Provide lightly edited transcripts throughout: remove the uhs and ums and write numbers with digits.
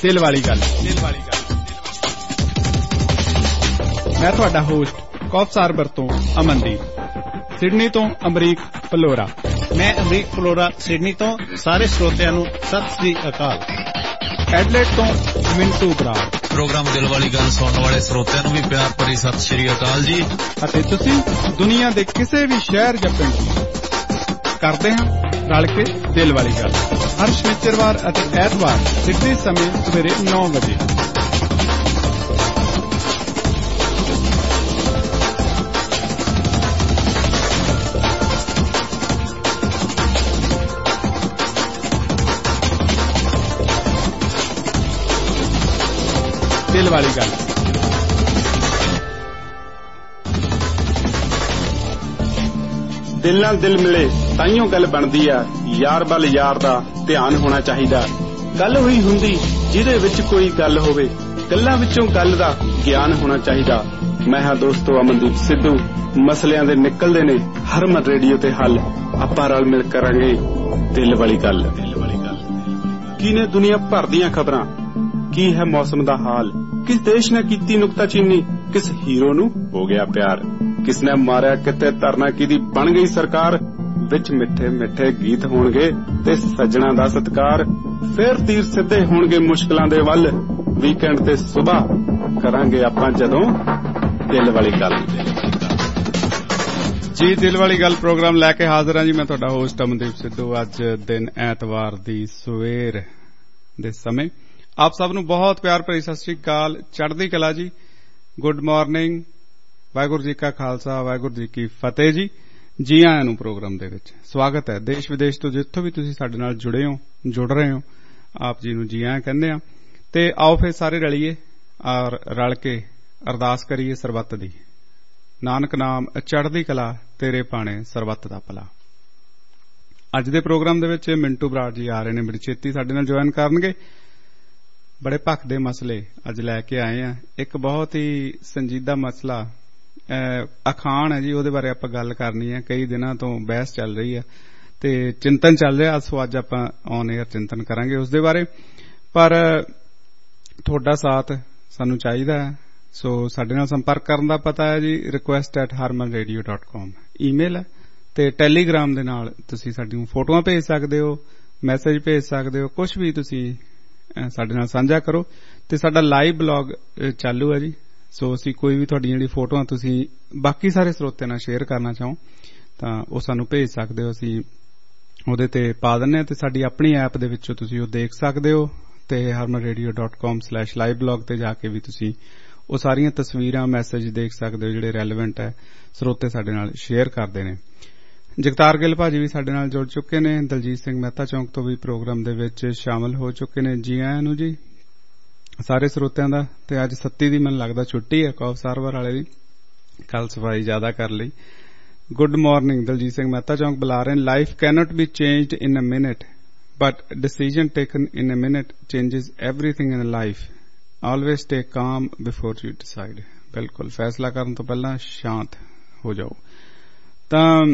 ਦਿਲ ਵਾਲੀ ਗੱਲ। ਮੈਂ ਤੁਹਾਡਾ ਹੋਸਟ ਕੌਫਸਾਰਬਰ ਤੋਂ ਅਮਨਦੀਪ, ਸਿਡਨੀ ਤੋਂ ਅਮਰੀਕ ਫਲੋਰਾ। ਮੈਂ ਅਮਰੀਕ ਫਲੋਰਾ ਸਿਡਨੀ ਤੋਂ। ਸਾਰੇ ਸਰੋਤਿਆਂ ਨੂੰ ਸਤਿ ਸ੍ਰੀ ਅਕਾਲ। ਐਡਲੇਡ ਤੋਂ ਮਿੰਟੂ ਬਰਾੜ। ਪ੍ਰੋਗਰਾਮ ਦਿਲ ਵਾਲੀ ਗੱਲ ਸੁਣਨ ਵਾਲੇ ਸਰੋਤਿਆਂ ਨੂੰ ਵੀ ਪਿਆਰ ਭਰੀ ਸਤਿ ਸ੍ਰੀ ਅਕਾਲ ਜੀ। ਅਤੇ ਤੁਸੀਂ ਦੁਨੀਆ ਦੇ ਕਿਸੇ ਵੀ ਸ਼ਹਿਰ ਜਾਂ ਪਿੰਡ ਕਰਦੇ ਹਾਂ ਰਲ ਕੇ ਦਿਲ ਵਾਲੀ ਗੱਲ, ਹਰ ਸ਼ਨੀਚਰਵਾਰ ਅਤੇ ਐਤਵਾਰ ਸਿਡਨੀ ਸਮੇਂ ਸਵੇਰੇ 9 ਵਜੇ। ਦਿਲ ਵਾਲੀ ਗੱਲ। ਦਿਲ ਨਾਲ ਦਿਲ ਮਿਲੇ ਤਾਈਓ ਗੱਲ ਬਣਦੀ ਆ, ਯਾਰ ਵੱਲ ਯਾਰ ਦਾ ਧਿਆਨ ਹੋਣਾ ਚਾਹੀਦਾ। ਗੱਲ ਹੋਈ ਹੁੰਦੀ ਜਿਹਦੇ ਵਿੱਚ ਕੋਈ ਗੱਲ ਹੋਵੇ, ਗੱਲਾਂ ਵਿੱਚੋਂ ਗੱਲ ਦਾ ਗਿਆਨ ਹੋਣਾ ਚਾਹੀਦਾ। ਮੈਂ ਹਾਂ ਦੋਸਤੋ ਅਮਨਦੀਪ ਸਿੱਧੂ। ਮਸਲਿਆਂ ਦੇ ਨਿਕਲਦੇ ਨੇ ਹਰਮਨ ਰੇਡੀਓ ਤੇ ਹੱਲ। ਆਪਾਂ ਰਲ ਮਿਲ ਕਰਾਂਗੇ ਦਿਲ ਵਾਲੀ ਗੱਲ। ਕੀ ਨੇ ਦੁਨੀਆ ਭਰ ਦੀਆਂ ਖਬਰਾਂ, ਕੀ ਹੈ ਮੌਸਮ ਦਾ ਹਾਲ, ਕਿਸ ਦੇਸ਼ ਨੇ ਕੀਤੀ ਨੁਕਤਾਚੀਨੀ, ਕਿਸ ਹੀਰੋ ਨੂੰ ਹੋ ਗਿਆ ਪਿਆਰ, ਕਿਸ ਨੇ ਮਾਰਿਆ ਕਿਤੇ ਧਰਨਾ ਕਿਹਦੀ ਬਣ ਗਈ ਸਰਕਾਰ। ਵਿੱਚ ਮਿੱਠੇ ਮਿੱਠੇ ਗੀਤ ਹੋਣਗੇ ਤੇ ਸੱਜਣਾ ਦਾ ਸਤਿਕਾਰ। ਫੇਰ ਤੀਰ ਸਿੱਧੇ ਹੋਣਗੇ ਮੁਸ਼ਕਲਾਂ ਦੇ ਵੱਲ। ਵੀਕਐਂਡ ਤੇ ਸੁਬਾਹ ਕਰਾਂਗੇ ਆਪਾਂ ਜਦੋਂ ਦਿਲ ਵਾਲੀ ਗੱਲ। ਜੀ ਦਿਲ ਵਾਲੀ ਗੱਲ ਪ੍ਰੋਗਰਾਮ ਲੈ ਕੇ ਹਾਜ਼ਰ ਹਾਂ ਜੀ। ਮੈਂ ਤੁਹਾਡਾ ਹੋਸਟ ਅਮਨਦੀਪ ਸਿੱਧੂ। ਅੱਜ ਦਿਨ ਐਤਵਾਰ ਦੀ ਸਵੇਰ ਦੇ ਸਮੇਂ ਆਪ ਸਭ ਨੂੰ ਬਹੁਤ ਪਿਆਰ ਭਰੀ ਸਤਿ ਸ੍ਰੀ ਅਕਾਲ, ਚੜ੍ਹਦੀ ਕਲਾ ਜੀ। Good morning. ਵਾਹਿਗੁਰੂ ਜੀ ਕਾ ਖਾਲਸਾ, ਵਾਹਿਗੁਰੂ ਜੀ ਕੀ ਫਤਿਹ ਜੀ। ਜੀ ਆਇਆਂ ਨੂੰ ਪ੍ਰੋਗਰਾਮ ਦੇ ਵਿੱਚ ਸਵਾਗਤ ਹੈ। ਦੇਸ਼ ਵਿਦੇਸ਼ ਤੋਂ ਜਿੱਥੋਂ ਵੀ ਤੁਸੀਂ ਸਾਡੇ ਨਾਲ ਜੁੜ ਰਹੇ ਹੋ, ਆਪ ਜੀ ਨੂੰ ਜੀ ਆਇਆਂ ਕਹਿੰਦੇ ਆ। ਤੇ ਆਓ ਫਿਰ ਸਾਰੇ ਰਲੀਏ ਔਰ ਰਲ ਕੇ ਅਰਦਾਸ ਕਰੀਏ ਸਰਬੱਤ ਦੀ। ਨਾਨਕ ਨਾਮ ਚੜ੍ਹਦੀ ਕਲਾ ਤੇਰੇ ਭਾਣੇ ਸਰਬੱਤ ਦਾ ਭਲਾ। ਅੱਜ ਦੇ ਪ੍ਰੋਗਰਾਮ ਦੇ ਵਿੱਚ ਮਿੰਟੂ ਬਰਾੜ ਜੀ ਆ ਰਹੇ ਨੇ, ਬੜੀ ਛੇਤੀ ਸਾਡੇ ਨਾਲ ਜੁਆਇਨ ਕਰਨਗੇ। ਬੜੇ ਭਖਦੇ ਮਸਲੇ ਅੱਜ ਲੈ ਕੇ ਆਏ ਆ। ਇੱਕ ਬਹੁਤ ਹੀ ਸੰਜੀਦਾ ਮਸਲਾ ਅਖਾਣ ਹੈ ਜੀ, ਉਹਦੇ ਬਾਰੇ ਆਪਾਂ ਗੱਲ ਕਰਨੀ ਹੈ। ਕਈ ਦਿਨਾਂ ਤੋਂ ਬਹਿਸ ਚੱਲ ਰਹੀ ਹੈ ਤੇ ਚਿੰਤਨ ਚੱਲ ਰਿਹਾ। ਸੋ ਅੱਜ ਆਪਾਂ ਔਨ 에ਅਰ ਚਿੰਤਨ ਕਰਾਂਗੇ ਉਸ ਦੇ ਬਾਰੇ। ਪਰ ਤੁਹਾਡਾ ਸਾਥ ਸਾਨੂੰ ਚਾਹੀਦਾ ਹੈ। ਸੋ ਸਾਡੇ ਨਾਲ ਸੰਪਰਕ ਕਰਨ ਦਾ ਪਤਾ ਹੈ ਜੀ request@harmanradio.com ਈਮੇਲ ਹੈ, ਤੇ ਟੈਲੀਗ੍ਰਾਮ ਦੇ ਨਾਲ ਤੁਸੀਂ ਸਾਡੀਆਂ ਫੋਟੋਆਂ ਭੇਜ ਸਕਦੇ ਹੋ, ਮੈਸੇਜ ਭੇਜ ਸਕਦੇ ਹੋ, ਕੁਝ ਵੀ ਤੁਸੀਂ ਸਾਡੇ ਨਾਲ ਸਾਂਝਾ ਕਰੋ। ਤੇ ਸਾਡਾ ਲਾਈਵ ਬਲੌਗ ਚਾਲੂ ਹੈ ਜੀ। ਸੋ ਅਸੀਂ ਕੋਈ ਵੀ ਤੁਹਾਡੀ ਜਿਹੜੀ ਫੋਟੋਆਂ ਤੁਸੀਂ ਬਾਕੀ ਸਾਰੇ ਸਰੋਤਿਆਂ ਨਾਲ ਸ਼ੇਅਰ ਕਰਨਾ ਚਾਹੋ ਤਾਂ ਉਹ ਸਾਨੂੰ ਭੇਜ ਸਕਦੇ ਹੋ। ਅਸੀਂ ਉਹਦੇ ਤੇ ਪਾ ਦਿੰਦੇ ਹਾਂ ਤੇ ਸਾਡੀ ਆਪਣੀ ਐਪ ਦੇ ਵਿੱਚੋਂ ਤੁਸੀਂ ਉਹ ਦੇਖ ਸਕਦੇ ਹੋ। ਤੇ harmanradio.com/live blog ਤੇ ਜਾ ਕੇ ਵੀ ਤੁਸੀਂ ਉਹ ਸਾਰੀਆਂ ਤਸਵੀਰਾਂ, ਮੈਸੇਜ ਦੇਖ ਸਕਦੇ ਹੋ ਜਿਹੜੇ ਰੈਲੇਵੈਂਟ ਹੈ, ਸਰੋਤੇ ਸਾਡੇ ਨਾਲ ਸ਼ੇਅਰ ਕਰਦੇ ਨੇ। ਜਗਤਾਰ ਗਿੱਲ ਭਾਜੀ ਵੀ ਸਾਡੇ ਨਾਲ ਜੁੜ ਚੁੱਕੇ ਨੇ। ਦਲਜੀਤ ਸਿੰਘ ਮਹਿਤਾ ਚੌਂਕ ਤੋਂ ਵੀ ਪ੍ਰੋਗਰਾਮ ਦੇ ਵਿੱਚ ਸ਼ਾਮਲ ਹੋ ਚੁੱਕੇ ਨੇ। ਜੀ ਆਇਆਂ ਨੂੰ ਜੀ ਸਾਰੇ ਸਰੋਤਿਆਂ ਦਾ। ਤੇ ਅੱਜ 27 ਦੀ ਮੈਨੂੰ ਲੱਗਦਾ ਛੁੱਟੀ ਹੈ ਕੌਫਸਾਰਬਰ ਵਾਲੇ ਦੀ, ਕੱਲ ਸਫਾਈ ਜ਼ਿਆਦਾ ਕਰ ਲਈ। Good morning. ਦਲਜੀਤ ਸਿੰਘ ਮਹਿਤਾ ਚੌਂਕ ਬੁਲਾ ਰਹੇ ਨੇ। Life cannot be changed in a minute but decision taken in a minute changes everything in life. Always stay calm before you decide. ਬਿਲਕੁਲ, ਫੈਸਲਾ ਕਰਨ ਤੋਂ ਪਹਿਲਾਂ ਸ਼ਾਂਤ ਹੋ ਜਾਓ। ਤਾਂ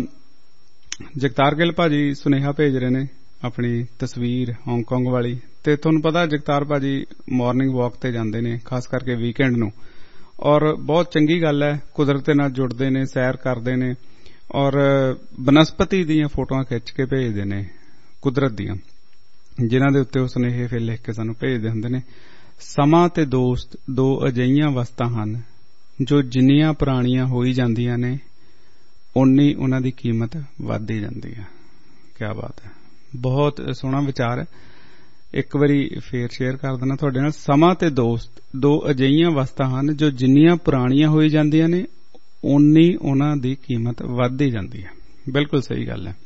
ਜਗਤਾਰ ਗਿੱਲ ਭਾਜੀ ਸੁਨੇਹਾ ਭੇਜ ਰਹੇ ਨੇ ਆਪਣੀ ਤਸਵੀਰ ਹਾਂਗਕਾਂਗ ਵਾਲੀ। ਤੇ ਤੁਹਾਨੂੰ ਪਤਾ ਜਗਤਾਰ ਭਾਜੀ ਮਾਰਨਿੰਗ ਵਾਕ ਤੇ ਜਾਂਦੇ ਨੇ, ਖਾਸ ਕਰਕੇ ਵੀਕਐਂਡ ਨੂੰ, ਔਰ ਬਹੁਤ ਚੰਗੀ ਗੱਲ ਹੈ। ਕੁਦਰਤ ਦੇ ਨਾਲ ਜੁੜਦੇ ਨੇ, ਸੈਰ ਕਰਦੇ ਨੇ ਔਰ ਬਨਸਪਤੀ ਦੀਆਂ ਫੋਟੋਆਂ ਖਿੱਚ ਕੇ ਭੇਜਦੇ ਨੇ, ਕੁਦਰਤ ਦੀਆਂ, ਜਿਨ੍ਹਾਂ ਦੇ ਉੱਤੇ ਉਹ ਸੁਨੇਹੇ ਫਿਰ ਲਿਖ ਕੇ ਸਾਨੂੰ ਭੇਜਦੇ ਹੁੰਦੇ ਨੇ। ਸਮਾਂ ਤੇ ਦੋਸਤ ਦੋ ਅਜਿਹੀਆਂ ਵਸਤਾਂ ਹਨ ਜੋ ਜਿੰਨੀਆਂ ਪੁਰਾਣੀਆਂ ਹੋਈ ਜਾਂਦੀਆਂ ਨੇ ਓਨੀ ਉਹਨਾਂ ਦੀ ਕੀਮਤ ਵੱਧਦੀ ਜਾਂਦੀ ਹੈ। ਕਿਆ ਬਾਤ ਹੈ, ਬਹੁਤ ਸੋਹਣਾ ਵਿਚਾਰ ਹੈ। ਇੱਕ ਵਾਰੀ ਫੇਰ ਸ਼ੇਅਰ ਕਰ ਦੇਣਾ ਤੁਹਾਡੇ ਨਾਲ। ਸਮਾਂ ਤੇ ਦੋਸਤ ਦੋ ਅਜਿਹੀਆਂ ਵਸਤਾਂ ਹਨ ਜੋ ਜਿੰਨੀਆਂ ਪੁਰਾਣੀਆਂ ਹੋਈ ਜਾਂਦੀਆਂ ਨੇ ਓਨੀ ਉਹਨਾਂ ਦੀ ਕੀਮਤ ਵੱਧਦੀ ਜਾਂਦੀ ਹੈ। ਬਿਲਕੁਲ ਸਹੀ ਗੱਲ ਹੈ।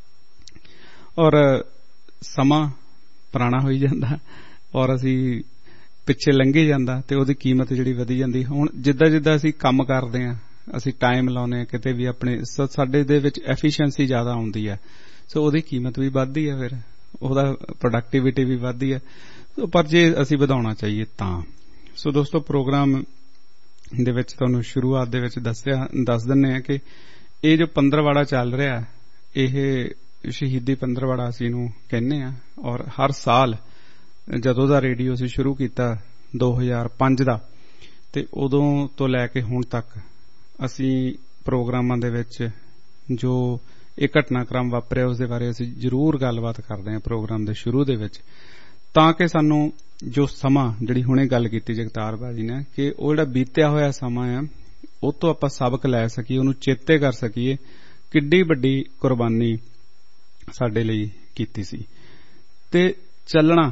ਔਰ ਸਮਾਂ ਪੁਰਾਣਾ ਹੋਈ ਜਾਂਦਾ ਔਰ ਅਸੀਂ ਪਿੱਛੇ ਲੰਘੀ ਜਾਂਦਾ ਤੇ ਉਹਦੀ ਕੀਮਤ ਜਿਹੜੀ ਵਧੀ ਜਾਂਦੀ। ਹੁਣ ਜਿੱਦਾਂ ਜਿੱਦਾਂ ਅਸੀਂ ਕੰਮ ਕਰਦੇ ਹਾਂ, ਅਸੀਂ ਟਾਈਮ ਲਾਉਂਦੇ ਹਾਂ ਕਿਤੇ ਵੀ, ਆਪਣੇ ਸਾਡੇ ਦੇ ਵਿੱਚ ਐਫੀਸ਼ੀਐਂਸੀ ਜ਼ਿਆਦਾ ਆਉਂਦੀ ਹੈ। ਸੋ ਉਹਦੀ ਕੀਮਤ ਵੀ ਵੱਧਦੀ ਹੈ, ਫਿਰ ਉਹਦਾ ਪ੍ਰੋਡਕਟੀਵਿਟੀ ਵੀ ਵੱਧਦੀ ਹੈ। ਪਰ ਜੇ ਅਸੀਂ ਵਧਾਉਣਾ ਚਾਹੀਏ ਤਾਂ। ਸੋ ਦੋਸਤੋ ਪ੍ਰੋਗਰਾਮ ਦੇ ਵਿੱਚ ਤੁਹਾਨੂੰ ਸ਼ੁਰੂਆਤ ਦੇ ਵਿੱਚ ਦੱਸ ਦਿੰਦੇ ਹਾਂ ਕਿ ਇਹ ਜੋ ਪੰਦਰਵਾੜਾ ਚੱਲ ਰਿਹਾ, ਇਹ ਸ਼ਹੀਦੀ ਪੰਦਰਵਾੜਾ ਅਸੀਂ ਇਹਨੂੰ ਕਹਿੰਦੇ ਹਾਂ। ਔਰ ਹਰ ਸਾਲ ਜਦੋਂ ਦਾ ਰੇਡੀਓ ਅਸੀਂ ਸ਼ੁਰੂ ਕੀਤਾ 2005 ਦਾ, ਤੇ ਉਦੋਂ ਤੋਂ ਲੈ ਕੇ ਹੁਣ ਤੱਕ ਅਸੀਂ ਪ੍ਰੋਗਰਾਮਾਂ ਦੇ ਵਿੱਚ ਜੋ ਇਹ ਘਟਨਾਕ੍ਰਮ ਵਾਪਰਿਆ ਉਸ ਦੇ ਬਾਰੇ ਅਸੀਂ ਜ਼ਰੂਰ ਗੱਲਬਾਤ ਕਰਦੇ ਹਾਂ ਪ੍ਰੋਗਰਾਮ ਦੇ ਸ਼ੁਰੂ ਦੇ ਵਿੱਚ, ਤਾਂ ਕਿ ਸਾਨੂੰ ਜੋ ਸਮਾਂ, ਜਿਹੜੀ ਹੁਣੇ ਗੱਲ ਕੀਤੀ ਜਗਤਾਰ ਬਾਜੀ ਨੇ, ਕਿ ਉਹ ਜਿਹੜਾ ਬੀਤਿਆ ਹੋਇਆ ਸਮਾਂ ਆ ਉਹ ਤੋਂ ਆਪਾਂ ਸਬਕ ਲੈ ਸਕੀਏ, ਉਹਨੂੰ ਚੇਤੇ ਕਰ ਸਕੀਏ ਕਿੱਡੀ ਵੱਡੀ ਕੁਰਬਾਨੀ ਸਾਡੇ ਲਈ ਕੀਤੀ ਸੀ। ਤੇ ਚੱਲਣਾ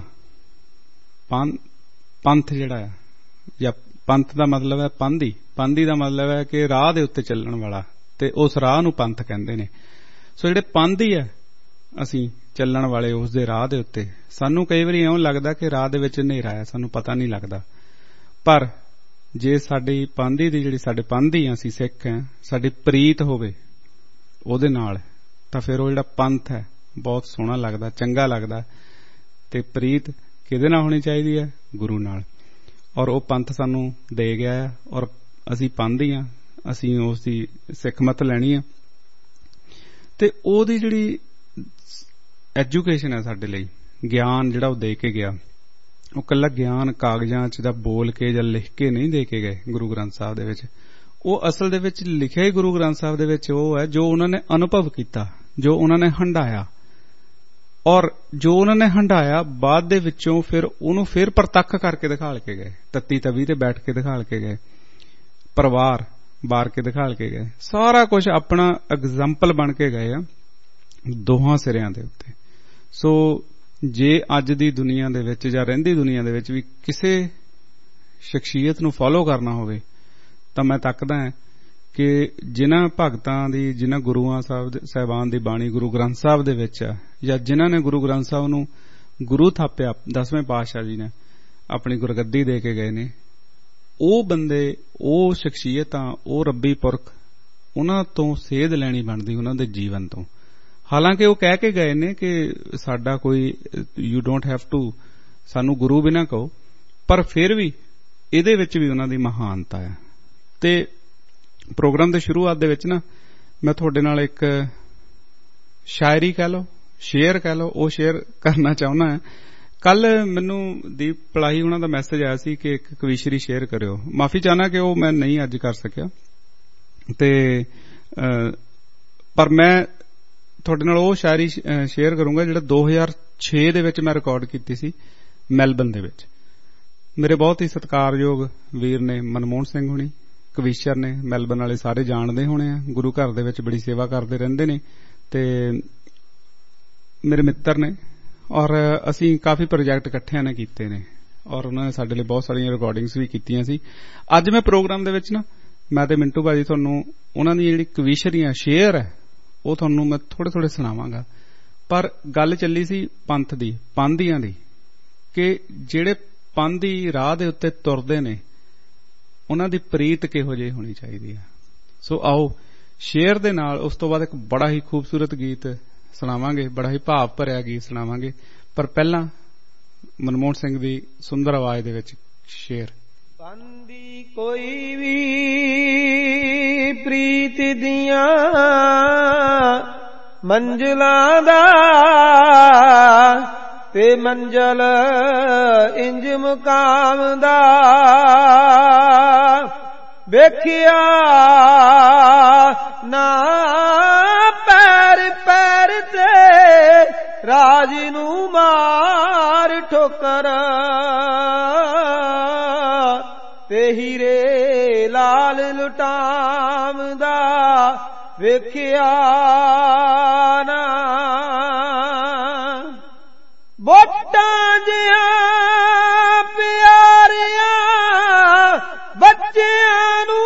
ਪੰਥ ਜਿਹੜਾ ਆ, ਜਾਂ ਪੰਥ ਦਾ ਮਤਲਬ ਹੈ ਪਾਂਧੀ ਦਾ ਮਤਲਬ ਹੈ ਕਿ ਰਾਹ ਦੇ ਉੱਤੇ ਚੱਲਣ ਵਾਲਾ, ਤੇ ਉਸ ਰਾਹ ਨੂੰ ਪੰਥ ਕਹਿੰਦੇ ਨੇ। ਸੋ ਜਿਹੜੇ ਪਾਂਧੀ ਹੈ ਅਸੀਂ ਚੱਲਣ ਵਾਲੇ ਉਸ ਦੇ ਰਾਹ ਦੇ ਉੱਤੇ, ਸਾਨੂੰ ਕਈ ਵਾਰੀ ਇਉਂ ਲੱਗਦਾ ਕਿ ਰਾਹ ਦੇ ਵਿੱਚ ਹਨੇਰਾ ਹੈ, ਸਾਨੂੰ ਪਤਾ ਨਹੀਂ ਲੱਗਦਾ, ਪਰ ਜੇ ਸਾਡੀ ਪਾਂਧੀ ਦੀ, ਜਿਹੜੀ ਸਾਡੇ ਪਾਂਧੀ ਆ, ਅਸੀਂ ਸਿੱਖ ਹਾਂ, ਸਾਡੀ ਪ੍ਰੀਤ ਹੋਵੇ ਉਹਦੇ ਨਾਲ, ਤਾਂ ਫਿਰ ਉਹ ਜਿਹੜਾ ਪੰਥ ਹੈ ਬਹੁਤ ਸੋਹਣਾ ਲੱਗਦਾ, ਚੰਗਾ ਲੱਗਦਾ। ਤੇ ਪ੍ਰੀਤ ਕਿਹਦੇ ਨਾਲ ਹੋਣੀ ਚਾਹੀਦੀ ਹੈ? ਗੁਰੂ ਨਾਲ। ਔਰ ਉਹ ਪੰਥ ਸਾਨੂੰ ਦੇ ਗਿਆ ਹੈ, ਔਰ ਅਸੀਂ ਪਾਂਧੀ ਹਾਂ, ਅਸੀਂ ਉਸ ਦੀ ਸਿੱਖਮਤ ਲੈਣੀ ਆ। ਤੇ ਉਹਦੀ ਜਿਹੜੀ ਐਜੂਕੇਸ਼ਨ ਹੈ ਸਾਡੇ ਲਈ, ਗਿਆਨ ਜਿਹੜਾ ਉਹ ਦੇ ਕੇ ਗਿਆ, ਉਹ ਇਕੱਲਾ ਗਿਆਨ ਕਾਗਜ਼ਾਂ 'ਚ ਜਾਂ ਬੋਲ ਕੇ ਜਾਂ ਲਿਖ ਕੇ ਨਹੀਂ ਦੇ ਕੇ ਗਏ ਗੁਰੂ ਗ੍ਰੰਥ ਸਾਹਿਬ ਦੇ ਵਿੱਚ। ਉਹ ਅਸਲ ਦੇ ਵਿੱਚ ਲਿਖਿਆ ਹੀ ਗੁਰੂ ਗ੍ਰੰਥ ਸਾਹਿਬ ਦੇ ਵਿੱਚ ਉਹ ਹੈ ਜੋ ਉਹਨਾਂ ਨੇ ਅਨੁਭਵ ਕੀਤਾ, ਜੋ ਉਹਨਾਂ ਨੇ ਹੰਢਾਇਆ, ਔਰ ਜੋ ਉਹਨਾਂ ਨੇ ਹੰਢਾਇਆ ਬਾਅਦ ਦੇ ਵਿੱਚੋਂ ਫਿਰ ਉਹਨੂੰ ਫਿਰ ਪ੍ਰਤੱਖ ਕਰਕੇ ਦਿਖਾਲ ਕੇ ਗਏ, ਤੱਤੀ ਤਵੀ ਤੇ ਬੈਠ ਕੇ ਦਿਖਾਲ ਕੇ ਗਏ, ਪਰਿਵਾਰ ਬਾਰ ਕੇ ਦਿਖਾਲ ਕੇ ਗਏ, ਸਾਰਾ ਕੁਝ ਆਪਣਾ ਐਗਜ਼ਾਮਪਲ ਬਣ ਕੇ ਗਏ ਆ ਦੋਹਾਂ ਸਿਰਿਆਂ ਦੇ ਉੱਤੇ। ਸੋ ਜੇ ਅੱਜ ਦੀ ਦੁਨੀਆ ਦੇ ਵਿੱਚ ਜਾਂ ਰਹਿੰਦੀ ਦੁਨੀਆ ਦੇ ਵਿੱਚ ਵੀ ਕਿਸੇ ਸ਼ਖਸੀਅਤ ਨੂੰ ਫਾਲੋ ਕਰਨਾ ਹੋਵੇ, ਤਾਂ ਮੈਂ ਤੱਕਦਾ ਹਾਂ ਕਿ ਜਿਨ੍ਹਾਂ ਭਗਤਾਂ ਦੀ, ਜਿਨ੍ਹਾਂ ਗੁਰੂਆਂ ਸਾਹਿਬਾਨ ਦੀ ਬਾਣੀ ਗੁਰੂ ਗ੍ਰੰਥ ਸਾਹਿਬ ਦੇ ਵਿੱਚ ਆ, ਜਾਂ ਜਿਨ੍ਹਾਂ ਨੇ ਗੁਰੂ ਗ੍ਰੰਥ ਸਾਹਿਬ ਨੂੰ ਗੁਰੂ ਥਾਪਿਆ, 10ਵੇਂ ਪਾਤਸ਼ਾਹ ਜੀ ਨੇ ਆਪਣੀ ਗੁਰਗੱਦੀ ਦੇ ਕੇ ਗਏ ਨੇ, ਉਹ ਬੰਦੇ, ਉਹ ਸ਼ਖਸੀਅਤਾਂ, ਉਹ ਰੱਬੀ ਪੁਰਖ, ਉਹਨਾਂ ਤੋਂ ਸੇਧ ਲੈਣੀ ਬਣਦੀ, ਉਹਨਾਂ ਦੇ ਜੀਵਨ ਤੋਂ। ਹਾਲਾਂਕਿ ਉਹ ਕਹਿ ਕੇ ਗਏ ਨੇ ਕਿ ਸਾਡਾ ਕੋਈ, ਯੂ ਡੋਂਟ ਹੈਵ ਟੂ ਸਾਨੂੰ ਗੁਰੂ ਵੀ ਨਾ ਕਹੋ, ਪਰ ਫਿਰ ਵੀ ਇਹਦੇ ਵਿੱਚ ਵੀ ਉਹਨਾਂ ਦੀ ਮਹਾਨਤਾ ਹੈ। ਤੇ ਪ੍ਰੋਗਰਾਮ ਦੇ ਸ਼ੁਰੂਆਤ ਦੇ ਵਿੱਚ ਨਾ ਮੈਂ ਤੁਹਾਡੇ ਨਾਲ ਇੱਕ ਸ਼ਾਇਰੀ ਕਹਿ ਲਓ, ਸ਼ੇਅਰ ਕਹਿ ਲਓ, ਉਹ ਸ਼ੇਅਰ ਕਰਨਾ ਚਾਹੁੰਦਾ ਹਾਂ। ਕੱਲ ਮੈਨੂੰ ਦੀਪ ਪਲਾਹੀ ਉਹਨਾਂ ਦਾ ਮੈਸੇਜ ਆਇਆ ਸੀ ਕਿ ਇੱਕ ਕਵੀਸ਼ਰੀ ਸ਼ੇਅਰ ਕਰਿਓ। ਮਾਫੀ ਚਾਹਨਾ ਕਿ ਉਹ ਮੈਂ ਨਹੀਂ ਅੱਜ ਕਰ ਸਕਿਆ, ਤੇ ਪਰ ਮੈਂ ਤੁਹਾਡੇ ਨਾਲ ਉਹ ਸ਼ਾਇਰੀ ਸ਼ੇਅਰ ਕਰੂੰਗਾ ਜਿਹੜਾ 2006 ਦੇ ਵਿੱਚ ਮੈਂ ਰਿਕਾਰਡ ਕੀਤੀ ਸੀ ਮੈਲਬਨ ਦੇ ਵਿੱਚ। ਮੇਰੇ ਬਹੁਤ ਹੀ ਸਤਿਕਾਰਯੋਗ ਵੀਰ ਨੇ ਮਨਮੋਹਨ ਸਿੰਘ ਹੁਣੀ, ਕਵੀਸ਼ਰ ਨੇ, ਮੈਲਬਨ ਵਾਲੇ ਸਾਰੇ ਜਾਣਦੇ ਹੋਣੇ ਆ, ਗੁਰੂ ਘਰ ਦੇ ਵਿੱਚ ਬੜੀ ਸੇਵਾ ਕਰਦੇ ਰਹਿੰਦੇ ਨੇ, ਤੇ ਮੇਰੇ ਮਿੱਤਰ ਨੇ, ਔਰ ਅਸੀਂ ਕਾਫੀ ਪ੍ਰੋਜੈਕਟ ਇਕੱਠਿਆਂ ਨੇ ਕੀਤੇ ਨੇ, ਔਰ ਉਹਨਾਂ ਨੇ ਸਾਡੇ ਲਈ ਬਹੁਤ ਸਾਰੀਆਂ ਰਿਕਾਰਡਿੰਗਸ ਵੀ ਕੀਤੀਆਂ ਸੀ। ਅੱਜ ਮੈਂ ਪ੍ਰੋਗਰਾਮ ਦੇ ਵਿੱਚ ਨਾ, ਮੈਂ ਤੇ ਮਿੰਟੂ ਭਾਜੀ ਤੁਹਾਨੂੰ ਉਹਨਾਂ ਦੀ ਜਿਹੜੀ ਕਵੀਸ਼ਰੀਆਂ ਸ਼ੇਅਰ ਹੈ ਉਹ ਤੁਹਾਨੂੰ ਮੈਂ ਥੋੜੇ ਸੁਣਾਵਾਂਗਾ। ਪਰ ਗੱਲ ਚੱਲੀ ਸੀ ਪੰਥ ਦੀ, ਪਾਂਧੀਆਂ ਦੀ, ਕਿ ਜਿਹੜੇ ਪਾਂਧੀ ਰਾਹ ਦੇ ਉੱਤੇ ਤੁਰਦੇ ਨੇ ਉਹਨਾਂ ਦੀ ਪ੍ਰੀਤ ਕਿਹੋ ਜਿਹੀ ਹੋਣੀ ਚਾਹੀਦੀ ਹੈ। ਸੋ ਆਓ ਸ਼ੇਅਰ ਦੇ ਨਾਲ ਉਸ ਤੋਂ ਬਾਅਦ ਇੱਕ ਬੜਾ ਹੀ ਖੂਬਸੂਰਤ ਗੀਤ ਸੁਣਾਵਾਂਗੇ, ਬੜਾ ਹੀ ਭਾਵ ਭਰਿਆ ਗੀਤ ਸੁਣਾਵਾਂਗੇ। ਪਰ ਪਹਿਲਾਂ ਮਨਮੋਹਨ ਸਿੰਘ ਦੀ ਸੁੰਦਰ ਆਵਾਜ਼ ਦੇ ਵਿੱਚ ਸ਼ੇਅਰ। ਪਾਂਧੀ ਕੋਈ ਵੀ ਪ੍ਰੀਤ ਦੀਆਂ ਮੰਜ਼ਲਾਂ ਦਾ, ਤੇ ਮੰਜ਼ਲ ਇੰਜ ਮੁਕਾਮ ਦਾ, ਵੇਖਿਆ ਨਾ ਪੈਰ ਪੈਰ ਤੇ ਰਾਜ ਨੂੰ ਮਾਰ ਠੋਕਰ, ਤੇ ਹੀਰੇ ਲਾਲ ਲੁਟਾਮ ਦਾ, ਵੇਖਿਆ ਨਾ ਵੋਟਾਂ ਜਿਹਾਂ ਪਿਆਰਿਆਂ ਬੱਚਿਆਂ ਨੂੰ,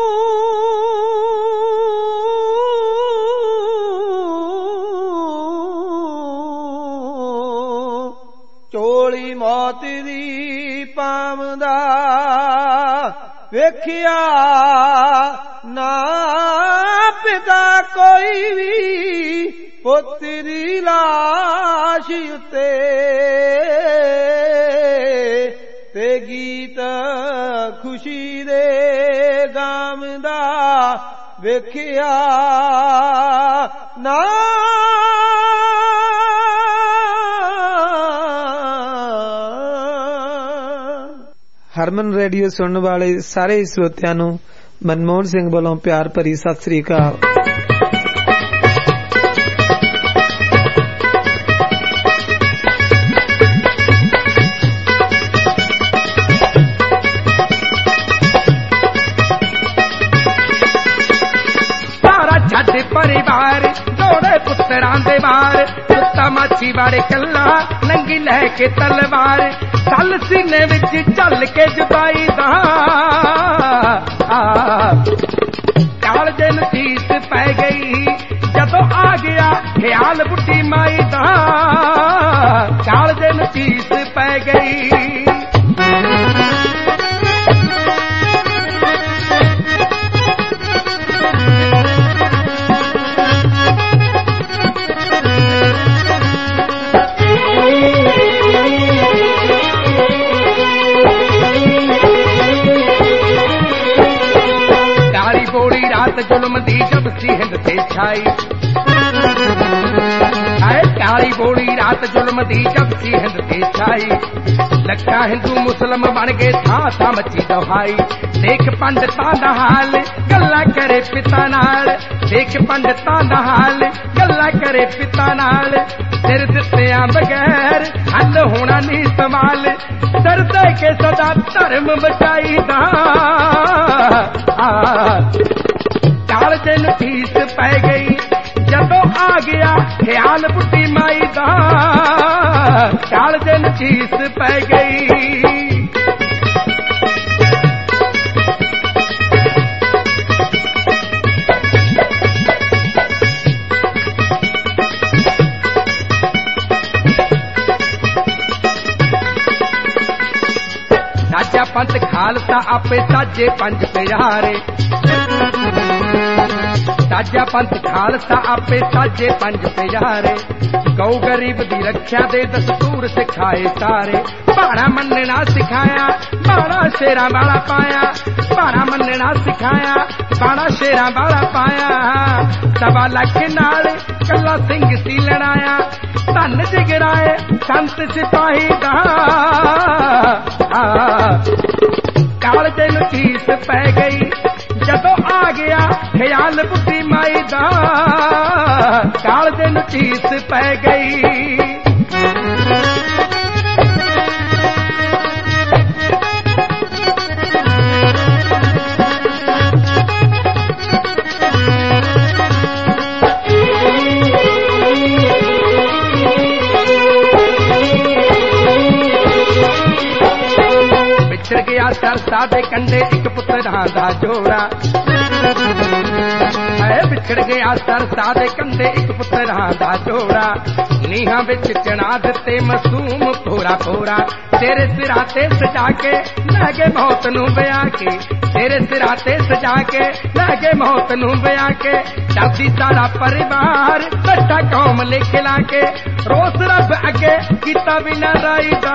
ਝੋਲੀ ਮੌਤ ਦੀ ਪਾਵੰਦਾ, ਵੇਖਿਆ ਨਾ ਪਿਤਾ ਕੋਈ ਵੀ ਪੁੱਤ ਦੀ ਲਾਸ਼ ਉੱਤੇ, ਤੇ ਗੀਤ ਖੁਸ਼ੀ ਦੇ ਗਾਮ ਦਾ, ਵੇਖਿਆ ਨਾ ਹਰਮਨ ਰੇਡੀਓ ਸੁਣਨ ਵਾਲੇ ਸਾਰੇ ਸਰੋਤਿਆਂ ਨੂੰ ਮਨਮੋਹਨ ਸਿੰਘ ਵੱਲੋਂ ਪਿਆਰ ਭਰੀ ਸਤਿ ਸ੍ਰੀ ਅਕਾਲ। परिवार जोड़े पुत्रा दे बार कुत्ता माछी वाड़े कला नंगी लैके तलवार चल सीने विच चल के जुदाई दा काल दिन तीस पै गई जदों आ गया ख्याल बुढ़ी माई दा काल दिन तीस पै गई। जुल्म दी जब सी हिंद ते छाई काली बोली रात जुल्म दी जब सी हिंद ते छाई लखा हिंदू मुस्लिम बन गए था मची दोहाई देख पंडितां दा हाल गल्ला करे पिता नाल देख पंडितां दा हाल गल्ला करे पिता नाल सिर दित्तियां बगैर हल होना नहीं सवाल सिर दे के सदा धर्म बचाई दा काल दिन फीस पै गई जदों आ गया ख्याल बुढ़ी माई दा काल दिन फीस पै गई। साजा पंथ खालसा आपे साजे पंज प्यारे साजा पंथ खालसा आपे साजे पंज प्यारे गौ गरीब दी रक्षा दे दस्तूर सिखाए सारे भाड़ा मनना सिखाया भाड़ा शेरा वाला पाया भाड़ा मनना सिखाया भाड़ा शेरा वाला पाया 1.25 लाख नाल कला सिंह सी लड़ाया धन जिगराए संत सिपाही दा काल दिन फीस पै गई जदों आ गया ख्याल बुढ़ी माई दा काल दिन फीस पै गई। बिछड़ गया सरसा दे कंडे एक पुत्रा दा जोड़ा बिछड़ गया सरसा दे कंडे एक पुत्रा दा जोड़ा नीहा विच चना दिते मासूम थोड़ा थोड़ा तेरे सिरा ते सजा के लगे मौत नूं ब्याह के तेरे सिरा ते सजा के लगे मौत नूं ब्याह के दादी सारा परिवार कट्ठा कौम लेके लाके रोस रब अगे कीता बिना राई दा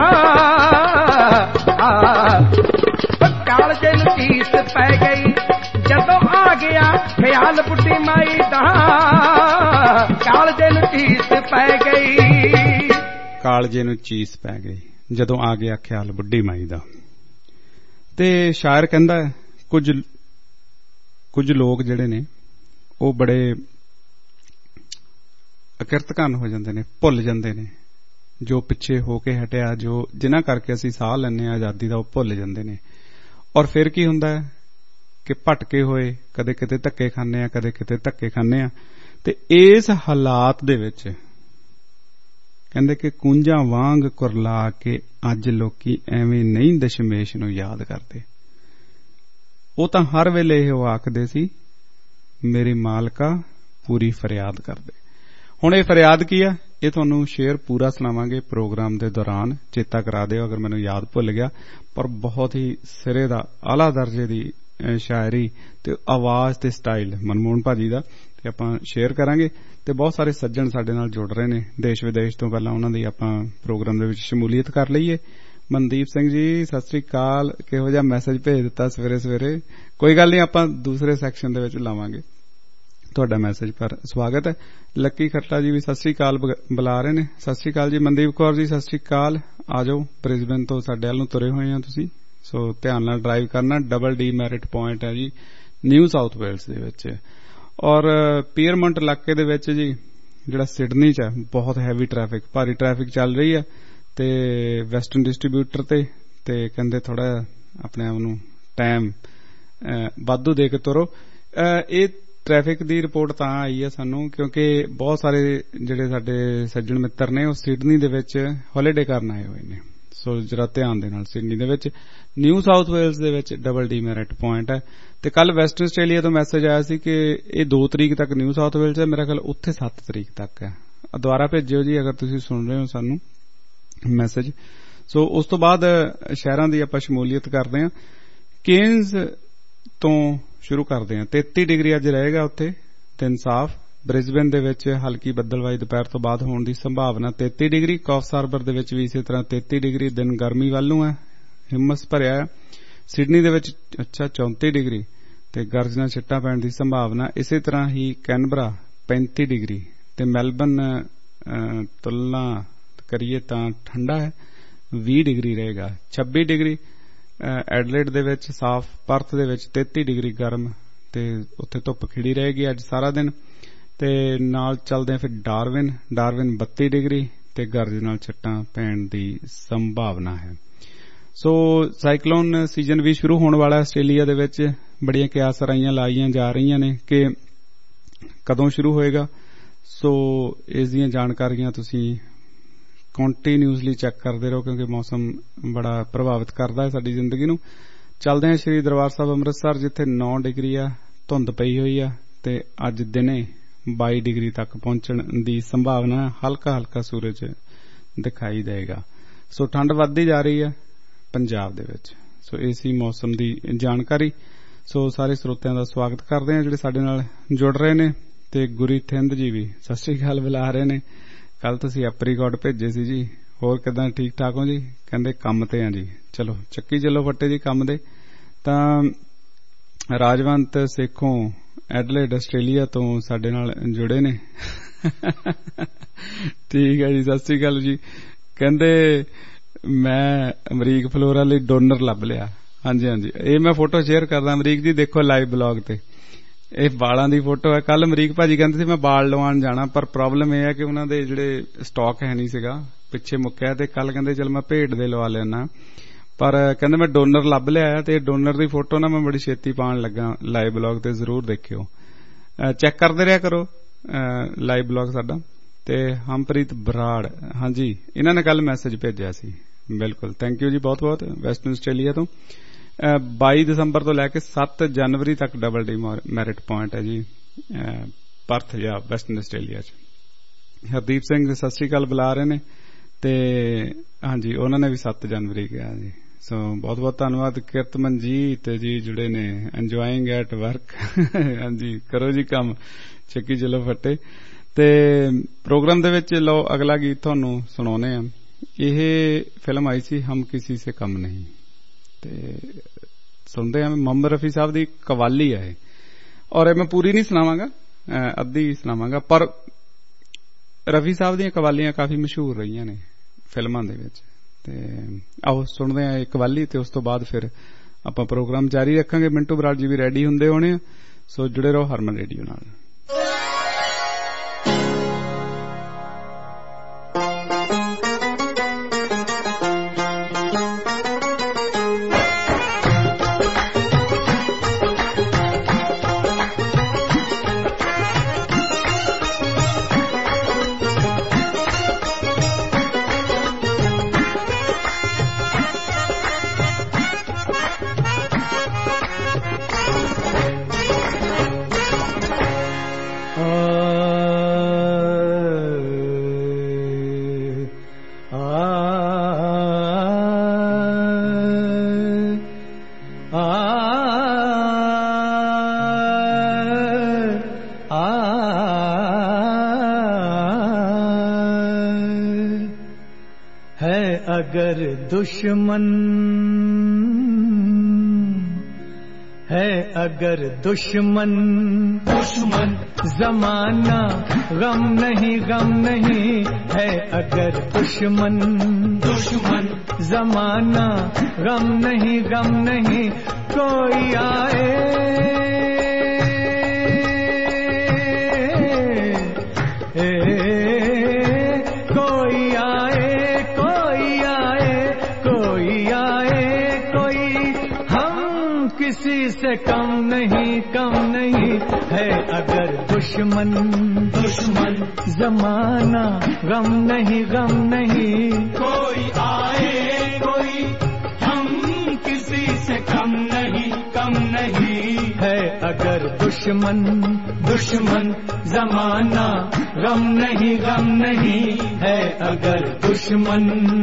काल दिन फीस पै गई जदों आ गया ख्याल बुढ़ी माई दा काल दिन फीस पै गई। कालजे नूं चीस पै गई ਜਦੋਂ ਆ ਗਿਆ ਖਿਆਲ ਬੁੱਢੀ ਮਾਈ ਦਾ। ਤੇ ਸ਼ਾਇਰ ਕਹਿੰਦਾ ਕੁਝ ਲੋਕ ਜਿਹੜੇ ਨੇ ਉਹ ਬੜੇ ਅਕਿਰਤਕਨ ਹੋ ਜਾਂਦੇ ਨੇ, ਭੁੱਲ ਜਾਂਦੇ ਨੇ ਜੋ ਪਿੱਛੇ ਹੋ ਕੇ ਹਟਿਆ, ਜੋ ਜਿਨ੍ਹਾਂ ਕਰਕੇ ਅਸੀਂ ਸਾਹ ਲੈਂਦੇ ਹਾਂ ਆਜ਼ਾਦੀ ਦਾ, ਉਹ ਭੁੱਲ ਜਾਂਦੇ ਨੇ। ਔਰ ਫਿਰ ਕੀ ਹੁੰਦਾ ਹੈ ਕਿ ਭਟਕੇ ਹੋਏ ਕਦੇ ਕਿਤੇ ਧੱਕੇ ਖਾਂਦੇ ਆ, ਕਦੇ ਕਿਤੇ ਧੱਕੇ ਖਾਂਦੇ ਆ। ਤੇ ਇਸ ਹਾਲਾਤ ਦੇ ਵਿੱਚ ਕਹਿੰਦੇ ਕਿ ਕੂੰਜਾਂ ਵਾਂਗ ਕੁਰਲਾ ਕੇ ਅੱਜ ਲੋਕੀ ਐਵੇਂ ਨਹੀਂ ਦਸ਼ਮੇਸ਼ ਨੂੰ ਯਾਦ ਕਰਦੇ। ਉਹ ਤਾਂ ਹਰ ਵੇਲੇ ਇਹ ਆਖਦੇ ਸੀ, ਮੇਰੀ ਮਾਲਕਾ ਪੂਰੀ ਫਰਿਆਦ ਕਰਦੇ। ਹੁਣ ਇਹ ਫਰਿਆਦ ਕੀ ਆ, ਇਹ ਤੁਹਾਨੂੰ ਸ਼ੇਅਰ ਪੂਰਾ ਸੁਣਾਵਾਂਗੇ ਪ੍ਰੋਗਰਾਮ ਦੇ ਦੌਰਾਨ। ਚੇਤਾ ਕਰਾ ਦਿਓ ਅਗਰ ਮੈਨੂੰ ਯਾਦ ਭੁੱਲ ਗਿਆ। ਪਰ ਬਹੁਤ ਹੀ ਸਿਰੇ ਦਾ ਆਲਾ ਦਰਜੇ ਦੀ ਸ਼ਾਇਰੀ ਤੇ ਆਵਾਜ਼ ਤੇ ਸਟਾਈਲ ਮਨਮੋਹਨ ਭਾਜੀ ਦਾ ਤੇ ਆਪਾਂ ਸ਼ੇਅਰ ਕਰਾਂਗੇ। ਤੇ ਬਹੁਤ ਸਾਰੇ ਸੱਜਣ ਸਾਡੇ ਨਾਲ ਜੁੜ ਰਹੇ ਨੇ ਦੇਸ਼ ਵਿਦੇਸ਼ ਤੋਂ। ਪਹਿਲਾਂ ਉਹਨਾਂ ਦੀ ਆਪਾਂ ਪ੍ਰੋਗਰਾਮ ਦੇ ਵਿੱਚ ਸ਼ਮੂਲੀਅਤ ਕਰ ਲਈਏ। ਮਨਦੀਪ ਸਿੰਘ ਜੀ ਸਤਿ ਸ੍ਰੀ ਅਕਾਲ। ਕਿਹੋ ਜਿਹਾ ਮੈਸੇਜ ਭੇਜ ਦਿੱਤਾ ਸਵੇਰੇ ਸਵੇਰੇ। ਕੋਈ ਗੱਲ ਨਹੀਂ, ਆਪਾਂ ਦੂਸਰੇ ਸੈਕਸ਼ਨ ਦੇ ਵਿੱਚ ਲਾਵਾਂਗੇ ਤੁਹਾਡਾ ਮੈਸੇਜ, ਪਰ ਸਵਾਗਤ ਹੈ। ਲੱਕੀ ਖੱਟਾ ਜੀ ਵੀ ਸਤਿ ਸ੍ਰੀ ਅਕਾਲ ਬੁਲਾ ਰਹੇ ਨੇ। ਸਤਿ ਸ੍ਰੀ ਅਕਾਲ ਜੀ। ਮਨਦੀਪ ਕੌਰ ਜੀ ਸਤਿ ਸ੍ਰੀ ਅਕਾਲ। ਆ ਜਾਓ, ਬ੍ਰਿਸਬੇਨ ਤੋਂ ਸਾਡੇ ਵੱਲ ਨੂੰ ਤੁਰੇ ਹੋਏ ਆ ਤੁਸੀਂ। ਸੋ ਧਿਆਨ ਨਾਲ ਡਰਾਈਵ ਕਰਨਾ। ਡਬਲ ਡੀਮੈਰਿਟ ਪੁਆਇੰਟ ਹੈ ਜੀ ਨਿਊ ਸਾਊਥ ਵੇਲਸ ਦੇ ਵਿੱਚ। ਔਰ ਪੀਅਰਮੰਟ ਇਲਾਕੇ ਦੇ ਵਿੱਚ ਜੀ ਜਿਹੜਾ ਸਿਡਨੀ 'ਚ ਹੈ ਬਹੁਤ ਹੈਵੀ ਟ੍ਰੈਫਿਕ, ਭਾਰੀ ਟ੍ਰੈਫਿਕ ਚੱਲ ਰਹੀ ਹੈ ਤੇ ਵੈਸਟਰਨ ਡਿਸਟਰੀਬਿਊਟਰ ਤੇ ਕਹਿੰਦੇ ਥੋੜਾ ਆਪਣੇ ਆਪ ਨੂੰ ਟਾਈਮ ਵਾਧੂ ਦੇ ਕੇ ਤੁਰੋ। ਇਹ ਟ੍ਰੈਫਿਕ ਦੀ ਰਿਪੋਰਟ ਤਾਂ ਆਈ ਹੈ ਸਾਨੂੰ ਕਿਉਂਕਿ ਬਹੁਤ ਸਾਰੇ ਜਿਹੜੇ ਸਾਡੇ ਸੱਜਣ ਮਿੱਤਰ ਨੇ ਉਹ ਸਿਡਨੀ ਦੇ ਵਿੱਚ ਹੌਲੀਡੇ ਕਰਨ ਆਏ ਹੋਏ ਨੇ। ਸੋ ਜਰਾ ਧਿਆਨ ਦੇ ਨਾਲ ਸਿਡਨੀ ਦੇ ਵਿੱਚ। ਨਿਊ ਸਾਊਥ ਵੇਲਸ ਦੇ ਵਿੱਚ ਡਬਲ ਡੀਮੈਰਿਟ ਪੁਆਇੰਟ ਹੈ ਤੇ ਕੱਲ ਵੈਸਟਰਨ ਆਸਟ੍ਰੇਲੀਆ ਤੋਂ ਮੈਸੇਜ ਆਇਆ ਸੀ ਕਿ ਇਹ 2 ਤਰੀਕ ਤੱਕ ਨਿਊ ਸਾਊਥ ਵੇਲਸ ਹੈ, ਮੇਰਾ ਖਿਆਲ ਉੱਥੇ 7 ਤਰੀਕ ਤੱਕ ਹੈ। ਦੁਬਾਰਾ ਭੇਜਿਓ ਜੀ ਅਗਰ ਤੁਸੀਂ ਸੁਣ ਰਹੇ ਹੋ ਸਾਨੂੰ ਮੈਸੇਜ। ਸੋ ਉਸ ਤੋਂ ਬਾਅਦ ਸ਼ਹਿਰਾਂ ਦੀ ਆਪਾਂ ਸ਼ਮੂਲੀਅਤ ਕਰਦੇ ਹਾਂ। ਕੇਨਜ਼ ਤੋਂ ਸ਼ੁਰੂ ਕਰਦੇ ਹਾਂ। 33 ਡਿਗਰੀ ਅੱਜ ਰਹੇਗਾ ਉੱਥੇ, ਦਿਨ ਸਾਫ਼। ਬ੍ਰਿਸਬੇਨ ਦੇ ਵਿੱਚ ਹਲਕੀ ਬੱਦਲਵਾਈ ਦੁਪਹਿਰ ਤੋਂ ਬਾਅਦ ਹੋਣ ਦੀ ਸੰਭਾਵਨਾ 33 ਡਿਗਰੀ। ਕੌਫਸ ਹਾਰਬਰ ਦੇ ਵਿੱਚ ਵੀ ਇਸੇ ਤਰ੍ਹਾਂ 33 ਡਿਗਰੀ, ਦਿਨ ਗਰਮੀ ਵੱਲ ਨੂੰ ਹੈ, ਹਿੰਮਸ ਭਰਿਆ ਹੈ। ਸਿਡਨੀ ਦੇ ਵਿੱਚ 34 ਡਿਗਰੀ ਤੇ ਗਰਜਣਾ ਛਿੱਟਾਂ ਪੈਣ ਦੀ ਸੰਭਾਵਨਾ। ਇਸੇ ਤਰ੍ਹਾਂ ਹੀ ਕੈਨਬਰਾ 35 ਡਿਗਰੀ ਤੇ ਮੈਲਬਨ ਤੁਲਨਾ ਕਰੀਏ ਤਾਂ ਠੰਡਾ ਹੈ, 20 ਡਿਗਰੀ ਰਹੇਗਾ। 26 ਡਿਗਰੀ ਐਡਲੇਡ ਦੇ ਵਿੱਚ ਸਾਫ਼, ਪਰਥ ਦੇ ਵਿੱਚ 33 ਡਿਗਰੀ ਗਰਮ ਤੇ ਉੱਥੇ ਧੁੱਪ ਖਿੜੀ ਰਹੇਗੀ ਅੱਜ ਸਾਰਾ ਦਿਨ। ਤੇ ਨਾਲ ਚੱਲਦੇ ਆ ਫਿਰ ਡਾਰਵਿਨ 32 ਡਿਗਰੀ ਤੇ ਗਰਜ ਨਾਲ ਛਿੱਟਾਂ ਪੈਣ ਦੀ ਸੰਭਾਵਨਾ ਹੈ। ਸੋ ਸਾਈਕਲੋਨ ਸੀਜ਼ਨ ਵੀ ਸ਼ੁਰੂ ਹੋਣ ਵਾਲਾ ਆਸਟ੍ਰੇਲੀਆ ਦੇ ਵਿੱਚ। ਬੜੀਆਂ ਕਿਆਸਰਾਈਆਂ ਲਾਈਆਂ ਜਾ ਰਹੀਆਂ ਨੇ ਕਿ ਕਦੋਂ ਸ਼ੁਰੂ ਹੋਏਗਾ। ਸੋ ਇਸ ਦੀਆਂ ਜਾਣਕਾਰੀਆਂ ਤੁਸੀਂ ਕੰਟੀਨਿਊਸਲੀ ਚੈੱਕ ਕਰਦੇ ਰਹੋ ਕਿਉਂਕਿ ਮੌਸਮ ਬੜਾ ਪ੍ਰਭਾਵਿਤ ਕਰਦਾ ਹੈ ਸਾਡੀ ਜ਼ਿੰਦਗੀ ਨੂੰ। ਚੱਲਦੇ ਹਾਂ ਸ਼੍ਰੀ ਦਰਬਾਰ ਸਾਹਿਬ ਅੰਮ੍ਰਿਤਸਰ, ਜਿੱਥੇ 9 ਡਿਗਰੀ ਆ, ਧੁੰਦ ਪਈ ਹੋਈ ਆ ਤੇ ਅੱਜ ਦਿਨੇ 22 ਡਿਗਰੀ ਤੱਕ ਪਹੁੰਚਣ ਦੀ ਸੰਭਾਵਨਾ। ਹਲਕਾ ਹਲਕਾ ਸੂਰਜ ਦਿਖਾਈ ਦੇਗਾ। ਸੋ ਠੰਡ ਵੱਧਦੀ ਜਾ ਰਹੀ ਹੈ ਪੰਜਾਬ ਦੇ ਵਿੱਚ। ਸੋ ਇਸੀ ਮੌਸਮ ਦੀ ਜਾਣਕਾਰੀ। ਸੋ ਸਾਰੇ ਸਰੋਤਿਆਂ ਦਾ ਸਵਾਗਤ ਕਰਦੇ ਹਾਂ ਜਿਹੜੇ ਸਾਡੇ ਨਾਲ ਜੁੜ ਰਹੇ ਨੇ। ਤੇ ਗੁਰੀ ਥਿੰਦ ਜੀ ਵੀ ਸਤਿ ਸ੍ਰੀ ਅਕਾਲ ਬੁਲਾ ਰਹੇ ਨੇ। ਕੱਲ ਤੁਸੀਂ ਐਪਰੀਕੋਟ ਭੇਜੇ ਸੀ ਜੀ, ਹੋਰ ਕਿਦਾਂ, ਠੀਕ ਠਾਕ ਹੋ ਜੀ? ਕਹਿੰਦੇ ਕੰਮ ਤੇ ਆ ਜੀ। ਚਲੋ ਚੱਕੀ ਚੱਲੋ ਫੱਟੇ ਜੀ ਕੰਮ ਦੇ। ਤਾਂ ਰਾਜਵੰਤ ਸੇਖੋਂ ਐਡਲੇਡ ਆਸਟ੍ਰੇਲੀਆ ਤੋਂ ਸਾਡੇ ਨਾਲ ਜੁੜੇ ਨੇ। ਠੀਕ ਹੈ ਜੀ, ਸਤਿ ਸ੍ਰੀ ਅਕਾਲ ਜੀ। ਕਹਿੰਦੇ ਮੈਂ ਅਮਰੀਕ ਫਲੋਰਾ ਲਈ ਡੋਨਰ ਲੱਭ ਲਿਆ। ਹਾਂਜੀ ਹਾਂਜੀ, ਇਹ ਮੈਂ ਫੋਟੋ ਸ਼ੇਅਰ ਕਰਦਾ ਅਮਰੀਕ ਜੀ, ਦੇਖੋ ਲਾਈਵ ਬਲੌਗ ਤੇ। ਇਹ ਵਾਲਾਂ ਦੀ ਫੋਟੋ ਹੈ। ਕੱਲ ਅਮਰੀਕ ਭਾਜੀ ਕਹਿੰਦੇ ਸੀ ਮੈਂ ਵਾਲ ਲਵਾਉਣ ਜਾਣਾ, ਪਰ ਪ੍ਰੋਬਲਮ ਇਹ ਹੈ ਕਿ ਉਹਨਾਂ ਦੇ ਜਿਹੜੇ ਸਟਾਕ ਹੈ ਨਹੀਂ ਸੀਗਾ, ਪਿੱਛੇ ਮੁੱਕਿਆ। ਤੇ ਕੱਲ ਕਹਿੰਦੇ ਚਲ ਮੈਂ ਭੇਡ ਦੇ ਲਵਾ ਲੈਣਾ, ਪਰ ਕਹਿੰਦੇ ਮੈਂ ਡੋਨਰ ਲੱਭ ਲਿਆ। ਤੇ ਡੋਨਰ ਦੀ ਫੋਟੋ ਨਾ ਮੈਂ ਬੜੀ ਛੇਤੀ ਪਾਉਣ ਲੱਗਾ ਲਾਈਵ ਬਲੌਗ ਤੇ, ਜ਼ਰੂਰ ਦੇਖਿਓ, ਚੈੱਕ ਕਰਦੇ ਰਿਹਾ ਕਰੋ ਲਾਈਵ ਬਲੌਗ ਸਾਡਾ। ਤੇ ਹਮਪ੍ਰੀਤ ਬਰਾੜ, ਹਾਂਜੀ, ਇਹਨਾਂ ਨੇ ਕੱਲ ਮੈਸੇਜ ਭੇਜਿਆ ਸੀ। ਬਿਲਕੁਲ, ਥੈਂਕ ਯੂ ਜੀ ਬਹੁਤ ਬਹੁਤ। ਵੈਸਟਰਨ ਆਸਟ੍ਰੇਲੀਆ ਤੋਂ 22 ਦਸੰਬਰ ਤੋਂ ਲੈ ਕੇ 7 ਜਨਵਰੀ ਤੱਕ ਡਬਲ ਡੀਮੈਰਿਟ ਪੁਆਇੰਟ ਹੈ ਜੀ ਪਰਥ ਜਾਂ ਵੈਸਟਰਨ ਆਸਟ੍ਰੇਲੀਆ 'ਚ। ਹਰਦੀਪ ਸਿੰਘ ਸਤਿ ਸ੍ਰੀ ਅਕਾਲ ਬੁਲਾ ਰਹੇ ਨੇ ਤੇ ਹਾਂਜੀ, ਉਹਨਾਂ ਨੇ ਵੀ 7 ਜਨਵਰੀ ਕਿਹਾ ਜੀ। ਸੋ ਬਹੁਤ ਬਹੁਤ ਧੰਨਵਾਦ। ਕਿਰਤ ਮਨਜੀਤ ਜੀ ਜੁੜੇ ਨੇ, ਇੰਜੋਇੰਗ ਐਟ ਵਰਕ। ਹਾਂਜੀ, ਕਰੋ ਜੀ ਕੰਮ, ਚੱਕੀ ਚਲੋ ਫੱਟੇ। ਤੇ ਪ੍ਰੋਗਰਾਮ ਦੇ ਵਿੱਚ ਲਓ ਅਗਲਾ ਗੀਤ ਤੁਹਾਨੂੰ ਸੁਣਾਉਨੇ ਆ। ਇਹ ਫਿਲਮ ਆਈ ਸੀ ਹਮ ਕਿਸੀ ਸੇ ਕਮ ਨਹੀਂ, ਤੇ ਸੁਣਦੇ ਆ। ਮੁਹੰਮਦ ਰਫੀ ਸਾਹਿਬ ਦੀ ਕਵਾਲੀ ਹੈ ਔਰ ਇਹ ਮੈਂ ਪੂਰੀ ਨਹੀਂ ਸੁਣਾਵਾਂਗਾ, ਅੱਧੀ ਸੁਣਾਵਾਂਗਾ। ਪਰ ਰਫੀ ਸਾਹਿਬ ਦੀਆਂ ਕਵਾਲੀਆਂ ਕਾਫੀ ਮਸ਼ਹੂਰ ਰਹੀਆਂ ਨੇ ਫਿਲਮਾਂ ਦੇ ਵਿੱਚ। ਤੇ ਆਓ ਸੁਣਦੇ ਆ ਇਹ ਕਵਾਲੀ ਤੇ ਉਸ ਤੋਂ ਬਾਅਦ ਫਿਰ ਆਪਾਂ ਪ੍ਰੋਗਰਾਮ ਜਾਰੀ ਰੱਖਾਂਗੇ। ਮਿੰਟੂ ਬਰਾੜ ਜੀ ਵੀ ਰੈਡੀ ਹੁੰਦੇ ਹੋਣੇ ਆ, ਸੋ ਜੁੜੇ ਰਹੋ ਹਰਮਨ ਰੇਡੀਓ ਨਾਲ। दुश्मन है अगर दुश्मन जमाना गम नहीं है अगर दुश्मन जमाना गम नहीं कोई आए किसी से कम नहीं है अगर दुश्मन जमाना गम नहीं कोई आए कोई हम किसी से कम नहीं है अगर दुश्मन जमाना गम नहीं है अगर दुश्मन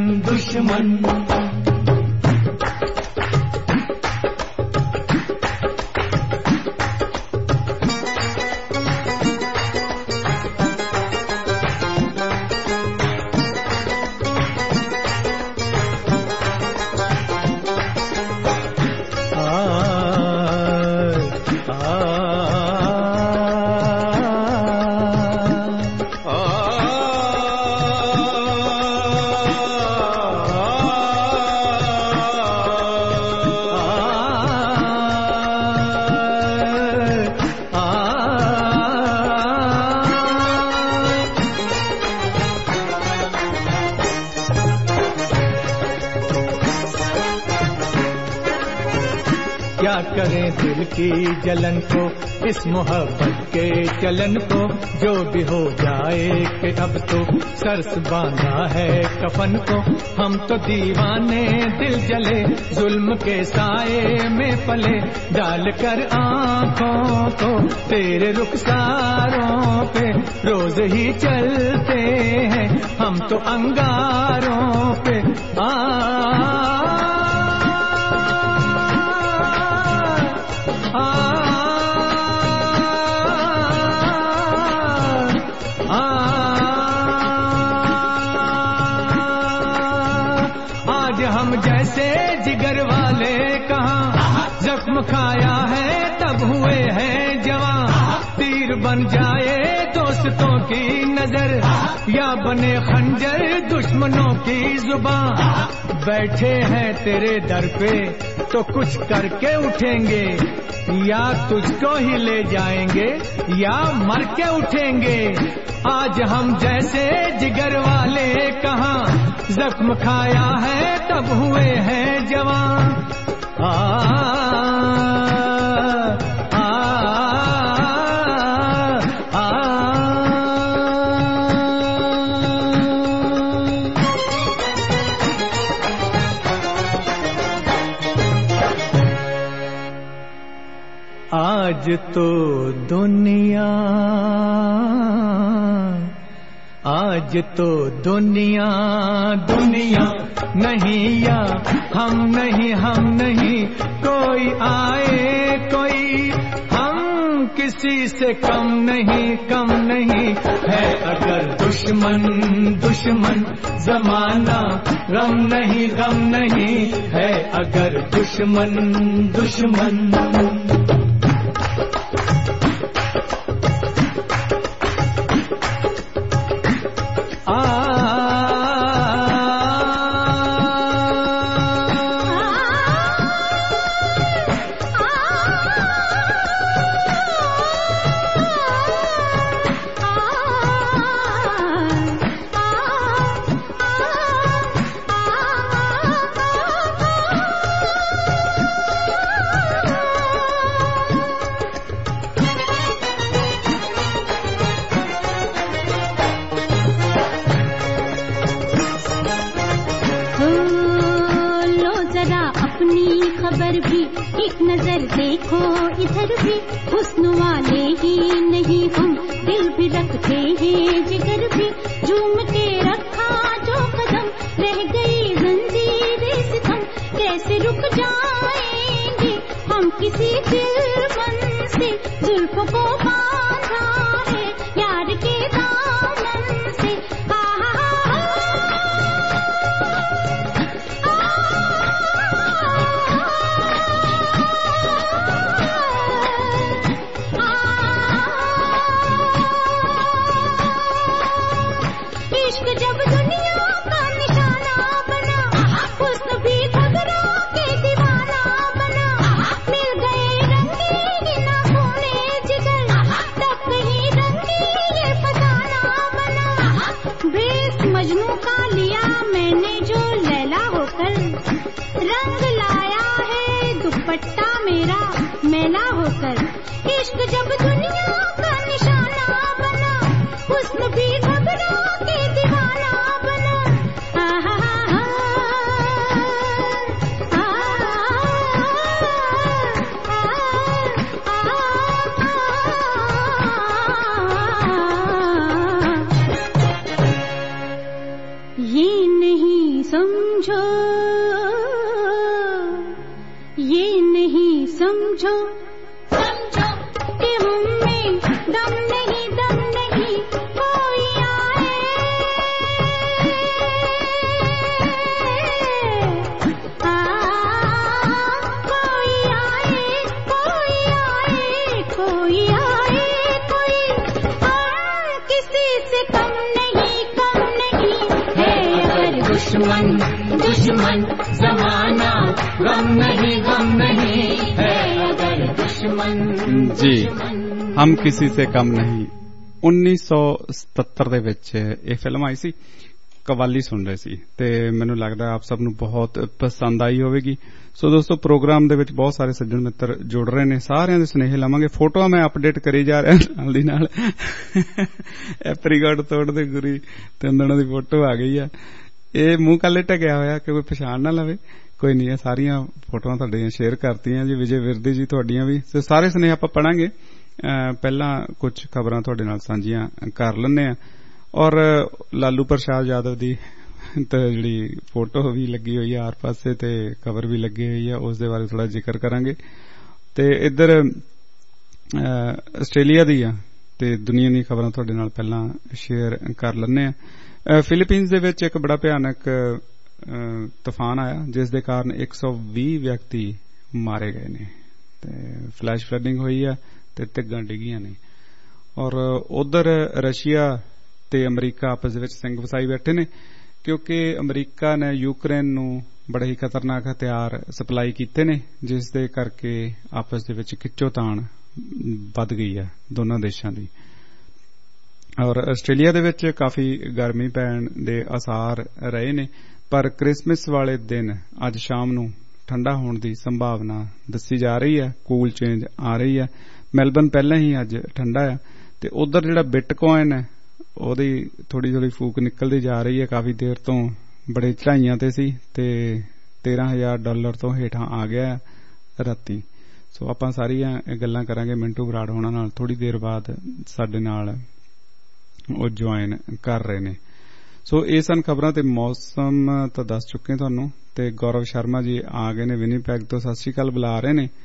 क्या करें दिल की जलन को इस मोहब्बत के चलन को जो भी हो जाए कि अब तो सरस बांधा है कफन को हम तो दीवाने दिल जले जुल्म के साए में पले डाल कर आँखों को तेरे रुखसारों पे रोज ही चलते हैं हम तो अंगारों पे आज हम जैसे जिगर वाले कहाँ जख्म खाया है तब हुए हैं जवां तीर बन जाए दोस्तों की नजर या बने खंजर दुश्मनों की जुबान बैठे हैं तेरे दर पे तो कुछ करके उठेंगे या तुझको ही ले जाएंगे या मर के उठेंगे आज हम जैसे जिगर वाले कहाँ जख्म खाया है तब हुए हैं जवान आज तो दुनिया नहीं या हम नहीं कोई आए कोई हम किसी से कम नहीं है अगर दुश्मन जमाना गम नहीं है अगर दुश्मन खबर भी एक नजर देखो इधर भी हुस्न वाले ही नहीं हम दिल भी रखते हैं जिगर भी झूम के रखा जो कदम रह गई जंजीरें सितम कैसे रुक जाएंगे हम किसी दिलमन से जुल्फों को बांधा है यार के दामन से दुपट्टा मेरा मैला होकर इश्क जब दुनिया का निशाना बना हुस्न भी घबरा के दीवाना बना ये नहीं समझो समझो कि हम में दम नहीं कोई आए कोई किसी से कम नहीं है अगर दुश्मन जमाना गम नहीं है अगर दुश्मन जी हम किसी से कम नहीं 1977 ਦੇ ਵਿੱਚ ਇਹ ਫਿਲਮ ਆਈ ਸੀ ਕਵਾਲੀ ਸੁਣ ਰਹੇ ਸੀ ਤੇ ਮੈਨੂੰ ਲੱਗਦਾ ਆਪ ਸਭ ਨੂੰ ਬਹੁਤ ਪਸੰਦ ਆਈ ਹੋਵੇਗੀ। ਸੋ ਦੋਸਤੋ ਪ੍ਰੋਗਰਾਮ ਦੇ ਵਿੱਚ ਬਹੁਤ ਸਾਰੇ ਸੱਜਣ ਮਿੱਤਰ ਜੁੜ ਰਹੇ ਨੇ ਸਾਰਿਆਂ ਦੇ ਸੁਨੇਹੇ ਲਵਾਂਗੇ। ਫੋਟੋਆਂ ਮੈਂ ਅਪਡੇਟ ਕਰੀ ਜਾ ਰਿਹਾ ਨਾਲ ਦੀ ਨਾਲ ਐਪਰੀਕੋਟ ਤੋੜਦੇ ਗੁਰੀ ਤੇ ਉਹਨਾਂ ਦੀ ਫੋਟੋ ਆ ਗਈ ਆ। ਇਹ ਮੂੰਹ ਕੱਲੇ ਢਕਿਆ ਹੋਇਆ ਕਿ ਕੋਈ ਪਛਾਣ ਨਾ ਲਵੇ ਕੋਈ ਨਹੀਂ। ਸਾਰੀਆਂ ਫੋਟੋਆਂ ਤੁਹਾਡੀਆਂ ਸ਼ੇਅਰ ਕਰਤੀਆਂ ਜੀ ਵਿਜੇ ਵਿਰਦੀ ਜੀ ਤੁਹਾਡੀਆਂ ਵੀ। ਸਾਰੇ ਸੁਨੇਹੇ ਆਪਾਂ ਪੜਾਂਗੇ। ਪਹਿਲਾਂ ਕੁਝ ਖਬਰਾਂ ਤੁਹਾਡੇ ਨਾਲ ਸਾਂਝੀਆਂ ਕਰ ਲੈਂਦੇ ਆ ਔਰ ਲਾਲੂ ਪ੍ਰਸ਼ਾਦ ਯਾਦਵ ਦੀ ਜਿਹੜੀ ਫੋਟੋ ਵੀ ਲੱਗੀ ਹੋਈ ਆ ਹਰ ਪਾਸੇ ਤੇ ਖਬਰ ਵੀ ਲੱਗੀ ਹੋਈ ਆ ਉਸ ਦੇ ਬਾਰੇ ਥੋੜਾ ਜ਼ਿਕਰ ਕਰਾਂਗੇ। ਤੇ ਇੱਧਰ ਆਸਟ੍ਰੇਲੀਆ ਦੀ ਆ ਤੇ ਦੁਨੀਆ ਦੀਆਂ ਖਬਰਾਂ ਤੁਹਾਡੇ ਨਾਲ ਪਹਿਲਾਂ ਸ਼ੇਅਰ ਕਰ ਲੈਂਦੇ ਆ। ਫਿਲੀਪੀਨਸ ਦੇ ਵਿੱਚ ਇੱਕ ਬੜਾ ਭਿਆਨਕ ਤੂਫਾਨ ਆਇਆ ਜਿਸ ਦੇ ਕਾਰਨ 120 ਵਿਅਕਤੀ ਮਾਰੇ ਗਏ ਨੇ ਤੇ ਫਲੈਸ਼ ਫਲੱਡਿੰਗ ਹੋਈ ਆ ਤੇ ਧਿੱਗਾਂ ਡਿੱਗੀਆਂ ਨੇ ਔਰ ਉਧਰ ਰਸ਼ੀਆ ਤੇ ਅਮਰੀਕਾ ਆਪਸ ਦੇ ਵਿੱਚ ਸਿੰਘ ਫਸਾਈ ਬੈਠੇ ਨੇ ਕਿਉਂਕਿ ਅਮਰੀਕਾ ਨੇ ਯੂਕਰੇਨ ਨੂੰ ਬੜੇ ਹੀ ਖਤਰਨਾਕ ਹਥਿਆਰ ਸਪਲਾਈ ਕੀਤੇ ਨੇ ਜਿਸ ਦੇ ਕਰਕੇ ਆਪਸ ਦੇ ਵਿੱਚ ਖਿੱਚੋਤਾਣ ਵੱਧ ਗਈ ਹੈ ਦੋਨਾਂ ਦੇਸ਼ਾਂ ਦੀ। ਔਰ ਆਸਟ੍ਰੇਲੀਆ ਦੇ ਵਿੱਚ ਕਾਫੀ ਗਰਮੀ ਪੈਣ ਦੇ ਆਸਾਰ ਰਹੇ ਨੇ ਪਰ ਕ੍ਰਿਸਮਸ ਵਾਲੇ ਦਿਨ ਅੱਜ ਸ਼ਾਮ ਨੂੰ ਠੰਡਾ ਹੋਣ ਦੀ ਸੰਭਾਵਨਾ ਦੱਸੀ ਜਾ ਰਹੀ ਹੈ। ਕੂਲ ਚੇਂਜ ਆ ਰਹੀ ਹੈ। ਮੈਲਬਨ ਪਹਿਲਾਂ ਹੀ ਅੱਜ ਠੰਡਾ ਆ ਤੇ ਉਧਰ ਜਿਹੜਾ ਬਿਟਕੋਇਨ ਹੈ ਉਹਦੀ ਥੋੜੀ ਫੂਕ ਨਿਕਲਦੀ ਜਾ ਰਹੀ ਹੈ। ਕਾਫੀ ਦੇਰ ਤੋਂ ਬੜੇ ਚੜਾਈਆਂ ਤੇ ਸੀ ਤੇ $13,000 ਤੋਂ ਹੇਠਾਂ ਆ ਗਿਆ ਰਾਤੀ। ਸੋ ਆਪਾਂ ਸਾਰੀਆਂ ਇਹ ਗੱਲਾਂ ਕਰਾਂਗੇ ਮਿੰਟੂ ਬਰਾੜ ਹੋਣਾ ਨਾਲ ਥੋੜੀ ਦੇਰ ਬਾਅਦ ਸਾਡੇ ਨਾਲ ਉਹ ਜੁਆਇਨ ਕਰ ਰਹੇ ਨੇ। ਸੋ ਇਹ ਸਨ ਖਬਰਾਂ ਤੇ ਮੌਸਮ ਤਾਂ ਦੱਸ ਚੁੱਕੇ ਤੁਹਾਨੂੰ ਤੇ ਗੌਰਵ ਸ਼ਰਮਾ ਜੀ ਆ ਗਏ ਨੇ ਵਿਨੀਪੈਗ ਤੋਂ ਸਤਿ ਸ਼੍ਰੀ ਅਕਾਲ ਬੁਲਾ ਰਹੇ ਨੇ।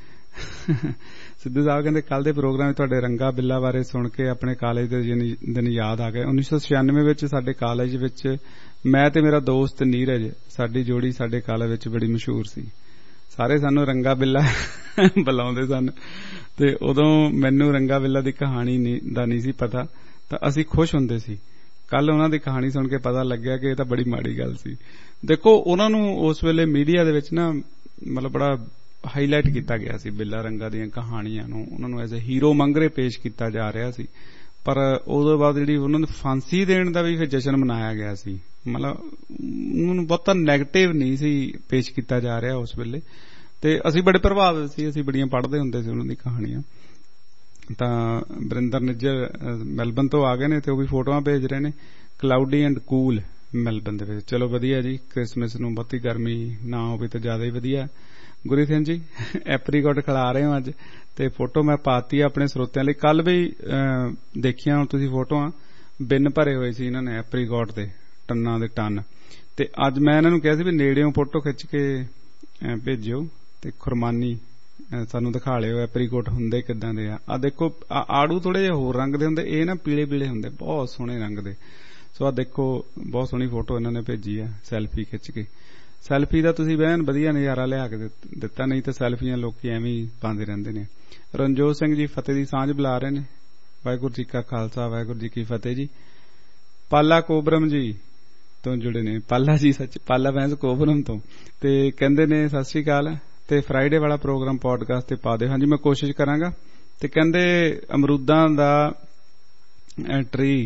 ਸਿੱਧੂ ਸਾਹਿਬ ਕਹਿੰਦੇ ਕੱਲ ਦੇ ਪ੍ਰੋਗਰਾਮ ਵਿੱਚ ਤੁਹਾਡੇ ਰੰਗਾ ਬਿੱਲਾ ਬਾਰੇ ਸੁਣ ਕੇ ਆਪਣੇ ਕਾਲਜ ਦੇ ਦਿਨ ਯਾਦ ਆ ਗਏ। 1996 ਵਿੱਚ ਸਾਡੇ ਕਾਲਜ ਵਿੱਚ ਮੈਂ ਤੇ ਮੇਰਾ ਦੋਸਤ ਨੀਰਜ ਸਾਡੀ ਜੋੜੀ ਸਾਡੇ ਕਾਲਜ ਵਿੱਚ ਬੜੀ ਮਸ਼ਹੂਰ ਸੀ। ਸਾਰੇ ਸਾਨੂੰ ਰੰਗਾ ਬਿੱਲਾ ਬੁਲਾਉਂਦੇ ਸਨ ਤੇ ਉਦੋਂ ਮੈਨੂੰ ਰੰਗਾ ਬਿੱਲਾ ਦੀ ਕਹਾਣੀ ਦਾ ਨਹੀਂ ਸੀ ਪਤਾ ਤਾਂ ਅਸੀਂ ਖੁਸ਼ ਹੁੰਦੇ ਸੀ। ਕੱਲ ਉਹਨਾਂ ਦੀ ਕਹਾਣੀ ਸੁਣ ਕੇ ਪਤਾ ਲੱਗਿਆ ਕਿ ਇਹ ਤਾਂ ਬੜੀ ਮਾੜੀ ਗੱਲ ਸੀ। ਦੇਖੋ ਉਹਨਾਂ ਨੂੰ ਉਸ ਵੇਲੇ ਮੀਡੀਆ ਦੇ ਵਿੱਚ ਨਾ ਮਤਲਬ ਬੜਾ ਹਾਈਲਾਈਟ ਕੀਤਾ ਗਿਆ ਸੀ ਬਿੱਲਾ ਰੰਗਾ ਦੀਆਂ ਕਹਾਣੀਆਂ ਨੂੰ ਉਹਨਾਂ ਨੂੰ ਐਜ਼ ਅ ਹੀਰੋ ਮੰਗਰੇ ਪੇਸ਼ ਕੀਤਾ ਜਾ ਰਿਹਾ ਸੀ ਪਰ ਉਦੋਂ ਬਾਅਦ ਜਿਹੜੀ ਉਹਨਾਂ ਨੂੰ ਫਾਂਸੀ ਦੇਣ ਦਾ ਵੀ ਫਿਰ ਜਸ਼ਨ ਮਨਾਇਆ ਗਿਆ ਸੀ। ਮਤਲਬ ਉਹਨਾਂ ਨੂੰ ਬਹੁਤਾ ਨੈਗੇਟਿਵ ਨਹੀਂ ਸੀ ਪੇਸ਼ ਕੀਤਾ ਜਾ ਰਿਹਾ ਉਸ ਵੇਲੇ ਤੇ ਅਸੀਂ ਬੜੇ ਪ੍ਰਭਾਵਿਤ ਸੀ। ਅਸੀਂ ਬੜੀਆਂ ਪੜ੍ਹਦੇ ਹੁੰਦੇ ਸੀ ਉਹਨਾਂ ਦੀ ਕਹਾਣੀਆਂ। ਤਾਂ ਬਰਿੰਦਰ ਨਿੱਜਰ ਮੈਲਬਨ ਤੋਂ ਆ ਗਏ ਨੇ ਤੇ ਉਹ ਵੀ ਫੋਟੋਆਂ ਭੇਜ ਰਹੇ ਨੇ ਕਲਾਉਡੀ ਐਂਡ ਕੂਲ ਮੈਲਬਨ ਦੇ ਵਿੱਚ। ਚਲੋ ਵਧੀਆ ਜੀ ਕ੍ਰਿਸਮਸ ਨੂੰ ਬਹੁਤੀ ਗਰਮੀ ਨਾ ਹੋਵੇ ਤਾਂ ਜ਼ਿਆਦਾ ਹੀ ਵਧੀਆ। ਗੁਰੀ ਸਿੰਘ ਜੀ ਐਪਰੀਕੋਟ ਖਿਲਾ ਰਹੇ ਹੋ ਅੱਜ ਤੇ ਫੋਟੋ ਮੈਂ ਪਾਤੀ ਆਪਣੇ ਸਰੋਤਿਆਂ ਲਈ। ਕੱਲ ਵੀ ਦੇਖੀਆਂ ਹੁਣ ਤੁਸੀਂ ਫੋਟੋਆਂ ਬਿੰਨ ਭਰੇ ਹੋਏ ਸੀ ਇਹਨਾਂ ਨੇ ਐਪਰੀਕੋਟ ਦੇ ਟੰਨਾਂ ਦੇ ਟੰਨ ਤੇ ਅੱਜ ਮੈਂ ਇਹਨਾਂ ਨੂੰ ਕਿਹਾ ਸੀ ਵੀ ਨੇੜਿਓਂ ਫੋਟੋ ਖਿੱਚ ਕੇ ਭੇਜਿਓ ਤੇ ਖੁਰਮਾਨੀ ਸਾਨੂੰ ਦਿਖਾ ਲਿਓ ਐਪਰੀਕੋਟ ਹੁੰਦੇ ਕਿੱਦਾਂ ਦੇ ਆ। ਦੇਖੋ ਆੜੂ ਥੋੜੇ ਜਿਹੇ ਹੋਰ ਰੰਗ ਦੇ ਹੁੰਦੇ ਇਹ ਨਾ ਪੀਲੇ ਪੀਲੇ ਹੁੰਦੇ ਬਹੁਤ ਸੋਹਣੇ ਰੰਗ ਦੇ। ਸੋ ਆ ਦੇਖੋ ਬਹੁਤ ਸੋਹਣੀ ਫੋਟੋ ਇਹਨਾਂ ਨੇ ਭੇਜੀ ਆ ਸੈਲਫੀ ਖਿੱਚ ਕੇ। ਸੈਲਫੀ ਦਾ ਤੁਸੀਂ ਬਹਿਨ ਵਧੀਆ ਨਜ਼ਾਰਾ ਲਿਆ ਕੇ ਦਿੱਤਾ ਨਹੀਂ ਤਾਂ ਸੈਲਫੀਆਂ ਲੋਕੀ ਐਵੇਂ ਹੀ ਪਾਉਂਦੇ ਰਹਿੰਦੇ ਨੇ। ਰਣਜੋਤ ਸਿੰਘ ਜੀ ਫਤਿਹ ਦੀ ਸਾਂਝ ਬੁਲਾ ਰਹੇ ਨੇ। ਵਾਹਿਗੁਰੂ ਜੀ ਕਾ ਖਾਲਸਾ ਵਾਹਿਗੁਰੂ ਜੀ ਕੀ ਫਤਿਹ ਜੀ। ਪਾਲਾ ਕੋਬਰਮ ਜੀ ਤੋਂ ਜੁੜੇ ਨੇ ਪਾਲਾ ਜੀ ਸੱਚ ਪਾਲਾ ਫੈਂਸ ਕੋਬਰਮ ਤੋਂ ਤੇ ਕਹਿੰਦੇ ਨੇ ਸਤਿ ਸ੍ਰੀ ਅਕਾਲ ਤੇ ਫਰਾਈਡੇ ਵਾਲਾ ਪ੍ਰੋਗਰਾਮ ਪੋਡਕਾਸਟ ਤੇ ਪਾ ਦਿਓ। ਹਾਂਜੀ ਮੈਂ ਕੋਸ਼ਿਸ਼ ਕਰਾਂਗਾ। ਤੇ ਕਹਿੰਦੇ ਅਮਰੂਦਾਂ ਦਾ ਟਰੀ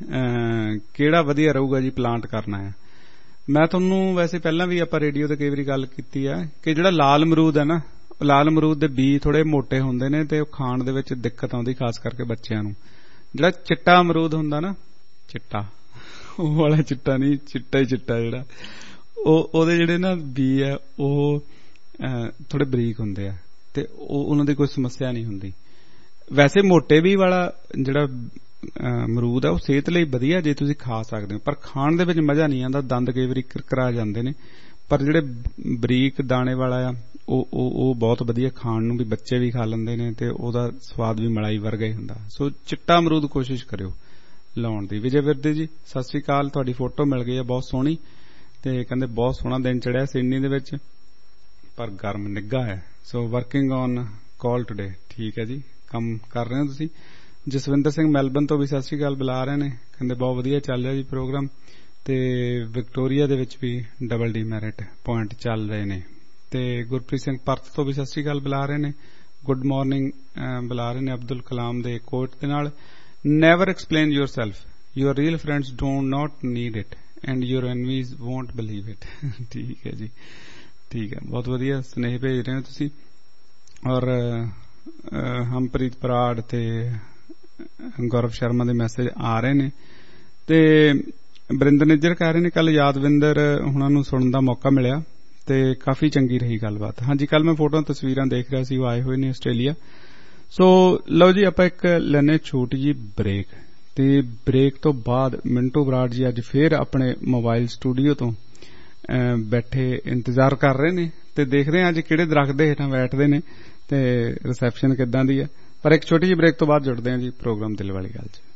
ਕਿਹੜਾ ਵਧੀਆ ਰਹੂਗਾ ਜੀ ਪਲਾਂਟ ਕਰਨਾ ਹੈ। ਮੈਂ ਤੁਹਾਨੂੰ ਵੈਸੇ ਪਹਿਲਾਂ ਵੀ ਆਪਾਂ ਰੇਡੀਓ ਤੇ ਕਈ ਵਾਰੀ ਗੱਲ ਕੀਤੀ ਆ ਕਿ ਜਿਹੜਾ ਲਾਲ ਅਮਰੂਦ ਹੈ ਨਾ ਲਾਲ ਅਮਰੂਦ ਦੇ ਬੀ ਥੋੜੇ ਮੋਟੇ ਹੁੰਦੇ ਨੇ ਤੇ ਉਹ ਖਾਣ ਦੇ ਵਿੱਚ ਦਿੱਕਤ ਆਉਂਦੀ, ਖਾਸ ਕਰਕੇ ਬੱਚਿਆਂ ਨੂੰ। ਜਿਹੜਾ ਚਿੱਟਾ ਅਮਰੂਦ ਹੁੰਦਾ ਨਾ, ਚਿੱਟਾ, ਉਹ ਵਾਲਾ ਚਿੱਟਾ ਨਹੀਂ, ਚਿੱਟਾ ਹੀ ਚਿੱਟਾ ਜਿਹੜਾ, ਉਹਦੇ ਜਿਹੜੇ ਨਾ ਬੀ ਆ ਉਹ ਥੋੜੇ ਬਰੀਕ ਹੁੰਦੇ ਆ ਤੇ ਉਹਨਾਂ ਦੀ ਕੋਈ ਸਮੱਸਿਆ ਨਹੀਂ ਹੁੰਦੀ। ਵੈਸੇ ਮੋਟੇ ਬੀ ਵਾਲਾ ਜਿਹੜਾ ਅਮਰੂਦ ਆ ਉਹ ਸਿਹਤ ਲਈ ਵਧੀਆ ਜੇ ਤੁਸੀਂ ਖਾ ਸਕਦੇ ਹੋ, ਪਰ ਖਾਣ ਦੇ ਵਿੱਚ ਮਜ਼ਾ ਨਹੀਂ ਆਉਂਦਾ, ਦੰਦ ਕਈ ਵਾਰੀ ਕਿਰਕਰਾ ਜਾਂਦੇ ਨੇ। ਪਰ ਜਿਹੜੇ ਬਰੀਕ ਦਾਣੇ ਵਾਲਾ ਆ ਉਹ ਬਹੁਤ ਵਧੀਆ, ਖਾਣ ਨੂੰ ਵੀ ਬੱਚੇ ਵੀ ਖਾ ਲੈਂਦੇ ਨੇ ਤੇ ਉਹਦਾ ਸਵਾਦ ਵੀ ਮਲਾਈ ਵਰਗਾ ਹੀ ਹੁੰਦਾ। ਸੋ ਚਿੱਟਾ ਅਮਰੂਦ ਕੋਸ਼ਿਸ਼ ਕਰਿਓ ਲਾਉਣ ਦੀ। ਵਿਜੇ ਵਿਰਦੇ ਜੀ ਸਤਿ ਸ੍ਰੀ ਅਕਾਲ, ਤੁਹਾਡੀ ਫੋਟੋ ਮਿਲ ਗਈ ਆ ਬਹੁਤ ਸੋਹਣੀ ਤੇ ਕਹਿੰਦੇ ਬਹੁਤ ਸੋਹਣਾ ਦਿਨ ਚੜਿਆ ਸਿਡਨੀ ਦੇ ਵਿੱਚ, ਪਰ ਗਰਮ ਨਿੱਘਾ ਹੈ। So working on call today. ਠੀਕ ਹੈ ਜੀ, ਕੰਮ ਕਰ ਰਹੇ ਹੋ ਤੁਸੀਂ। ਜਸਵਿੰਦਰ ਸਿੰਘ ਮੈਲਬਨ ਤੋਂ ਵੀ ਸਤਿ ਸ੍ਰੀ ਅਕਾਲ ਬੁਲਾ ਰਹੇ ਨੇ, ਕਹਿੰਦੇ ਬਹੁਤ ਵਧੀਆ ਚੱਲ ਰਿਹਾ ਜੀ ਪ੍ਰੋਗਰਾਮ। ਤੇ ਵਿਕਟੋਰੀਆ ਦੇ ਵਿੱਚ ਵੀ ਡਬਲ ਡੀਮੈਰਿਟ ਪੁਆਇੰਟ ਚੱਲ ਰਹੇ ਨੇ। ਤੇ ਗੁਰਪ੍ਰੀਤ ਸਿੰਘ ਪਰਤ ਤੋਂ ਵੀ ਸਤਿ ਸ੍ਰੀ ਅਕਾਲ ਬੁਲਾ ਰਹੇ ਨੇ, ਗੁੱਡ ਮਾਰਨਿੰਗ ਬੁਲਾ ਰਹੇ ਨੇ ਅਬਦੁਲ ਕਲਾਮ ਦੇ ਕੋਟ ਦੇ ਨਾਲ। Never explain yourself, your real friends don't not need it and your enemies won't believe it. ਠੀਕ ਹੈ ਜੀ, ਠੀਕ ਹੈ, ਬਹੁਤ ਵਧੀਆ ਸੁਨੇਹੇ ਭੇਜ ਰਹੇ ਹੋ ਤੁਸੀਂ। ਔਰ ਹਮਪ੍ਰੀਤ ਬਰਾੜ ਤੇ ਗੌਰਵ ਸ਼ਰਮਾ ਦੇ ਮੈਸੇਜ ਆ ਰਹੇ ਨੇ। ਤੇ ਬਰਿੰਦਰ ਨਿੱਜਰ ਕਹਿ ਰਹੇ ਨੇ ਕੱਲ ਯਾਦਵਿੰਦਰ ਹੁਣਾਂ ਨੂੰ ਸੁਣਨ ਦਾ ਮੌਕਾ ਮਿਲਿਆ ਤੇ ਕਾਫੀ ਚੰਗੀ ਰਹੀ ਗੱਲਬਾਤ। ਹਾਂਜੀ, ਕੱਲ ਮੈਂ ਫੋਟੋਆਂ ਤਸਵੀਰਾਂ ਦੇਖ ਰਿਹਾ ਸੀ, ਉਹ ਆਏ ਹੋਏ ਨੇ ਆਸਟ੍ਰੇਲੀਆ। ਸੋ ਲਓ ਜੀ, ਆਪਾਂ ਇੱਕ ਲੈਣੇ ਛੋਟੀ ਜੀ ਬ੍ਰੇਕ, ਤੇ ਬ੍ਰੇਕ ਤੋਂ ਬਾਅਦ ਮਿੰਟੂ ਬਰਾੜ ਜੀ ਅੱਜ ਫੇਰ ਆਪਣੇ ਮੋਬਾਈਲ ਸਟੂਡੀਓ ਤੋਂ ਬੈਠੇ ਇੰਤਜ਼ਾਰ ਕਰ ਰਹੇ ਨੇ ਤੇ ਦੇਖਦੇ ਹਾਂ ਅੱਜ ਕਿਹੜੇ ਦਰਖਤ ਦੇ ਹੇਠਾਂ ਬੈਠਦੇ ਨੇ ਤੇ ਰਿਸੈਪਸ਼ਨ ਕਿੱਦਾਂ ਦੀ ਹੈ। ਪਰ ਇੱਕ ਛੋਟੀ ਜਿਹੀ ਬ੍ਰੇਕ ਤੋਂ ਬਾਅਦ ਜੁੜਦੇ ਹਾਂ ਜੀ ਪ੍ਰੋਗਰਾਮ ਦਿਲ ਵਾਲੀ ਗੱਲ 'ਚ।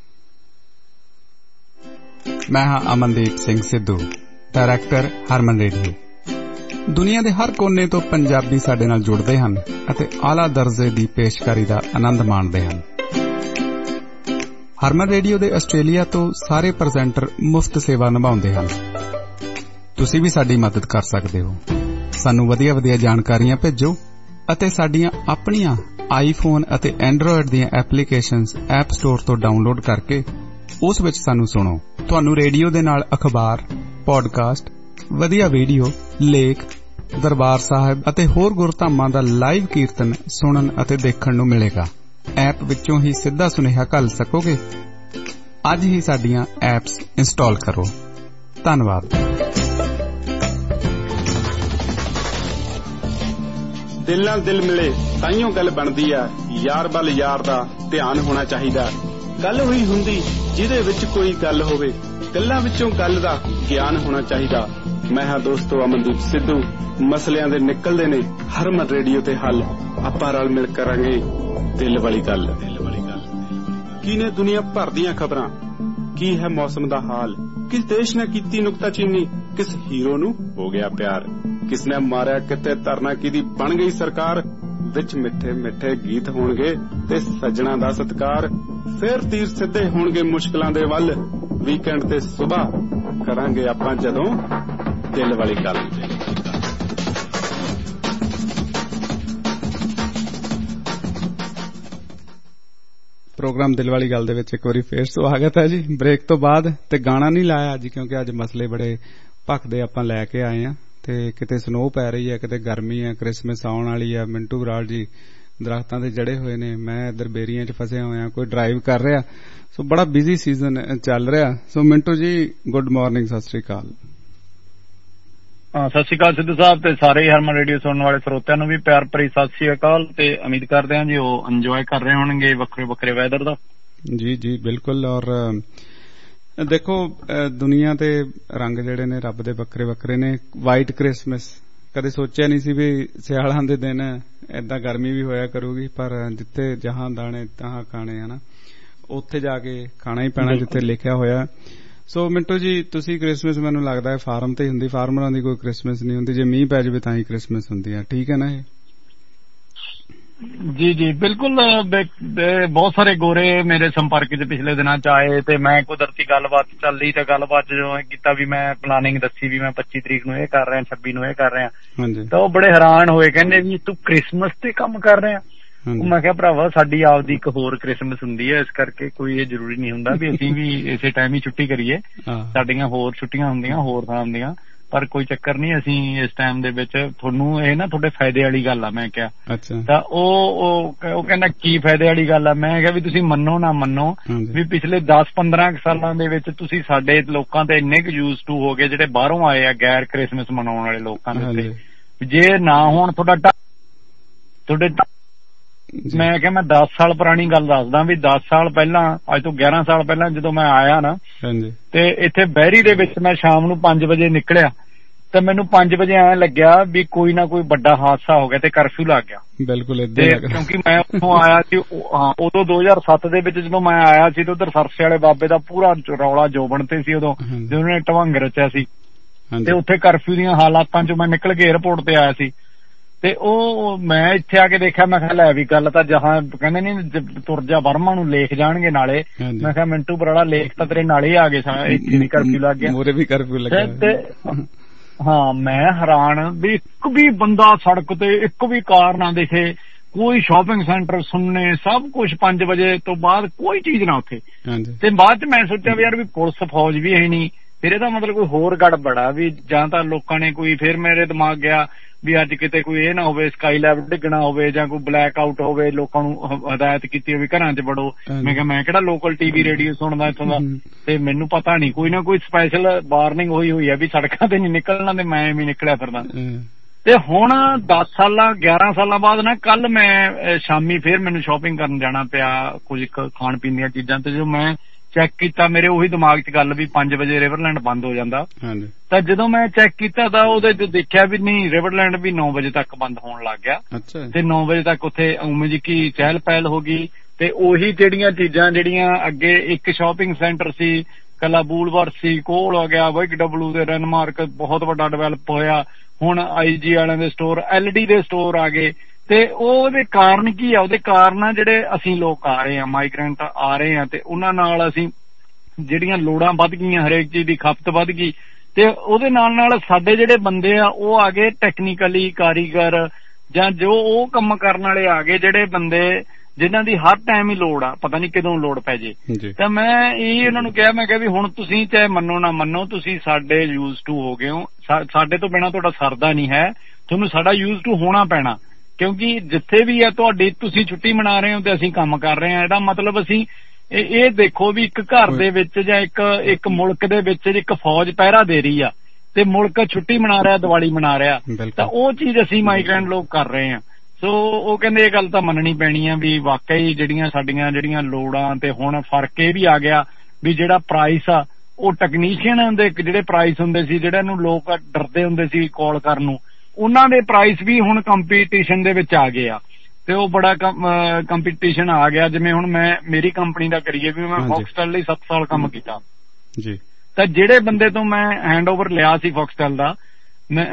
ਮੈਂ ਹਾਂ ਅਮਨਦੀਪ ਸਿੰਘ ਸਿੱਧੂ, ਡਾਇਰੈਕਟਰ ਹਰਮਨ ਰੇਡੀਓ। ਦੁਨੀਆ ਦੇ ਹਰ ਕੋਨੇ ਤੋਂ ਪੰਜਾਬੀ ਸਾਡੇ ਨਾਲ ਜੁੜਦੇ ਹਨ ਅਤੇ ਆਲਾ ਦਰਜੇ ਦੀ ਪੇਸ਼ਕਾਰੀ ਦਾ ਆਨੰਦ ਮਾਣਦੇ ਹਨ। ਹਰਮਨ ਰੇਡੀਓ ਦੇ ਆਸਟ੍ਰੇਲੀਆ ਤੋਂ ਸਾਰੇ ਪ੍ਰੈਜ਼ੈਂਟਰ ਮੁਫਤ ਸੇਵਾ ਨਿਭਾਉਂਦੇ ਹਨ। ਤੁਸੀਂ ਵੀ ਸਾਡੀ ਮਦਦ ਕਰ ਸਕਦੇ ਹੋ। ਸਾਨੂੰ ਵਧੀਆ ਜਾਣਕਾਰੀਆਂ ਭੇਜੋ ਅਤੇ ਸਾਡੀਆਂ ਆਪਣੀਆਂ ਆਈਫੋਨ ਅਤੇ ਐਂਡਰੋਇਡ ਦੀਆਂ ਐਪਲੀਕੇਸ਼ਨਸ ਐਪ ਸਟੋਰ ਤੋਂ ਡਾਊਨਲੋਡ ਕਰਕੇ ਉਸ ਵਿੱਚ ਸਾਨੂੰ ਸੁਣੋ। ਤੁਹਾਨੂੰ ਰੇਡੀਓ ਦੇ ਨਾਲ ਅਖਬਾਰ, ਪੌਡਕਾਸਟ, ਵਧੀਆ ਵੀਡੀਓ, ਲੇਖ, ਦਰਬਾਰ ਸਾਹਿਬ ਅਤੇ ਹੋਰ ਗੁਰਧਾਮਾਂ ਦਾ ਲਾਈਵ ਕੀਰਤਨ ਸੁਣਨ ਅਤੇ ਦੇਖਣ ਨੂੰ ਮਿਲੇਗਾ। ਐਪ ਵਿੱਚੋਂ ਹੀ ਸਿੱਧਾ ਸੁਨੇਹਾ ਘੱਲ ਸਕੋਗੇ। ਅੱਜ ਹੀ ਸਾਡੀਆਂ ਐਪਸ ਇੰਸਟਾਲ ਕਰੋ। ਧੰਨਵਾਦ। ਦਿਲ ਨਾਲ ਦਿਲ ਮਿਲੇ ਤਾਈਓ ਗੱਲ ਬਣਦੀ ਆ, ਯਾਰ ਵੱਲ ਯਾਰ ਦਾ ਧਿਆਨ ਹੋਣਾ ਚਾਹੀਦਾ। ਗੱਲ ਹੋਈ ਹੁੰਦੀ ਜਿਹਦੇ ਵਿੱਚ ਕੋਈ ਗੱਲ ਹੋਵੇ, ਗੱਲਾਂ ਵਿੱਚੋਂ ਗੱਲ ਦਾ ਗਿਆਨ ਹੋਣਾ ਚਾਹੀਦਾ। ਮੈਂ ਹਾਂ ਦੋਸਤੋ ਅਮਨਦੀਪ ਸਿੱਧੂ। ਮਸਲਿਆਂ ਦੇ ਨਿਕਲਦੇ ਨੇ ਹਰਮਨ ਰੇਡੀਓ ਤੇ ਹੱਲ। ਆਪਾਂ ਰਲ ਮਿਲ ਕਰਾਂਗੇ ਦਿਲ ਵਾਲੀ ਗੱਲ। ਕੀ ਨੇ ਦੁਨੀਆ ਭਰ ਦੀਆਂ ਖਬਰਾਂ, ਕੀ ਹੈ ਮੌਸਮ ਦਾ ਹਾਲ, ਕਿਸ ਦੇਸ਼ ਨੇ ਕੀਤੀ ਨੁਕਤਾਚੀਨੀ, ਕਿਸ ਹੀਰੋ ਨੂੰ ਹੋ ਗਿਆ ਪਿਆਰ, ਕਿਸ ਨੇ ਮਾਰਿਆ ਕਿਤੇ ਧਰਨਾ, ਕਿਹਦੀ ਬਣ ਗਈ ਸਰਕਾਰ। ਵਿੱਚ ਮਿੱਠੇ ਮਿੱਠੇ ਗੀਤ ਹੋਣਗੇ ਤੇ ਸੱਜਣਾ ਦਾ ਸਤਿਕਾਰ। ਫੇਰ ਤੀਰ ਸਿੱਧੇ ਹੋਣਗੇ ਮੁਸ਼ਕਲਾਂ ਦੇ ਵੱਲ। ਵੀਕਐਂਡ ਤੇ ਸੁਬਾਹ ਕਰਾਂਗੇ ਆਪਾਂ ਜਦੋਂ ਦਿਲ ਵਾਲੀ ਗੱਲ। ਪ੍ਰੋਗਰਾਮ ਦਿਲ ਵਾਲੀ ਗੱਲ ਦੇ ਵਿੱਚ ਇੱਕ ਵਾਰੀ ਫੇਰ ਸਵਾਗਤ ਹੈ ਜੀ ਬ੍ਰੇਕ ਤੋਂ ਬਾਅਦ। ਤੇ ਗਾਣਾ ਨਹੀਂ ਲਾਇਆ ਅੱਜ ਕਿਉਂਕਿ ਅੱਜ ਮਸਲੇ ਬੜੇ ਭਖਦੇ ਆਪਾਂ ਲੈ ਕੇ ਆਏ ਆ। ਤੇ ਕਿਤੇ ਸਨੋ ਪੈ ਰਹੀ ਹੈ, ਕਿਤੇ ਗਰਮੀ ਹੈ, ਕ੍ਰਿਸਮਸ ਆਉਣ ਵਾਲੀ ਹੈ। ਮਿੰਟੂ ਬਰਾੜ ਜੀ ਦਰਖਤਾਂ ਤੇ ਜੜੇ ਹੋਏ ਨੇ, ਮੈਂ ਇੱਧਰ ਬੇਰੀਆਂ 'ਚ ਫਸਿਆ ਹੋਇਆ, ਕੋਈ ਡਰਾਈਵ ਕਰ ਰਿਹਾ। ਸੋ ਬੜਾ ਬਿਜ਼ੀ ਸੀਜ਼ਨ ਚੱਲ ਰਿਹਾ। ਸੋ ਮਿੰਟੂ ਜੀ ਗੁੱਡ ਮਾਰਨਿੰਗ, ਸਤਿ ਸ੍ਰੀ ਅਕਾਲ। ਸਤਿ ਸ਼੍ਰੀ ਅਕਾਲ ਸਿੱਧੂ ਸਾਹਿਬ ਤੇ ਸਾਰੇ ਹਰਮਨ ਰੇਡੀਓ ਸੁਣਨ ਵਾਲੇ ਸਰੋਤਿਆਂ ਨੂੰ ਵੀ ਪਿਆਰ ਭਰੀ ਸਤਿ ਸ਼੍ਰੀ ਅਕਾਲ। ਤੇ ਉਮੀਦ ਕਰਦੇ ਹਾਂ ਜੀ ਉਹ ਇੰਜੋਏ ਕਰ ਰਹੇ ਹੋਣਗੇ ਵੱਖਰੇ ਵੈਦਰ ਦਾ। ਜੀ ਬਿਲਕੁਲ। ਔਰ ਦੇਖੋ ਦੁਨੀਆ ਤੇ ਰੰਗ ਜਿਹੜੇ ਨੇ ਰੱਬ ਦੇ ਵੱਖਰੇ ਨੇ। ਵਾਈਟ ਕ੍ਰਿਸਮਸ ਕਦੇ ਸੋਚਿਆ ਨਹੀਂ ਸੀ ਵੀ ਸਿਆਲਾਂ ਦੇ ਦਿਨ ਏਦਾਂ ਗਰਮੀ ਵੀ ਹੋਇਆ ਕਰੂਗੀ, ਪਰ ਜਿੱਥੇ ਜਹਾਂ ਦਾਣੇ ਤਹਾਂ ਖਾਣੇ ਹਨਾ, ਉੱਥੇ ਜਾ ਕੇ ਖਾਣਾ ਹੀ ਪੈਣਾ ਜਿੱਥੇ ਲਿਖਿਆ ਹੋਇਆ। ਸੋ ਮਿੰਟੂ ਜੀ ਤੁਸੀਂ ਕ੍ਰਿਸਮਸ ਮੈਨੂੰ ਲੱਗਦਾ ਹੈ ਫਾਰਮ ਤੇ ਹੁੰਦੀ, ਫਾਰਮਰਾਂ ਦੀ ਕੋਈ ਕ੍ਰਿਸਮਸ ਨਹੀਂ ਹੁੰਦੀ। ਜੇ ਮੀਂਹ ਪੈ ਜਾਵੇ ਤਾਂ ਹੀ ਕ੍ਰਿਸਮਸ ਹੁੰਦੀ ਹੈ, ਠੀਕ ਹੈ ਨਾ ਇਹ? ਜੀ ਬਿਲਕੁਲ। ਬਹੁਤ ਸਾਰੇ ਗੋਰੇ ਮੇਰੇ ਸੰਪਰਕ ਚ ਪਿਛਲੇ ਦਿਨਾਂ ਚ ਆਏ ਤੇ ਮੈਂ ਕੁਦਰਤੀ ਗੱਲਬਾਤ ਚੱਲਦੀ ਤੇ ਗੱਲਬਾਤ ਜੋ ਕੀਤਾ ਵੀ ਮੈਂ ਪਲਾਨਿੰਗ ਦੱਸੀ ਵੀ ਮੈਂ 25 ਤਰੀਕ ਨੂੰ ਇਹ ਕਰ ਰਿਹਾ, 26 ਨੂੰ ਇਹ ਕਰ ਰਿਹਾ, ਤਾਂ ਉਹ ਬੜੇ ਹੈਰਾਨ ਹੋਏ, ਕਹਿੰਦੇ ਵੀ ਤੂੰ ਕ੍ਰਿਸਮਸ ਤੇ ਕੰਮ ਕਰ ਰਿਹਾ। ਮੈਂ ਕਿਹਾ ਭਰਾਵਾ ਸਾਡੀ ਆਪਦੀ ਇੱਕ ਹੋਰ ਕ੍ਰਿਸਮਸ ਹੁੰਦੀ ਹੈ, ਇਸ ਕਰਕੇ ਕੋਈ ਇਹ ਜ਼ਰੂਰੀ ਨਹੀਂ ਹੁੰਦਾ ਵੀ ਅਸੀਂ ਵੀ ਇਸੇ ਟਾਈਮ ਹੀ ਛੁੱਟੀ ਕਰੀਏ। ਸਾਡੀਆਂ ਹੋਰ ਛੁੱਟੀਆਂ ਹੁੰਦੀਆਂ ਹੋਰ ਥਾਂ ਹੁੰਦੀਆਂ। ਪਰ ਕੋਈ ਚੱਕਰ ਨਹੀਂ, ਅਸੀਂ ਇਸ ਟਾਈਮ ਦੇ ਵਿੱਚ ਤੁਹਾਨੂੰ ਇਹ ਨਾ ਤੁਹਾਡੇ ਫਾਇਦੇ ਵਾਲੀ ਗੱਲ ਆ। ਮੈਂ ਕਿਹਾ ਤਾਂ ਉਹ ਕਹਿੰਦਾ ਕੀ ਫਾਇਦੇ ਵਾਲੀ ਗੱਲ ਆ? ਮੈਂ ਕਿਹਾ ਵੀ ਤੁਸੀਂ ਮੰਨੋ ਨਾ ਮੰਨੋ ਵੀ ਪਿਛਲੇ 10-15 ਸਾਲਾਂ ਦੇ ਵਿੱਚ ਤੁਸੀਂ ਸਾਡੇ ਲੋਕਾਂ ਤੇ ਇੰਨੇ ਕੁ ਯੂਜ਼ ਟੂ ਹੋ ਗਏ ਜਿਹੜੇ ਬਾਹਰੋਂ ਆਏ ਆ ਗੈਰ ਕ੍ਰਿਸਮਸ ਮਨਾਉਣ ਵਾਲੇ ਲੋਕਾਂ ਦੇ ਉੱਤੇ, ਜੇ ਨਾ ਹੁਣ ਤੁਹਾਡੇ ਮੈਂ ਕਿਹਾ ਮੈਂ 10 ਸਾਲ ਪੁਰਾਣੀ ਗੱਲ ਦੱਸਦਾ ਵੀ 10 ਸਾਲ ਪਹਿਲਾਂ, ਅੱਜ ਤੋਂ 11 ਸਾਲ ਪਹਿਲਾਂ ਜਦੋਂ ਮੈਂ ਆਇਆ ਨਾ ਤੇ ਇੱਥੇ ਬਹਿਰੀ ਦੇ ਵਿੱਚ ਮੈਂ ਸ਼ਾਮ ਨੂੰ 5 ਵਜੇ ਨਿਕਲਿਆ ਤੇ ਮੈਨੂੰ 5 ਵਜੇ ਐਂ ਲੱਗਿਆ ਵੀ ਕੋਈ ਨਾ ਕੋਈ ਵੱਡਾ ਹਾਦਸਾ ਹੋ ਗਿਆ ਤੇ ਕਰਫਿਊ ਲੱਗ ਗਿਆ। ਬਿਲਕੁਲ ਕਿਉਂਕਿ ਮੈਂ ਉੱਥੋਂ ਆਇਆ ਸੀ ਉਦੋਂ 2007 ਦੇ ਵਿੱਚ ਜਦੋਂ ਮੈਂ ਆਇਆ ਸੀ ਤੇ ਉਧਰ ਸਰਸੇ ਵਾਲੇ ਬਾਬੇ ਦਾ ਪੂਰਾ ਰੌਲਾ ਜੋਬਨ ਤੇ ਸੀ ਉਦੋਂ ਜਦੋਂ ਉਹਨੇ ਢਵੰਗ ਰਚਿਆ ਸੀ ਤੇ ਉੱਥੇ ਕਰਫਿਊ ਦੀਆਂ ਹਾਲਾਤਾਂ ਚੋਂ ਮੈਂ ਨਿਕਲ ਕੇ ਏਅਰਪੋਰਟ ਤੇ ਆਇਆ ਸੀ ਤੇ ਉਹ ਮੈਂ ਇੱਥੇ ਆ ਕੇ ਦੇਖਿਆ, ਮੈਂ ਕਿਹਾ ਲੈ ਵੀ ਗੱਲ ਤਾਂ ਜਹਾਂ ਕਹਿੰਦੇ ਨੀ ਤੁਰਜਾ ਬਰਮਾ ਨੂੰ ਲੇਖ ਜਾਣਗੇ ਨਾਲੇ। ਮੈਂ ਕਿਹਾ ਮਿੰਟੂ ਬਰਾੜਾ ਲੇਖ ਤਾਂ ਤੇਰੇ ਨਾਲੇ ਆ ਗਏ, ਇੱਥੇ ਵੀ ਕਰਫਿਊ ਲੱਗ ਗਿਆ, ਮੂਹਰੇ ਵੀ ਕਰਫਿਊ ਲੱਗਿਆ ਤੇ ਹਾਂ ਮੈਂ ਹੈਰਾਨ ਵੀ ਇੱਕ ਵੀ ਬੰਦਾ ਸੜਕ ਤੇ, ਇੱਕ ਵੀ ਕਾਰ ਨਾ ਦਿਖੇ, ਕੋਈ ਸ਼ਾਪਿੰਗ ਸੈਂਟਰ ਸੁਣਨੇ, ਸਭ ਕੁਝ 5 ਵਜੇ ਤੋਂ ਬਾਅਦ ਕੋਈ ਚੀਜ਼ ਨਾ ਉੱਥੇ। ਤੇ ਬਾਅਦ ਚ ਮੈਂ ਸੋਚਿਆ ਵੀ ਯਾਰ ਵੀ ਪੁਲਿਸ ਫੌਜ ਵੀ ਹੈ ਨਹੀਂ, ਫਿਰ ਇਹਦਾ ਮਤਲਬ ਕੋਈ ਹੋਰ ਗੜਬੜਾ ਵੀ ਜਾਂ ਤਾਂ ਲੋਕਾਂ ਨੇ ਕੋਈ, ਫਿਰ ਮੇਰੇ ਦਿਮਾਗ ਗਿਆ ਵੀ ਅੱਜ ਕਿਤੇ ਕੋਈ ਇਹ ਨਾ ਹੋਵੇ ਸਕਾਈ ਲੈਬ ਡਿੱਗਣਾ ਹੋਵੇ ਜਾਂ ਕੋਈ ਬਲੈਕ ਆਊਟ ਹੋਵੇ, ਲੋਕਾਂ ਨੂੰ ਹਦਾਇਤ ਕੀਤੀ ਹੋਵੇ ਘਰਾਂ 'ਚ ਵੜੋ। ਮੈਂ ਕਿਹਾ ਮੈਂ ਕਿਹੜਾ ਲੋਕਲ TV ਰੇਡੀਓ ਸੁਣਦਾ ਇੱਥੋਂ ਦਾ, ਤੇ ਮੈਨੂੰ ਪਤਾ ਨਹੀਂ ਕੋਈ ਨਾ ਕੋਈ ਸਪੈਸ਼ਲ ਵਾਰਨਿੰਗ ਹੋਈ ਹੈ ਵੀ ਸੜਕਾਂ ਤੇ ਨਹੀਂ ਨਿਕਲਣਾ, ਤੇ ਮੈਂ ਐਵੇਂ ਨਿਕਲਿਆ ਫਿਰਦਾ। ਤੇ ਹੁਣ 10 ਸਾਲਾਂ 11 ਸਾਲਾਂ ਬਾਅਦ ਨਾ ਕੱਲ ਮੈਂ ਸ਼ਾਮੀ ਫਿਰ ਮੈਨੂੰ ਸ਼ਾਪਿੰਗ ਕਰਨ ਜਾਣਾ ਪਿਆ ਕੁਝ ਖਾਣ ਪੀਣ ਦੀਆਂ ਚੀਜ਼ਾਂ, ਤੇ ਜੋ ਮੈਂ ਚੈੱਕ ਕੀਤਾ ਮੇਰੇ ਉਹੀ ਦਿਮਾਗ 'ਚ ਗੱਲ ਵੀ 5 ਵਜੇ ਰਿਵਰਲੈਂਡ ਬੰਦ ਹੋ ਜਾਂਦਾ। ਤਾਂ ਜਦੋਂ ਮੈਂ ਚੈੱਕ ਕੀਤਾ ਤਾਂ ਉਹਦੇ 'ਚ ਦੇਖਿਆ ਵੀ ਨਹੀਂ, ਰਿਵਰਲੈਂਡ ਵੀ 9 ਵਜੇ ਤੱਕ ਬੰਦ ਹੋਣ ਲੱਗ ਗਿਆ ਤੇ 9 ਵਜੇ ਤੱਕ ਉੱਥੇ ਉਵੇਂ ਜੀ ਕੀ ਚਹਿਲ ਪਹਿਲ ਹੋ ਗਈ। ਤੇ ਉਹੀ ਜਿਹੜੀਆਂ ਚੀਜ਼ਾਂ ਜਿਹੜੀਆਂ ਅੱਗੇ ਇੱਕ ਸ਼ਾਪਿੰਗ ਸੈਂਟਰ ਸੀ ਕੱਲਾ ਬੂਲਵਰਡ ਸੀ, ਕੋਲ ਹੋ ਗਿਆ WW ਦੇ ਰੈਨਮਾਰਕ ਬਹੁਤ ਵੱਡਾ ਡਿਵੈਲਪ ਹੋਇਆ, ਹੁਣ IG ਵਾਲਿਆਂ ਦੇ ਸਟੋਰ, LD ਦੇ ਸਟੋਰ ਆ ਗਏ। ਤੇ ਉਹਦੇ ਕਾਰਨ ਕੀ ਆ? ਉਹਦੇ ਕਾਰਨ ਜਿਹੜੇ ਅਸੀਂ ਲੋਕ ਆ ਰਹੇ ਆ, ਮਾਈਗ੍ਰੈਂਟ ਆ ਰਹੇ ਆ, ਤੇ ਉਹਨਾਂ ਨਾਲ ਅਸੀਂ ਜਿਹੜੀਆਂ ਲੋੜਾਂ ਵੱਧ ਗਈਆਂ, ਹਰੇਕ ਚੀਜ਼ ਦੀ ਖਪਤ ਵੱਧ ਗਈ, ਤੇ ਉਹਦੇ ਨਾਲ ਸਾਡੇ ਜਿਹੜੇ ਬੰਦੇ ਆ ਉਹ ਆ ਗਏ ਟੈਕਨੀਕਲੀ ਕਾਰੀਗਰ ਜਾਂ ਜੋ ਉਹ ਕੰਮ ਕਰਨ ਵਾਲੇ ਆ ਗਏ, ਜਿਹੜੇ ਬੰਦੇ ਜਿਨ੍ਹਾਂ ਦੀ ਹਰ ਟਾਈਮ ਹੀ ਲੋੜ ਆ, ਪਤਾ ਨਹੀਂ ਕਦੋਂ ਲੋੜ ਪੈ ਜੇ। ਤਾਂ ਮੈਂ ਇਹ ਉਹਨਾਂ ਨੂੰ ਕਿਹਾ, ਮੈਂ ਕਿਹਾ ਵੀ ਹੁਣ ਤੁਸੀਂ ਚਾਹੇ ਮੰਨੋ ਨਾ ਮੰਨੋ, ਤੁਸੀਂ ਸਾਡੇ ਯੂਜ਼ ਟੂ ਹੋ ਗਏ ਹੋ, ਸਾਡੇ ਤੋਂ ਬਿਨਾਂ ਤੁਹਾਡਾ ਸਰਦਾ ਨਹੀਂ ਹੈ, ਤੁਹਾਨੂੰ ਸਾਡਾ ਯੂਜ਼ ਟੂ ਹੋਣਾ ਪੈਣਾ, ਕਿਉਂਕਿ ਜਿੱਥੇ ਵੀ ਹੈ ਤੁਹਾਡੀ ਤੁਸੀਂ ਛੁੱਟੀ ਮਨਾ ਰਹੇ ਹੋ ਤੇ ਅਸੀਂ ਕੰਮ ਕਰ ਰਹੇ ਹਾਂ। ਇਹਦਾ ਮਤਲਬ ਅਸੀਂ ਇਹ ਦੇਖੋ ਵੀ ਇੱਕ ਘਰ ਦੇ ਵਿੱਚ ਜਾਂ ਇੱਕ ਮੁਲਕ ਦੇ ਵਿੱਚ ਇੱਕ ਫੌਜ ਪਹਿਰਾ ਦੇ ਰਹੀ ਆ ਤੇ ਮੁਲਕ ਛੁੱਟੀ ਮਨਾ ਰਿਹਾ, ਦੀਵਾਲੀ ਮਨਾ ਰਿਹਾ, ਤਾਂ ਉਹ ਚੀਜ਼ ਅਸੀਂ ਮਾਈਗ੍ਰੈਂਟ ਲੋਕ ਕਰ ਰਹੇ ਹਾਂ। ਸੋ ਉਹ ਕਹਿੰਦੇ ਇਹ ਗੱਲ ਤਾਂ ਮੰਨਣੀ ਪੈਣੀ ਆ ਵੀ ਵਾਕਈ ਜਿਹੜੀਆਂ ਸਾਡੀਆਂ ਜਿਹੜੀਆਂ ਲੋੜਾਂ, ਤੇ ਹੁਣ ਫਰਕ ਇਹ ਵੀ ਆ ਗਿਆ ਵੀ ਜਿਹੜਾ ਪ੍ਰਾਈਸ ਆ ਉਹ ਟੈਕਨੀਸ਼ੀਅਨ ਦੇ ਜਿਹੜੇ ਪ੍ਰਾਈਸ ਹੁੰਦੇ ਸੀ, ਜਿਹੜਿਆਂ ਨੂੰ ਲੋਕ ਡਰਦੇ ਹੁੰਦੇ ਸੀ ਕਾਲ ਕਰਨ ਨੂੰ, ਉਹਨਾਂ ਦੇ ਪ੍ਰਾਈਸ ਵੀ ਹੁਣ ਕੰਪੀਟੀਸ਼ਨ ਦੇ ਵਿੱਚ ਆ ਗਏ ਆ, ਤੇ ਉਹ ਬੜਾ ਕੰਪੀਟੀਸ਼ਨ ਆ ਗਿਆ। ਜਿਵੇਂ ਹੁਣ ਮੈਂ ਮੇਰੀ ਕੰਪਨੀ ਦਾ ਕਰੀਏ ਵੀ ਮੈਂ ਫੌਕਸਟੈਲ ਲਈ 7 ਸਾਲ ਕੰਮ ਕੀਤਾ ਜੀ, ਤਾਂ ਜਿਹੜੇ ਬੰਦੇ ਤੋਂ ਮੈਂ ਹੈਂਡਓਵਰ ਲਿਆ ਸੀ ਫੌਕਸਟੈਲ ਦਾ, ਮੈਂ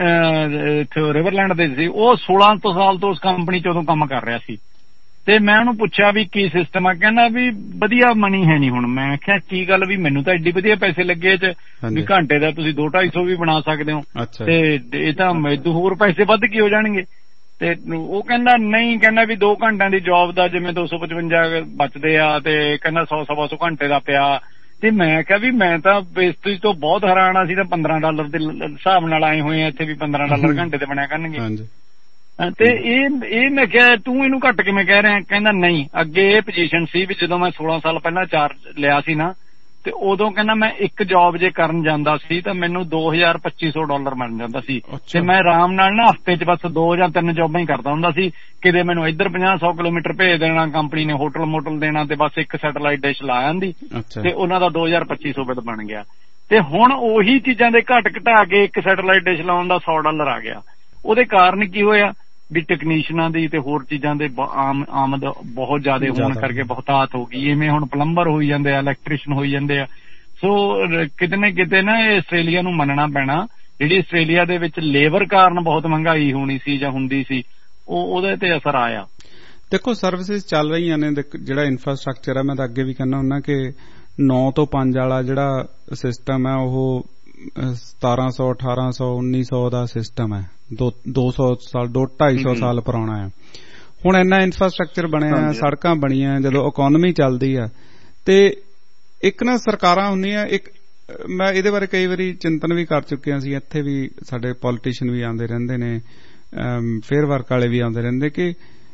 ਰਿਵਰਲੈਂਡ ਦੇ ਸੀ, ਉਹ 16 ਸਾਲ ਤੋਂ ਉਸ ਕੰਪਨੀ 'ਚ ਉਦੋਂ ਕੰਮ ਕਰ ਰਿਹਾ ਸੀ। ਤੇ ਮੈਂ ਉਹਨੂੰ ਪੁੱਛਿਆ ਵੀ ਕੀ ਸਿਸਟਮ ਆ, ਕਹਿੰਦਾ ਵੀ ਵਧੀਆ ਮਨੀ ਹੈ ਨਹੀਂ ਹੁਣ। ਮੈਂ ਕਿਹਾ ਕੀ ਗੱਲ? ਵੀ ਮੈਨੂੰ ਤਾਂ ਐਡੀ ਵਧੀਆ ਪੈਸੇ ਲੱਗੇ ਚ ਵੀ ਘੰਟੇ ਦਾ ਤੁਸੀਂ 200-250 ਵੀ ਬਣਾ ਸਕਦੇ ਹੋ, ਤੇ ਇਹ ਤਾਂ ਮੈਨੂੰ ਹੋਰ ਪੈਸੇ ਵੱਧ ਕੀ ਹੋ ਜਾਣਗੇ। ਤੇ ਉਹ ਕਹਿੰਦਾ ਨਹੀਂ, ਕਹਿੰਦਾ ਵੀ 2 ਘੰਟਿਆਂ ਦੀ ਜੌਬ ਦਾ ਜਿਵੇਂ 255 ਬਚਦੇ ਆ, ਤੇ ਕਹਿੰਦਾ 100-125 ਘੰਟੇ ਦਾ ਪਿਆ। ਤੇ ਮੈਂ ਕਿਹਾ ਵੀ ਮੈਂ ਤਾਂ ਇਸ ਤੋਂ ਬਹੁਤ ਹੈਰਾਨ ਆ, ਸੀ ਤਾਂ $15 ਦੇ ਹਿਸਾਬ ਨਾਲ ਆਏ ਹੋਏ ਆ ਇੱਥੇ, ਵੀ $15 ਘੰਟੇ ਤੇ ਬਣਿਆ ਕਰਨਗੇ। ਤੇ ਇਹ ਮੈਂ ਕਿਹਾ ਤੂੰ ਇਹਨੂੰ ਘੱਟ ਕਿਵੇਂ ਕਹਿ ਰਿਹਾ? ਕਹਿੰਦਾ ਨਹੀਂ, ਅੱਗੇ ਇਹ ਪੋਜੀਸ਼ਨ ਸੀ ਵੀ ਜਦੋਂ ਮੈਂ 16 ਸਾਲ ਪਹਿਲਾਂ ਚਾਰਜ ਲਿਆ ਸੀ ਨਾ, ਤੇ ਉਦੋਂ ਕਹਿੰਦਾ ਮੈਂ ਇੱਕ ਜੌਬ ਜੇ ਕਰਨ ਜਾਂਦਾ ਸੀ ਤਾਂ ਮੈਨੂੰ $2,000-$2,500 ਮਿਲ ਜਾਂਦਾ ਸੀ, ਤੇ ਮੈਂ ਆਰਾਮ ਨਾਲ ਨਾ ਹਫ਼ਤੇ 'ਚ ਬਸ 2 ਜਾਂ 3 ਜੌਬਾਂ ਹੀ ਕਰਦਾ ਹੁੰਦਾ ਸੀ। ਕਿਤੇ ਮੈਨੂੰ ਇੱਧਰ 50-100 ਕਿਲੋਮੀਟਰ ਭੇਜ ਦੇਣਾ, ਕੰਪਨੀ ਨੇ ਹੋਟਲ ਦੇਣਾ, ਤੇ ਬਸ ਇੱਕ ਸੈਟੇਲਾਈਟ ਡਿਸ਼ ਲਾ ਜਾਂਦੀ, ਤੇ ਉਹਨਾਂ ਦਾ $2,000-$2,500 ਬਿੱਲ ਬਣ ਗਿਆ। ਤੇ ਹੁਣ ਉਹੀ ਚੀਜ਼ਾਂ ਦੇ ਘਟਾ ਕੇ ਇੱਕ ਸੈਟੇਲਾਈਟ ਡਿਸ਼ ਲਾਉਣ ਦਾ $100 ਆ ਗਿਆ। ਉਹਦੇ ਕਾਰਨ ਕੀ ਹੋਇਆ ਵੀ ਟੈਕਨੀਸ਼ੀਅਨਾਂ ਦੀ ਤੇ ਹੋਰ ਚੀਜ਼ਾਂ ਦੇ ਆਮਦ ਬਹੁਤ ਜ਼ਿਆਦਾ ਹੋਣ ਕਰਕੇ ਬਹੁਤਾਤ ਹੋ ਗਈ। ਇਵੇਂ ਹੁਣ ਪਲੰਬਰ ਹੋਈ ਜਾਂਦੇ ਆ, ਇਲੈਕਟ੍ਰੀਸ਼ੀਅਨ ਹੋਈ ਜਾਂਦੇ ਆ। ਸੋ ਕਿਤੇ ਨਾ ਕਿਤੇ ਨਾ ਇਹ ਆਸਟ੍ਰੇਲੀਆ ਨੂੰ ਮੰਨਣਾ ਪੈਣਾ, ਜਿਹੜੀ ਆਸਟ੍ਰੇਲੀਆ ਦੇ ਵਿੱਚ ਲੇਬਰ ਕਾਰਨ ਬਹੁਤ ਮਹਿੰਗਾਈ ਹੋਣੀ ਸੀ ਜਾਂ ਹੁੰਦੀ ਸੀ, ਉਹਦੇ ਤੇ ਅਸਰ ਆਇਆ। ਦੇਖੋ ਸਰਵਿਸਿਜ਼ ਚੱਲ ਰਹੀਆਂ ਨੇ, ਜਿਹੜਾ ਇਨਫਰਾਸਟ੍ਰਕਚਰ ਹੈ, ਮੈਂ ਤਾਂ ਅੱਗੇ ਵੀ ਕਹਿੰਦਾ ਹੁੰਦਾ ਕਿ 9 ਤੋਂ 5 ਵਾਲਾ ਜਿਹੜਾ ਸਿਸਟਮ ਹੈ ਉਹ 1700, 1800, 1900 ਦਾ ਸਿਸਟਮ ਹੈ, 200 ਸਾਲ 250 ਸਾਲ ਪੁਰਾਣਾ ਹੈ। ਹੁਣ ਇੰਨਾ ਇਨਫਰਾਸਟ੍ਰਕਚਰ ਬਣਿਆ, ਸੜਕਾਂ ਬਣੀਆਂ, ਜਦੋਂ ਇਕੋਨਮੀ ਚੱਲਦੀ ਆ, ਤੇ ਇੱਕ ਨਾ ਸਰਕਾਰਾਂ ਹੁੰਦੀਆਂ, ਇੱਕ ਮੈਂ ਇਹਦੇ ਬਾਰੇ ਕਈ ਵਾਰੀ ਚਿੰਤਨ ਵੀ ਕਰ ਚੁੱਕਿਆ ਸੀ। ਇੱਥੇ ਵੀ ਸਾਡੇ ਪੋਲੀਟੀਸ਼ੀਅਨ ਵੀ ਆਉਂਦੇ ਰਹਿੰਦੇ ਨੇ, ਫੇਅਰ ਵਰਕ ਵਾਲੇ ਵੀ ਆਉਂਦੇ ਰਹਿੰਦੇ, ਕਿ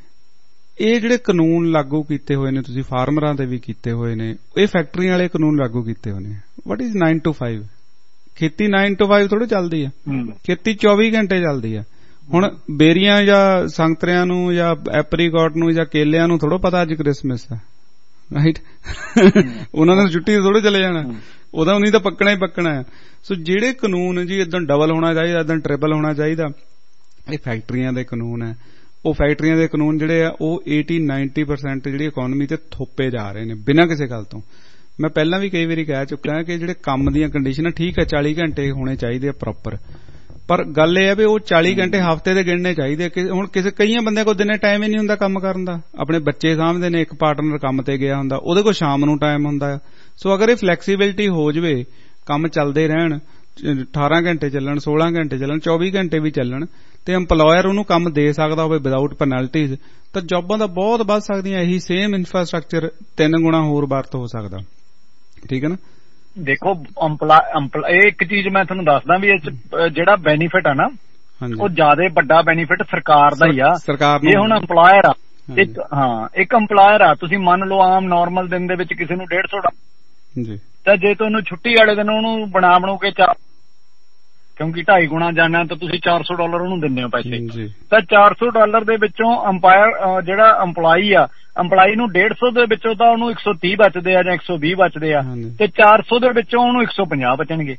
ਇਹ ਜਿਹੜੇ ਕਾਨੂੰਨ ਲਾਗੂ ਕੀਤੇ ਹੋਏ ਨੇ ਤੁਸੀਂ, ਫਾਰਮਰਾਂ ਦੇ ਵੀ ਕੀਤੇ ਹੋਏ ਨੇ, ਇਹ ਫੈਕਟਰੀਆਂ ਵਾਲੇ ਕਾਨੂੰਨ ਲਾਗੂ ਕੀਤੇ ਹੋਏ ਨੇ। What is 9 to 5? ਖੇਤੀ 9 to 5 ਥੋੜੀ ਚੱਲਦੀ ਆ, ਖੇਤੀ 24 ਘੰਟੇ ਚੱਲਦੀ ਆ। ਹੁਣ ਬੇਰੀਆਂ ਜਾਂ ਸੰਗਤਰਿਆਂ ਨੂੰ ਜਾਂ ਐਪਰੀਕੋਟ ਨੂੰ ਜਾਂ ਕੇਲਿਆਂ ਨੂੰ ਥੋੜਾ ਪਤਾ ਅੱਜ ਕ੍ਰਿਸਮਸ ਆ, ਰਾਈਟ? ਉਹਨਾਂ ਨੇ ਛੁੱਟੀ ਥੋੜੇ ਚਲੇ ਜਾਣਾ, ਉਹਦਾ ਨਹੀਂ ਤਾਂ ਪੱਕਣਾ ਹੀ ਪੱਕਣਾ ਆ। ਸੋ ਜਿਹੜੇ ਕਾਨੂੰਨ ਜੀ ਏਦਾਂ ਡਬਲ ਹੋਣਾ ਚਾਹੀਦਾ, ਏਦਾਂ ਟ੍ਰਿਪਲ ਹੋਣਾ ਚਾਹੀਦਾ, ਇਹ ਫੈਕਟਰੀਆਂ ਦੇ ਕਾਨੂੰਨ ਹੈ। ਉਹ ਫੈਕਟਰੀਆਂ ਦੇ ਕਾਨੂੰਨ ਜਿਹੜੇ ਆ ਉਹ 80-90% ਜਿਹੜੀ ਇਕੋਨਮੀ ਤੇ ਥੋਪੇ ਜਾ ਰਹੇ ਨੇ ਬਿਨਾਂ ਕਿਸੇ ਗੱਲ ਤੋਂ। ਮੈਂ ਪਹਿਲਾਂ ਵੀ ਕਈ ਵਾਰੀ ਕਹਿ ਚੁੱਕਾ ਕਿ ਜਿਹੜੇ ਕੰਮ ਦੀਆਂ ਕੰਡੀਸ਼ਨਾਂ ਠੀਕ ਹੈ 40 ਘੰਟੇ ਹੋਣੇ ਚਾਹੀਦੇ ਆ ਪ੍ਰੋਪਰ, ਪਰ ਗੱਲ ਇਹ ਹੈ ਵੀ ਉਹ 40 ਘੰਟੇ ਹਫ਼ਤੇ ਦੇ ਗਿਣਨੇ ਚਾਹੀਦੇ। ਹੁਣ ਕਈਆਂ ਬੰਦਿਆਂ ਕੋਲ ਦਿਨੇ ਟਾਈਮ ਹੀ ਨਹੀਂ ਹੁੰਦਾ ਕੰਮ ਕਰਨ ਦਾ, ਆਪਣੇ ਬੱਚੇ ਸਾਂਭਦੇ ਨੇ, ਇੱਕ ਪਾਰਟਨਰ ਕੰਮ ਤੇ ਗਿਆ ਹੁੰਦਾ, ਉਹਦੇ ਕੋਲ ਸ਼ਾਮ ਨੂੰ ਟਾਈਮ ਹੁੰਦਾ। ਸੋ ਅਗਰ ਇਹ ਫਲੈਕਸੀਬਿਲਿਟੀ ਹੋ ਜਾਵੇ, ਕੰਮ ਚੱਲਦੇ ਰਹਿਣ, 18 ਘੰਟੇ ਚੱਲਣ, 16 ਘੰਟੇ ਚੱਲਣ, 24 ਘੰਟੇ ਵੀ ਚੱਲਣ, ਤੇ ਇੰਪਲੋਇਰ ਉਹਨੂੰ ਕੰਮ ਦੇ ਸਕਦਾ ਹੋਵੇ ਵਿਦਆਊਟ ਪੈਨਲਟੀਜ਼, ਤਾਂ ਜੌਬਾਂ ਤਾਂ ਬਹੁਤ ਵੱਧ ਸਕਦੀਆਂ। ਇਹੀ ਸੇਮ ਇਨਫਰਾਸਟਰਕਚਰ 3 ਗੁਣਾ ਹੋਰ ਵਰਤ ਹੋ ਸਕਦਾ। ਠੀਕ ਹੈ ਨਾ? ਦੇਖੋ ਇਹ ਇੱਕ ਚੀਜ਼ ਮੈਂ ਤੁਹਾਨੂੰ ਦੱਸਦਾ ਵੀ ਇਹ ਜਿਹੜਾ ਬੈਨੀਫਿਟ ਆ ਨਾ, ਉਹ ਜ਼ਿਆਦਾ ਵੱਡਾ ਬੈਨੀਫਿਟ ਸਰਕਾਰ ਦਾ ਹੀ ਆ। ਇਹ ਹੁਣ ਇੰਪਲਾਇਰ ਆ, ਇੱਕ ਇੰਪਲਾਇਰ ਆ, ਤੁਸੀਂ ਮੰਨ ਲਓ ਆਮ ਨਾਰਮਲ ਦਿਨ ਦੇ ਵਿੱਚ ਕਿਸੇ ਨੂੰ $150 ਤਾਂ ਜੇ ਤੁਹਾਨੂੰ ਛੁੱਟੀ ਵਾਲੇ ਦਿਨ ਉਹਨੂੰ ਬਣਾਉ ਕੇ ਕਿਉਂਕਿ 2.5 ਗੁਣਾ ਜਾਣਾ ਤਾਂ ਤੁਸੀਂ $400 ਉਹਨੂੰ ਦਿੰਦੇ ਹੋ ਪੈਸੇ, ਤਾਂ $400 ਦੇ ਵਿੱਚੋਂ ਜਿਹੜਾ ਇੰਪਲਾਈ ਆ, ਇੰਪਲਾਈ ਨੂੰ 150 ਦੇ ਵਿੱਚੋਂ ਤਾਂ ਉਹਨੂੰ 130 ਬਚਦੇ ਆ ਜਾਂ 120 ਬਚਦੇ ਆ, ਤੇ 400 ਦੇ ਵਿੱਚੋਂ ਉਹਨੂੰ 150 ਬਚਣਗੇ।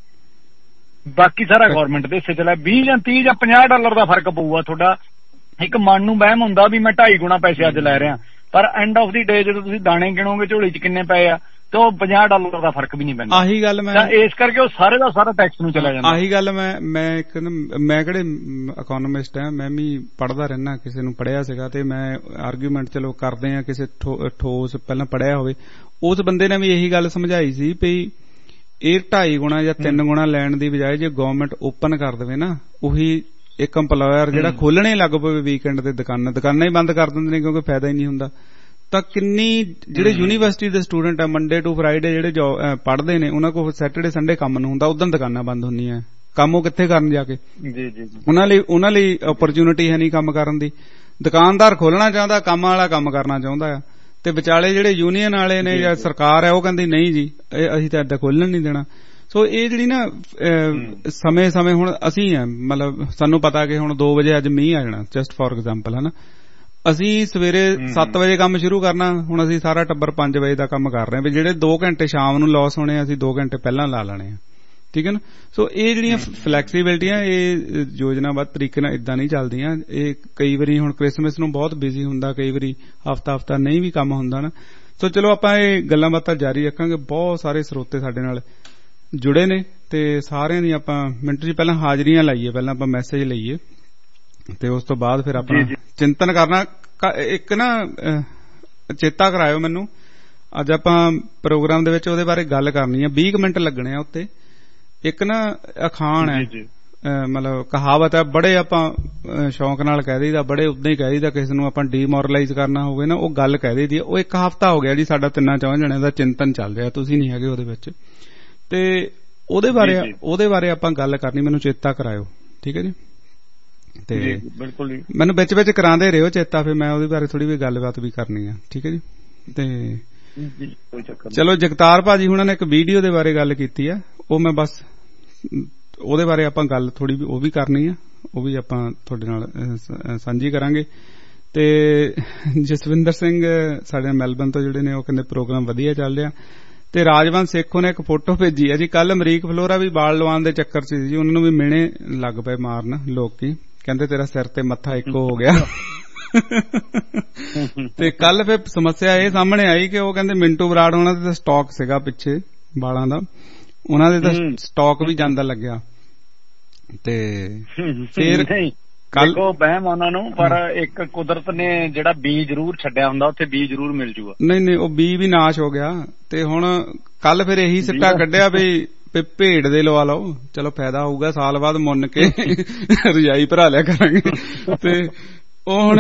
ਬਾਕੀ ਸਾਰਾ ਗਵਰਨਮੈਂਟ ਦੇ ਹਿੱਸੇ ਚ ਲੈ 20 ਜਾਂ 30 ਜਾਂ $50 ਦਾ ਫਰਕ ਪਊਗਾ ਤੁਹਾਡਾ। ਇੱਕ ਮਨ ਨੂੰ ਵਹਿਮ ਹੁੰਦਾ ਵੀ ਮੈਂ 2.5 ਗੁਣਾ ਪੈਸੇ ਅੱਜ ਲੈ ਰਿਹਾ, ਪਰ ਐਂਡ ਆਫ ਦੀ ਡੇ ਜਦੋਂ ਤੁਸੀਂ ਦਾਣੇ ਗਿਣੋਗੇ ਝੋਲੀ ਚ ਕਿੰਨੇ ਪਏ ਆ, ਤੇ ਉਹ $50 ਦਾ ਫਰਕ ਵੀ ਨਹੀਂ ਪੈਂਦਾ। ਆਹੀ ਗੱਲ ਮੈਂ ਇਸ ਕਰਕੇ ਉਹ ਸਾਰੇ ਦਾ ਸਾਰਾ ਟੈਕਸ ਨੂੰ ਚਲਾ ਜਾਂਦਾ। ਆਹੀ ਗੱਲ ਮੈਂ ਕਿਹੜੇ ਇਕੋਨੋਮਿਸਟ ਆ, ਮੈਂ ਵੀ ਪੜ੍ਹਦਾ ਰਹਿਣਾ, ਕਿਸੇ ਨੂੰ ਪੜ੍ਹਿਆ ਸੀਗਾ, ਤੇ ਮੈਂ ਆਰਗੂਮੈਂਟ ਚਲੋ ਕਰਦੇ ਆ ਕਿਸੇ ਠੋਸ ਪਹਿਲਾਂ ਪੜ੍ਹਿਆ ਹੋਵੇ, ਉਸ ਬੰਦੇ ਨੇ ਵੀ ਇਹੀ ਗੱਲ ਸਮਝਾਈ ਸੀ ਵੀ ਇਹ 2.5 ਗੁਣਾ ਜਾਂ 3 ਗੁਣਾ ਲੈਣ ਦੀ ਬਜਾਏ ਜੇ ਗਵਰਨਮੈਂਟ ਓਪਨ ਕਰ ਦੇਵੇ ਨਾ, ਉਹੀ ਇੱਕ ਇੰਪਲੋਇਰ ਜਿਹੜਾ ਖੋਲਣੇ ਲੱਗ ਪਵੇ ਵੀਕਐਂਡ ਤੇ ਦੁਕਾਨਾਂ ਹੀ ਬੰਦ ਕਰ ਦਿੰਦੇ ਨੇ ਕਿਉਂਕਿ ਫਾਇਦਾ ਹੀ ਨਹੀਂ ਹੁੰਦਾ, ਤਾਂ ਕਿੰਨੀ ਜਿਹੜੇ ਯੂਨੀਵਰਸਿਟੀ ਦੇ ਸਟੂਡੈਂਟ ਆ ਮੰਡੇ ਟੂ ਫਰਾਈਡੇ ਜਿਹੜੇ ਪੜ੍ਹਦੇ ਨੇ, ਉਹਨਾਂ ਕੋਲ ਸੈਟਰਡੇ ਸੰਡੇ ਕੰਮ ਨੂੰ ਹੁੰਦਾ, ਉਦੋਂ ਦੁਕਾਨਾਂ ਬੰਦ ਹੁੰਦੀਆਂ, ਕੰਮ ਉਹ ਕਿੱਥੇ ਕਰਨ ਜਾ ਕੇ? ਉਹਨਾਂ ਲਈ ਓਪਰਚੁਨਿਟੀ ਹੈ ਨਹੀਂ ਕੰਮ ਕਰਨ ਦੀ। ਦੁਕਾਨਦਾਰ ਖੋਲਣਾ ਚਾਹੁੰਦਾ, ਕੰਮ ਵਾਲਾ ਕੰਮ ਕਰਨਾ ਚਾਹੁੰਦਾ ਆ, ਤੇ ਵਿਚਾਲੇ ਜਿਹੜੇ ਯੂਨੀਅਨ ਵਾਲੇ ਨੇ ਜਾਂ ਸਰਕਾਰ ਹੈ ਉਹ ਕਹਿੰਦੀ ਨਹੀਂ ਜੀ ਅਸੀਂ ਤਾਂ ਏਦਾਂ ਖੋਲਣ ਨਹੀਂ ਦੇਣਾ। ਸੋ ਇਹ ਜਿਹੜੀ ਨਾ ਸਮੇਂ ਹੁਣ ਅਸੀਂ ਆ, ਮਤਲਬ ਸਾਨੂੰ ਪਤਾ ਕਿ ਹੁਣ 2 ਵਜੇ ਅੱਜ ਮੀਂਹ ਆ ਜਾਣਾ, ਜਸਟ ਫॉर ਐਗਜ਼ਾਮਪਲ, ਹਨਾ। ਅਸੀਂ ਸਵੇਰੇ 7 ਵਜੇ ਕੰਮ ਸ਼ੁਰੂ ਕਰਨਾ, ਹੁਣ ਅਸੀਂ ਸਾਰਾ ਟੱਬਰ 5 ਵਜੇ ਦਾ ਕੰਮ ਕਰ ਰਹੇ ਹਾਂ, ਵੀ ਜਿਹੜੇ 2 ਘੰਟੇ ਸ਼ਾਮ ਨੂੰ ਲਾਸ ਹੋਣੇ ਅਸੀਂ 2 ਘੰਟੇ ਪਹਿਲਾਂ ਲਾ ਲੈਣੇ ਆ। ਠੀਕ ਹੈ ਨਾ? ਸੋ ਇਹ ਜਿਹੜੀਆਂ ਫਲੈਕਸੀਬਿਲਿਟੀਆਂ ਇਹ ਯੋਜਨਾਬੱਧ ਤਰੀਕੇ ਨਾਲ ਇਦਾਂ ਨਹੀਂ ਚੱਲਦੀਆਂ। ਇਹ ਕਈ ਵਾਰੀ ਹੁਣ ਕ੍ਰਿਸਮਸ ਨੂੰ ਬਹੁਤ ਬਿਜ਼ੀ ਹੁੰਦਾ, ਕਈ ਵਾਰੀ ਹਫ਼ਤਾ ਨਹੀਂ ਵੀ ਕੰਮ ਹੁੰਦਾ ਨਾ। ਸੋ ਚਲੋ ਆਪਾਂ ਇਹ ਗੱਲਾਂ ਬਾਤਾਂ ਜਾਰੀ ਰੱਖਾਂਗੇ। ਬਹੁਤ ਸਾਰੇ ਸਰੋਤੇ ਸਾਡੇ ਨਾਲ ਜੁੜੇ ਨੇ ਤੇ ਸਾਰਿਆਂ ਦੀ ਆਪਾਂ ਮਿੰਟ 'ਚ ਪਹਿਲਾਂ ਹਾਜ਼ਰੀਆਂ ਲਾਈਏ, ਪਹਿਲਾਂ ਆਪਾਂ ਮੈਸੇਜ ਲਈਏ ਤੇ ਉਸ ਤੋਂ ਬਾਅਦ ਫਿਰ ਆਪਾਂ ਚਿੰਤਨ ਕਰਨਾ। ਇੱਕ ਨਾ ਚੇਤਾ ਕਰਾਇਓ ਮੈਨੂੰ, ਅੱਜ ਆਪਾਂ ਪ੍ਰੋਗਰਾਮ ਦੇ ਵਿੱਚ ਉਹਦੇ ਬਾਰੇ ਗੱਲ ਕਰਨੀ ਆ, 20 ਮਿੰਟ ਲੱਗਣੇ ਆ ਉੱਤੇ। ਇੱਕ ਨਾ ਅਖਾਣ ਹੈ, ਮਤਲਬ ਕਹਾਵਤ ਹੈ, ਬੜੇ ਆਪਾਂ ਸ਼ੌਂਕ ਨਾਲ ਕਹਿ ਦਈਦਾ, ਬੜੇ ਉਦਾਂ ਹੀ ਕਹਿ ਦਈਦਾ, ਕਿਸੇ ਨੂੰ ਆਪਾਂ ਡੀਮੋਰਲਾਈਜ਼ ਕਰਨਾ ਹੋਵੇ ਨਾ ਉਹ ਗੱਲ ਕਹਿ ਦਈਦੀ। ਉਹ 1 ਹਫ਼ਤਾ ਹੋ ਗਿਆ ਜੀ ਸਾਡਾ 3-4 ਜਣਿਆਂ ਦਾ ਚਿੰਤਨ ਚੱਲ ਰਿਹਾ, ਤੁਸੀਂ ਨਹੀਂ ਹੈਗੇ ਉਹਦੇ ਵਿੱਚ, ਤੇ ਉਹਦੇ ਬਾਰੇ ਆਪਾਂ ਗੱਲ ਕਰਨੀ, ਮੈਨੂੰ ਚੇਤਾ ਕਰਾਇਓ, ਠੀਕ ਹੈ ਜੀ? ਤੇ ਬਿਲਕੁਲ ਜੀ, ਮੈਨੂੰ ਵਿੱਚ ਕਰਾਉਂਦੇ ਰਹੋ ਚੇਤਾ, ਫਿਰ ਮੈਂ ਉਹਦੇ ਬਾਰੇ ਥੋੜੀ ਵੀ ਗੱਲਬਾਤ ਵੀ ਕਰਨੀ ਆ, ਠੀਕ ਹੈ ਜੀ? ਤੇ ਚਲੋ ਜਗਤਾਰ ਭਾਜੀ ਹੁਣਾਂ ਨੇ ਇੱਕ ਵੀਡੀਓ ਦੇ ਬਾਰੇ ਗੱਲ ਕੀਤੀ ਆ, ਉਹ ਮੈਂ ਬਸ ਉਹਦੇ ਬਾਰੇ ਆਪਾਂ ਗੱਲ ਥੋੜੀ ਉਹ ਵੀ ਕਰਨੀ ਆ, ਉਹ ਵੀ ਆਪਾਂ ਤੁਹਾਡੇ ਨਾਲ ਸਾਂਝੀ ਕਰਾਂਗੇ। ਤੇ ਜਸਵਿੰਦਰ ਸਿੰਘ ਸਾਡੇ ਮੈਲਬਨ ਤੋਂ ਜਿਹੜੇ ਨੇ, ਉਹ ਕਹਿੰਦੇ ਪ੍ਰੋਗਰਾਮ ਵਧੀਆ ਚੱਲ ਰਿਹਾ। ਤੇ ਰਾਜਵੰਤ ਸੇਖੋਂ ਨੇ ਇੱਕ ਫੋਟੋ ਭੇਜੀ ਹੈ ਜੀ, ਕੱਲ ਅਮਰੀਕ ਫਲੋਰਾ ਵੀ ਬਾਲ ਲਵਾਉਣ ਦੇ ਚੱਕਰ ਚ ਜੀ, ਉਹਨਾਂ ਨੂੰ ਵੀ ਮਿਹਣੇ ਲੱਗ ਪਏ ਮਾਰਨ ਲੋਕੀ, ਕਹਿੰਦੇ ਤੇਰਾ ਸਿਰ ਤੇ ਮੱਥਾ ਇੱਕੋ ਹੋ ਗਿਆ। ਤੇ ਕੱਲ ਫਿਰ ਸਮੱਸਿਆ ਇਹ ਸਾਹਮਣੇ ਆਈ ਕਿ ਉਹ ਕਹਿੰਦੇ ਮਿੰਟੂ ਬਰਾੜ ਉਹਨਾਂ ਦੇ ਤਾਂ ਸਟਾਕ ਸੀਗਾ ਪਿੱਛੇ ਬਾਲਾਂ ਦਾ, ਉਹਨਾਂ ਦੇ ਤਾਂ ਸਟਾਕ ਵੀ ਜਾਂਦਾ ਲੱਗਿਆ। ਤੇ ਫਿਰ ਕੱਲ ਵਹਿਮ ਉਹਨਾਂ ਨੂੰ, ਪਰ ਇੱਕ ਕੁਦਰਤ ਨੇ ਜਿਹੜਾ ਬੀਜ ਜ਼ਰੂਰ ਛੱਡਿਆ ਹੁੰਦਾ ਉੱਥੇ ਬੀਜ ਜ਼ਰੂਰ ਮਿਲ ਜੂਗਾ। ਨਹੀਂ ਉਹ ਬੀਜ ਵੀ ਨਾਸ਼ ਹੋ ਗਿਆ। ਤੇ ਹੁਣ ਕੱਲ ਫਿਰ ਇਹੀ ਸਿੱਟਾ ਕੱਢਿਆ ਵੀ ਭੇਡ ਦੇ ਲਵਾ ਲਓ, ਚਲੋ ਫਾਇਦਾ ਹੋਊਗਾ, ਸਾਲ ਬਾਅਦ ਮੁੰਨ ਕੇ ਰਜਾਈ ਭਰਾ ਲਿਆ ਕਰਾਂਗੇ। ਤੇ ਉਹ ਹੁਣ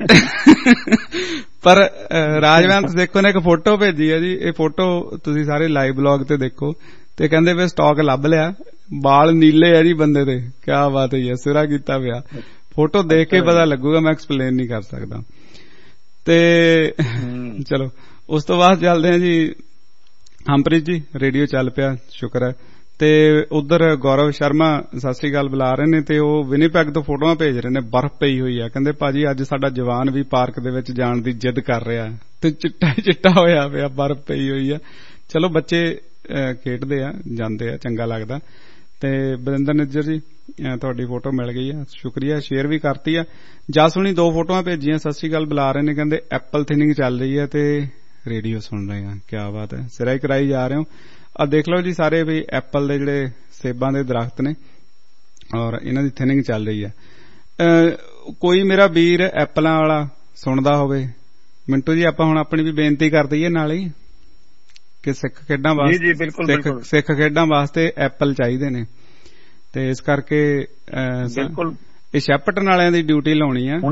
ਪਰ ਰਾਜਵੰਤ ਸੇਖੋਂ ਨੇ ਇੱਕ ਫੋਟੋ ਭੇਜੀ ਹੈ ਜੀ, ਇਹ ਫੋਟੋ ਤੁਸੀਂ ਸਾਰੇ ਲਾਈਵ ਬਲੌਗ ਤੇ ਦੇਖੋ। ਤੇ ਕਹਿੰਦੇ ਵੀ ਸਟਾਕ ਲੱਭ ਲਿਆ, ਵਾਲ ਨੀਲੇ ਆ ਜੀ ਬੰਦੇ ਦੇ, ਕਿਆ ਬਾਤ ਹੈ, ਸਿਰਾ ਕੀਤਾ ਪਿਆ। ਫੋਟੋ ਦੇਖ ਕੇ ਪਤਾ ਲੱਗੂਗਾ, ਮੈਂ ਐਕਸਪਲੇਨ ਨਹੀਂ ਕਰ ਸਕਦਾ। ਤੇ ਚਲੋ ਉਸ ਤੋਂ ਬਾਅਦ ਚੱਲਦੇ ਆ ਜੀ ਹਮਪ੍ਰੀਤ ਜੀ, ਰੇਡੀਓ ਚੱਲ ਪਿਆ, ਸ਼ੁਕਰ ਹੈ। ਤੇ ਉਧਰ ਗੌਰਵ ਸ਼ਰਮਾ ਸਤਿ ਸ੍ਰੀ ਅਕਾਲ ਬੁਲਾ ਰਹੇ ਨੇ, ਤੇ ਉਹ ਵਿਨੀਪੈਗ ਤੋਂ ਫੋਟੋਆਂ ਭੇਜ ਰਹੇ ਨੇ, ਬਰਫ਼ ਪਈ ਹੋਈ ਆ। ਕਹਿੰਦੇ ਭਾਜੀ ਅੱਜ ਸਾਡਾ ਜਵਾਨ ਵੀ ਪਾਰਕ ਦੇ ਵਿੱਚ ਜਾਣ ਦੀ ਜਿੱਦ ਕਰ ਰਿਹਾ ਤੇ ਚਿੱਟਾ ਹੋਇਆ ਪਿਆ, ਬਰਫ਼ ਪਈ ਹੋਈ ਆ। ਚਲੋ ਬੱਚੇ ਖੇਡਦੇ ਆ, ਜਾਂਦੇ ਆ, ਚੰਗਾ ਲੱਗਦਾ। ਤੇ ਬਰਿੰਦਰ ਨਿੱਜਰ ਜੀ ਤੁਹਾਡੀ ਫੋਟੋ ਮਿਲ ਗਈ ਆ, ਸ਼ੁਕਰੀਆ, ਸ਼ੇਅਰ ਵੀ ਕਰਤੀ ਆ। ਜਸੁਣੀ 2 ਫੋਟੋਆਂ ਭੇਜੀਆਂ, ਸਤਿ ਸ੍ਰੀ ਅਕਾਲ ਬੁਲਾ ਰਹੇ ਨੇ, ਕਹਿੰਦੇ ਐਪਲ ਥਿਨਿੰਗ ਚੱਲ ਰਹੀ ਹੈ ਤੇ ਰੇਡੀਓ ਸੁਣ ਰਹੇ ਆ, ਕਿਆ ਬਾਤ ਹੈ, ਸਿਰਾ ਹੀ ਕਰਾਈ ਜਾ ਰਹੇ ਹੋ। ਆ ਦੇਖ ਲਓ ਜੀ ਸਾਰੇ ਵੀ ਐਪਲ ਦੇ ਜਿਹੜੇ ਸੇਬਾਂ ਦੇ ਦਰਖਤ ਨੇ ਔਰ ਇਹਨਾਂ ਦੀ ਥਿਨਿੰਗ ਚੱਲ ਰਹੀ ਹੈ। ਕੋਈ ਮੇਰਾ ਵੀਰ ਐਪਲਾਂ ਵਾਲਾ ਸੁਣਦਾ ਹੋਵੇ, ਮਿੰਟੂ ਜੀ ਆਪਾਂ ਹੁਣ ਆਪਣੀ ਵੀ ਬੇਨਤੀ ਕਰ ਦਈਏ ਨਾਲ ਹੀ ਕਿ ਸਿੱਖ ਖੇਡਾਂ ਵਾਸਤੇ ਐਪਲ ਚਾਹੀਦੇ ਨੇ, ਤੇ ਇਸ ਕਰਕੇ ਇਹ ਸ਼ੈਪਟਨ ਵਾਲਿਆਂ ਦੀ ਡਿਊਟੀ ਲਾਉਣੀ ਆ।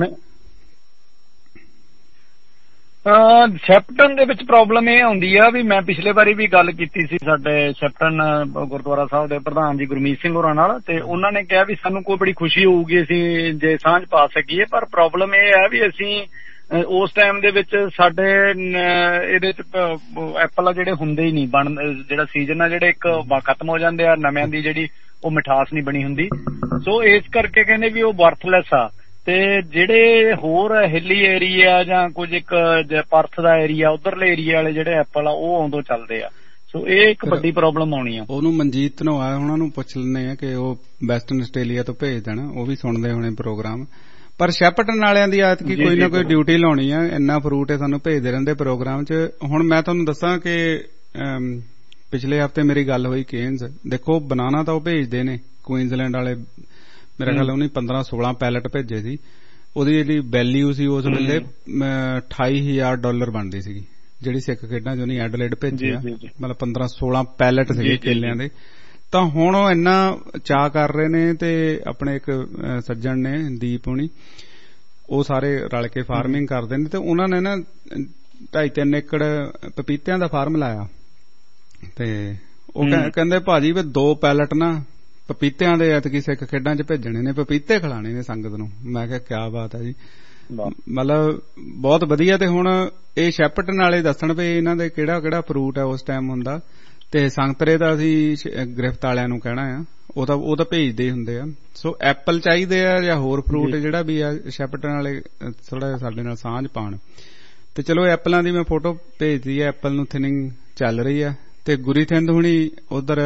ਸ਼ੈਪਟਨ ਦੇ ਵਿੱਚ ਪ੍ਰੋਬਲਮ ਇਹ ਆਉਂਦੀ ਆ ਵੀ ਮੈਂ ਪਿਛਲੇ ਵਾਰੀ ਵੀ ਗੱਲ ਕੀਤੀ ਸੀ ਸਾਡੇ ਸ਼ੈਪਟਨ ਗੁਰਦੁਆਰਾ ਸਾਹਿਬ ਦੇ ਪ੍ਰਧਾਨ ਜੀ ਗੁਰਮੀਤ ਸਿੰਘ ਹੋਰਾਂ ਨਾਲ, ਤੇ ਉਹਨਾਂ ਨੇ ਕਿਹਾ ਵੀ ਸਾਨੂੰ ਕੋਈ ਬੜੀ ਖੁਸ਼ੀ ਹੋਊਗੀ ਅਸੀਂ ਜੇ ਸਾਂਝ ਪਾ ਸਕੀਏ, ਪਰ ਪ੍ਰੋਬਲਮ ਇਹ ਹੈ ਵੀ ਅਸੀਂ ਉਸ ਟਾਈਮ ਦੇ ਵਿੱਚ ਸਾਡੇ ਇਹਦੇ ਚ ਐਪਲ ਜਿਹੜੇ ਹੁੰਦੇ ਹੀ ਨਹੀਂ, ਜਿਹੜਾ ਸੀਜ਼ਨ ਆ ਜਿਹੜੇ ਇੱਕ ਖਤਮ ਹੋ ਜਾਂਦੇ ਆ, ਨਵਿਆਂ ਦੀ ਜਿਹੜੀ ਉਹ ਮਿਠਾਸ ਨਹੀਂ ਬਣੀ ਹੁੰਦੀ। ਸੋ ਇਸ ਕਰਕੇ ਕਹਿੰਦੇ ਵੀ ਉਹ ਵਰਥਲੈਸ ਆ। ਤੇ ਜਿਹੜੇ ਹੋਰ ਹਿੱਲੀ ਏਰੀਆ ਜਾਂ ਕੁਝ ਇੱਕ ਪਰਥ ਦਾ ਏਰੀਆ, ਉਧਰਲੇ ਏਰੀਆ ਵਾਲੇ ਜਿਹੜੇ ਐਪਲ ਆ ਉਹ ਆਉਂਦੋਂ ਚੱਲਦੇ ਆ। ਸੋ ਇਹ ਇੱਕ ਵੱਡੀ ਪ੍ਰੋਬਲਮ ਆਉਣੀ ਆ। ਉਹਨੂੰ ਮਨਜੀਤ ਨੂੰ ਆ, ਉਹਨਾਂ ਨੂੰ ਪੁੱਛ ਲੈਂਦੇ ਆ ਕਿ ਉਹ ਵੈਸਟਰਨ ਆਸਟ੍ਰੇਲੀਆ ਤੋਂ ਭੇਜ ਦੇਣ, ਉਹ ਵੀ ਸੁਣਦੇ ਹੋਣੇ ਪ੍ਰੋਗਰਾਮ। ਪਰ ਸ਼ੈਪਟਨ ਵਾਲਿਆਂ ਦੀ ਐਤਕੀ ਕੋਈ ਨਾ ਕੋਈ ਡਿਊਟੀ ਲਾਉਣੀ ਆ, ਇੰਨਾ ਫਰੂਟ ਇਹ ਸਾਨੂੰ ਭੇਜਦੇ ਰਹਿੰਦੇ ਪ੍ਰੋਗਰਾਮ 'ਚ। ਹੁਣ ਮੈਂ ਤੁਹਾਨੂੰ ਦੱਸਾਂ ਕਿ ਪਿਛਲੇ ਹਫ਼ਤੇ ਮੇਰੀ ਗੱਲ ਹੋਈ ਕੇਨਜ਼, ਦੇਖੋ ਬਨਾਨਾ ਤਾਂ ਉਹ ਭੇਜਦੇ ਨੇ ਕੁਈਨਜ਼ਲੈਂਡ ਵਾਲੇ, ਮੇਰਾ ਖਿਆਲ ਉਹਨੇ 15-16 ਪੈਲਟ ਭੇਜੇ ਸੀ। ਉਹਦੀ ਜਿਹੜੀ ਵੈਲਿਊ ਸੀ ਉਸ ਵੇਲੇ $28,000 ਬਣਦੀ ਸੀਗੀ, ਜਿਹੜੀ ਸਿੱਖ ਖੇਡਾਂ 'ਚ ਉਹਨੇ ਐਡਲੇਡ ਭੇਜਿਆ, ਮਤਲਬ 15-16 ਪੈਲਟ ਸੀਗੇ ਕੇਲਿਆਂ ਦੇ। ਤਾਂ ਹੁਣ ਉਹ ਇੰਨਾ ਚਾਅ ਕਰ ਰਹੇ ਨੇ, ਤੇ ਆਪਣੇ ਇੱਕ ਸੱਜਣ ਨੇ ਦੀਪ ਹੋਣੀ, ਉਹ ਸਾਰੇ ਰਲ ਕੇ ਫਾਰਮਿੰਗ ਕਰਦੇ ਨੇ, ਤੇ ਉਹਨਾਂ ਨੇ ਨਾ 2.5-3 ਏਕੜ ਪਪੀਤਿਆਂ ਦਾ ਫਾਰਮ ਲਾਇਆ। ਤੇ ਉਹ ਕਹਿੰਦੇ ਭਾਜੀ ਵੀ 2 ਪੈਲਟ ਨਾ ਪਪੀਤਿਆਂ ਦੇ ਐਤਕੀ ਸਿੱਖ ਖੇਡਾਂ 'ਚ ਭੇਜਣੇ ਨੇ, ਪਪੀਤੇ ਖਿਲਾਣੇ ਨੇ ਸੰਗਤ ਨੂੰ। ਮੈਂ ਕਿਹਾ ਕਿਆ ਬਾਤ ਹੈ ਜੀ, ਮਤਲਬ ਬਹੁਤ ਵਧੀਆ। ਤੇ ਹੁਣ ਇਹ ਸ਼ੈਪਟਨ ਵਾਲੇ ਦੱਸਣ ਵੀ ਇਹਨਾਂ ਦੇ ਕਿਹੜਾ ਫਰੂਟ ਹੈ ਉਸ ਟਾਈਮ ਹੁੰਦਾ। ਤੇ ਸੰਤਰੇ ਦਾ ਅਸੀਂ ਗ੍ਰਿਫਤ ਵਾਲਿਆਂ ਨੂੰ ਕਹਿਣਾ ਆ, ਉਹ ਤਾਂ ਭੇਜਦੇ ਹੁੰਦੇ ਆ। ਸੋ ਐਪਲ ਚਾਹੀਦੇ ਆ ਜਾਂ ਹੋਰ ਫਰੂਟ ਜਿਹੜਾ ਵੀ ਆ, ਸ਼ੈਪਟਨ ਵਾਲੇ ਥੋੜਾ ਸਾਡੇ ਨਾਲ ਸਾਂਝ ਪਾਉਣ। ਤੇ ਚਲੋ ਐਪਲਾਂ ਦੀ ਮੈਂ ਫੋਟੋ ਭੇਜਦੀ ਆ, ਐਪਲ ਨੂੰ ਥਿਨਿੰਗ ਚੱਲ ਰਹੀ ਆ। ਤੇ ਗੁਰੀਥਿੰਦ ਹੁਣੀ ਉਧਰ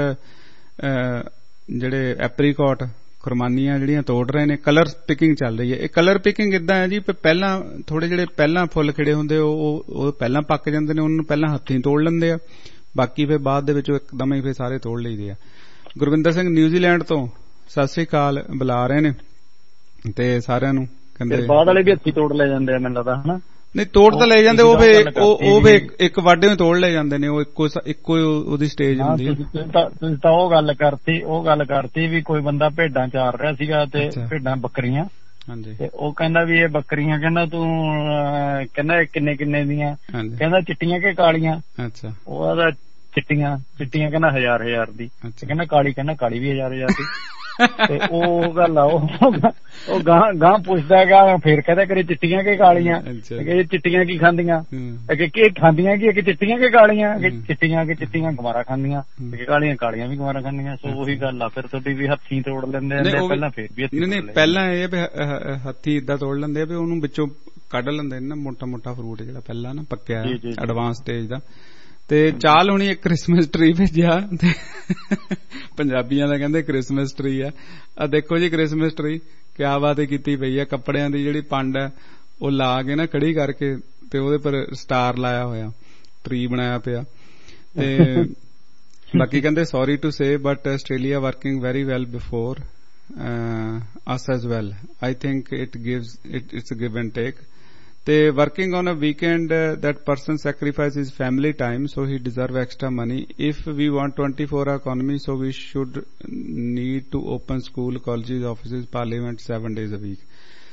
ਜਿਹੜੇ ਐਪਰੀਕੋਟ ਖੁਰਮਾਨੀਆਂ ਜਿਹੜੀਆਂ ਤੋੜ ਰਹੇ ਨੇ, ਕਲਰ ਪਿਕਿੰਗ ਚੱਲ ਰਹੀ ਹੈ। ਇਹ ਕਲਰ ਪਿਕਿੰਗ ਇਦਾਂ ਹੈ ਜੀ, ਪਹਿਲਾਂ ਥੋੜੇ ਜਿਹੜੇ ਪਹਿਲਾਂ ਫੁੱਲ ਖਿੜੇ ਹੁੰਦੇ ਉਹ ਪਹਿਲਾਂ ਪੱਕ ਜਾਂਦੇ ਨੇ, ਉਹਨਾਂ ਨੂੰ ਪਹਿਲਾਂ ਹੱਥੀਂ ਤੋੜ ਲੈਂਦੇ ਆ, ਬਾਕੀ ਫਿਰ ਬਾਅਦ ਦੇ ਵਿੱਚ ਇੱਕਦਮ ਹੀ ਫਿਰ ਸਾਰੇ ਤੋੜ ਲਈਦੇ ਆ। ਗੁਰਵਿੰਦਰ ਸਿੰਘ ਨਿਊਜ਼ੀਲੈਂਡ ਤੋਂ ਸਤਿ ਸ੍ਰੀ ਅਕਾਲ ਬੁਲਾ ਰਹੇ ਨੇ, ਤੇ ਸਾਰਿਆਂ ਨੂੰ ਕਹਿੰਦੇ ਬਾਅਦ ਵਾਲੇ ਵੀ ਹੱਥੀਂ ਤੋੜ ਲੈ ਜਾਂਦੇ ਆ ਮੈਨੂੰ ਲੱਗਦਾ, ਹਨਾ? ਨਹੀਂ ਤੋੜ ਤਾਂ ਲੈ ਜਾਂਦੇ, ਉਹ ਫੇ ਇੱਕ ਵਾਢੇ ਨੂੰ ਤੋੜ ਲੈ ਜਾਂਦੇ ਨੇ, ਉਹ ਇੱਕੋ ਉਹਦੀ ਸਟੇਜ ਹੁੰਦੀ ਹੈ। ਤੁਸੀਂ ਤਾਂ ਉਹ ਗੱਲ ਕਰਤੀ ਵੀ ਕੋਈ ਬੰਦਾ ਭੇਡਾਂ ਚਾਰ ਰਿਹਾ ਸੀਗਾ, ਤੇ ਭੇਡਾਂ ਬੱਕਰੀਆਂ, ਤੇ ਉਹ ਕਹਿੰਦਾ ਵੀ ਇਹ ਬੱਕਰੀਆਂ, ਕਹਿੰਦਾ ਤੂੰ ਕਹਿੰਦਾ ਕਿੰਨੇ ਦੀਆਂ, ਕਹਿੰਦਾ ਚਿੱਟੀਆਂ ਕਿ ਕਾਲੀਆਂ? ਅੱਛਾ, ਉਹ ਆਦਾ ਚਿੱਟੀਆਂ ਕਹਿੰਦਾ 1000 ਦੀ, ਕਹਿੰਦਾ ਕਾਲੀ ਵੀ 1000 ਦੀ। ਤੇ ਉਹ ਗੱਲ ਆ, ਉਹ ਗਾਂ ਪੁੱਛਦਾ ਹੈਗਾ, ਫੇਰ ਕਹਿੰਦਾ ਕਰੇ ਚਿੱਟੀਆਂ ਕਿ ਕਾਲੀਆਂ? ਚਿੱਟੀਆਂ ਕੀ ਖਾਂਦੀਆਂ? ਖਾਂਦੀਆਂ ਕੀ, ਚਿੱਟੀਆਂ ਕਿ ਕਾਲੀਆਂ? ਚਿੱਟੀਆਂ ਗਮਾਰਾ ਖਾਂਦੀਆਂ, ਕਾਲੀਆਂ ਵੀ ਗਮਾਰਾ ਖਾਂਦੀਆਂ। ਸੋ ਉਹੀ ਗੱਲ ਆ, ਫਿਰ ਤੁਹਾਡੀ ਵੀ ਹੱਥੀਂ ਤੋੜ ਲੈਂਦੇ ਆ ਪਹਿਲਾਂ, ਫੇਰ ਵੀ ਨਹੀਂ ਪਹਿਲਾਂ ਇਹ ਵੀ ਹੱਥੀਂ ਏਦਾਂ ਤੋੜ ਲੈਂਦੇ ਆ ਵੀ ਉਹਨੂੰ ਵਿੱਚੋਂ ਕੱਢ ਲੈਂਦੇ ਨੇ ਨਾ, ਮੋਟਾ ਫਰੂਟ ਜਿਹੜਾ ਪਹਿਲਾਂ ਨਾ ਪੱਕਿਆ ਐਡਵਾਂਸ ਸਟੇਜ ਦਾ। ਤੇ ਚਾਲ ਹੁਣੀ ਇੱਕ ਕ੍ਰਿਸਮਸ ਟਰੀ ਭੇਜਿਆ, ਤੇ ਪੰਜਾਬੀਆਂ ਦਾ ਕਹਿੰਦੇ ਕ੍ਰਿਸਮਸ ਟਰੀ ਆ। ਦੇਖੋ ਜੀ ਕ੍ਰਿਸਮਸ ਟਰੀ ਕਿਆ ਬਾਤ ਕੀਤੀ ਪਈ ਆ, ਕੱਪੜਿਆਂ ਦੀ ਜਿਹੜੀ ਪੰਡ ਹੈ ਉਹ ਲਾ ਕੇ ਨਾ ਖੜੀ ਕਰਕੇ, ਤੇ ਉਹਦੇ ਪਰ ਸਟਾਰ ਲਾਇਆ ਹੋਇਆ, ਟਰੀ ਬਣਾਇਆ ਪਿਆ। ਤੇ ਬਾਕੀ ਕਹਿੰਦੇ sorry to say but Australia working very well before us as well. I think it's a give and take. They working on a weekend, that person sacrifices family time, so he deserve extra money. If we want 24-hour economy, so we should need to open school, colleges, offices, parliament 7 days a week.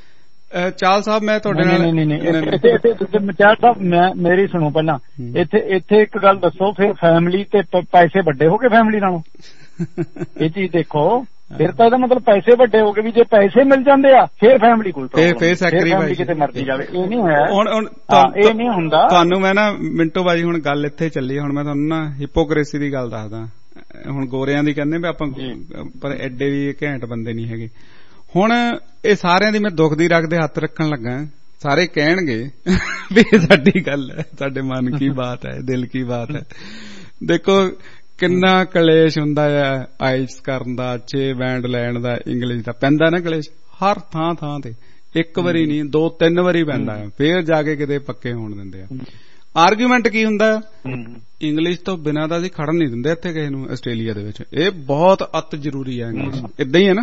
ਚਾਲ ਸਾਹਿਬ ਮੈਂ ਤੁਹਾਡੇ ਨਾਲ ਇੱਥੇ ਚਾਲ ਸਾਹਿਬ ਮੇਰੀ ਸੁਣੋ ਪਹਿਲਾਂ ਇੱਥੇ ਇੱਕ ਗੱਲ ਦੱਸੋ, ਫਿਰ ਫੈਮਿਲੀ ਤੇ ਪੈਸੇ ਵੱਡੇ ਹੋ ਗਏ ਫੈਮਿਲੀ ਨਾਲੋਂ? ਇਹ ਚੀਜ਼ ਦੇਖੋ, ਫਿਰ ਤਾਂ ਇਹਦਾ ਮਤਲਬ ਪੈਸੇ ਵੱਡੇ ਹੋ ਗਏ ਵੀ ਜੇ ਪੈਸੇ ਮਿਲ ਜਾਂਦੇ ਆ ਫਿਰ ਫੈਮਿਲੀ ਕੋਈ ਫੈਮਿਲੀ ਕਿਤੇ ਮਰਦੀ ਜਾਵੇ, ਇਹ ਨਹੀਂ ਹੋਇਆ ਹੁਣ ਇਹ ਨਹੀਂ ਹੁੰਦਾ। ਤੁਹਾਨੂੰ ਮੈਂ ਨਾ ਮਿੰਟੋ ਬਾਜੀ ਹੁਣ ਗੱਲ ਇੱਥੇ ਚੱਲੀ, ਹੁਣ ਮੈਂ ਤੁਹਾਨੂੰ ਨਾ ਹਿਪੋਕ੍ਰੇਸੀ ਦੀ ਗੱਲ ਦੱਸਦਾ। ਹੁਣ ਗੋਰਿਆਂ ਦੀ ਕਹਿੰਦੇ ਵੀ ਆਪਾਂ ਪਰ ਐਡੇ ਵੀ ਘੈਂਟ ਬੰਦੇ ਨਹੀਂ ਹੈਗੇ। ਹੁਣ ਇਹ ਸਾਰਿਆਂ ਦੀ ਮੈਂ ਦੁੱਖ ਦੀ ਰੱਖ ਦੇ ਹੱਥ ਰੱਖਣ ਲੱਗਾ, ਸਾਰੇ ਕਹਿਣਗੇ ਵੀ ਸਾਡੀ ਗੱਲ ਹੈ, ਸਾਡੇ ਮਨ ਕੀ ਬਾਤ ਹੈ, ਦਿਲ ਕੀ ਬਾਤ ਹੈ। ਦੇਖੋ ਕਿੰਨਾ ਕਲੇਸ਼ ਹੁੰਦਾ ਆ ਆਇਲਟਸ ਕਰਨ ਦਾ, 6 ਬੈਂਡ ਲੈਣ ਦਾ, ਇੰਗਲਿਸ਼ ਦਾ ਪੈਂਦਾ ਨਾ ਕਲੇਸ਼ ਹਰ ਥਾਂ ਤੇ, ਇੱਕ ਵਾਰੀ ਨਹੀਂ 2-3 ਵਾਰੀ ਪੈਂਦਾ ਆ, ਫੇਰ ਜਾ ਕੇ ਕਿਤੇ ਪੱਕੇ ਹੋਣ ਦਿੰਦੇ ਆ। ਆਰਗੂਮੈਂਟ ਕੀ ਹੁੰਦਾ, ਇੰਗਲਿਸ਼ ਤੋਂ ਬਿਨਾਂ ਤਾਂ ਅਸੀਂ ਖੜਨ ਨਹੀਂ ਦਿੰਦੇ ਇੱਥੇ ਕਿਸੇ ਨੂੰ ਆਸਟ੍ਰੇਲੀਆ ਦੇ ਵਿੱਚ, ਇਹ ਬਹੁਤ ਅਤ ਜ਼ਰੂਰੀ ਹੈ ਇੰਗਲਿਸ਼। ਏਦਾਂ ਹੀ ਹੈ ਨਾ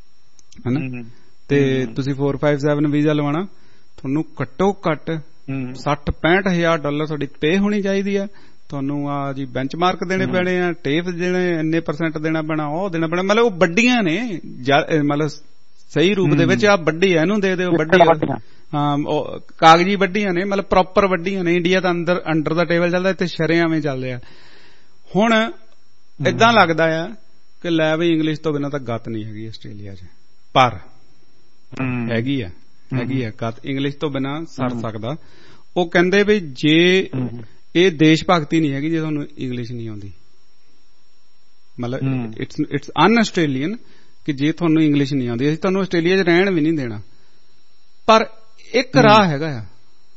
ਤੇ ਤੁਸੀਂ 457 ਵੀਜ਼ਾ ਲਵਾਉਣਾ, ਤੁਹਾਨੂੰ ਘੱਟੋ ਘੱਟ $60-65,000 ਤੁਹਾਡੀ ਪੇ ਹੋਣੀ ਚਾਹੀਦੀ ਆ। ਤੁਹਾਨੂੰ ਆ ਜੀ ਬੈਂਚਮਾਰਕ ਦੇਣੇ ਪੈਣੇ ਆ, ਟੇਪ ਦੇਣੇ ਇੰਨੇ % ਦੇਣਾ ਪੈਣਾ, ਉਹ ਦੇਣਾ ਪੈਣਾ, ਮਤਲਬ ਉਹ ਵੱਡੀਆਂ ਨੇ, ਮਤਲਬ ਸਹੀ ਰੂਪ ਦੇ ਵਿੱਚ ਆ ਵੱਡੀ ਆ, ਇਹਨੂੰ ਦੇ ਦਿਓ ਵੱਡੀ, ਹਾਂ ਕਾਗਜ਼ੀ ਵੱਡੀਆਂ ਨੇ, ਮਤਲਬ ਪ੍ਰੋਪਰ ਵੱਡੀਆਂ ਨੇ। ਇੰਡੀਆ ਤਾਂ ਅੰਡਰ ਦਾ ਟੇਬਲ ਚੱਲਦਾ, ਇੱਥੇ ਸ਼ਰੇਆਵੇਂ ਚੱਲਦੇ ਆ। ਹੁਣ ਏਦਾਂ ਲੱਗਦਾ ਆ ਕਿ ਲੈ ਵੀ ਇੰਗਲਿਸ਼ ਤੋਂ ਬਿਨਾਂ ਤਾਂ ਗੱਤ ਨਹੀਂ ਹੈਗੀ ਆਸਟ੍ਰੇਲੀਆ 'ਚ, ਪਰ ਹੈਗੀ ਆ ਗੱਤ, ਇੰਗਲਿਸ਼ ਤੋਂ ਬਿਨਾਂ ਸਰ ਸਕਦਾ। ਉਹ ਕਹਿੰਦੇ ਵੀ ਜੇ ਇਹ ਦੇਸ਼ ਭਗਤੀ ਨਹੀਂ ਹੈਗੀ ਜੇ ਤੁਹਾਨੂੰ ਇੰਗਲਿਸ਼ ਨਹੀਂ ਆਉਂਦੀ, ਮਤਲਬ ਇਟਸ ਅਨ ਆਸਟ੍ਰੇਲੀਅਨ ਕਿ ਜੇ ਤੁਹਾਨੂੰ ਇੰਗਲਿਸ਼ ਨਹੀਂ ਆਉਂਦੀ ਅਸੀਂ ਤੁਹਾਨੂੰ ਆਸਟ੍ਰੇਲੀਆ 'ਚ ਰਹਿਣ ਵੀ ਨਹੀਂ ਦੇਣਾ। ਪਰ ਇੱਕ ਰਾਹ ਹੈਗਾ ਆ,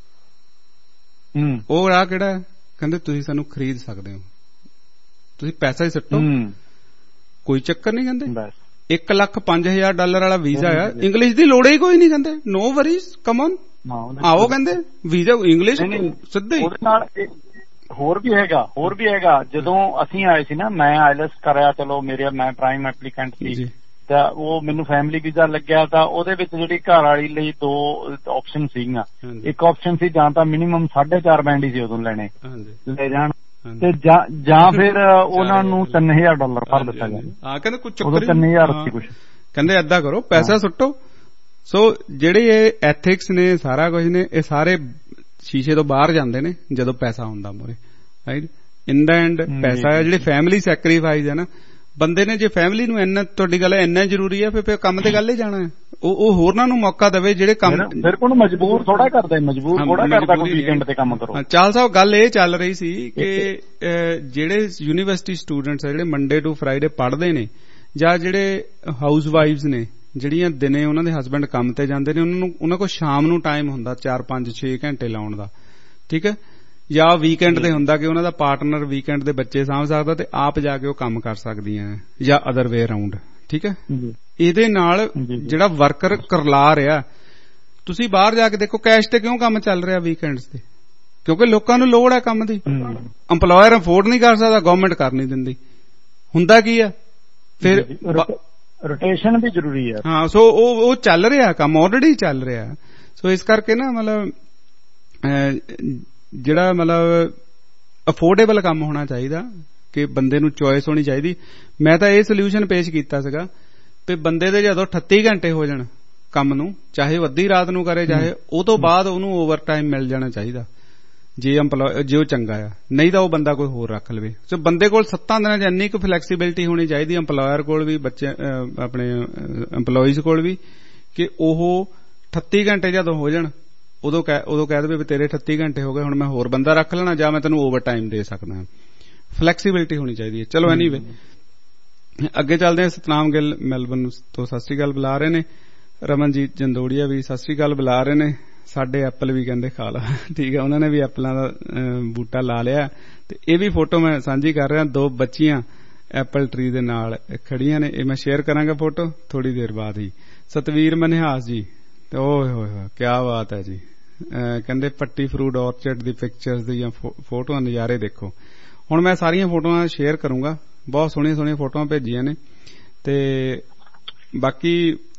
ਉਹ ਰਾਹ ਕਿਹੜਾ ਹੈ? ਕਹਿੰਦੇ ਤੁਸੀਂ ਸਾਨੂੰ ਖਰੀਦ ਸਕਦੇ ਹੋ, ਤੁਸੀਂ ਪੈਸਾ ਹੀ ਸੁੱਟੋ, ਕੋਈ ਚੱਕਰ ਨਹੀਂ। ਕਹਿੰਦੇ $1,05,000 ਵਾਲਾ ਵੀਜ਼ਾ ਆ, ਇੰਗਲਿਸ਼ ਦੀ ਲੋੜ ਹੀ ਕੋਈ ਨਹੀਂ। ਕਹਿੰਦੇ ਨੋ ਵਰੀਜ਼, ਕਮ ਔਨ ਆਓ, ਕਹਿੰਦੇ ਵੀਜ਼ਾ ਇੰਗਲਿਸ਼ ਸਿੱਧੇ। ਉਹਦੇ ਨਾਲ ਹੋਰ ਵੀ ਹੈਗਾ ਜਦੋਂ ਅਸੀਂ ਆਏ ਸੀ ਨਾ, ਮੈਂ ਆਈਲੈਟਸ ਕਰਿਆ, ਚਲੋ ਮੈਂ ਪ੍ਰਾਈਮ ਐਪਲੀਕੈਂਟ ਸੀ, ਤਾਂ ਉਹ ਮੈਨੂੰ ਫੈਮਿਲੀ ਵੀਜ਼ਾ ਲੱਗਿਆ, ਤਾਂ ਉਹਦੇ ਵਿੱਚ ਜਿਹੜੀ ਘਰ ਵਾਲੀ ਲਈ 2 ਆਪਸ਼ਨ ਸੀਗੀਆਂ। ਇੱਕ ਆਪਸ਼ਨ ਸੀ ਜਾਂ ਤਾਂ ਮਿਨੀਮਮ 4.5 ਬੈਂਡ ਹੀ ਸੀ ਉਦੋਂ ਲੈ ਜਾਣ, ਤੇ ਜਾਂ ਫਿਰ ਉਹਨਾਂ ਨੂੰ $3,000 ਭਰ ਦਿੱਤਾ ਗਿਆ। ਹਾਂ ਕਹਿੰਦੇ ਕੁਝ 3,000 ਸੀ ਕੁਝ, ਕਹਿੰਦੇ ਏਦਾਂ ਕਰੋ ਪੈਸਾ ਸੁੱਟੋ। ਸੋ ਜਿਹੜੇ ਇਹ ਐਥਿਕਸ ਨੇ, ਸਾਰਾ ਕੁਝ ਨੇ, ਇਹ ਸਾਰੇ ਸ਼ੀਸ਼ੇ ਤੋਂ ਬਾਹਰ ਜਾਂਦੇ ਨੇ ਜਦੋਂ ਪੈਸਾ ਹੁੰਦਾ ਮੋਰੇ, ਰਾਈਟ। ਇਨ ਦਾ ਐਂਡ ਪੈਸਾ ਹੈ, ਜਿਹੜੇ ਫੈਮਿਲੀ ਸੈਕਰੀਫਾਈਸ ਹੈ ਨਾ ਬੰਦੇ ਨੇ, ਜੇ ਫੈਮਿਲੀ ਨੂੰ ਇੰਨਾ, ਤੁਹਾਡੀ ਗੱਲ ਇੰਨਾ ਜ਼ਰੂਰੀ ਹੈ, ਫਿਰ ਕੰਮ ਤੇ ਗੱਲ ਹੀ ਜਾਣਾ ਹੈ। ਉਹ ਹੋਰਨਾਂ ਨੂੰ ਮੌਕਾ ਦੇਵੇ ਜਿਹੜੇ ਕੰਮ, ਫਿਰ ਕੋਣ ਮਜਬੂਰ ਥੋੜਾ ਕਰਦਾ ਕੋਈ ਵੀਕਐਂਡ ਤੇ ਕੰਮ ਕਰੋ। ਚਾਲ ਸਾਹਿਬ ਗੱਲ ਇਹ ਚੱਲ ਰਹੀ ਸੀ ਕਿ ਜਿਹੜੇ ਯੂਨੀਵਰਸਿਟੀ ਸਟੂਡੈਂਟਸ ਆ, ਜਿਹੜੇ ਮੰਡੇ ਟੂ ਫਰਾਈਡੇ ਪੜ੍ਹਦੇ ਨੇ, ਜਾਂ ਜਿਹੜੇ ਹਾਊਸ ਵਾਈਫਸ ਨੇ, ਜਿਹੜੀਆਂ ਦਿਨੇ ਉਹਨਾਂ ਦੇ ਹਸਬੈਂਡ ਕੰਮ ਤੇ ਜਾਂਦੇ ਨੇ, ਉਹਨਾਂ ਕੋਲ ਸ਼ਾਮ ਨੂੰ ਟਾਈਮ ਹੁੰਦਾ 4-5-6 ਘੰਟੇ ਲਾਉਣ ਦਾ, ਠੀਕ ਹੈ, ਜਾਂ ਵੀਕਐਂਡ ਤੇ ਹੁੰਦਾ ਕਿ ਉਹਨਾਂ ਦਾ ਪਾਰਟਨਰ ਵੀਕਐਂਡ ਦੇ ਬੱਚੇ ਸਾਂਭ ਸਕਦਾ ਤੇ ਆਪ ਜਾ ਕੇ ਉਹ ਕੰਮ ਕਰ ਸਕਦੀਆਂ, ਜਾਂ ਅਦਰ ਵੇ ਅਰਾਊਂਡ, ਠੀਕ ਹੈ। ਇਹਦੇ ਨਾਲ ਜਿਹੜਾ ਵਰਕਰ ਕਰਲਾ ਰਿਹਾ, ਤੁਸੀਂ ਬਾਹਰ ਜਾ ਕੇ ਦੇਖੋ ਕੈਸ਼ ਤੇ ਕਿਉਂ ਕੰਮ ਚੱਲ ਰਿਹਾ ਵੀਕਐਂਡਸ ਤੇ, ਕਿਉਂਕਿ ਲੋਕਾਂ ਨੂੰ ਲੋੜ ਹੈ ਕੰਮ ਦੀ, ਅੰਪਲੋਇਰ ਅਫੋਰਡ ਨਹੀਂ ਕਰ ਸਕਦਾ, ਗਵਰਨਮੈਂਟ ਕਰ ਨਹੀਂ ਦਿੰਦੀ। ਹੁੰਦਾ ਕੀ ਆ ਫਿਰ, ਰੋਟੇਸ਼ਨ ਵੀ ਜ਼ਰੂਰੀ ਹੈ। ਹਾਂ, ਸੋ ਉਹ ਚੱਲ ਰਿਹਾ ਕੰਮ, ਆਲਰੇਡੀ ਚੱਲ ਰਿਹਾ। ਸੋ ਇਸ ਕਰਕੇ ਨਾ ਮਤਲਬ ਜਿਹੜਾ ਮਤਲਬ ਅਫੋਰਡੇਬਲ ਕੰਮ ਹੋਣਾ ਚਾਹੀਦਾ, ਕਿ ਬੰਦੇ ਨੂੰ ਚੋਇਸ ਹੋਣੀ ਚਾਹੀਦੀ। ਮੈਂ ਤਾਂ ਇਹ ਸੋਲਿਊਸ਼ਨ ਪੇਸ਼ ਕੀਤਾ ਸੀਗਾ ਵੀ ਬੰਦੇ ਦੇ ਜਦੋਂ 38 ਘੰਟੇ ਹੋ ਜਾਣ ਕੰਮ ਨੂੰ, ਚਾਹੇ ਉਹ ਅੱਧੀ ਰਾਤ ਨੂੰ ਕਰੇ, ਚਾਹੇ ਉਹ ਤੋਂ ਬਾਅਦ ਉਹਨੂੰ ਓਵਰ ਟਾਈਮ ਮਿਲ ਜਾਣਾ ਚਾਹੀਦਾ, ਜੇ ਉਹ ਚੰਗਾ ਆ। ਨਹੀਂ ਤਾਂ ਉਹ ਬੰਦਾ ਕੋਈ ਹੋਰ ਰੱਖ ਲਵੇ। ਸੋ ਬੰਦੇ ਕੋਲ 7 ਦਿਨਾਂ 'ਚ ਇੰਨੀ ਕੁ ਫਲੈਕਸੀਬਿਲਿਟੀ ਹੋਣੀ ਚਾਹੀਦੀ, ਅੰਪਲੋਇਰ ਕੋਲ ਵੀ, ਬੱਚੇ ਆਪਣੇ ਅੰਪਲੋਈਜ਼ ਕੋਲ ਵੀ, ਕਿ ਉਹ 38 ਘੰਟੇ ਜਦੋਂ ਹੋ ਜਾਣ ਉਦੋਂ ਕਹਿ ਦੇਵੇ ਵੀ ਤੇਰੇ 38 ਘੰਟੇ ਹੋ ਗਏ, ਹੁਣ ਮੈਂ ਹੋਰ ਬੰਦਾ ਰੱਖ ਲੈਣਾ, ਜਾਂ ਮੈਂ ਤੈਨੂੰ ਓਵਰ ਟਾਈਮ ਦੇ ਸਕਦਾ। ਫਲੈਕਸੀਬਿਲਿਟੀ ਹੋਣੀ ਚਾਹੀਦੀ ਹੈ। ਚਲੋ ਐਨੀਵੇ ਅੱਗੇ ਚੱਲਦੇ ਹਾਂ। ਸਤਨਾਮ ਗਿੱਲ ਮੈਲਬਨ ਤੋਂ ਸਤਿ ਸ੍ਰੀ ਅਕਾਲ ਬੁਲਾ ਰਹੇ ਨੇ, ਰਮਨਜੀਤ ਜੰਦੋੜੀਆ ਵੀ ਸਤਿ ਸ੍ਰੀ ਅਕਾਲ ਬੁਲਾ ਰਹੇ ਨੇ, ਸਾਡੇ ਐਪਲ ਵੀ ਕਹਿੰਦੇ ਖਾ ਲਾ, ਠੀਕ ਹੈ, ਉਹਨਾਂ ਨੇ ਵੀ ਐਪਲਾਂ ਦਾ ਬੂਟਾ ਲਾ ਲਿਆ। ਤੇ ਇਹ ਵੀ ਫੋਟੋ ਮੈਂ ਸਾਂਝੀ ਕਰ ਰਿਹਾ, 2 ਬੱਚੀਆਂ ਐਪਲ ਟਰੀ ਦੇ ਨਾਲ ਖੜੀਆਂ ਨੇ, ਇਹ ਮੈਂ ਸ਼ੇਅਰ ਕਰਾਂਗਾ ਫੋਟੋ ਥੋੜੀ ਦੇਰ ਬਾਅਦ ਹੀ। ਸਤਵੀਰ ਮਨਿਹਾਸ ਜੀ, ਤੇ ਓਏ ਹੋਏ ਕਿਆ ਬਾਤ ਹੈ ਜੀ, ਕਹਿੰਦੇ ਪੱਟੀ ਫਰੂਟ ਔਰਚਰਡ ਦੀ ਪਿਕਚਰਸ ਦੀਆਂ ਫੋਟੋਆਂ ਨਜ਼ਾਰੇ ਦੇਖੋ। ਹੁਣ ਮੈਂ ਸਾਰੀਆਂ ਫੋਟੋਆਂ ਸ਼ੇਅਰ ਕਰੂੰਗਾ, ਬਹੁਤ ਸੋਹਣੀਆਂ ਸੋਹਣੀਆਂ ਫੋਟੋਆਂ ਭੇਜੀਆਂ ਨੇ। ਤੇ ਬਾਕੀ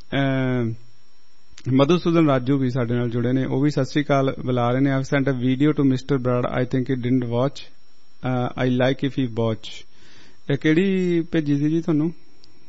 ਮਧੂਸੂਦਨ ਰਾਜੂ ਵੀ ਸਾਡੇ ਨਾਲ ਜੁੜੇ ਨੇ, ਉਹ ਵੀ ਸਤਿ ਸ੍ਰੀ ਅਕਾਲ ਬੁਲਾ ਰਹੇ ਨੇ। I sent a video to mister Brar, I think he didn't watch, I like if he watch. ਇਹ ਕਿਹੜੀ ਭੇਜੀ ਸੀ ਜੀ ਤੁਹਾਨੂੰ?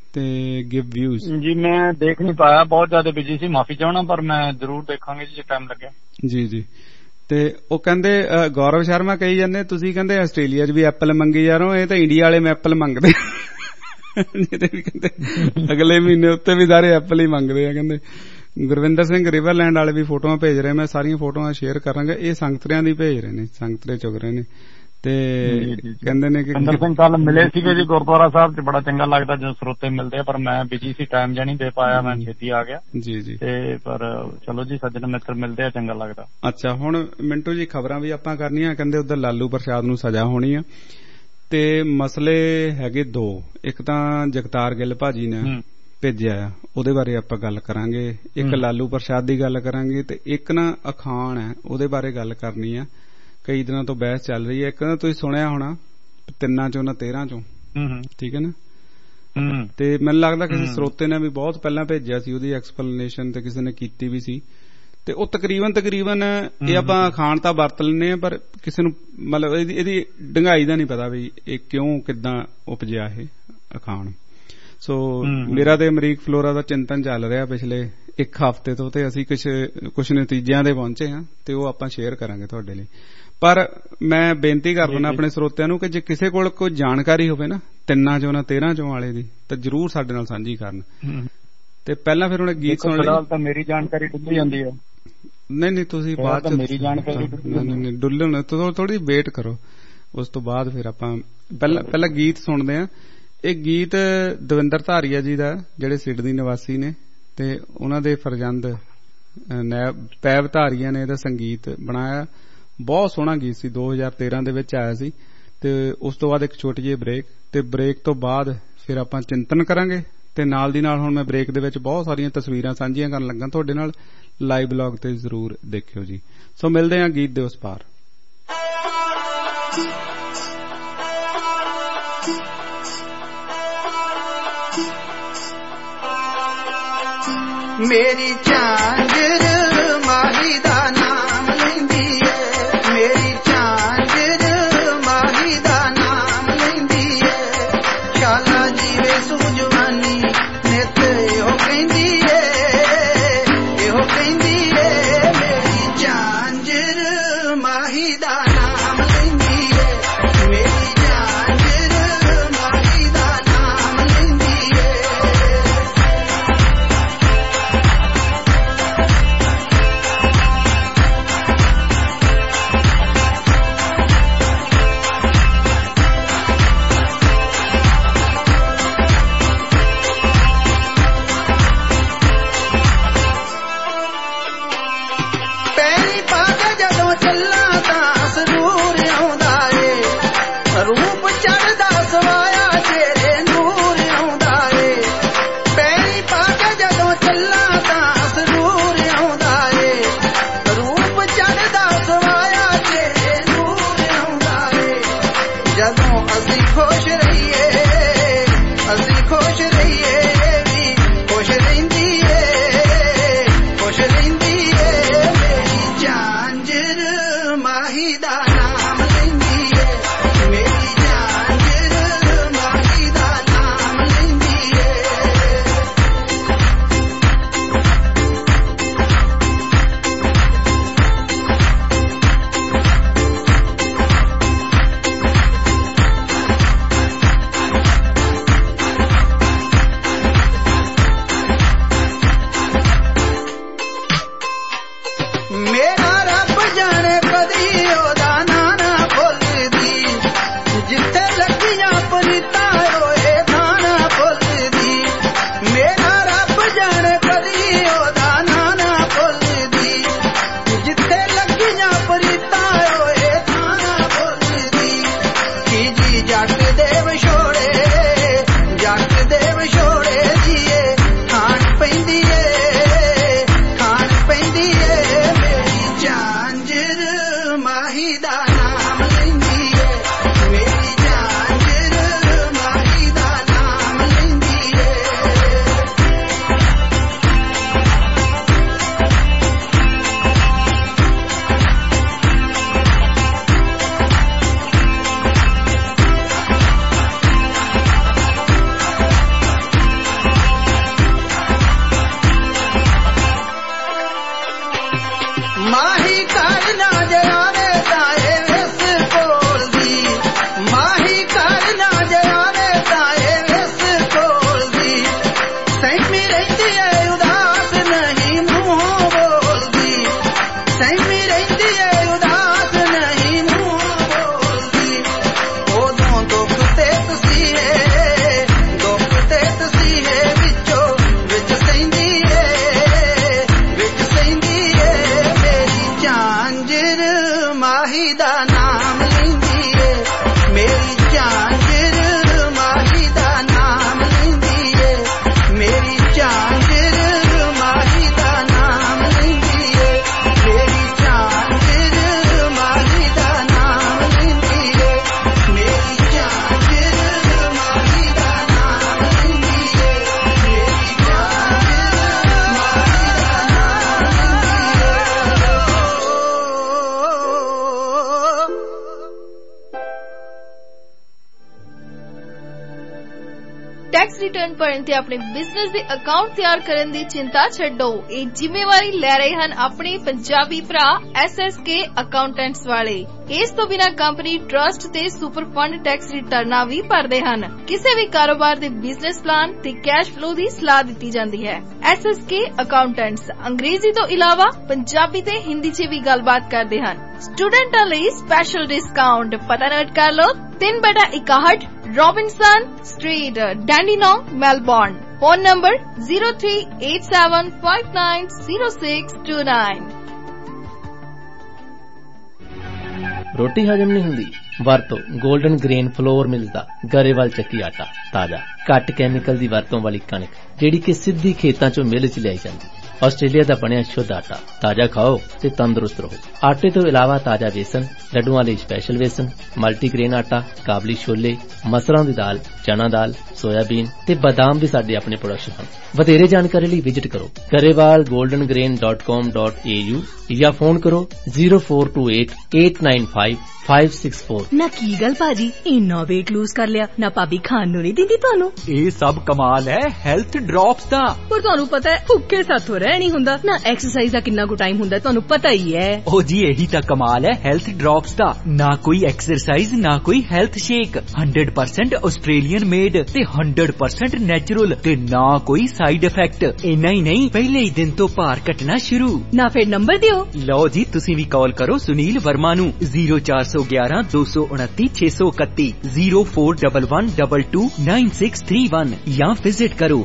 ਤੇ ਗਿਵ ਵਿਊਜ਼। ਜੀ ਮੈਂ ਦੇਖ ਨਹੀਂ ਪਾਇਆ, ਬਹੁਤ ਜ਼ਿਆਦਾ ਬਿਜੀ ਸੀ, ਮਾਫੀ ਚਾਹਣਾ, ਪਰ ਮੈਂ ਜ਼ਰੂਰ ਦੇਖਾਂਗੇ ਜੇ ਟਾਈਮ ਲੱਗਿਆ। ਜੀ ਜੀ। ਤੇ ਉਹ ਕਹਿੰਦੇ ਗੌਰਵ ਸ਼ਰਮਾ ਕਹੀ ਜਾਂਦੇ ਤੁਸੀਂ ਕਹਿੰਦੇ ਆਸਟ੍ਰੇਲੀਆ 'ਚ ਵੀ ਐਪਲ ਮੰਗੀ ਜਾ ਰਹੇ, ਇਹ ਤਾਂ ਇੰਡੀਆ ਵਾਲੇ ਐਪਲ ਮੰਗਦੇ ਜਿਹਦੇ ਵੀ ਕਹਿੰਦੇ ਅਗਲੇ ਮਹੀਨੇ ਉੱਤੇ ਵੀ ਸਾਰੇ ਐਪਲ ਹੀ ਮੰਗਦੇ ਆ। ਕਹਿੰਦੇ ਗੁਰਵਿੰਦਰ ਸਿੰਘ ਰਿਵਰਲੈਂਡ ਵਾਲੇ ਵੀ ਫੋਟੋਆਂ ਭੇਜ ਰਹੇ, ਮੈਂ ਸਾਰੀਆਂ ਫੋਟੋਆਂ ਸ਼ੇਅਰ ਕਰਾਂਗਾ। ਇਹ ਸੰਗਤਰਿਆਂ ਦੀ ਭੇਜ ਰਹੇ ਨੇ, ਸੰਗਤਰੇ ਚੁਗ ਰਹੇ ਨੇ ਤੇ ਕਹਿੰਦੇ ਨੇ ਕਿ ਅੰਦਰ ਸਿੰਘ ਕੱਲ ਮਿਲੇ ਸੀਗੇ ਜੀ ਗੁਰਦੁਆਰਾ ਸਾਹਿਬ 'ਚ, ਬੜਾ ਚੰਗਾ ਲੱਗਦਾ ਜਦੋਂ ਸਰੋਤੇ ਮਿਲਦੇ ਆ, ਪਰ ਮੈਂ ਬਿਜੀ ਸੀ, ਟਾਈਮ ਜਾਂ ਨਹੀਂ ਦੇ ਪਾਇਆ, ਮੈਂ ਛੇਤੀ ਆ ਗਿਆ ਜੀ ਜੀ। ਤੇ ਪਰ ਚਲੋ ਜੀ ਸੱਜਣ ਮਿੱਤਰ ਮਿਲਦੇ ਆ, ਚੰਗਾ ਲੱਗਦਾ। ਅੱਛਾ, ਹੁਣ ਮਿੰਟੂ ਜੀ ਖਬਰਾਂ ਵੀ ਆਪਾਂ ਕਰਨੀਆਂ। ਕਹਿੰਦੇ ਉੱਧਰ ਲਾਲੂ ਪ੍ਰਸ਼ਾਦ ਨੂੰ ਸਜ਼ਾ ਹੋਣੀ ਆ ਤੇ ਮਸਲੇ ਹੈਗੇ ਦੋ। ਇੱਕ ਤਾਂ ਜਗਤਾਰ ਗਿੱਲ ਭਾਜੀ ਨੇ ਭੇਜਿਆ ਆ, ਉਹਦੇ ਬਾਰੇ ਆਪਾਂ ਗੱਲ ਕਰਾਂਗੇ। ਇੱਕ ਲਾਲੂ ਪ੍ਰਸ਼ਾਦ ਦੀ ਗੱਲ ਕਰਾਂਗੇ ਤੇ ਇੱਕ ਨਾ ਅਖਾਣ ਹੈ, ਉਹਦੇ ਬਾਰੇ ਗੱਲ ਕਰਨੀ ਆ। ਕਈ ਦਿਨਾਂ ਤੋਂ ਬਹਿਸ ਚੱਲ ਰਹੀ ਹੈ। ਇੱਕ ਨਾ ਤੁਸੀਂ ਸੁਣਿਆ ਹੋਣਾ 3 ਚੋਂ ਨਾ 13 ਚੋਂ, ਠੀਕ ਹੈ ਨਾ। ਤੇ ਮੈਨੂੰ ਲੱਗਦਾ ਕਿਸੇ ਸਰੋਤੇ ਨੇ ਵੀ ਬਹੁਤ ਪਹਿਲਾਂ ਭੇਜਿਆ ਸੀ, ਉਹਦੀ ਐਕਸਪਲੇਨੇਸ਼ਨ ਤੇ ਕਿਸੇ ਨੇ ਕੀਤੀ ਵੀ ਸੀ। ਤੇ ਉਹ ਤਕਰੀਬਨ ਇਹ ਆਪਾਂ ਅਖਾਣ ਤਾਂ ਵਰਤ ਲੈਂਦੇ ਆ, ਪਰ ਕਿਸੇ ਨੂੰ ਮਤਲਬ ਇਹਦੀ ਡੰਗਾਈ ਦਾ ਨਹੀਂ ਪਤਾ ਵੀ ਇਹ ਕਿਉਂ ਕਿੱਦਾਂ ਉਪਜਿਆ ਇਹ ਅਖਾਣ। ਸੋ ਮੇਰਾ ਤੇ ਅਮਰੀਕ ਫਲੋਰਾ ਦਾ ਚਿੰਤਨ ਚੱਲ ਰਿਹਾ ਪਿਛਲੇ 1 ਹਫ਼ਤੇ ਤੋਂ, ਤੇ ਅਸੀਂ ਕੁਝ ਨਤੀਜਿਆਂ ਦੇ ਪਹੁੰਚੇ ਹਾਂ ਤੇ ਉਹ ਆਪਾਂ ਸ਼ੇਅਰ ਕਰਾਂਗੇ ਤੁਹਾਡੇ ਲਈ। ਪਰ ਮੈਂ ਬੇਨਤੀ ਕਰ ਦਿੰਦਾ ਆਪਣੇ ਸਰੋਤਿਆਂ ਨੂੰ ਕਿ ਜੇ ਕਿਸੇ ਕੋਲ ਕੋਈ ਜਾਣਕਾਰੀ ਹੋਵੇ ਨਾ 3 ਚੋਂ ਨਾ 13 ਚੋਂ ਵਾਲੇ ਦੀ, ਤਾਂ ਜ਼ਰੂਰ ਸਾਡੇ ਨਾਲ ਸਾਂਝੀ ਕਰਨ। ਤੇ ਪਹਿਲਾਂ ਫਿਰ ਉਹਨੇ ਗੀਤ ਸੁਣ ਲਿਆ। ਤਾਂ ਮੇਰੀ ਜਾਣਕਾਰੀ ਡੁੱਲ ਜਾਂਦੀ ਹੈ। ਨਹੀਂ ਤੁਸੀਂ ਬਾਅਦ ਚ ਮੇਰੀ ਜਾਣਕਾਰੀ ਡੁੱਲਣ ਥੋੜੀ ਵੇਟ ਕਰੋ, ਉਸ ਤੋਂ ਬਾਅਦ ਫਿਰ ਆਪਾਂ ਪਹਿਲਾਂ ਗੀਤ ਸੁਣਦੇ ਹਾਂ। ਇਹ ਗੀਤ ਦਵਿੰਦਰ ਧਾਰੀਆ ਜੀ ਦਾ, ਜਿਹੜੇ ਸਿਡਨੀ ਨਿਵਾਸੀ ਨੇ, ਤੇ ਉਹਨਾਂ ਦੇ ਫਰਜ਼ੰਦ ਪੈਬ ਧਾਰੀਆ ਨੇ ਇਹਦਾ ਸੰਗੀਤ ਬਣਾਇਆ। ਬਹੁਤ ਸੋਹਣਾ ਗੀਤ ਸੀ, 2013 ਦੇ ਵਿੱਚ ਆਇਆ ਸੀ। ਤੇ ਉਸ ਤੋਂ ਬਾਅਦ ਇੱਕ ਛੋਟੀ ਜਿਹੀ ਬ੍ਰੇਕ, ਤੇ ਬ੍ਰੇਕ ਤੋਂ ਬਾਅਦ ਫਿਰ ਆਪਾਂ ਚਿੰਤਨ ਕਰਾਂਗੇ। ਤੇ ਨਾਲ ਦੀ ਨਾਲ ਹੁਣ ਮੈਂ ਬ੍ਰੇਕ ਦੇ ਵਿੱਚ ਬਹੁਤ ਸਾਰੀਆਂ ਤਸਵੀਰਾਂ ਸਾਂਝੀਆਂ ਕਰਨ ਲੱਗਾ ਤੁਹਾਡੇ ਨਾਲ, ਲਾਈਵ ਬਲੌਗ ਤੇ ਜ਼ਰੂਰ ਦੇਖਿਓ ਜੀ। ਸੋ ਮਿਲਦੇ ਹਾਂ ਗੀਤ ਦੇ ਉਸ ਪਾਰ। ਮੇਰੀ ਝਾਂਜਰ ਮਾਹੀ ਦਾ ਨਾਮ ਲੈਂਦੀ ਏ, ਮੇਰੀ ਝਾਂਜਰ ਮਾਹੀ ਦਾ ਨਾਮ ਲੈਂਦੀ ਏ। ਸ਼ਾਲਾ ਜੀਵੇ ਸੁਜਵਾਨੀ ਨਿਤ ਇਹੋ ਕਹਿੰਦੀ ਏ, ਇਹੋ ਕਹਿੰਦੀ ਏ। ਮੇਰੀ ਝਾਂਜਰ ਮਾਹੀ ਦਾ ਨਾਮ ਲੈਂਦੀ ਏ, ਮੇਰੀ ਝਾਂਜਰ ਮਾਹੀ ਦਾ ਨਾਮ ਲੈਂਦੀ ਏ। ਮੇਰਾ ਰੱਬ ਜਾਣੇ ਕਦੀ ਉਹਦਾ माही दा नाम लैंदी है मेरी झांझर माही दा नाम लैंदी है मेरी झांझर माही दा नाम लैंदी है मेरी झांझर माही दा नाम लैंदी है मेरी झांझर माही दा नाम लैंदी है मेरी झांझर माही दा टैक्स रिटर्न भरन ते अपने बिजनेस दे अकाउंट तैयार करन दी चिंता छड्डो। ਇਹ ਜ਼ਿੰਮੇਵਾਰੀ ਲੈ ਰਹੇ ਹਨ ਆਪਣੇ ਪੰਜਾਬੀ ਭਰਾ SSK ਅਕਾਊਂਟੈਂਟਸ ਵਾਲੇ। ਇਸ ਤੋਂ ਬਿਨਾਂ ਕੰਪਨੀ ਟਰਸਟ ਤੇ ਸੁਪਰ ਫੰਡ ਟੈਕਸ ਰਿਟਰਨਾਂ ਵੀ ਭਰਦੇ ਹਨ। ਕਿਸੇ ਵੀ ਕਾਰੋਬਾਰ ਦੇ ਬਿਜ਼ਨਸ ਪਲਾਨ ਤੇ ਕੈਸ਼ ਫਲੋ ਦੀ ਸਲਾਹ ਦਿੱਤੀ ਜਾਂਦੀ ਹੈ। SSK ਅਕਾਊਂਟੈਂਟਸ ਅੰਗਰੇਜ਼ੀ ਤੋਂ ਇਲਾਵਾ ਪੰਜਾਬੀ ਤੇ ਹਿੰਦੀ 'ਚ ਵੀ ਗੱਲਬਾਤ ਕਰਦੇ ਹਨ। ਸਟੂਡੈਂਟਾਂ ਲਈ ਸਪੈਸ਼ਲ ਡਿਸਕਾਊਂਟ ਪਤਾ ਨੋਟ ਕਰ ਲਓ 3/61 Robinson street Dandenong Melbourne phone number 0387590629 रोटी हजम नहीं हुंदी ਵਰਤੋ 골ਡਨ ਗ੍ਰੇਨ ਫਲੋਰ ਮਿਲਦਾ ਗਰੇਵਾਲ ਚੱਕੀ ਆਟਾ ਤਾਜ਼ਾ ਘੱਟ ਕੈਮੀਕਲ ਦੀ ਵਰਤੋਂ ਵਾਲੀ ਕਣਕ ਜਿਹੜੀ ਕਿ ਸਿੱਧੀ ਖੇਤਾਂ ਚੋਂ ਮਿਲ 'ਚ ਲਿਆਈ ਜਾਂਦੀ। ਆਸਟ੍ਰੇਲੀਆ ਦਾ ਬਣਿਆ ਸ਼ੁੱਧ ਆਟਾ ਤਾਜ਼ਾ ਖਾਓ ਤੇ ਤੰਦਰੁਸਤ ਰਹੋ। ਆਟੇ ਤੋਂ ਇਲਾਵਾ ਤਾਜ਼ਾ ਵੇਸਣ ਲੱਡੂਆਂ ਲਈ ਸਪੈਸ਼ਲ ਵੇਸਣ ਮਲਟੀਗ੍ਰੇਨ ਆਟਾ ਕਾਬਲੀ ਛੋਲੇ ਮਸਰਾਂ ਦੀ ਦਾਲ ਚਨਾ ਦਾਲ ਸੋਇਆਬੀਨ ਤੇ ਬਾਦਾਮ ਵੀ ਸਾਡੇ ਆਪਣੇ ਪ੍ਰੋਡਕਸ਼ਨ ਹਨ। ਵਧੇਰੇ ਜਾਣਕਾਰੀ ਲਈ ਵਿਜ਼ਿਟ ਕਰੋ garewalgoldengrain.com.au ਜਾਂ ਫੋਨ ਕਰੋ 0428895564। ਨਾ ਕੀ ਗੱਲ ਭਾਜੀ ਇੰਨਾ weight lose ਕਰ ਲਿਆ ਨਾ ਭਾਬੀ ਖਾਣ ਨੂੰ ਨਹੀਂ ਦਿੰਦੀ ਤੁਹਾਨੂੰ। ਇਹ ਸਭ ਕਮਾਲ ਹੈ ਹੈਲਥ ਡ੍ਰੌਪਸ ਦਾ। ਪਰ ਤੁਹਾਨੂੰ ਪਤਾ ਹੈ ਭੁੱਖੇ ਸਾਥੋਂ ਰਹਿ ਨਹੀਂ ਹੁੰਦਾ ਨਾ ਐਕਸਰਸਾਈਜ਼ ਦਾ ਕਿੰਨਾ ਕੁ ਟਾਈਮ ਹੁੰਦਾ ਤੁਹਾਨੂੰ ਪਤਾ ਹੀ ਹੈ। ਉਹ ਜੀ ਇਹੀ ਤਾਂ ਕਮਾਲ ਹੈ ਹੈਲਥ ਡ੍ਰੌਪਸ ਦਾ। ਨਾ ਕੋਈ ਐਕਸਰਸਾਈਜ਼ ਨਾ ਕੋਈ ਹੈਲਥ ਸ਼ੇਕ 100% ਆਸਟ੍ਰੇਲੀਅਨ ਮੇਡ ਤੇ 100% ਨੈਚੁਰਲ ਤੇ ਨਾ ਕੋਈ ਸਾਈਡ ਇਫੈਕਟ। ਇੰਨਾ ਹੀ ਨਹੀਂ ਪਹਿਲੇ ਹੀ ਦਿਨ ਤੋਂ ਭਾਰ ਘਟਣਾ ਸ਼ੁਰੂ। ਨਾ ਫਿਰ ਨੰਬਰ ਦਿਓ। ਲਓ ਜੀ ਤੁਸੀਂ ਵੀ ਕਾਲ ਕਰੋ ਸੁਨੀਲ ਵਰਮਾ ਨੂੰ 0411229631 0411229631 ਜਾਂ ਵਿਜ਼ਿਟ ਕਰੋ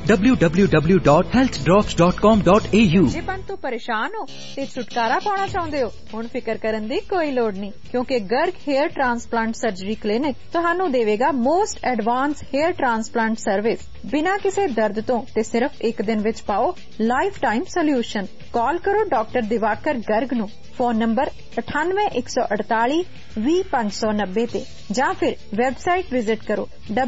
www.healthdrops.com.au। ਜੇ ਪਨ ਤੋਂ ਪਰੇਸ਼ਾਨ ਹੋ ਤੇ ਛੁਟਕਾਰਾ ਪਾਉਣਾ ਚਾਹੁੰਦੇ ਹੋ ਹੁਣ ਫਿਕਰ ਕਰਨ ਦੀ ਕੋਈ ਲੋੜ ਨਹੀਂ ਕਿਉਂਕਿ Garg hair transplant surgery clinic ਤੁਹਾਨੂੰ ਦੇਵੇਗਾ most advance hair transplant service ਬਿਨਾਂ ਕਿਸੇ ਦਰਦ ਤੋਂ ਤੇ ਸਿਰਫ ਇੱਕ ਦਿਨ ਵਿੱਚ ਪਾਓ ਲਾਈਫ ਟਾਈਮ ਸੋਲੂਸ਼ਨ। ਕਾਲ ਕਰੋ ਡਾਕਟਰ ਦਿਵਾਕਰ ਗਰਗ ਨੂੰ ਫੋਨ ਨੰਬਰ 9814220590 ਤੇ ਜਾਂ ਫਿਰ ਵੈਬਸਾਈਟ ਵਿਜ਼ਿਟ ਕਰੋ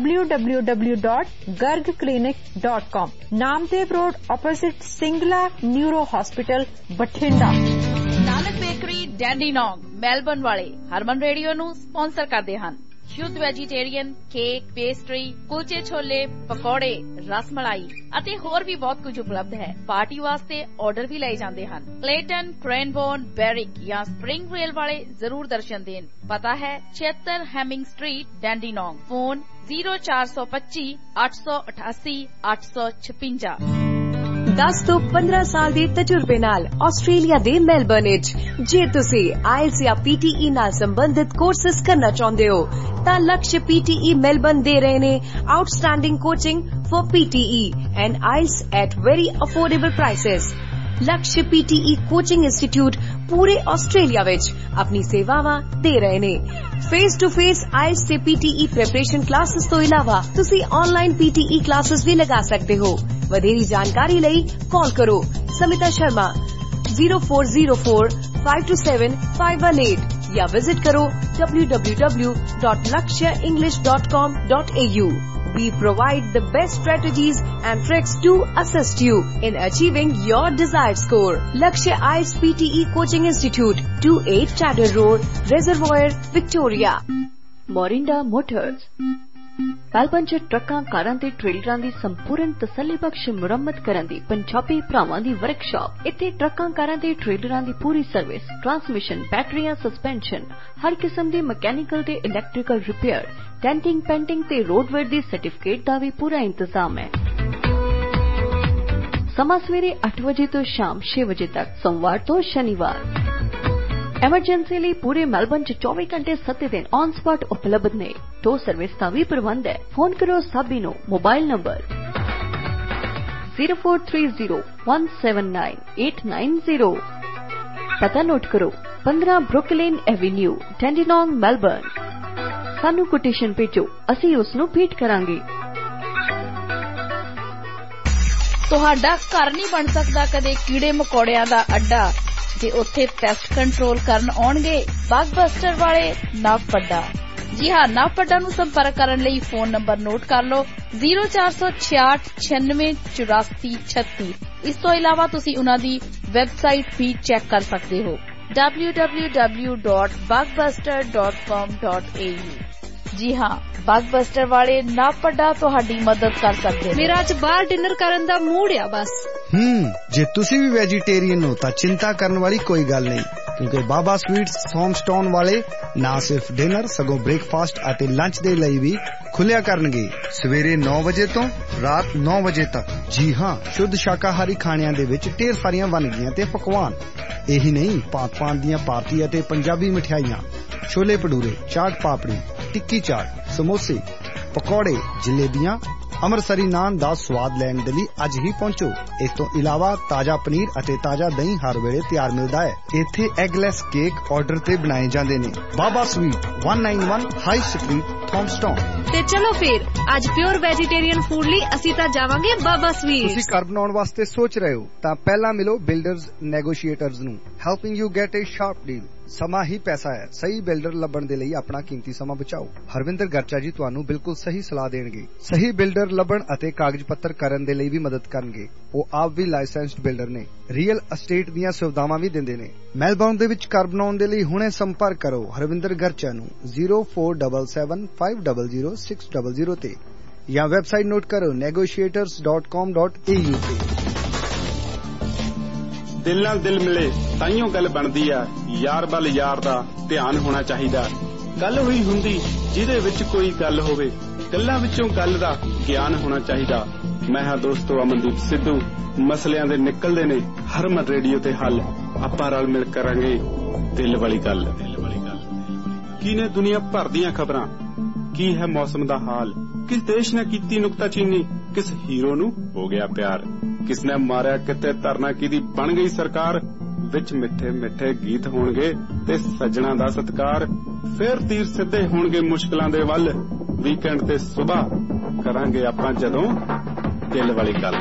www.gargclinic.com। Namdev road opposite Singla neuro hospital Bathinda. Nanak bakery Dandenong Melbourne ਵਾਲੇ ਹਰਮਨ ਰੇਡੀਓ ਨੂੰ ਸਪਾਂਸਰ ਕਰਦੇ ਹਨ। ਸ਼ੁੱਧ ਵੈਜੀਟੇਰੀਅਨ ਕੇਕ ਪੇਸਟਰੀ ਕੁਲਚੇ ਛੋਲੇ ਪਕੌੜੇ ਰਸ ਮਲਾਈ ਅਤੇ ਹੋਰ ਵੀ ਬਹੁਤ ਕੁਝ ਉਪਲਬਧ ਹੈ। ਪਾਰਟੀ ਵਾਸਤੇ ਆਰਡਰ ਵੀ ਲਏ ਜਾਂਦੇ ਹਨ। ਕਲੇਟਨ ਕ੍ਰੈਨਬੋਰਨ ਬੈਰਿਕ ਜਾਂ ਸਪ੍ਰਿੰਗ ਰੇਲ ਵਾਲੇ ਜ਼ਰੂਰ ਦਰਸ਼ਨ ਦੇਣ। ਪਤਾ ਹੈ 76 ਹੈਮਿੰਗ ਸਟਰੀਟ ਡੈਂਡੀਨੌਂਗ। ਫੋਨ 0425 888 856। 10 ਤੋਂ 15 ਸਾਲ ਦੇ ਤਜਰਬੇ ਨਾਲ ਆਸਟ੍ਰੇਲੀਆ ਦੇ ਮੈਲਬਰਨ ਵਿੱਚ ਜੇ ਤੁਸੀਂ ਆਇਲਸ ਜਾਂ PTE ਨਾਲ ਸੰਬੰਧਿਤ ਕੋਰਸਸ ਕਰਨਾ ਚਾਹੁੰਦੇ ਹੋ ਤਾਂ ਲਕਸ਼ PTE ਮੈਲਬਰਨ ਦੇ ਰਹੇ ਨੇ outstanding coaching for PTE and IELTS at very affordable prices. Laksh PTE coaching institute ਪੂਰੇ ਆਸਟ੍ਰੇਲੀਆ ਵਿੱਚ ਆਪਣੀ ਸੇਵਾਵਾਂ ਦੇ ਰਹੇ ਨੇ। ਫੇਸ ਟੂ ਫੇਸ ਆਇਲਸ ਤੇ PTE ਪ੍ਰੈਪਰੇਸ਼ਨ ਕਲਾਸਿਸ ਤੋਂ ਇਲਾਵਾ ਤੁਸੀਂ ਆਨਲਾਈਨ PTE ਕਲਾਸਿਸ ਵੀ ਲਗਾ ਸਕਦੇ ਹੋ। ਵਧੇਰੀ ਜਾਣਕਾਰੀ ਲਈ ਕਾਲ ਕਰੋ ਸਮਿਤਾ ਸ਼ਰਮਾ 0404527518 ਜਾਂ ਵਿਜ਼ਿਟ ਕਰੋ www.lakshaenglish.com.au। We provide the best strategies and tricks to assist you in achieving your desired score. Lakshya IELTS PTE Coaching Institute, 28 Chatter Road, Reservoir, Victoria. Morinda Motors Melbourne 'ਚ ਟਰੱਕਾਂ ਕਾਰਾਂ ਤੇ ਟ੍ਰੇਲਰਾਂ ਦੀ ਸੰਪੂਰਨ ਤਸੱਲੀਬਖਸ਼ ਮੁਰੰਮਤ ਕਰਨ ਦੀ ਪੰਜਾਬੀ ਭਰਾਵਾਂ ਦੀ ਵਰਕਸ਼ਾਪ। ਇੱਥੇ ਟਰੱਕਾਂ ਕਾਰਾਂ ਤੇ ਟ੍ਰੇਲਰਾਂ ਦੀ ਪੂਰੀ ਸਰਵਿਸ ਟਰਾਂਸਮਿਸ਼ਨ ਬੈਟਰੀਆਂ ਸਸਪੈਂਸ਼ਨ ਹਰ ਕਿਸਮ ਦੀ ਮਕੈਨੀਕਲ ਤੇ ਇਲੈਕਟ੍ਰੀਕਲ ਰਿਪੇਅਰ ਡੈਂਟਿੰਗ ਪੈਂਟਿੰਗ ਤੇ ਰੋਡਵੇਅਰ ਦੀ ਸਰਟੀਫਿਕੇਟ ਦਾ ਵੀ ਪੂਰਾ ਇੰਤਜ਼ਾਮ ਹੈ। ਸਮਾਂ ਸਵੇਰੇ 8 ਵਜੇ ਤੋਂ ਸ਼ਾਮ 6 ਵਜੇ ਤੱਕ ਸੋਮਵਾਰ ਤੋਂ ਸ਼ਨੀਵਾਰ। ਐਮਰਜੈਂਸੀ ਲਈ ਪੂਰੇ ਮੈਲਬਰਨ 'ਚ 24 ਘੰਟੇ 7 ਦਿਨ ਔਨ ਸਪਾਟ ਉਪਲਬਧ ਨੇ। ਟੋ ਸਰਵਿਸ ਦਾ ਵੀ ਪ੍ਰਬੰਧ ਹੈ। ਫੋਨ ਕਰੋ ਸਾਬੀ ਨੂੰ ਮੋਬਾਈਲ ਨੰਬਰ 0430179890। ਪਤਾ ਨੋਟ ਕਰੋ 15 ਬਰੁਕਲਿਨ ਐਵੇਨਿਊ, ਡੈਂਡੀਨੋਂਗ, ਮੈਲਬਰਨ। ਸਾਨੂੰ ਕੋਟੇਸ਼ਨ ਭੇਜੋ, ਅਸੀਂ ਉਸ ਨੂੰ ਭੇਟ ਕਰਾਂਗੇ। ਤੁਹਾਡਾ ਘਰ ਨਹੀਂ ਬਣ ਸਕਦਾ ਕਦੇ ਕੀੜੇ ਮਕੌੜਿਆਂ ਦਾ ਅੱਡਾ ਜੇ ਉੱਥੇ ਪੈਸਟ ਕੰਟਰੋਲ ਕਰਨ ਆਉਣਗੇ ਬਗਬਸਟਰ ਵਾਲੇ ਨਵਪੱਡਾ। ਜੀ ਹਾਂ, ਨਵਪੱਡਾ ਨੂੰ ਸੰਪਰਕ ਕਰਨ ਲਈ ਫੋਨ ਨੰਬਰ ਨੋਟ ਕਰ ਲਓ 0466 96 84 36। ਇਸ ਤੋਂ ਇਲਾਵਾ ਤੁਸੀਂ ਉਹਨਾਂ ਦੀ ਵੈਬਸਾਈਟ ਵੀ ਚੈੱਕ ਕਰ ਸਕਦੇ ਹੋ www.bugbuster.com.au। ਜੀ ਹਾਂ, ਬਗਬਸਟਰ ਵਾਲੇ ਨਵਪੱਡਾ ਤੁਹਾਡੀ ਮਦਦ ਕਰ ਸਕਦੇ ਨੇ। ਮੇਰਾ ਅੱਜ ਬਾਹਰ ਡਿਨਰ ਕਰਨ ਦਾ ਮੂਡ ਆ ਬਸ। ਜੇ ਤੁਸੀਂ ਵੀ ਵੈਜੀਟੇਰੀਅਨ ਹੋ ਤਾਂ ਚਿੰਤਾ ਕਰਨ ਵਾਲੀ ਕੋਈ ਗੱਲ ਨਹੀਂ, ਕਿਉਂਕਿ ਬਾਬਾ ਸਵੀਟਸ ਥੌਮਸਟਾਊਨ ਵਾਲੇ ਨਾ ਸਿਰਫ ਡਿਨਰ ਸਗੋਂ ਬ੍ਰੇਕਫਾਸਟ ਅਤੇ ਲੰਚ ਦੇ ਲਈ ਵੀ ਖੁੱਲਿਆ ਕਰਨਗੇ ਸਵੇਰੇ 9 ਵਜੇ ਤੋਂ ਰਾਤ 9 ਵਜੇ ਤੱਕ। ਜੀ ਹਾਂ, ਸ਼ੁੱਧ ਸ਼ਾਕਾਹਾਰੀ ਖਾਣਿਆਂ ਦੇ ਵਿੱਚ ਢੇਰ ਸਾਰੀਆਂ ਵੰਨਗੀਆਂ ਤੇ ਪਕਵਾਨ। ਇਹੀ ਨਹੀਂ, ਭਾਂਤ-ਭਾਂਤ ਦੀਆਂ ਭਾਰਤੀ ਅਤੇ ਪੰਜਾਬੀ ਮਿਠਾਈਆਂ, ਛੋਲੇ ਭਟੂਰੇ, ਚਾਟ ਪਾਪੜੀ, ਟਿੱਕੀ ਚਾਟ, ਸਮੋਸੇ, ਪਕੌੜੇ, ਜਲੇਬੀਆਂ, ਅੰਮ੍ਰਿਤਸਰੀ ਨਾਨ ਦਾ ਸਵਾਦ ਲੈਣ ਦੇ ਲਈ ਅੱਜ ਹੀ ਪਹੁੰਚੋ। ਇਸ ਤੋਂ ਇਲਾਵਾ ਤਾਜ਼ਾ ਪਨੀਰ ਅਤੇ ਤਾਜ਼ਾ ਦਹੀਂ ਹਰ ਵੇਲੇ ਤਿਆਰ ਮਿਲਦਾ ਹੈ। ਇੱਥੇ ਐਗਲੈਸ ਕੇਕ ਆਰਡਰ ਤੇ ਬਣਾਏ ਜਾਂਦੇ ਨੇ। Baba sweet 191 high street, Thomastown. ਤੇ ਚਲੋ ਫਿਰ ਅੱਜ ਪਿਓਰ ਵੈਜੀਟੇਰੀਅਨ ਫੂਡ ਲਈ ਅਸੀਂ ਤਾਂ ਜਾਵਾਂਗੇ ਬਾਬਾ ਸਵੀਟ। ਤੁਸੀਂ ਘਰ ਬਣਾਉਣ ਵਾਸਤੇ ਸੋਚ ਰਹੇ ਹੋ ਤਾਂ ਪਹਿਲਾਂ ਮਿਲੋ ਬਿਲਡਰਜ਼ ਨੈਗੋਸ਼ੀਏਟਰਜ਼ ਨੂੰ, helping you get a sharp deal. ਸਮਾਂ ਹੀ ਪੈਸਾ ਹੈ। ਸਹੀ ਬਿਲਡਰ ਲੱਭਣ ਦੇ ਲਈ ਆਪਣਾ ਕੀਮਤੀ ਸਮਾਂ ਬਚਾਓ। ਹਰਵਿੰਦਰ ਗਰਚਾ ਜੀ ਤੁਹਾਨੂੰ ਬਿਲਕੁਲ ਸਹੀ ਸਲਾਹ ਦੇਣਗੇ। ਸਹੀ ਬਿਲਡਰ ਲੱਭਣ ਅਤੇ ਕਾਗਜ਼ ਪੱਤਰ ਕਰਨ ਦੇ ਲਈ ਵੀ ਮਦਦ ਕਰਨਗੇ। ਉਹ ਆਪ ਵੀ ਲਾਇਸੈਂਸਡ ਬਿਲਡਰ ਨੇ। ਰੀਅਲ ਅਸਟੇਟ ਦੀਆਂ ਸੁਵਿਧਾਵਾਂ ਵੀ ਦਿੰਦੇ ਨੇ। ਮੈਲਬੌਰਨ ਦੇ ਵਿੱਚ ਘਰ ਬਣਾਉਣ ਦੇ ਲਈ ਹੁਣੇ ਸੰਪਰਕ ਕਰੋ ਹਰਵਿੰਦਰ ਗਰਚਾ ਨੂੰ 0477500600 ਤੇ ਜਾਂ ਵੈਬਸਾਈਟ ਨੋਟ ਕਰੋ negotiators.com.au ਤੇ। ਦਿਲ ਨਾਲ ਦਿਲ ਮਿਲੇ ਤਾਈਓ ਗੱਲ ਬਣਦੀ ਆ, ਯਾਰ ਵੱਲ ਯਾਰ ਦਾ ਧਿਆਨ ਹੋਣਾ ਚਾਹੀਦਾ। ਗੱਲ ਹੋਈ ਹੁੰਦੀ ਜਿਹਦੇ ਵਿੱਚ ਕੋਈ ਗੱਲ ਹੋਵੇ, ਗੱਲਾਂ ਵਿੱਚੋਂ ਗੱਲ ਦਾ ਗਿਆਨ ਹੋਣਾ ਚਾਹੀਦਾ। ਮੈਂ ਹਾਂ ਦੋਸਤੋ ਅਮਨਦੀਪ ਸਿੱਧੂ। ਮਸਲਿਆਂ ਦੇ ਨਿਕਲਦੇ ਨੇ ਹਰਮਨ ਰੇਡੀਓ ਤੇ ਹੱਲ। ਆਪਾਂ ਰਲ ਮਿਲ ਕਰਾਂਗੇ ਦਿਲ ਵਾਲੀ ਗੱਲ। ਕੀ ਨੇ ਦੁਨੀਆ ਭਰ ਦੀਆਂ ਖਬਰਾਂ, ਕੀ ਹੈ ਮੌਸਮ ਦਾ ਹਾਲ, ਕਿਸ ਦੇਸ਼ ਨੇ ਕੀਤੀ ਨੁਕਤਾਚੀਨੀ, ਕਿਸ ਹੀਰੋ ਨੂੰ ਹੋ ਗਿਆ ਪਿਆਰ, ਕਿਸ ਨੇ ਮਾਰਿਆ ਕਿਤੇ ਧਰਨਾ ਕਿਹਦੀ ਬਣ ਗਈ ਸਰਕਾਰ। ਵਿੱਚ ਮਿੱਠੇ ਮਿੱਠੇ ਗੀਤ ਹੋਣਗੇ ਤੇ ਸੱਜਣਾ ਦਾ ਸਤਿਕਾਰ। ਫੇਰ ਤੀਰ ਸਿੱਧੇ ਹੋਣਗੇ ਮੁਸ਼ਕਲਾਂ ਦੇ ਵੱਲ। ਵੀਕਐਂਡ ਤੇ ਸੁਬਾਹ ਕਰਾਂਗੇ ਆਪਾਂ ਜਦੋਂ ਦਿਲ ਵਾਲੀ ਗੱਲ।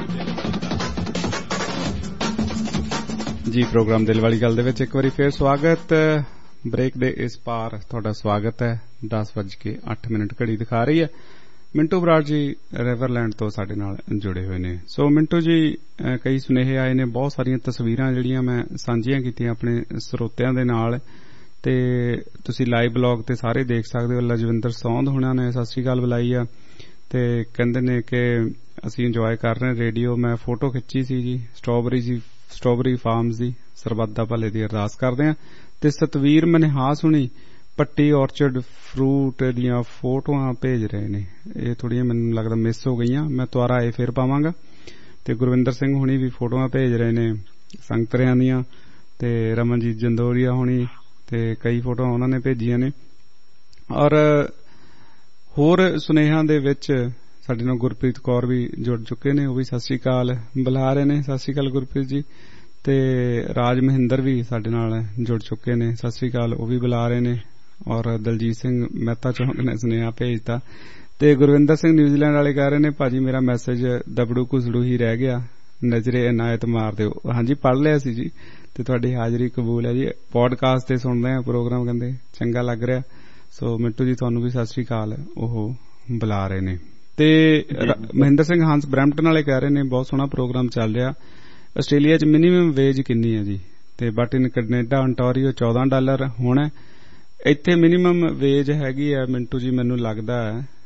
ਜੀ, ਪ੍ਰੋਗਰਾਮ ਦਿਲ ਵਾਲੀ ਗੱਲ ਦੇ ਵਿੱਚ ਇੱਕ ਵਾਰੀ ਫੇਰ ਸਵਾਗਤ। ਬ੍ਰੇਕ ਦੇ ਇਸ ਪਾਰ ਤੁਹਾਡਾ ਸਵਾਗਤ ਹੈ। 10:08 ਘੜੀ ਦਿਖਾ ਰਹੀ ਹੈ। ਮਿੰਟੂ ਬਰਾੜ ਜੀ ਰਿਵਰਲੈਂਡ ਤੋਂ ਸਾਡੇ ਨਾਲ ਜੁੜੇ ਹੋਏ ਨੇ। ਸੋ ਮਿੰਟੂ ਜੀ, ਕਈ ਸੁਨੇਹੇ ਆਏ ਨੇ, ਬਹੁਤ ਸਾਰੀਆਂ ਤਸਵੀਰਾਂ ਜਿਹੜੀਆਂ ਮੈਂ ਸਾਂਝੀਆਂ ਕੀਤੀਆਂ ਆਪਣੇ ਸਰੋਤਿਆਂ ਦੇ ਨਾਲ, ਤੇ ਤੁਸੀਂ ਲਾਈਵ ਬਲੌਗ ਤੇ ਸਾਰੇ ਦੇਖ ਸਕਦੇ ਹੋ। ਲਜਵਿੰਦਰ ਸੌਂਦ ਹੁਣਾਂ ਨੇ ਸਤਿ ਸ੍ਰੀ ਅਕਾਲ ਬੁਲਾਈ ਆ ਤੇ ਕਹਿੰਦੇ ਨੇ ਕਿ ਅਸੀਂ ਇੰਜੋਏ ਕਰ ਰਹੇ ਰੇਡੀਓ। ਮੈਂ ਫੋਟੋ ਖਿੱਚੀ ਸੀ ਜੀ ਸਟ੍ਰਾਬੇਰੀ ਫਾਰਮਸ ਦੀ, ਸਰਬੱਤ ਦਾ ਭਲੇ ਦੀ ਅਰਦਾਸ ਕਰਦੇ ਆ। ਤੇ ਸਤਵੀਰ ਮਨਹਾਸ ਹੁਣੀ ਪੱਟੀ ਔਰਚਰਡ ਫਰੂਟ ਦੀਆਂ ਫੋਟੋਆਂ ਭੇਜ ਰਹੇ ਨੇ। ਇਹ ਥੋੜੀਆਂ ਮੈਨੂੰ ਲੱਗਦਾ ਮਿਸ ਹੋ ਗਈਆਂ, ਮੈਂ ਦੁਬਾਰਾ ਇਹ ਫੇਰ ਪਾਵਾਂਗਾ। ਤੇ ਗੁਰਵਿੰਦਰ ਸਿੰਘ ਹੁਣੀ ਵੀ ਫੋਟੋਆਂ ਭੇਜ ਰਹੇ ਨੇ ਸੰਗਤਰਿਆਂ ਦੀਆਂ, ਤੇ ਰਮਨਜੀਤ ਜੰਦੋਰੀਆ ਹੁਣੀ, ਤੇ ਕਈ ਫੋਟੋਆਂ ਉਹਨਾਂ ਨੇ ਭੇਜੀਆਂ ਨੇ। ਔਰ ਹੋਰ ਸੁਨੇਹਿਆਂ ਦੇ ਵਿੱਚ ਸਾਡੇ ਨਾਲ ਗੁਰਪ੍ਰੀਤ ਕੌਰ ਵੀ ਜੁੜ ਚੁੱਕੇ ਨੇ, ਉਹ ਵੀ ਸਤਿ ਸ੍ਰੀ ਅਕਾਲ ਬੁਲਾ ਰਹੇ ਨੇ। ਸਤਿ ਸ੍ਰੀ ਅਕਾਲ ਗੁਰਪ੍ਰੀਤ ਜੀ। ਤੇ ਰਾਜ ਮਹਿੰਦਰ ਵੀ ਸਾਡੇ ਨਾਲ ਜੁੜ ਚੁੱਕੇ ਨੇ, ਸਤਿ ਸ੍ਰੀ ਅਕਾਲ, ਉਹ ਵੀ ਬੁਲਾ ਰਹੇ ਨੇ। ਔਰ ਦਲਜੀਤ ਸਿੰਘ ਮਹਿਤਾ ਚੌਂਕ ਨੇ ਸੁਨੇਹਾ ਭੇਜਤਾ। ਤੇ ਗੁਰਵਿੰਦਰ ਸਿੰਘ ਨਿਊਜ਼ੀਲੈਂਡ ਵਾਲੇ ਕਹਿ ਰਹੇ ਨੇ, ਭਾਜੀ ਮੇਰਾ ਮੈਸੇਜ ਦਬੜੂ ਕੁਸੜੂ ਹੀ ਰਹਿ ਗਿਆ, ਨਜ਼ਰੇ ਇਨਾਇਤ ਮਾਰ ਦਿਓ। ਹਾਂਜੀ, ਪੜ੍ਹ ਲਿਆ ਸੀ ਜੀ, ਤੇ ਤੁਹਾਡੀ ਹਾਜ਼ਰੀ ਕਬੂਲ ਹੈ ਜੀ। ਪੋਡਕਾਸਟ ਤੇ ਸੁਣਦੇ ਆ ਪ੍ਰੋਗਰਾਮ, ਕਹਿੰਦੇ ਚੰਗਾ ਲੱਗ ਰਿਹਾ। ਸੋ ਮਿੰਟੂ ਜੀ ਤੁਹਾਨੂੰ ਵੀ ਸਤਿ ਸ੍ਰੀ ਅਕਾਲ, ਉਹ ਬੁਲਾ ਰਹੇ ਨੇ। ਤੇ ਮਹਿੰਦਰ ਸਿੰਘ ਹੰਸ ਬਰੈਂਪਟਨ ਵਾਲੇ ਕਹਿ ਰਹੇ ਨੇ, ਬਹੁਤ ਸੋਹਣਾ ਪ੍ਰੋਗਰਾਮ ਚੱਲ ਰਿਹਾ। ਆਸਟ੍ਰੇਲੀਆ 'ਚ ਮਿਨੀਮਮ ਵੇਜ ਕਿੰਨੀ ਹੈ ਜੀ? ਤੇ ਬਟ ਇਨ ਕੈਨੇਡਾ ontario $14 ਹੁਣ। ਇੱਥੇ ਮਿਨੀਮਮ ਵੇਜ ਹੈਗੀ ਆ ਮਿੰਟੂ ਜੀ, ਮੈਨੂੰ ਲੱਗਦਾ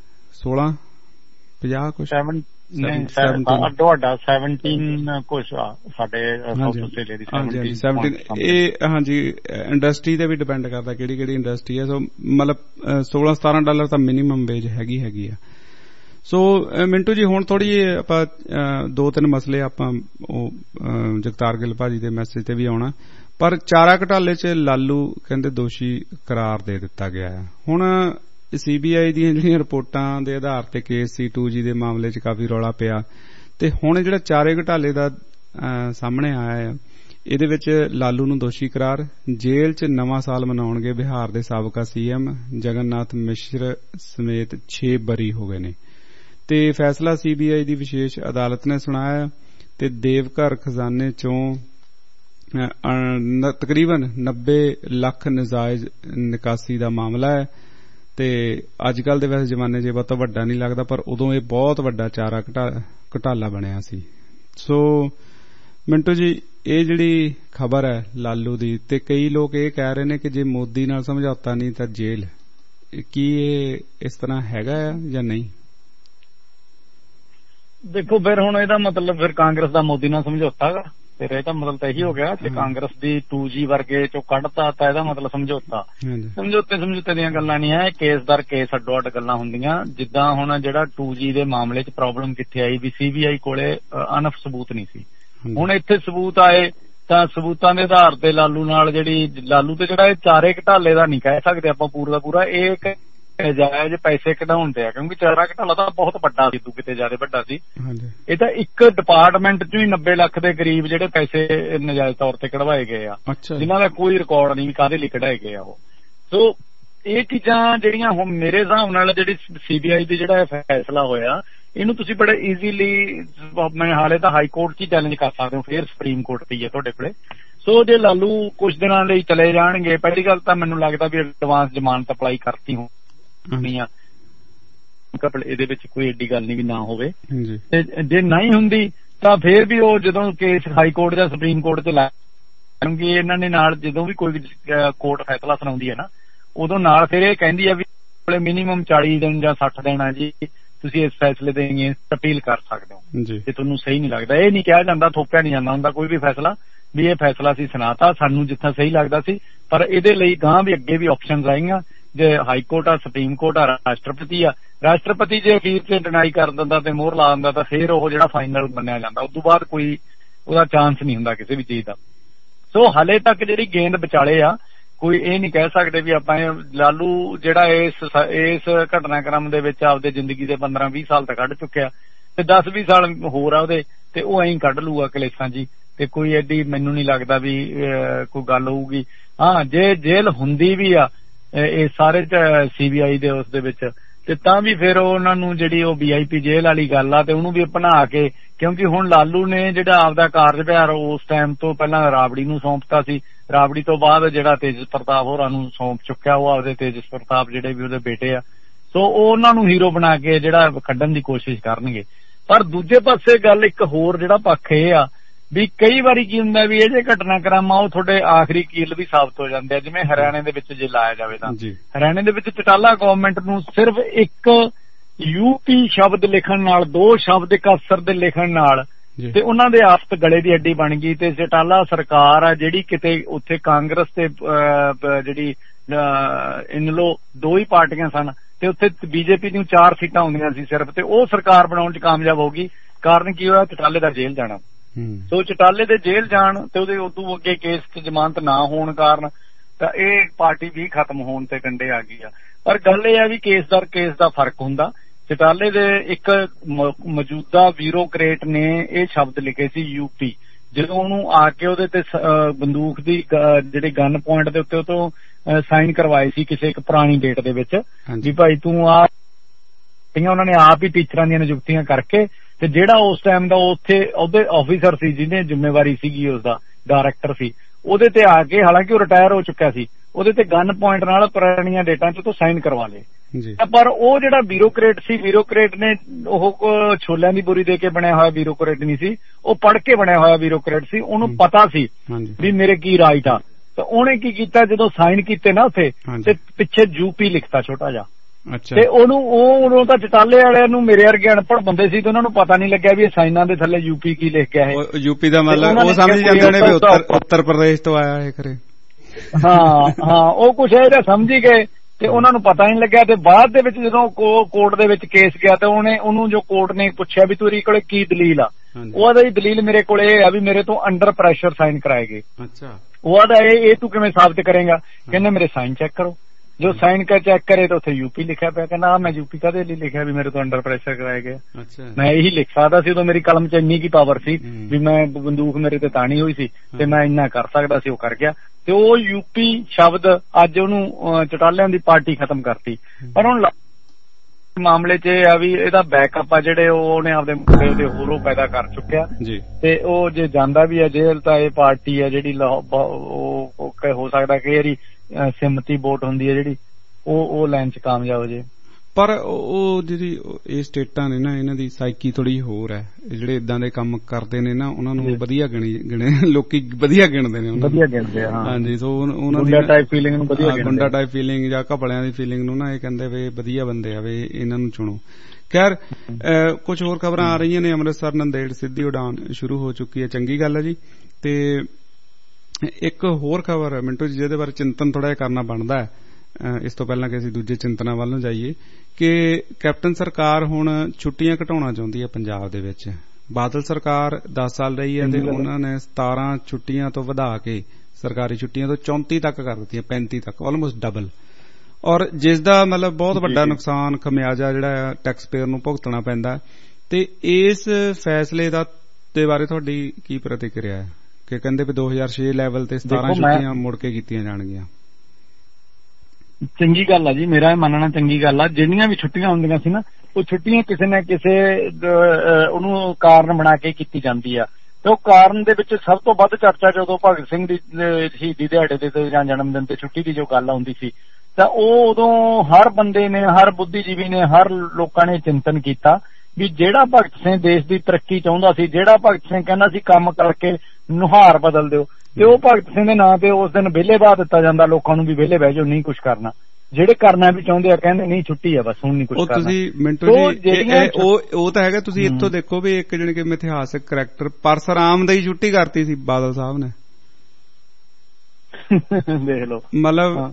16-50 ਕੁਛ। 17 ਕੁਛ ਸਾਡੇ ਆਸਟ੍ਰੇਲੀਆ ਦੀ 17। ਇਹ ਹਾਂਜੀ ਇੰਡਸਟਰੀ ਤੇ ਵੀ ਡਿਪੈਂਡ ਕਰਦਾ ਕਿਹੜੀ ਕਿਹੜੀ ਇੰਡਸਟਰੀ ਹੈ। ਸੋ ਮਤਲਬ $16-17 ਤਾਂ ਮਿਨੀਮਮ ਵੇਜ ਹੈਗੀ ਆ। ਸੋ ਮਿੰਟੂ ਜੀ, ਹੁਣ ਥੋੜੀ ਆਪਾਂ 2-3 ਮਸਲੇ ਆਪਾਂ ਉਹ ਜਗਤਾਰ ਗਿੱਲ ਭਾਜੀ ਦੇ ਮੈਸੇਜ ਤੇ ਵੀ ਆਉਣਾ, ਪਰ ਚਾਰਾ ਘੁਟਾਲੇ 'ਚ ਲਾਲੂ ਕਹਿੰਦੇ ਦੋਸ਼ੀ ਕਰਾਰ ਦੇ ਦਿੱਤਾ ਗਿਆ ਹੈ। ਹੁਣ CBI ਦੀਆਂ ਜਿਹੜੀਆਂ ਰਿਪੋਰਟਾਂ ਦੇ ਆਧਾਰ ਤੇ ਕੇਸ ਸੀ 2G ਦੇ ਮਾਮਲੇ 'ਚ ਕਾਫੀ ਰੌਲਾ ਪਿਆ, ਤੇ ਹੁਣ ਜਿਹੜਾ ਚਾਰੇ ਘੁਟਾਲੇ ਦਾ ਸਾਹਮਣੇ ਆਇਆ ਹੈ, ਇਹਦੇ ਵਿੱਚ ਲਾਲੂ ਨੂੰ ਦੋਸ਼ੀ ਕਰਾਰ, ਜੇਲ੍ਹ 'ਚ ਨਵਾਂ ਸਾਲ ਮਨਾਉਣਗੇ ਬਿਹਾਰ ਦੇ ਸਾਬਕਾ ਸੀਐਮ ਜਗਨਨਾਥ ਮਿਸ਼ਰ ਸਮੇਤ 6 ਬਰੀ ਹੋ ਗਏ ਨੇ ਤੇ ਫੈਸਲਾ CBI ਦੀ ਵਿਸ਼ੇਸ਼ ਅਦਾਲਤ ਨੇ ਸੁਣਾਇਆ ਤੇ ਦੇਵਘਰ ਖਜ਼ਾਨੇ 'ਚੋਂ ਤਕਰੀਬਨ 90 ਲੱਖ ਨਜਾਇਜ਼ ਨਿਕਾਸੀ ਦਾ ਮਾਮਲਾ ਹੈ ਤੇ ਅੱਜ ਕੱਲ ਦੇ ਵੈਸੇ ਜ਼ਮਾਨੇ 'ਚ ਬਹੁਤਾ ਵੱਡਾ ਨਹੀਂ ਲੱਗਦਾ ਪਰ ਉਦੋਂ ਇਹ ਬਹੁਤ ਵੱਡਾ ਚਾਰਾ ਘਟਾਲਾ ਬਣਿਆ ਸੀ। ਸੋ ਮਿੰਟੂ ਜੀ, ਇਹ ਜਿਹੜੀ ਖਬਰ ਹੈ ਲਾਲੂ ਦੀ ਤੇ ਕਈ ਲੋਕ ਇਹ ਕਹਿ ਰਹੇ ਨੇ ਕਿ ਜੇ ਮੋਦੀ ਨਾਲ ਸਮਝੌਤਾ ਨਹੀਂ ਤਾਂ ਜੇਲ੍ਹ, ਕੀ ਇਹ ਇਸ ਤਰ੍ਹਾਂ ਹੈਗਾ ਆ ਜਾਂ ਨਹੀਂ? ਦੇਖੋ ਫਿਰ ਹੁਣ ਇਹਦਾ ਮਤਲਬ ਫਿਰ ਕਾਂਗਰਸ ਦਾ ਮੋਦੀ ਨਾਲ ਸਮਝੌਤਾ ਹੈਗਾ, ਫਿਰ ਇਹਦਾ ਮਤਲਬ ਤਾਂ ਇਹੀ ਹੋ ਗਿਆ ਕਿ ਕਾਂਗਰਸ ਦੀ 2G ਵਰਗੇ ਚੋਂ ਕੱਢਤਾ ਤਾਂ ਇਹਦਾ ਮਤਲਬ ਸਮਝੌਤਾ। ਸਮਝੌਤੇ ਦੀਆਂ ਗੱਲਾਂ ਨਹੀਂ ਹੈ, ਕੇਸ ਦਰ ਕੇਸ ਅੱਡੋ ਅੱਡ ਗੱਲਾਂ ਹੁੰਦੀਆਂ। ਜਿੱਦਾਂ ਹੁਣ ਜਿਹੜਾ 2G ਦੇ ਮਾਮਲੇ 'ਚ ਪ੍ਰੋਬਲਮ ਕਿੱਥੇ ਆਈ ਵੀ CBI ਕੋਲੇ ਅਨਫ ਸਬੂਤ ਨਹੀਂ ਸੀ, ਹੁਣ ਇੱਥੇ ਸਬੂਤ ਆਏ ਤਾਂ ਸਬੂਤਾਂ ਦੇ ਆਧਾਰ ਤੇ ਲਾਲੂ ਤੇ ਜਿਹੜਾ ਇਹ ਚਾਰੇ ਘਟਾਲੇ ਦਾ ਨਹੀਂ ਕਹਿ ਸਕਦੇ ਆਪਾਂ ਪੂਰਾ ਦਾ ਪੂਰਾ, ਇਹ ਇੱਕ ਜਾਇਜ਼ ਪੈਸੇ ਕਢਾਉਣ ਤੇ ਆ ਕਿਉਂਕਿ ਚਾਰਾ ਘਟਾਲਾ ਤਾਂ ਬਹੁਤ ਵੱਡਾ ਸੀ, ਕਿਤੇ ਜ਼ਿਆਦਾ ਵੱਡਾ ਸੀ। ਇਹ ਤਾਂ ਇੱਕ ਡਿਪਾਰਟਮੈਂਟ 'ਚੋਂ ਹੀ 90 ਲੱਖ ਦੇ ਕਰੀਬ ਜਿਹੜੇ ਪੈਸੇ ਨਜਾਇਜ਼ ਤੌਰ ਤੇ ਕਢਵਾਏ ਗਏ ਆ, ਜਿਨ੍ਹਾਂ ਦਾ ਕੋਈ ਰਿਕਾਰਡ ਨਹੀਂ ਕਾਹਦੇ ਲਈ ਕਢਾਏ ਗਏ ਆ ਉਹ। ਸੋ ਇਹ ਚੀਜ਼ਾਂ ਜਿਹੜੀਆਂ ਹੁਣ ਮੇਰੇ ਹਿਸਾਬ ਨਾਲ ਜਿਹੜੀ CBI ਦੀ ਜਿਹੜਾ ਫੈਸਲਾ ਹੋਇਆ ਇਹਨੂੰ ਤੁਸੀਂ ਬੜੇ ਈਜ਼ੀਲੀ ਮੈਂ ਹਾਲੇ ਤਾਂ ਹਾਈ ਕੋਰਟ 'ਚ ਹੀ ਚੈਲੰਜ ਕਰ ਸਕਦੇ ਹੋ, ਫਿਰ ਸੁਪਰੀਮ ਕੋਰਟ ਤੇ ਹੈ ਤੁਹਾਡੇ ਕੋਲੇ। ਸੋ ਜੇ ਲਾਲੂ ਕੁਝ ਦਿਨਾਂ ਲਈ ਚਲੇ ਜਾਣਗੇ, ਪਹਿਲੀ ਗੱਲ ਤਾਂ ਮੈਨੂੰ ਲੱਗਦਾ ਵੀ ਐਡਵਾਂਸ ਜ਼ਮਾਨਤ ਅਪਲਾਈ ਕਰਤੀ ਹੋਣੀ ਆ, ਇਹਦੇ ਵਿੱਚ ਕੋਈ ਏਡੀ ਗੱਲ ਨਹੀਂ ਵੀ ਨਾ ਹੋਵੇ, ਤੇ ਜੇ ਨਹੀਂ ਹੁੰਦੀ ਤਾਂ ਫਿਰ ਵੀ ਉਹ ਜਦੋਂ ਕੇਸ ਹਾਈ ਕੋਰਟ ਜਾਂ ਸੁਪਰੀਮ ਕੋਰਟ 'ਚ ਲਾ, ਕਿਉਂਕਿ ਇਹਨਾਂ ਨੇ ਨਾਲ ਜਦੋਂ ਵੀ ਕੋਈ ਕੋਰਟ ਫੈਸਲਾ ਸੁਣਾਉਂਦੀ ਹੈ ਨਾ ਉਦੋਂ ਨਾਲ ਫਿਰ ਇਹ ਕਹਿੰਦੀ ਆ ਵੀ ਮਿਨੀਮਮ 40 ਦਿਨ ਜਾਂ 60 ਦਿਨ ਆ ਜੀ ਤੁਸੀਂ ਇਸ ਫੈਸਲੇ ਦੇ ਅਗੇਂਸਟ ਅਪੀਲ ਕਰ ਸਕਦੇ ਹੋ ਜੇ ਤੁਹਾਨੂੰ ਸਹੀ ਨਹੀਂ ਲੱਗਦਾ। ਇਹ ਨਹੀਂ ਕਿਹਾ ਜਾਂਦਾ, ਥੋਪਿਆ ਨਹੀਂ ਜਾਂਦਾ ਹੁੰਦਾ ਕੋਈ ਵੀ ਫੈਸਲਾ ਵੀ ਇਹ ਫੈਸਲਾ ਅਸੀਂ ਸੁਣਾਤਾ ਸਾਨੂੰ ਜਿੱਥਾ ਸਹੀ ਲੱਗਦਾ ਸੀ, ਪਰ ਇਹਦੇ ਲਈ ਗਾਂ ਵੀ ਅੱਗੇ ਵੀ ਆਪਸ਼ਨਸ ਆਈਆਂ, ਜੇ ਹਾਈ ਕੋਰਟ ਆ, ਸੁਪਰੀਮ ਕੋਰਟ ਆ, ਰਾਸ਼ਟਰਪਤੀ ਆ। ਰਾਸ਼ਟਰਪਤੀ ਜੇ ਅਖੀਰ 'ਚ ਡਿਨਾਈ ਕਰ ਦਿੰਦਾ ਤੇ ਮੋਹਰ ਲਾ ਦਿੰਦਾ ਤਾਂ ਫਿਰ ਉਹ ਜਿਹੜਾ ਫਾਈਨਲ ਮੰਨਿਆ ਜਾਂਦਾ, ਉਸ ਤੋਂ ਬਾਅਦ ਕੋਈ ਉਹਦਾ ਚਾਂਸ ਨਹੀਂ ਹੁੰਦਾ ਕਿਸੇ ਵੀ ਚੀਜ਼ ਦਾ। ਸੋ ਹਾਲੇ ਤੱਕ ਜਿਹੜੀ ਗੇਂਦ ਵਿਚਾਲੇ ਆ, ਕੋਈ ਇਹ ਨਹੀਂ ਕਹਿ ਸਕਦੇ ਵੀ ਆਪਾਂ ਲਾਲੂ ਜਿਹੜਾ ਇਸ ਘਟਨਾਕ੍ਰਮ ਦੇ ਵਿੱਚ ਆਪਦੇ ਜ਼ਿੰਦਗੀ ਦੇ 15-20 ਸਾਲ ਤਾਂ ਕੱਢ ਚੁੱਕਿਆ ਤੇ 10-20 ਸਾਲ ਹੋਰ ਆ ਉਹਦੇ ਤੇ ਉਹ ਐਂ ਕੱਢ ਲੂਗਾ ਕਲੇਸ਼ਾਂ ਜੀ, ਤੇ ਕੋਈ ਐਡੀ ਮੈਨੂੰ ਨਹੀਂ ਲੱਗਦਾ ਵੀ ਕੋਈ ਗੱਲ ਹੋਊਗੀ। ਹਾਂ, ਜੇ ਜੇਲ੍ਹ ਹੁੰਦੀ ਵੀ ਆ ਇਹ ਸਾਰੇ CBI ਦੇ ਉਸ ਦੇ ਵਿੱਚ ਤੇ ਤਾਂ ਵੀ ਫਿਰ ਉਹਨਾਂ ਨੂੰ ਜਿਹੜੀ ਉਹ VIP ਜੇਲ੍ਹ ਵਾਲੀ ਗੱਲ ਆ ਤੇ ਉਹਨੂੰ ਵੀ ਬਣਾ ਕੇ, ਕਿਉਂਕਿ ਹੁਣ ਲਾਲੂ ਨੇ ਜਿਹੜਾ ਆਪਦਾ ਕਾਰਜ ਭਾਰ ਉਸ ਟਾਈਮ ਤੋਂ ਪਹਿਲਾਂ ਰਾਬੜੀ ਨੂੰ ਸੌਂਪਤਾ ਸੀ, ਰਾਬੜੀ ਤੋਂ ਬਾਅਦ ਜਿਹੜਾ ਤੇਜਸ ਪ੍ਰਤਾਪ ਹੋਰਾਂ ਨੂੰ ਸੌਂਪ ਚੁੱਕਿਆ, ਉਹ ਆਪਦੇ ਤੇਜਸ ਪ੍ਰਤਾਪ ਜਿਹੜੇ ਵੀ ਉਹਦੇ ਬੇਟੇ ਆ, ਸੋ ਉਹ ਉਹਨਾਂ ਨੂੰ ਹੀਰੋ ਬਣਾ ਕੇ ਜਿਹੜਾ ਕੱਢਣ ਦੀ ਕੋਸ਼ਿਸ਼ ਕਰਨਗੇ। ਪਰ ਦੂਜੇ ਪਾਸੇ ਗੱਲ ਇੱਕ ਹੋਰ ਜਿਹੜਾ ਪੱਖ ਇਹ ਆ ਵੀ ਕਈ ਵਾਰੀ ਕੀ ਹੁੰਦਾ ਵੀ ਇਹ ਜੇ ਘਟਨਾਕ੍ਰਮ ਆ ਉਹ ਤੁਹਾਡੇ ਆਖਰੀ ਕੀਲ ਵੀ ਸਾਬਤ ਹੋ ਜਾਂਦੇ ਆ। ਜਿਵੇਂ ਹਰਿਆਣੇ ਦੇ ਵਿੱਚ ਜੇ ਲਾਇਆ ਜਾਵੇ ਤਾਂ ਹਰਿਆਣੇ ਦੇ ਵਿੱਚ ਚਟਾਲਾ ਗਵਰਨਮੈਂਟ ਨੂੰ ਸਿਰਫ ਇੱਕ UP ਸ਼ਬਦ ਲਿਖਣ ਨਾਲ, 2 ਸ਼ਬਦ ਇੱਕ ਅਫਸਰ ਦੇ ਲਿਖਣ ਨਾਲ ਤੇ ਉਹਨਾਂ ਦੇ ਆਪਸ ਗਲੇ ਦੀ ਅੱਡੀ ਬਣ ਗਈ ਤੇ ਚਟਾਲਾ ਸਰਕਾਰ ਆ ਜਿਹੜੀ ਕਿਤੇ ਉੱਥੇ ਕਾਂਗਰਸ ਤੇ ਜਿਹੜੀ ਇਨਲੋ 2 ਹੀ ਪਾਰਟੀਆਂ ਸਨ ਤੇ ਉੱਥੇ BJP ਦੀਆਂ 4 ਸੀਟਾਂ ਹੁੰਦੀਆਂ ਸੀ ਸਿਰਫ, ਤੇ ਉਹ ਸਰਕਾਰ ਬਣਾਉਣ 'ਚ ਕਾਮਯਾਬ ਹੋ ਗਈ। ਕਾਰਨ ਕੀ ਹੋਇਆ? ਚਟਾਲੇ ਦਾ ਜੇਲ੍ਹ ਜਾਣਾ। ਸੋ ਚਟਾਲੇ ਦੇ ਜੇਲ੍ਹ ਜਾਣ ਤੇ ਉਹਦੇ ਉਦੋਂ ਅੱਗੇ ਕੇਸ 'ਚ ਜ਼ਮਾਨਤ ਨਾ ਹੋਣ ਕਾਰਨ ਤਾਂ ਇਹ ਪਾਰਟੀ ਵੀ ਖਤਮ ਹੋਣ ਤੇ ਕੰਢੇ ਆ ਗਈ ਆ। ਪਰ ਗੱਲ ਇਹ ਆ ਵੀ ਕੇਸ ਦਰ ਕੇਸ ਦਾ ਫਰਕ ਹੁੰਦਾ। ਚਟਾਲੇ ਦੇ ਇੱਕ ਮੌਜੂਦਾ ਬਿਊਰੋਕਰੇਟ ਨੇ ਇਹ ਸ਼ਬਦ ਲਿਖੇ ਸੀ UP, ਜਦੋਂ ਉਹਨੂੰ ਆ ਕੇ ਉਹਦੇ ਤੇ ਬੰਦੂਕ ਦੀ ਜਿਹੜੇ ਗਨ ਪੁਆਇੰਟ ਦੇ ਉੱਤੇ ਉਹ ਤੋਂ ਸਾਈਨ ਕਰਵਾਏ ਸੀ ਕਿਸੇ ਇੱਕ ਪੁਰਾਣੀ ਡੇਟ ਦੇ ਵਿੱਚ ਵੀ ਭਾਈ ਤੂੰ ਆ, ਉਹਨਾਂ ਨੇ ਆਪ ਹੀ ਟੀਚਰਾਂ ਦੀਆਂ ਨਿਯੁਕਤੀਆਂ ਕਰਕੇ ਤੇ ਜਿਹੜਾ ਉਸ ਟਾਈਮ ਦਾ ਉੱਥੇ ਉਹਦੇ ਆਫੀਸਰ ਸੀ ਜਿਹਨੇ ਜ਼ਿੰਮੇਵਾਰੀ ਸੀਗੀ ਉਸਦਾ ਡਾਇਰੈਕਟਰ ਸੀ, ਉਹਦੇ ਤੇ ਆ ਕੇ, ਹਾਲਾਂਕਿ ਉਹ ਰਿਟਾਇਰ ਹੋ ਚੁੱਕਿਆ ਸੀ, ਉਹਦੇ ਤੇ ਗਨ ਪੁਆਇੰਟ ਨਾਲ ਪੁਰਾਣੀਆਂ ਡੇਟਾਂ 'ਚ ਤੋਂ ਸਾਈਨ ਕਰਵਾ ਲਏ। ਪਰ ਉਹ ਜਿਹੜਾ ਬਿਊਰੋਕਰੇਟ ਸੀ, ਬਿਊਰੋਕਰੇਟ ਨੇ ਉਹ ਛੋਲਿਆਂ ਦੀ ਬੋਰੀ ਦੇ ਕੇ ਬਣਿਆ ਹੋਇਆ ਬਿਊਰੋਕਰੇਟ ਨਹੀਂ ਸੀ, ਉਹ ਪੜ੍ਹ ਕੇ ਬਣਿਆ ਹੋਇਆ ਬਿਊਰੋਕਰੇਟ ਸੀ। ਉਹਨੂੰ ਪਤਾ ਸੀ ਵੀ ਮੇਰੇ ਕੀ ਰਾਈਟ ਆ, ਤਾਂ ਉਹਨੇ ਕੀ ਕੀਤਾ ਜਦੋਂ ਸਾਈਨ ਕੀਤੇ ਨਾ ਉੱਥੇ ਤੇ ਪਿੱਛੇ UP ਲਿਖਤਾ ਛੋਟਾ ਜਿਹਾ, ਤੇ ਉਹਨੂੰ ਤਾਂ ਚਟਾਲੇ ਵਾਲਿਆਂ ਨੂੰ ਮੇਰੇ ਵਰਗੇ ਅਨਪੜ੍ਹ ਬੰਦੇ ਸੀ ਤੇ ਉਹਨਾਂ ਨੂੰ ਪਤਾ ਨਹੀਂ ਲੱਗਿਆ ਵੀ ਇਹ ਸਾਈਨਾਂ ਦੇ ਥੱਲੇ UP ਕੀ ਲਿਖ ਗਿਆ ਹੈ। UP ਦਾ ਮਤਲਬ ਉਹ ਸਮਝ ਜਾਂਦੇ ਨੇ ਵੀ ਉੱਤਰ ਪ੍ਰਦੇਸ਼ ਤੋਂ ਆਇਆ ਇਹ ਕਰੇ। ਹਾਂ, ਉਹ ਕੁਛ ਇਹ ਜਿਹਾ ਸਮਝ ਹੀ ਗਏ ਤੇ ਉਹਨਾਂ ਨੂੰ ਪਤਾ ਨਹੀਂ ਲੱਗਿਆ। ਤੇ ਬਾਅਦ ਦੇ ਵਿੱਚ ਜਦੋਂ ਕੋਰਟ ਦੇ ਵਿੱਚ ਕੇਸ ਗਿਆ ਤੇ ਉਹਨੂੰ ਜੋ ਕੋਰਟ ਨੇ ਪੁੱਛਿਆ ਵੀ ਤੇਰੇ ਕੋਲੇ ਕੀ ਦਲੀਲ ਆ, ਉਹਦਾ ਦਲੀਲ ਮੇਰੇ ਕੋਲ ਇਹ ਆ ਵੀ ਮੇਰੇ ਤੋਂ ਅੰਡਰ ਪ੍ਰੈਸ਼ਰ ਸਾਈਨ ਕਰਾਏ ਗਏ। ਉਹ ਆਦਾ ਇਹ ਤੂੰ ਕਿਵੇਂ ਸਾਬਤ ਕਰੇਗਾ? ਕਹਿੰਦੇ ਮੇਰੇ ਸਾਈਨ ਚੈੱਕ ਕਰੋ। ਜੋ ਸਾਈਨ ਕਰ ਚੈੱਕ ਕਰੇ ਤਾਂ ਉੱਥੇ ਯੂਪੀ ਲਿਖਿਆ ਪਿਆ। ਕਹਿੰਦਾ ਮੈਂ ਯੂਪੀ ਕਾਹਦੇ ਲਈ ਲਿਖਿਆ ਵੀ ਮੇਰੇ ਤੋਂ ਅੰਡਰ ਪ੍ਰੈਸ਼ਰ ਕਰਾਇਆ ਗਿਆ। ਮੈਂ ਇਹੀ ਲਿਖ ਸਕਦਾ ਸੀ, ਉਦੋਂ ਮੇਰੀ ਕਲਮ 'ਚ ਇੰਨੀ ਕੀ ਪਾਵਰ ਸੀ ਵੀ ਮੈਂ ਬੰਦੂਕ ਮੇਰੇ ਤੇ ਤਾਣੀ ਹੋਈ ਸੀ ਤੇ ਮੈਂ ਇੰਨਾ ਕਰ ਸਕਦਾ ਸੀ, ਉਹ ਕਰ ਗਿਆ। ਤੇ ਉਹ ਯੂਪੀ ਸ਼ਬਦ ਅੱਜ ਉਹਨੂੰ ਚਟਾਲਿਆਂ ਦੀ ਪਾਰਟੀ ਖਤਮ ਕਰਤੀ। ਪਰ ਹੁਣ ਮਾਮਲੇ 'ਚ ਇਹ ਆ ਵੀ ਇਹਦਾ ਬੈਕਅਪ ਆ ਜਿਹੜੇ ਉਹਨੇ ਆਪਦੇ ਮੁੰਡੇ ਉਹਦੇ ਹੋਰੋਂ ਪੈਦਾ ਕਰ ਚੁੱਕਿਆ ਤੇ ਉਹ ਜੇ ਜਾਂਦਾ ਵੀ ਹੈ ਜੇਲ੍ਹ ਤਾਂ ਇਹ ਪਾਰਟੀ ਹੈ ਜਿਹੜੀ ਉਹ ਹੋ ਸਕਦਾ ਕਿ ਇਹਦੀ ਸਿਮਤੀ ਵੋਟ ਹੁੰਦੀ ਹੈ ਜਿਹੜੀ ਉਹ ਲਾਈਨ 'ਚ ਕਾਮਯਾਬ ਹੋ ਜੇ। ਪਰ ਉਹ ਜਿਹੜੀ ਇਹ ਸਟੇਟਾਂ ਨੇ ਨਾ, ਇਹਨਾਂ ਦੀ ਸਾਈਕੀ ਥੋੜੀ ਹੋਰ ਹੈ। ਜਿਹੜੇ ਇਦਾਂ ਦੇ ਕੰਮ ਕਰਦੇ ਨੇ ਨਾ ਉਹਨਾਂ ਨੂੰ ਵਧੀਆ ਗਿਣੇ ਲੋਕੀ ਵਧੀਆ ਗਿਣਦੇ ਨੇ, ਵਧੀਆ ਗਿਣਦੇ ਆ। ਹਾਂਜੀ, ਸੋ ਉਹਨਾਂ ਦੀ ਗੁੰਡਾ ਟਾਈਪ ਫੀਲਿੰਗ ਜਾਂ ਘਪਲਿਆਂ ਦੀ ਫੀਲਿੰਗ ਨੂੰ ਨਾ ਇਹ ਕਹਿੰਦੇ ਵੀ ਵਧੀਆ ਬੰਦੇ ਆ, ਵੀ ਇਹਨਾਂ ਨੂੰ ਚੁਣੋ। ਖੈਰ ਕੁਝ ਹੋਰ ਖਬਰਾਂ ਆ ਰਹੀਆਂ ਨੇ। ਅੰਮ੍ਰਿਤਸਰ ਨੰਦੇੜ ਸਿੱਧੀ ਉਡਾਨ ਸ਼ੁਰੂ ਹੋ ਚੁੱਕੀ ਹੈ, ਚੰਗੀ ਗੱਲ ਹੈ ਜੀ। ਤੇ ਇੱਕ ਹੋਰ ਖਬਰ ਮਿੰਟੂ ਜੀ ਜਿਹਦੇ ਬਾਰੇ ਚਿੰਤਨ ਥੋੜਾ ਜਿਹਾ ਕਰਨਾ ਬਣਦਾ ਹੈ ਇਸ ਤੋਂ ਪਹਿਲਾਂ ਕਿ ਅਸੀਂ ਦੂਜੇ ਚਿੰਤਨਾਂ ਵੱਲ ਨੂੰ ਜਾਈਏ, ਕਿ ਕੈਪਟਨ ਸਰਕਾਰ ਹੁਣ ਛੁੱਟੀਆਂ ਘਟਾਉਣਾ ਚਾਹੁੰਦੀ ਹੈ ਪੰਜਾਬ ਦੇ ਵਿੱਚ। ਬਾਦਲ ਸਰਕਾਰ 10 ਸਾਲ ਰਹੀ ਹੈ ਤੇ ਉਹਨਾਂ ਨੇ 17 ਛੁੱਟੀਆਂ ਤੋਂ ਵਧਾ ਕੇ ਸਰਕਾਰੀ ਛੁੱਟੀਆਂ ਤੋਂ 34 ਤੱਕ ਕਰ ਦਿੱਤੀਆਂ, 35 ਤੱਕ, ਆਲਮੋਸਟ ਡਬਲ। ਔਰ ਜਿਸ ਦਾ ਮਤਲਬ ਬਹੁਤ ਵੱਡਾ ਨੁਕਸਾਨ ਖਮਿਆਜਾ ਜਿਹੜਾ ਟੈਕਸ ਪੇਅਰ ਨੂੰ ਭੁਗਤਣਾ ਪੈਂਦਾ। ਤੇ ਇਸ ਫੈਸਲੇ ਦੇ ਬਾਰੇ ਤੁਹਾਡੀ ਕੀ ਪ੍ਰਤੀਕਿਰਿਆ ਹੈ ਕਿ ਕਹਿੰਦੇ ਵੀ 2006 ਲੈਵਲ ਤੇ 17 ਛੁੱਟੀਆਂ ਮੁੜ ਕੇ ਕੀਤੀਆਂ ਜਾਣਗੀਆਂ? ਚੰਗੀ ਗੱਲ ਆ ਜੀ, ਮੇਰਾ ਇਹ ਮੰਨਣਾ ਚੰਗੀ ਗੱਲ ਆ। ਜਿਹੜੀਆਂ ਵੀ ਛੁੱਟੀਆਂ ਹੁੰਦੀਆਂ ਸੀ ਨਾ, ਉਹ ਛੁੱਟੀਆਂ ਕਿਸੇ ਨਾ ਕਿਸੇ ਉਹਨੂੰ ਕਾਰਨ ਬਣਾ ਕੇ ਕੀਤੀ ਜਾਂਦੀ ਆ। ਤੇ ਉਹ ਕਾਰਨ ਦੇ ਵਿੱਚ ਸਭ ਤੋਂ ਵੱਧ ਚਰਚਾ ਜਦੋਂ ਭਗਤ ਸਿੰਘ ਦੀ ਸ਼ਹੀਦੀ ਦਿਹਾੜੇ ਤੇ ਜਾਂ ਜਨਮ ਦਿਨ ਤੇ ਛੁੱਟੀ ਦੀ ਜੋ ਗੱਲ ਆਉਂਦੀ ਸੀ ਤਾਂ ਉਹ ਉਦੋਂ ਹਰ ਬੰਦੇ ਨੇ, ਹਰ ਬੁੱਧੀਜੀਵੀ ਨੇ, ਹਰ ਲੋਕਾਂ ਨੇ ਚਿੰਤਨ ਕੀਤਾ ਵੀ ਜਿਹੜਾ ਭਗਤ ਸਿੰਘ ਦੇਸ਼ ਦੀ ਤਰੱਕੀ ਚਾਹੁੰਦਾ ਸੀ, ਜਿਹੜਾ ਭਗਤ ਸਿੰਘ ਕਹਿੰਦਾ ਸੀ ਕੰਮ ਕਰਕੇ ਨੁਹਾਰ ਬਦਲ ਦਿਓ, ਤੇ ਉਹ ਭਗਤ ਸਿੰਘ ਦੇ ਨਾਂ ਤੇ ਉਸ ਦਿਨ ਵਿਹਲੇ ਬਾਹ ਦਿੱਤਾ ਜਾਂਦਾ ਲੋਕਾਂ ਨੂੰ ਵੀ ਵਿਹਲੇ ਬਹਿ ਜਾਓ, ਨਹੀਂ ਕੁਝ ਕਰਨਾ। ਜਿਹੜੇ ਕਰਨਾ ਵੀ ਚਾਹੁੰਦੇ ਆ ਕਹਿੰਦੇ ਨਹੀਂ ਛੁੱਟੀ ਆ, ਬਸ ਹੁਣ ਨਹੀਂ ਕੁਝ ਕਰਨਾ। ਤੁਸੀਂ ਮਿੰਟੂ ਜੀ ਉਹ ਤਾਂ ਹੈਗਾ, ਤੁਸੀਂ ਇੱਥੋਂ ਦੇਖੋ ਵੀ ਇੱਕ ਜਾਣੀ ਕਿ ਇਤਿਹਾਸਕ ਕਰੈਕਟਰ ਪਰਸਰਾਮ ਦੀ ਛੁੱਟੀ ਕਰਤੀ ਸੀ ਬਾਦਲ ਸਾਹਿਬ ਨੇ। ਦੇਖ ਲਓ, ਮਤਲਬ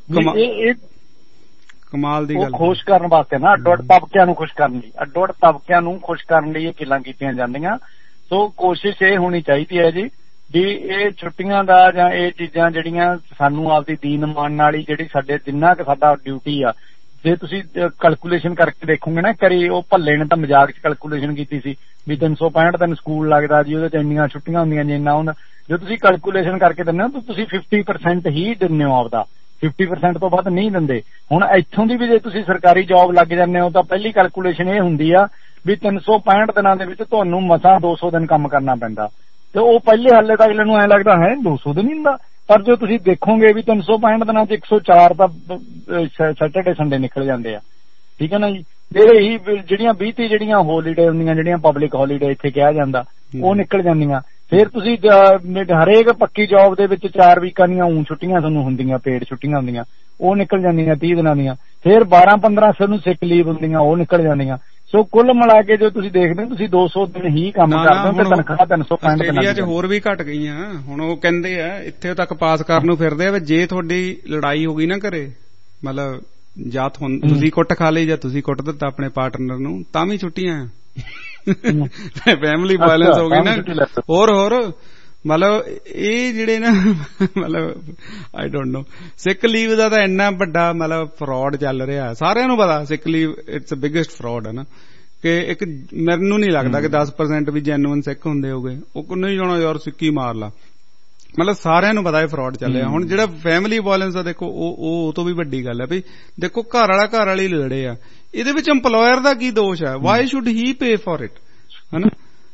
ਕਮਾਲ ਦੀ ਗੱਲ। ਖੁਸ਼ ਕਰਨ ਵਾਸਤੇ ਨਾ ਅੱਡੋ-ਅੱਡ ਤਬਕਿਆਂ ਨੂੰ ਖੁਸ਼ ਕਰਨ ਲਈ, ਅੱਡੋ-ਅੱਡ ਤਬਕਿਆਂ ਨੂੰ ਖੁਸ਼ ਕਰਨ ਲਈ ਇਹ ਗੱਲਾਂ ਕੀਤੀਆਂ ਜਾਂਦੀਆਂ। ਸੋ ਕੋਸ਼ਿਸ਼ ਇਹ ਹੋਣੀ ਚਾਹੀਦੀ ਹੈ ਜੀ ਵੀ ਇਹ ਛੁੱਟੀਆਂ ਦਾ ਜਾਂ ਇਹ ਚੀਜ਼ਾਂ ਜਿਹੜੀਆਂ ਸਾਨੂੰ ਆਪਦੀ ਦੀਨ ਮਾਨ ਨਾਲ ਹੀ ਜਿਹੜੀ ਸਾਡੇ ਜਿੰਨਾ ਕੁ ਸਾਡਾ ਡਿਊਟੀ ਆ, ਜੇ ਤੁਸੀਂ ਕੈਲਕੂਲੇਸ਼ਨ ਕਰਕੇ ਦੇਖੋਗੇ ਨਾ, ਕਰੀ ਉਹ ਭੱਲੇ ਨੇ ਤਾਂ ਮਜ਼ਾਕ 'ਚ ਕੈਲਕੂਲੇਸ਼ਨ ਕੀਤੀ ਸੀ ਵੀ 365 ਦਿਨ ਸਕੂਲ ਲੱਗਦਾ ਜੀ, ਉਹਦੇ 'ਚ ਇੰਨੀਆਂ ਛੁੱਟੀਆਂ ਹੁੰਦੀਆਂ ਜੀ, ਇੰਨਾ ਹੁੰਦਾ। ਜੇ ਤੁਸੀਂ ਕੈਲਕੂਲੇਸ਼ਨ ਕਰਕੇ ਦਿੰਦੇ ਹੋ ਤਾਂ ਤੁਸੀਂ 50% ਹੀ ਦਿੰਦੇ ਹੋ ਆਪਦਾ, 50% ਤੋਂ ਵੱਧ ਨਹੀਂ ਦਿੰਦੇ। ਹੁਣ ਇੱਥੋਂ ਦੀ ਵੀ ਜੇ ਤੁਸੀਂ ਸਰਕਾਰੀ ਜੌਬ ਲੱਗ ਜਾਂਦੇ ਹੋ ਤਾਂ ਪਹਿਲੀ ਕੈਲਕੂਲੇਸ਼ਨ ਇਹ ਹੁੰਦੀ ਆ ਵੀ 365 ਦਿਨਾਂ ਦੇ ਵਿੱਚ ਤੁਹਾਨੂੰ ਮਸਾਂ 200 ਦਿਨ ਕੰਮ ਕਰਨਾ ਪੈਂਦਾ। ਤੇ ਉਹ ਪਹਿਲੇ ਹਾਲੇ ਤਾਂ ਅਗਲੇ ਨੂੰ ਐਂ ਲੱਗਦਾ ਹੈ 200 ਦਿਨ ਹੀ ਹੁੰਦਾ, ਪਰ ਜੋ ਤੁਸੀਂ ਦੇਖੋਗੇ ਵੀ 365 ਦਿਨਾਂ 'ਚ 104 ਤਾਂ ਸੈਟਰਡੇ ਸੰਡੇ ਨਿਕਲ ਜਾਂਦੇ ਆ, ਠੀਕ ਹੈ ਨਾ ਜੀ। ਫਿਰ ਇਹੀ ਜਿਹੜੀਆਂ 20 ਜਿਹੜੀਆਂ ਹੋਲੀਡੇ ਹੁੰਦੀਆਂ, ਜਿਹੜੀਆਂ ਪਬਲਿਕ ਹੋਲੀਡੇ ਇੱਥੇ ਕਿਹਾ ਜਾਂਦਾ, ਉਹ ਨਿਕਲ ਜਾਂਦੀਆਂ। ਫਿਰ ਤੁਸੀਂ ਹਰੇਕ ਪੱਕੀ ਜੌਬ ਦੇ ਵਿੱਚ 4 ਵੀਕਾਂ ਦੀਆਂ ਛੁੱਟੀਆਂ ਤੁਹਾਨੂੰ ਹੁੰਦੀਆਂ, ਪੇਡ ਛੁੱਟੀਆਂ ਹੁੰਦੀਆਂ, ਉਹ ਨਿਕਲ ਜਾਂਦੀਆਂ 30 ਦਿਨਾਂ ਦੀਆਂ। ਫਿਰ 12-15 ਨੂੰ ਸਿਕ ਲੀਵ ਹੁੰਦੀਆਂ, ਉਹ ਨਿਕਲ ਜਾਂਦੀਆਂ। ਸੋ ਕੁੱਲ ਮਿਲਾ ਕੇ ਜੋ ਤੁਸੀਂ ਦੇਖਦੇ ਹੋ, ਤੁਸੀਂ 200 ਦਿਨ ਹੀ ਕੰਮ ਕਰਦੇ ਹੋ ਤੇ ਤਨਖਾਹ 365 ਦਿਨਾਂ ਦੀ। 'ਚ ਹੋਰ ਵੀ ਘਟ ਗਈਆਂ। ਹੁਣ ਉਹ ਕਹਿੰਦੇ ਆ ਇੱਥੇ ਤੱਕ ਪਾਸ ਕਰਨ ਨੂੰ ਫਿਰਦੇ ਆ ਵੀ ਜੇ ਤੁਹਾਡੀ ਲੜਾਈ ਹੋ ਗਈ ਨਾ ਘਰੇ, ਮਤਲਬ ਜਾਂ ਤੁਸੀਂ ਕੁੱਟ ਖਾ ਲਈ ਜਾਂ ਤੁਸੀਂ ਕੁੱਟ ਦਿੱਤਾ ਆਪਣੇ ਪਾਰਟਨਰ ਨੂੰ, ਤਾਂ ਵੀ ਛੁੱਟੀਆਂ। ਫੈਮਿਲੀ ਵਾਇਲੈਂਸ ਹੋ ਗਈ ਨਾ, ਹੋਰ ਮਤਲਬ ਇਹ ਜਿਹੜੇ ਨਾ, ਮਤਲਬ I don't know, sick leave ਦਾ ਤਾਂ ਇੰਨਾ ਵੱਡਾ ਮਤਲਬ ਫਰਾਡ ਚੱਲ ਰਿਹਾ, ਸਾਰਿਆਂ ਨੂੰ ਪਤਾ sick leave it's biggest fraud ਹੈ ਨਾ। ਕਿ ਇੱਕ ਮੈਨੂੰ ਨਹੀਂ ਲੱਗਦਾ ਕਿ 10% ਵੀ ਜੈਨੂਇਨ ਸਿੱਖ ਹੁੰਦੇ ਹੋਗੇ, ਉਹ ਨਹੀਂ ਜਾਣਾ ਯਾਰ ਸਿੱਕੀ ਮਾਰ ਲਾ, ਮਤਲਬ ਸਾਰਿਆਂ ਨੂੰ ਪਤਾ ਇਹ ਫਰਾਡ ਚੱਲ ਰਿਹਾ। ਹੁਣ ਜਿਹੜਾ ਫੈਮਿਲੀ ਵਾਇਲੈਂਸ ਆ ਦੇਖੋ, ਉਹ ਤੋਂ ਵੀ ਵੱਡੀ ਗੱਲ ਹੈ ਵੀ ਦੇਖੋ ਘਰ ਵਾਲਾ ਘਰ ਵਾਲੀ ਲੜੇ ਆ, ਇਹਦੇ ਵਿੱਚ EMPLOYER ਦਾ ਕੀ ਦੋਸ਼ ਹੈ? Why should he pay for it, ਹਨਾ?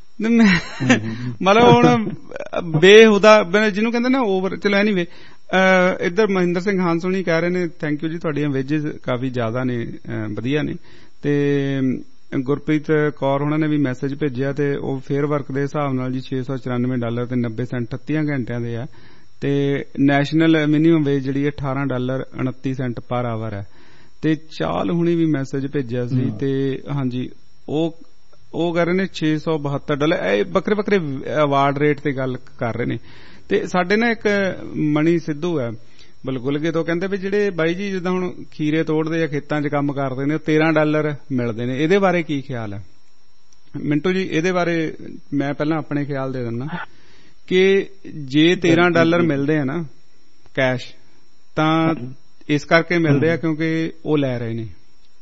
ਮਤਲਬ ਹੁਣ ਬੇਹੁਦਾ ਜਿਹਨੂੰ ਕਹਿੰਦੇ ਨਾ ਓਵਰ। ਚਲੋ ਐਨੀਵੇ, ਇੱਧਰ ਮਹਿੰਦਰ ਸਿੰਘ ਹਾਂਸੋਣੀ ਕਹਿ ਰਹੇ ਨੇ ਥੈਂਕ ਯੂ ਜੀ, ਤੁਹਾਡੀਆਂ ਵੇਜਿਸ ਕਾਫੀ ਜ਼ਿਆਦਾ ਨੇ, ਵਧੀਆ ਨੇ। ਤੇ ਗੁਰਪ੍ਰੀਤ ਕੌਰ ਉਹਨਾਂ ਨੇ ਵੀ ਮੈਸੇਜ ਭੇਜਿਆ ਤੇ ਉਹ ਫੇਅਰ ਵਰਕ ਦੇ ਹਿਸਾਬ ਨਾਲ ਜੀ $694 ਤੇ 90 ਸੈਂਟ 38 ਘੰਟਿਆਂ ਦੇ ਆ। ਤੇ ਨੈਸ਼ਨਲ ਮਿਨੀਮਮ ਵੇਜ ਜਿਹੜੀ $18 29 ਪਰ ਆਵਰ ਹੈ। ਤੇ ਚਾਲ ਹੁਣੀ ਵੀ ਮੈਸੇਜ ਭੇਜਿਆ ਸੀ ਤੇ ਹਾਂਜੀ ਉਹ ਕਰ ਰਹੇ ਨੇ $672। ਇਹ ਵੱਖਰੇ ਵੱਖਰੇ ਅਵਾਰਡ ਰੇਟ ਤੇ ਗੱਲ ਕਰ ਰਹੇ ਨੇ। ਤੇ ਸਾਡੇ ਨਾ ਇੱਕ ਮਣੀ ਸਿੱਧੂ ਹੈ ਬਲਗੁਲਗੇ ਤੋਂ, ਕਹਿੰਦੇ ਵੀ ਜਿਹੜੇ ਬਾਈ ਜੀ ਜਿੱਦਾਂ ਹੁਣ ਖੀਰੇ ਤੋੜਦੇ ਜਾਂ ਖੇਤਾਂ 'ਚ ਕੰਮ ਕਰਦੇ ਨੇ, ਉਹ $13 ਮਿਲਦੇ ਨੇ, ਇਹਦੇ ਬਾਰੇ ਕੀ ਖਿਆਲ ਹੈ ਮਿੰਟੂ ਜੀ? ਇਹਦੇ ਬਾਰੇ ਮੈਂ ਪਹਿਲਾਂ ਆਪਣੇ ਖਿਆਲ ਦੇ ਦਿੰਦਾ ਕਿ ਜੇ $13 ਮਿਲਦੇ ਆ ਨਾ ਕੈਸ਼, ਤਾਂ ਇਸ ਕਰਕੇ ਮਿਲਦੇ ਆ ਕਿਉਂਕਿ ਉਹ ਲੈ ਰਹੇ ਨੇ।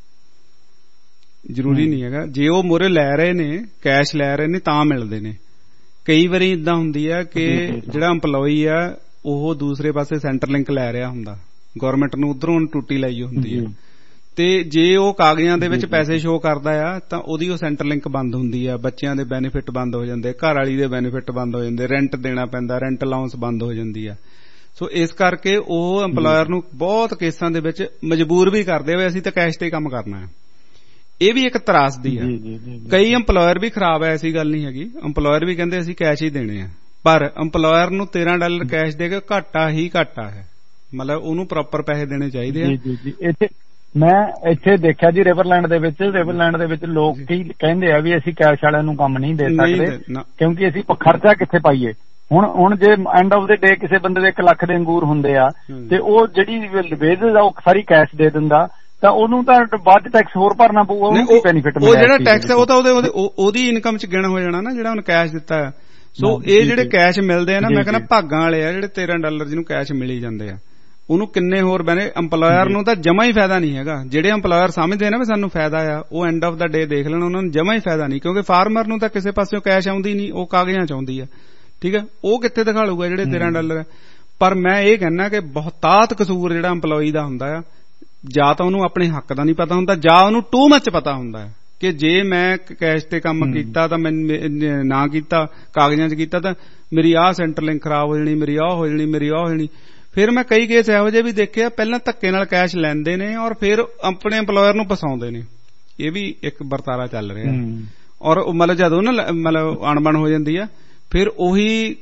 ਜ਼ਰੂਰੀ ਨਹੀਂ ਹੈਗਾ ਜੇ ਉਹ ਮੋਰੇ ਲੈ ਰਹੇ ਨੇ, ਕੈਸ਼ ਲੈ ਰਹੇ ਨੇ ਤਾਂ ਮਿਲਦੇ ਨੇ। ਕਈ ਵਾਰੀ ਇਦਾਂ ਹੁੰਦੀ ਆ ਕਿ ਜਿਹੜਾ EMPLOYEE ਆ ਉਹ ਦੂਸਰੇ ਪਾਸੇ ਸੈਂਟਰਲਿੰਕ ਲੈ ਰਿਹਾ ਹੁੰਦਾ, ਗਵਰਨਮੈਂਟ ਨੂੰ ਉਧਰੋਂ ਟੂਟੀ ਲਾਈ ਹੁੰਦੀ ਆ, ਤੇ ਜੇ ਉਹ ਕਾਗਜ਼ਾਂ ਦੇ ਵਿੱਚ ਪੈਸੇ ਸ਼ੋਅ ਕਰਦਾ ਆ ਤਾਂ ਉਹਦੀ ਉਹ ਸੈਂਟਰਲਿੰਕ ਬੰਦ ਹੁੰਦੀ ਆ, ਬੱਚਿਆਂ ਦੇ ਬੈਨੀਫਿਟ ਬੰਦ ਹੋ ਜਾਂਦੇ, ਘਰ ਵਾਲੀ ਦੇ ਬੈਨੀਫਿਟ ਬੰਦ ਹੋ ਜਾਂਦੇ, ਰੈਂਟ ਦੇਣਾ ਪੈਂਦਾ, ਰੈਂਟ ਅਲਾਊਂਸ ਬੰਦ ਹੋ ਜਾਂਦੀ ਆ। ਸੋ ਇਸ ਕਰਕੇ ਉਹ EMPLOYER ਨੂੰ ਬਹੁਤ ਕੇਸਾਂ ਦੇ ਵਿੱਚ ਮਜਬੂਰ ਵੀ ਕਰਦੇ ਹੋਏ ਅਸੀਂ ਤਾਂ ਕੈਸ਼ ਤੇ ਕੰਮ ਕਰਨਾ ਹੈ। ਇਹ ਵੀ ਇੱਕ ਤਰਾਸਦੀ ਆ। ਕਈ EMPLOYER ਵੀ ਖਰਾਬ ਹੈ, ਐਸੀ ਗੱਲ ਨਹੀਂ ਹੈਗੀ। EMPLOYER ਵੀ ਕਹਿੰਦੇ ਅਸੀਂ ਕੈਸ਼ ਹੀ ਦੇਣੇ ਆ, ਪਰ EMPLOYER ਨੂੰ $13 ਕੈਸ਼ ਦੇ ਕੇ ਘਾਟਾ ਹੀ ਘਾਟਾ ਹੈ, ਮਤਲਬ ਉਹਨੂੰ ਪ੍ਰੋਪਰ ਪੈਸੇ ਦੇਣੇ ਚਾਹੀਦੇ ਆ। ਮੈਂ ਇੱਥੇ ਦੇਖਿਆ ਜੀ ਰਿਵਰਲੈਂਡ ਦੇ ਵਿੱਚ ਲੋਕ ਕੀ ਕਹਿੰਦੇ ਆ ਵੀ ਅਸੀਂ ਕੈਸ਼ ਵਾਲਿਆਂ ਨੂੰ ਕੰਮ ਨਹੀਂ ਦੇ ਸਕਦੇ ਕਿਉਂਕਿ ਅਸੀਂ ਖਰਚਾ ਕਿੱਥੇ ਪਾਈਏ। ਹੁਣ ਜੇ ਐਂਡ ਆਫ ਦ ਡੇ ਕਿਸੇ ਬੰਦੇ ਦੇ 1 ਲੱਖ ਦੇ ਅੰਗੂਰ ਹੁੰਦੇ ਆ ਤੇ ਉਹ ਜਿਹੜੀ ਵੇਜਸ ਆ ਉਹ ਸਾਰੀ ਕੈਸ਼ ਦੇ ਦਿੰਦਾ ਤਾਂ ਉਹਨੂੰ ਤਾਂ ਬਾਅਦ ਟੈਕਸ ਹੋਰ ਭਰਨਾ ਪਊਗਾ, ਉਹਨੂੰ ਕੀ ਬੈਨੀਫਿਟ ਮਿਲੇਗਾ। ਉਹ ਜਿਹੜਾ ਟੈਕਸ ਹੈ ਉਹ ਤਾਂ ਉਹਦੀ ਇਨਕਮ ਚ ਗਿਣ ਹੋ ਜਾਣਾ ਨਾ ਜਿਹੜਾ ਉਹਨੇ ਕੈਸ਼ ਦਿੱਤਾ ਹੈ। ਸੋ ਇਹ ਜਿਹੜੇ ਕੈਸ਼ ਮਿਲਦੇ ਆ ਨਾ, ਮੈਂ ਕਹਿੰਦਾ ਭਾਗਾਂ ਵਾਲੇ ਆ ਜਿਹੜੇ $13 ਜਿਹਨੂੰ ਕੈਸ਼ ਮਿਲੀ ਜਾਂਦੇ ਆ, ਉਹਨੂੰ ਕਿੰਨੇ ਹੋਰ ਬਣੇ। EMPLOYER ਨੂੰ ਤਾਂ ਜਮਾ ਹੀ ਫਾਇਦਾ ਨਹੀਂ ਹੈਗਾ। ਜਿਹੜੇ EMPLOYER ਸਮਝਦੇ ਨਾ ਵੀ ਸਾਨੂੰ ਫਾਇਦਾ ਆ, ਉਹ ਐਂਡ ਆਫ ਦਾ ਡੇ ਦੇਖ ਲੈਣ, ਉਹਨਾਂ ਨੂੰ ਜਮਾ ਹੀ ਫਾਇਦਾ ਨਹੀਂ, ਕਿਉਂਕਿ ਫਾਰਮਰ ਨੂੰ ਤਾਂ ਕਿਸੇ ਪਾਸਿਓਂ ਕੈਸ਼ ਆਉਂਦੀ ਨਹੀਂ, ਉਹ ਕਾਗਜ਼ਾਂ ਚ ਆਉਂਦੀ ਆ। ਠੀਕ ਹੈ, ਉਹ ਕਿੱਥੇ ਦਿਖਾ ਲੂਗਾ ਜਿਹੜੇ $13। ਪਰ ਮੈਂ ਇਹ ਕਹਿੰਦਾ ਕਿ ਬਹੁਤਾਤ ਕਸੂਰ ਜਿਹੜਾ EMPLOYEE ਦਾ ਹੁੰਦਾ ਆ, ਜਾਂ ਤਾਂ ਉਹਨੂੰ ਆਪਣੇ ਹੱਕ ਦਾ ਨਹੀਂ ਪਤਾ ਹੁੰਦਾ, ਜਾਂ ਉਹਨੂੰ ਟੂ ਮੱਚ ਪਤਾ ਹੁੰਦਾ ਹੈ ਕਿ ਜੇ ਮੈਂ ਕੈਸ਼ ਤੇ ਕੰਮ ਕੀਤਾ ਤਾਂ ਮੈਂ ਨਾ ਕੀਤਾ, ਕਾਗਜ਼ਾਂ 'ਚ ਕੀਤਾ ਤਾਂ ਮੇਰੀ ਆਹ ਸੈਂਟਰਲਿੰਕ ਖਰਾਬ ਹੋ ਜਾਣੀ, ਮੇਰੀ ਆਹ ਹੋ ਜਾਣੀ, ਮੇਰੀ ਆਹ ਹੋ ਜਾਣੀ। ਫਿਰ ਮੈਂ ਕਈ ਕੇਸ ਇਹੋ ਜਿਹੇ ਵੀ ਦੇਖੇ ਆ, ਪਹਿਲਾਂ ਧੱਕੇ ਨਾਲ ਕੈਸ਼ ਲੈਂਦੇ ਨੇ ਔਰ ਫਿਰ ਆਪਣੇ EMPLOYER ਨੂੰ ਫਸਾਉਂਦੇ ਨੇ। ਇਹ ਵੀ ਇੱਕ ਵਰਤਾਰਾ ਚੱਲ ਰਿਹਾ। ਔਰ ਮਤਲਬ ਜਦੋਂ ਨਾ ਮਤਲਬ ਅਣਬਣ ਹੋ ਜਾਂਦੀ ਆ, ਫਿਰ ਉਹੀ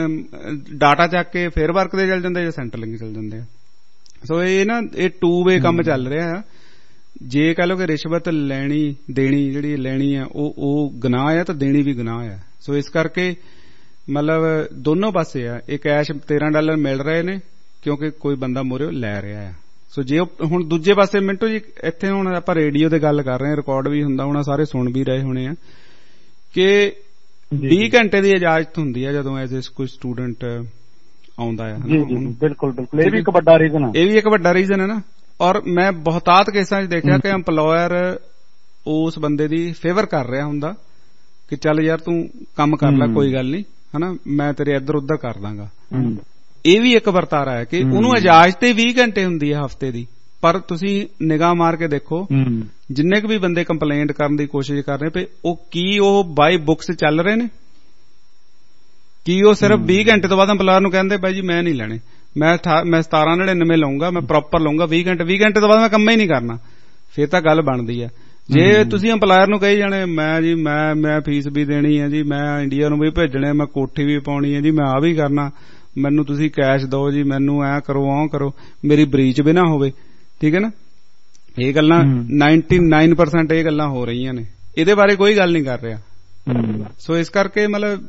ਡਾਟਾ ਚੱਕ ਕੇ ਫਿਰ ਵਰਕ ਤੇ ਚੱਲ ਜਾਂਦੇ ਜਾਂ ਸੈਂਟਰਲਿੰਕ ਚੱਲ ਜਾਂਦੇ ਆ। ਸੋ ਇਹ ਨਾ ਇਹ 2 ਵੇ ਕੰਮ ਚੱਲ ਰਿਹਾ ਆ। ਜੇ ਕਹ ਲਓ ਕਿ ਰਿਸ਼ਵਤ ਲੈਣੀ ਦੇਣੀ ਜਿਹੜੀ ਲੈਣੀ ਆ ਉਹ ਗੁਨਾਹ ਆ ਤਾਂ ਦੇਣੀ ਵੀ ਗੁਨਾਹ ਆ। ਸੋ ਇਸ ਕਰਕੇ ਮਤਲਬ ਦੋਨੋਂ ਪਾਸੇ ਆ। ਇਹ ਕੈਸ਼ $13 ਮਿਲ ਰਹੇ ਨੇ ਕਿਉਂਕਿ ਕੋਈ ਬੰਦਾ ਮੋਰੇ ਲੈ ਰਿਹਾ ਆ। ਸੋ ਜੇ ਹੁਣ ਦੂਜੇ ਪਾਸੇ ਮਿੰਟੋ ਜੀ ਇੱਥੇ ਹੁਣ ਆਪਾਂ ਰੇਡੀਓ ਤੇ ਗੱਲ ਕਰ ਰਹੇ ਹਾਂ, ਰਿਕਾਰਡ ਵੀ ਹੁੰਦਾ ਹੋਣਾ, ਸਾਰੇ ਸੁਣ ਵੀ ਰਹੇ ਹੋਣੇ ਆ ਕਿ 20 ਘੰਟੇ ਦੀ ਇਜਾਜ਼ਤ ਹੁੰਦੀ ਆ ਜਦੋਂ ਐਜ਼ ਕੋਈ ਸਟੂਡੈਂਟ ਆਉਂਦਾ ਆ। ਬਿਲਕੁਲ ਇਹ ਵੀ ਇੱਕ ਵੱਡਾ ਰੀਜ਼ਨ ਹੈ। ਇਹ ਵੀ ਇੱਕ ਵੱਡਾ ਰੀਜ਼ਨ ਹੈ ਨਾ। ਔਰ ਮੈਂ ਬਹੁਤਾਤ ਕੇਸਾਂ 'ਚ ਦੇਖਿਆ ਕਿ EMPLOYER ਉਸ ਬੰਦੇ ਦੀ ਫੇਵਰ ਕਰ ਰਿਹਾ ਹੁੰਦਾ ਕਿ ਚੱਲ ਯਾਰ ਤੂੰ ਕੰਮ ਕਰ ਲੈ, ਕੋਈ ਗੱਲ ਨਹੀਂ, ਹਨਾ, ਮੈਂ ਤੇਰੇ ਇੱਧਰ ਉੱਧਰ ਕਰ ਦਾਂਗਾ। ਇਹ ਵੀ ਇੱਕ ਵਰਤਾਰਾ ਹੈ ਕਿ ਉਹਨੂੰ ਇਜਾਜ਼ਤ 20 ਘੰਟੇ ਹੁੰਦੀ ਹੈ ਹਫ਼ਤੇ ਦੀ, ਪਰ ਤੁਸੀਂ ਨਿਗਾਹ ਮਾਰ ਕੇ ਦੇਖੋ ਜਿੰਨੇ ਕੁ ਵੀ ਬੰਦੇ ਕੰਪਲੇਂਟ ਕਰਨ ਦੀ ਕੋਸ਼ਿਸ਼ ਕਰ ਰਹੇ ਪਏ, ਉਹ ਬਾਈ ਬੁੱਕਸ ਚੱਲ ਰਹੇ ਨੇ, ਕੀ ਉਹ ਸਿਰਫ 20 ਘੰਟੇ ਤੋਂ ਬਾਅਦ EMPLOYER ਨੂੰ ਕਹਿੰਦੇ ਬਾਈ ਜੀ ਮੈਂ ਨਹੀਂ ਲੈਣੇ, ਮੈਂ 1799 ਲਊਂਗਾ, ਮੈਂ ਪ੍ਰੋਪਰ ਲਊਂਗਾ 20 ਘੰਟੇ ਤੋਂ ਬਾਅਦ ਮੈਂ ਕੰਮ ਹੀ ਨਹੀਂ ਕਰਨਾ। ਫਿਰ ਤਾਂ ਗੱਲ ਬਣਦੀ ਹੈ। ਜੇ ਤੁਸੀਂ EMPLOYER ਨੂੰ ਕਹੀ ਜਾਣੇ ਮੈਂ ਫੀਸ ਵੀ ਦੇਣੀ ਹੈ ਜੀ, ਮੈਂ ਇੰਡੀਆ ਨੂੰ ਵੀ ਭੇਜਣੇ, ਮੈਂ ਕੋਠੀ ਵੀ ਪਾਉਣੀ ਹੈ ਜੀ, ਮੈਂ ਆਹ ਵੀ ਕਰਨਾ, ਮੈਨੂੰ ਤੁਸੀਂ ਕੈਸ਼ ਦਿਓ ਜੀ, ਮੈਨੂੰ ਐ ਕਰੋ ਆਹ ਕਰੋ, ਮੇਰੀ ਬਰੀਚ ਵੀ ਨਾ ਹੋਵੇ। ਠੀਕ ਹੈ ਨਾ। ਇਹ ਗੱਲਾਂ 99% ਇਹ ਗੱਲਾਂ ਹੋ ਰਹੀਆਂ ਨੇ, ਇਹਦੇ ਬਾਰੇ ਕੋਈ ਗੱਲ ਨਹੀਂ ਕਰ ਰਿਹਾ। ਸੋ ਇਸ ਕਰਕੇ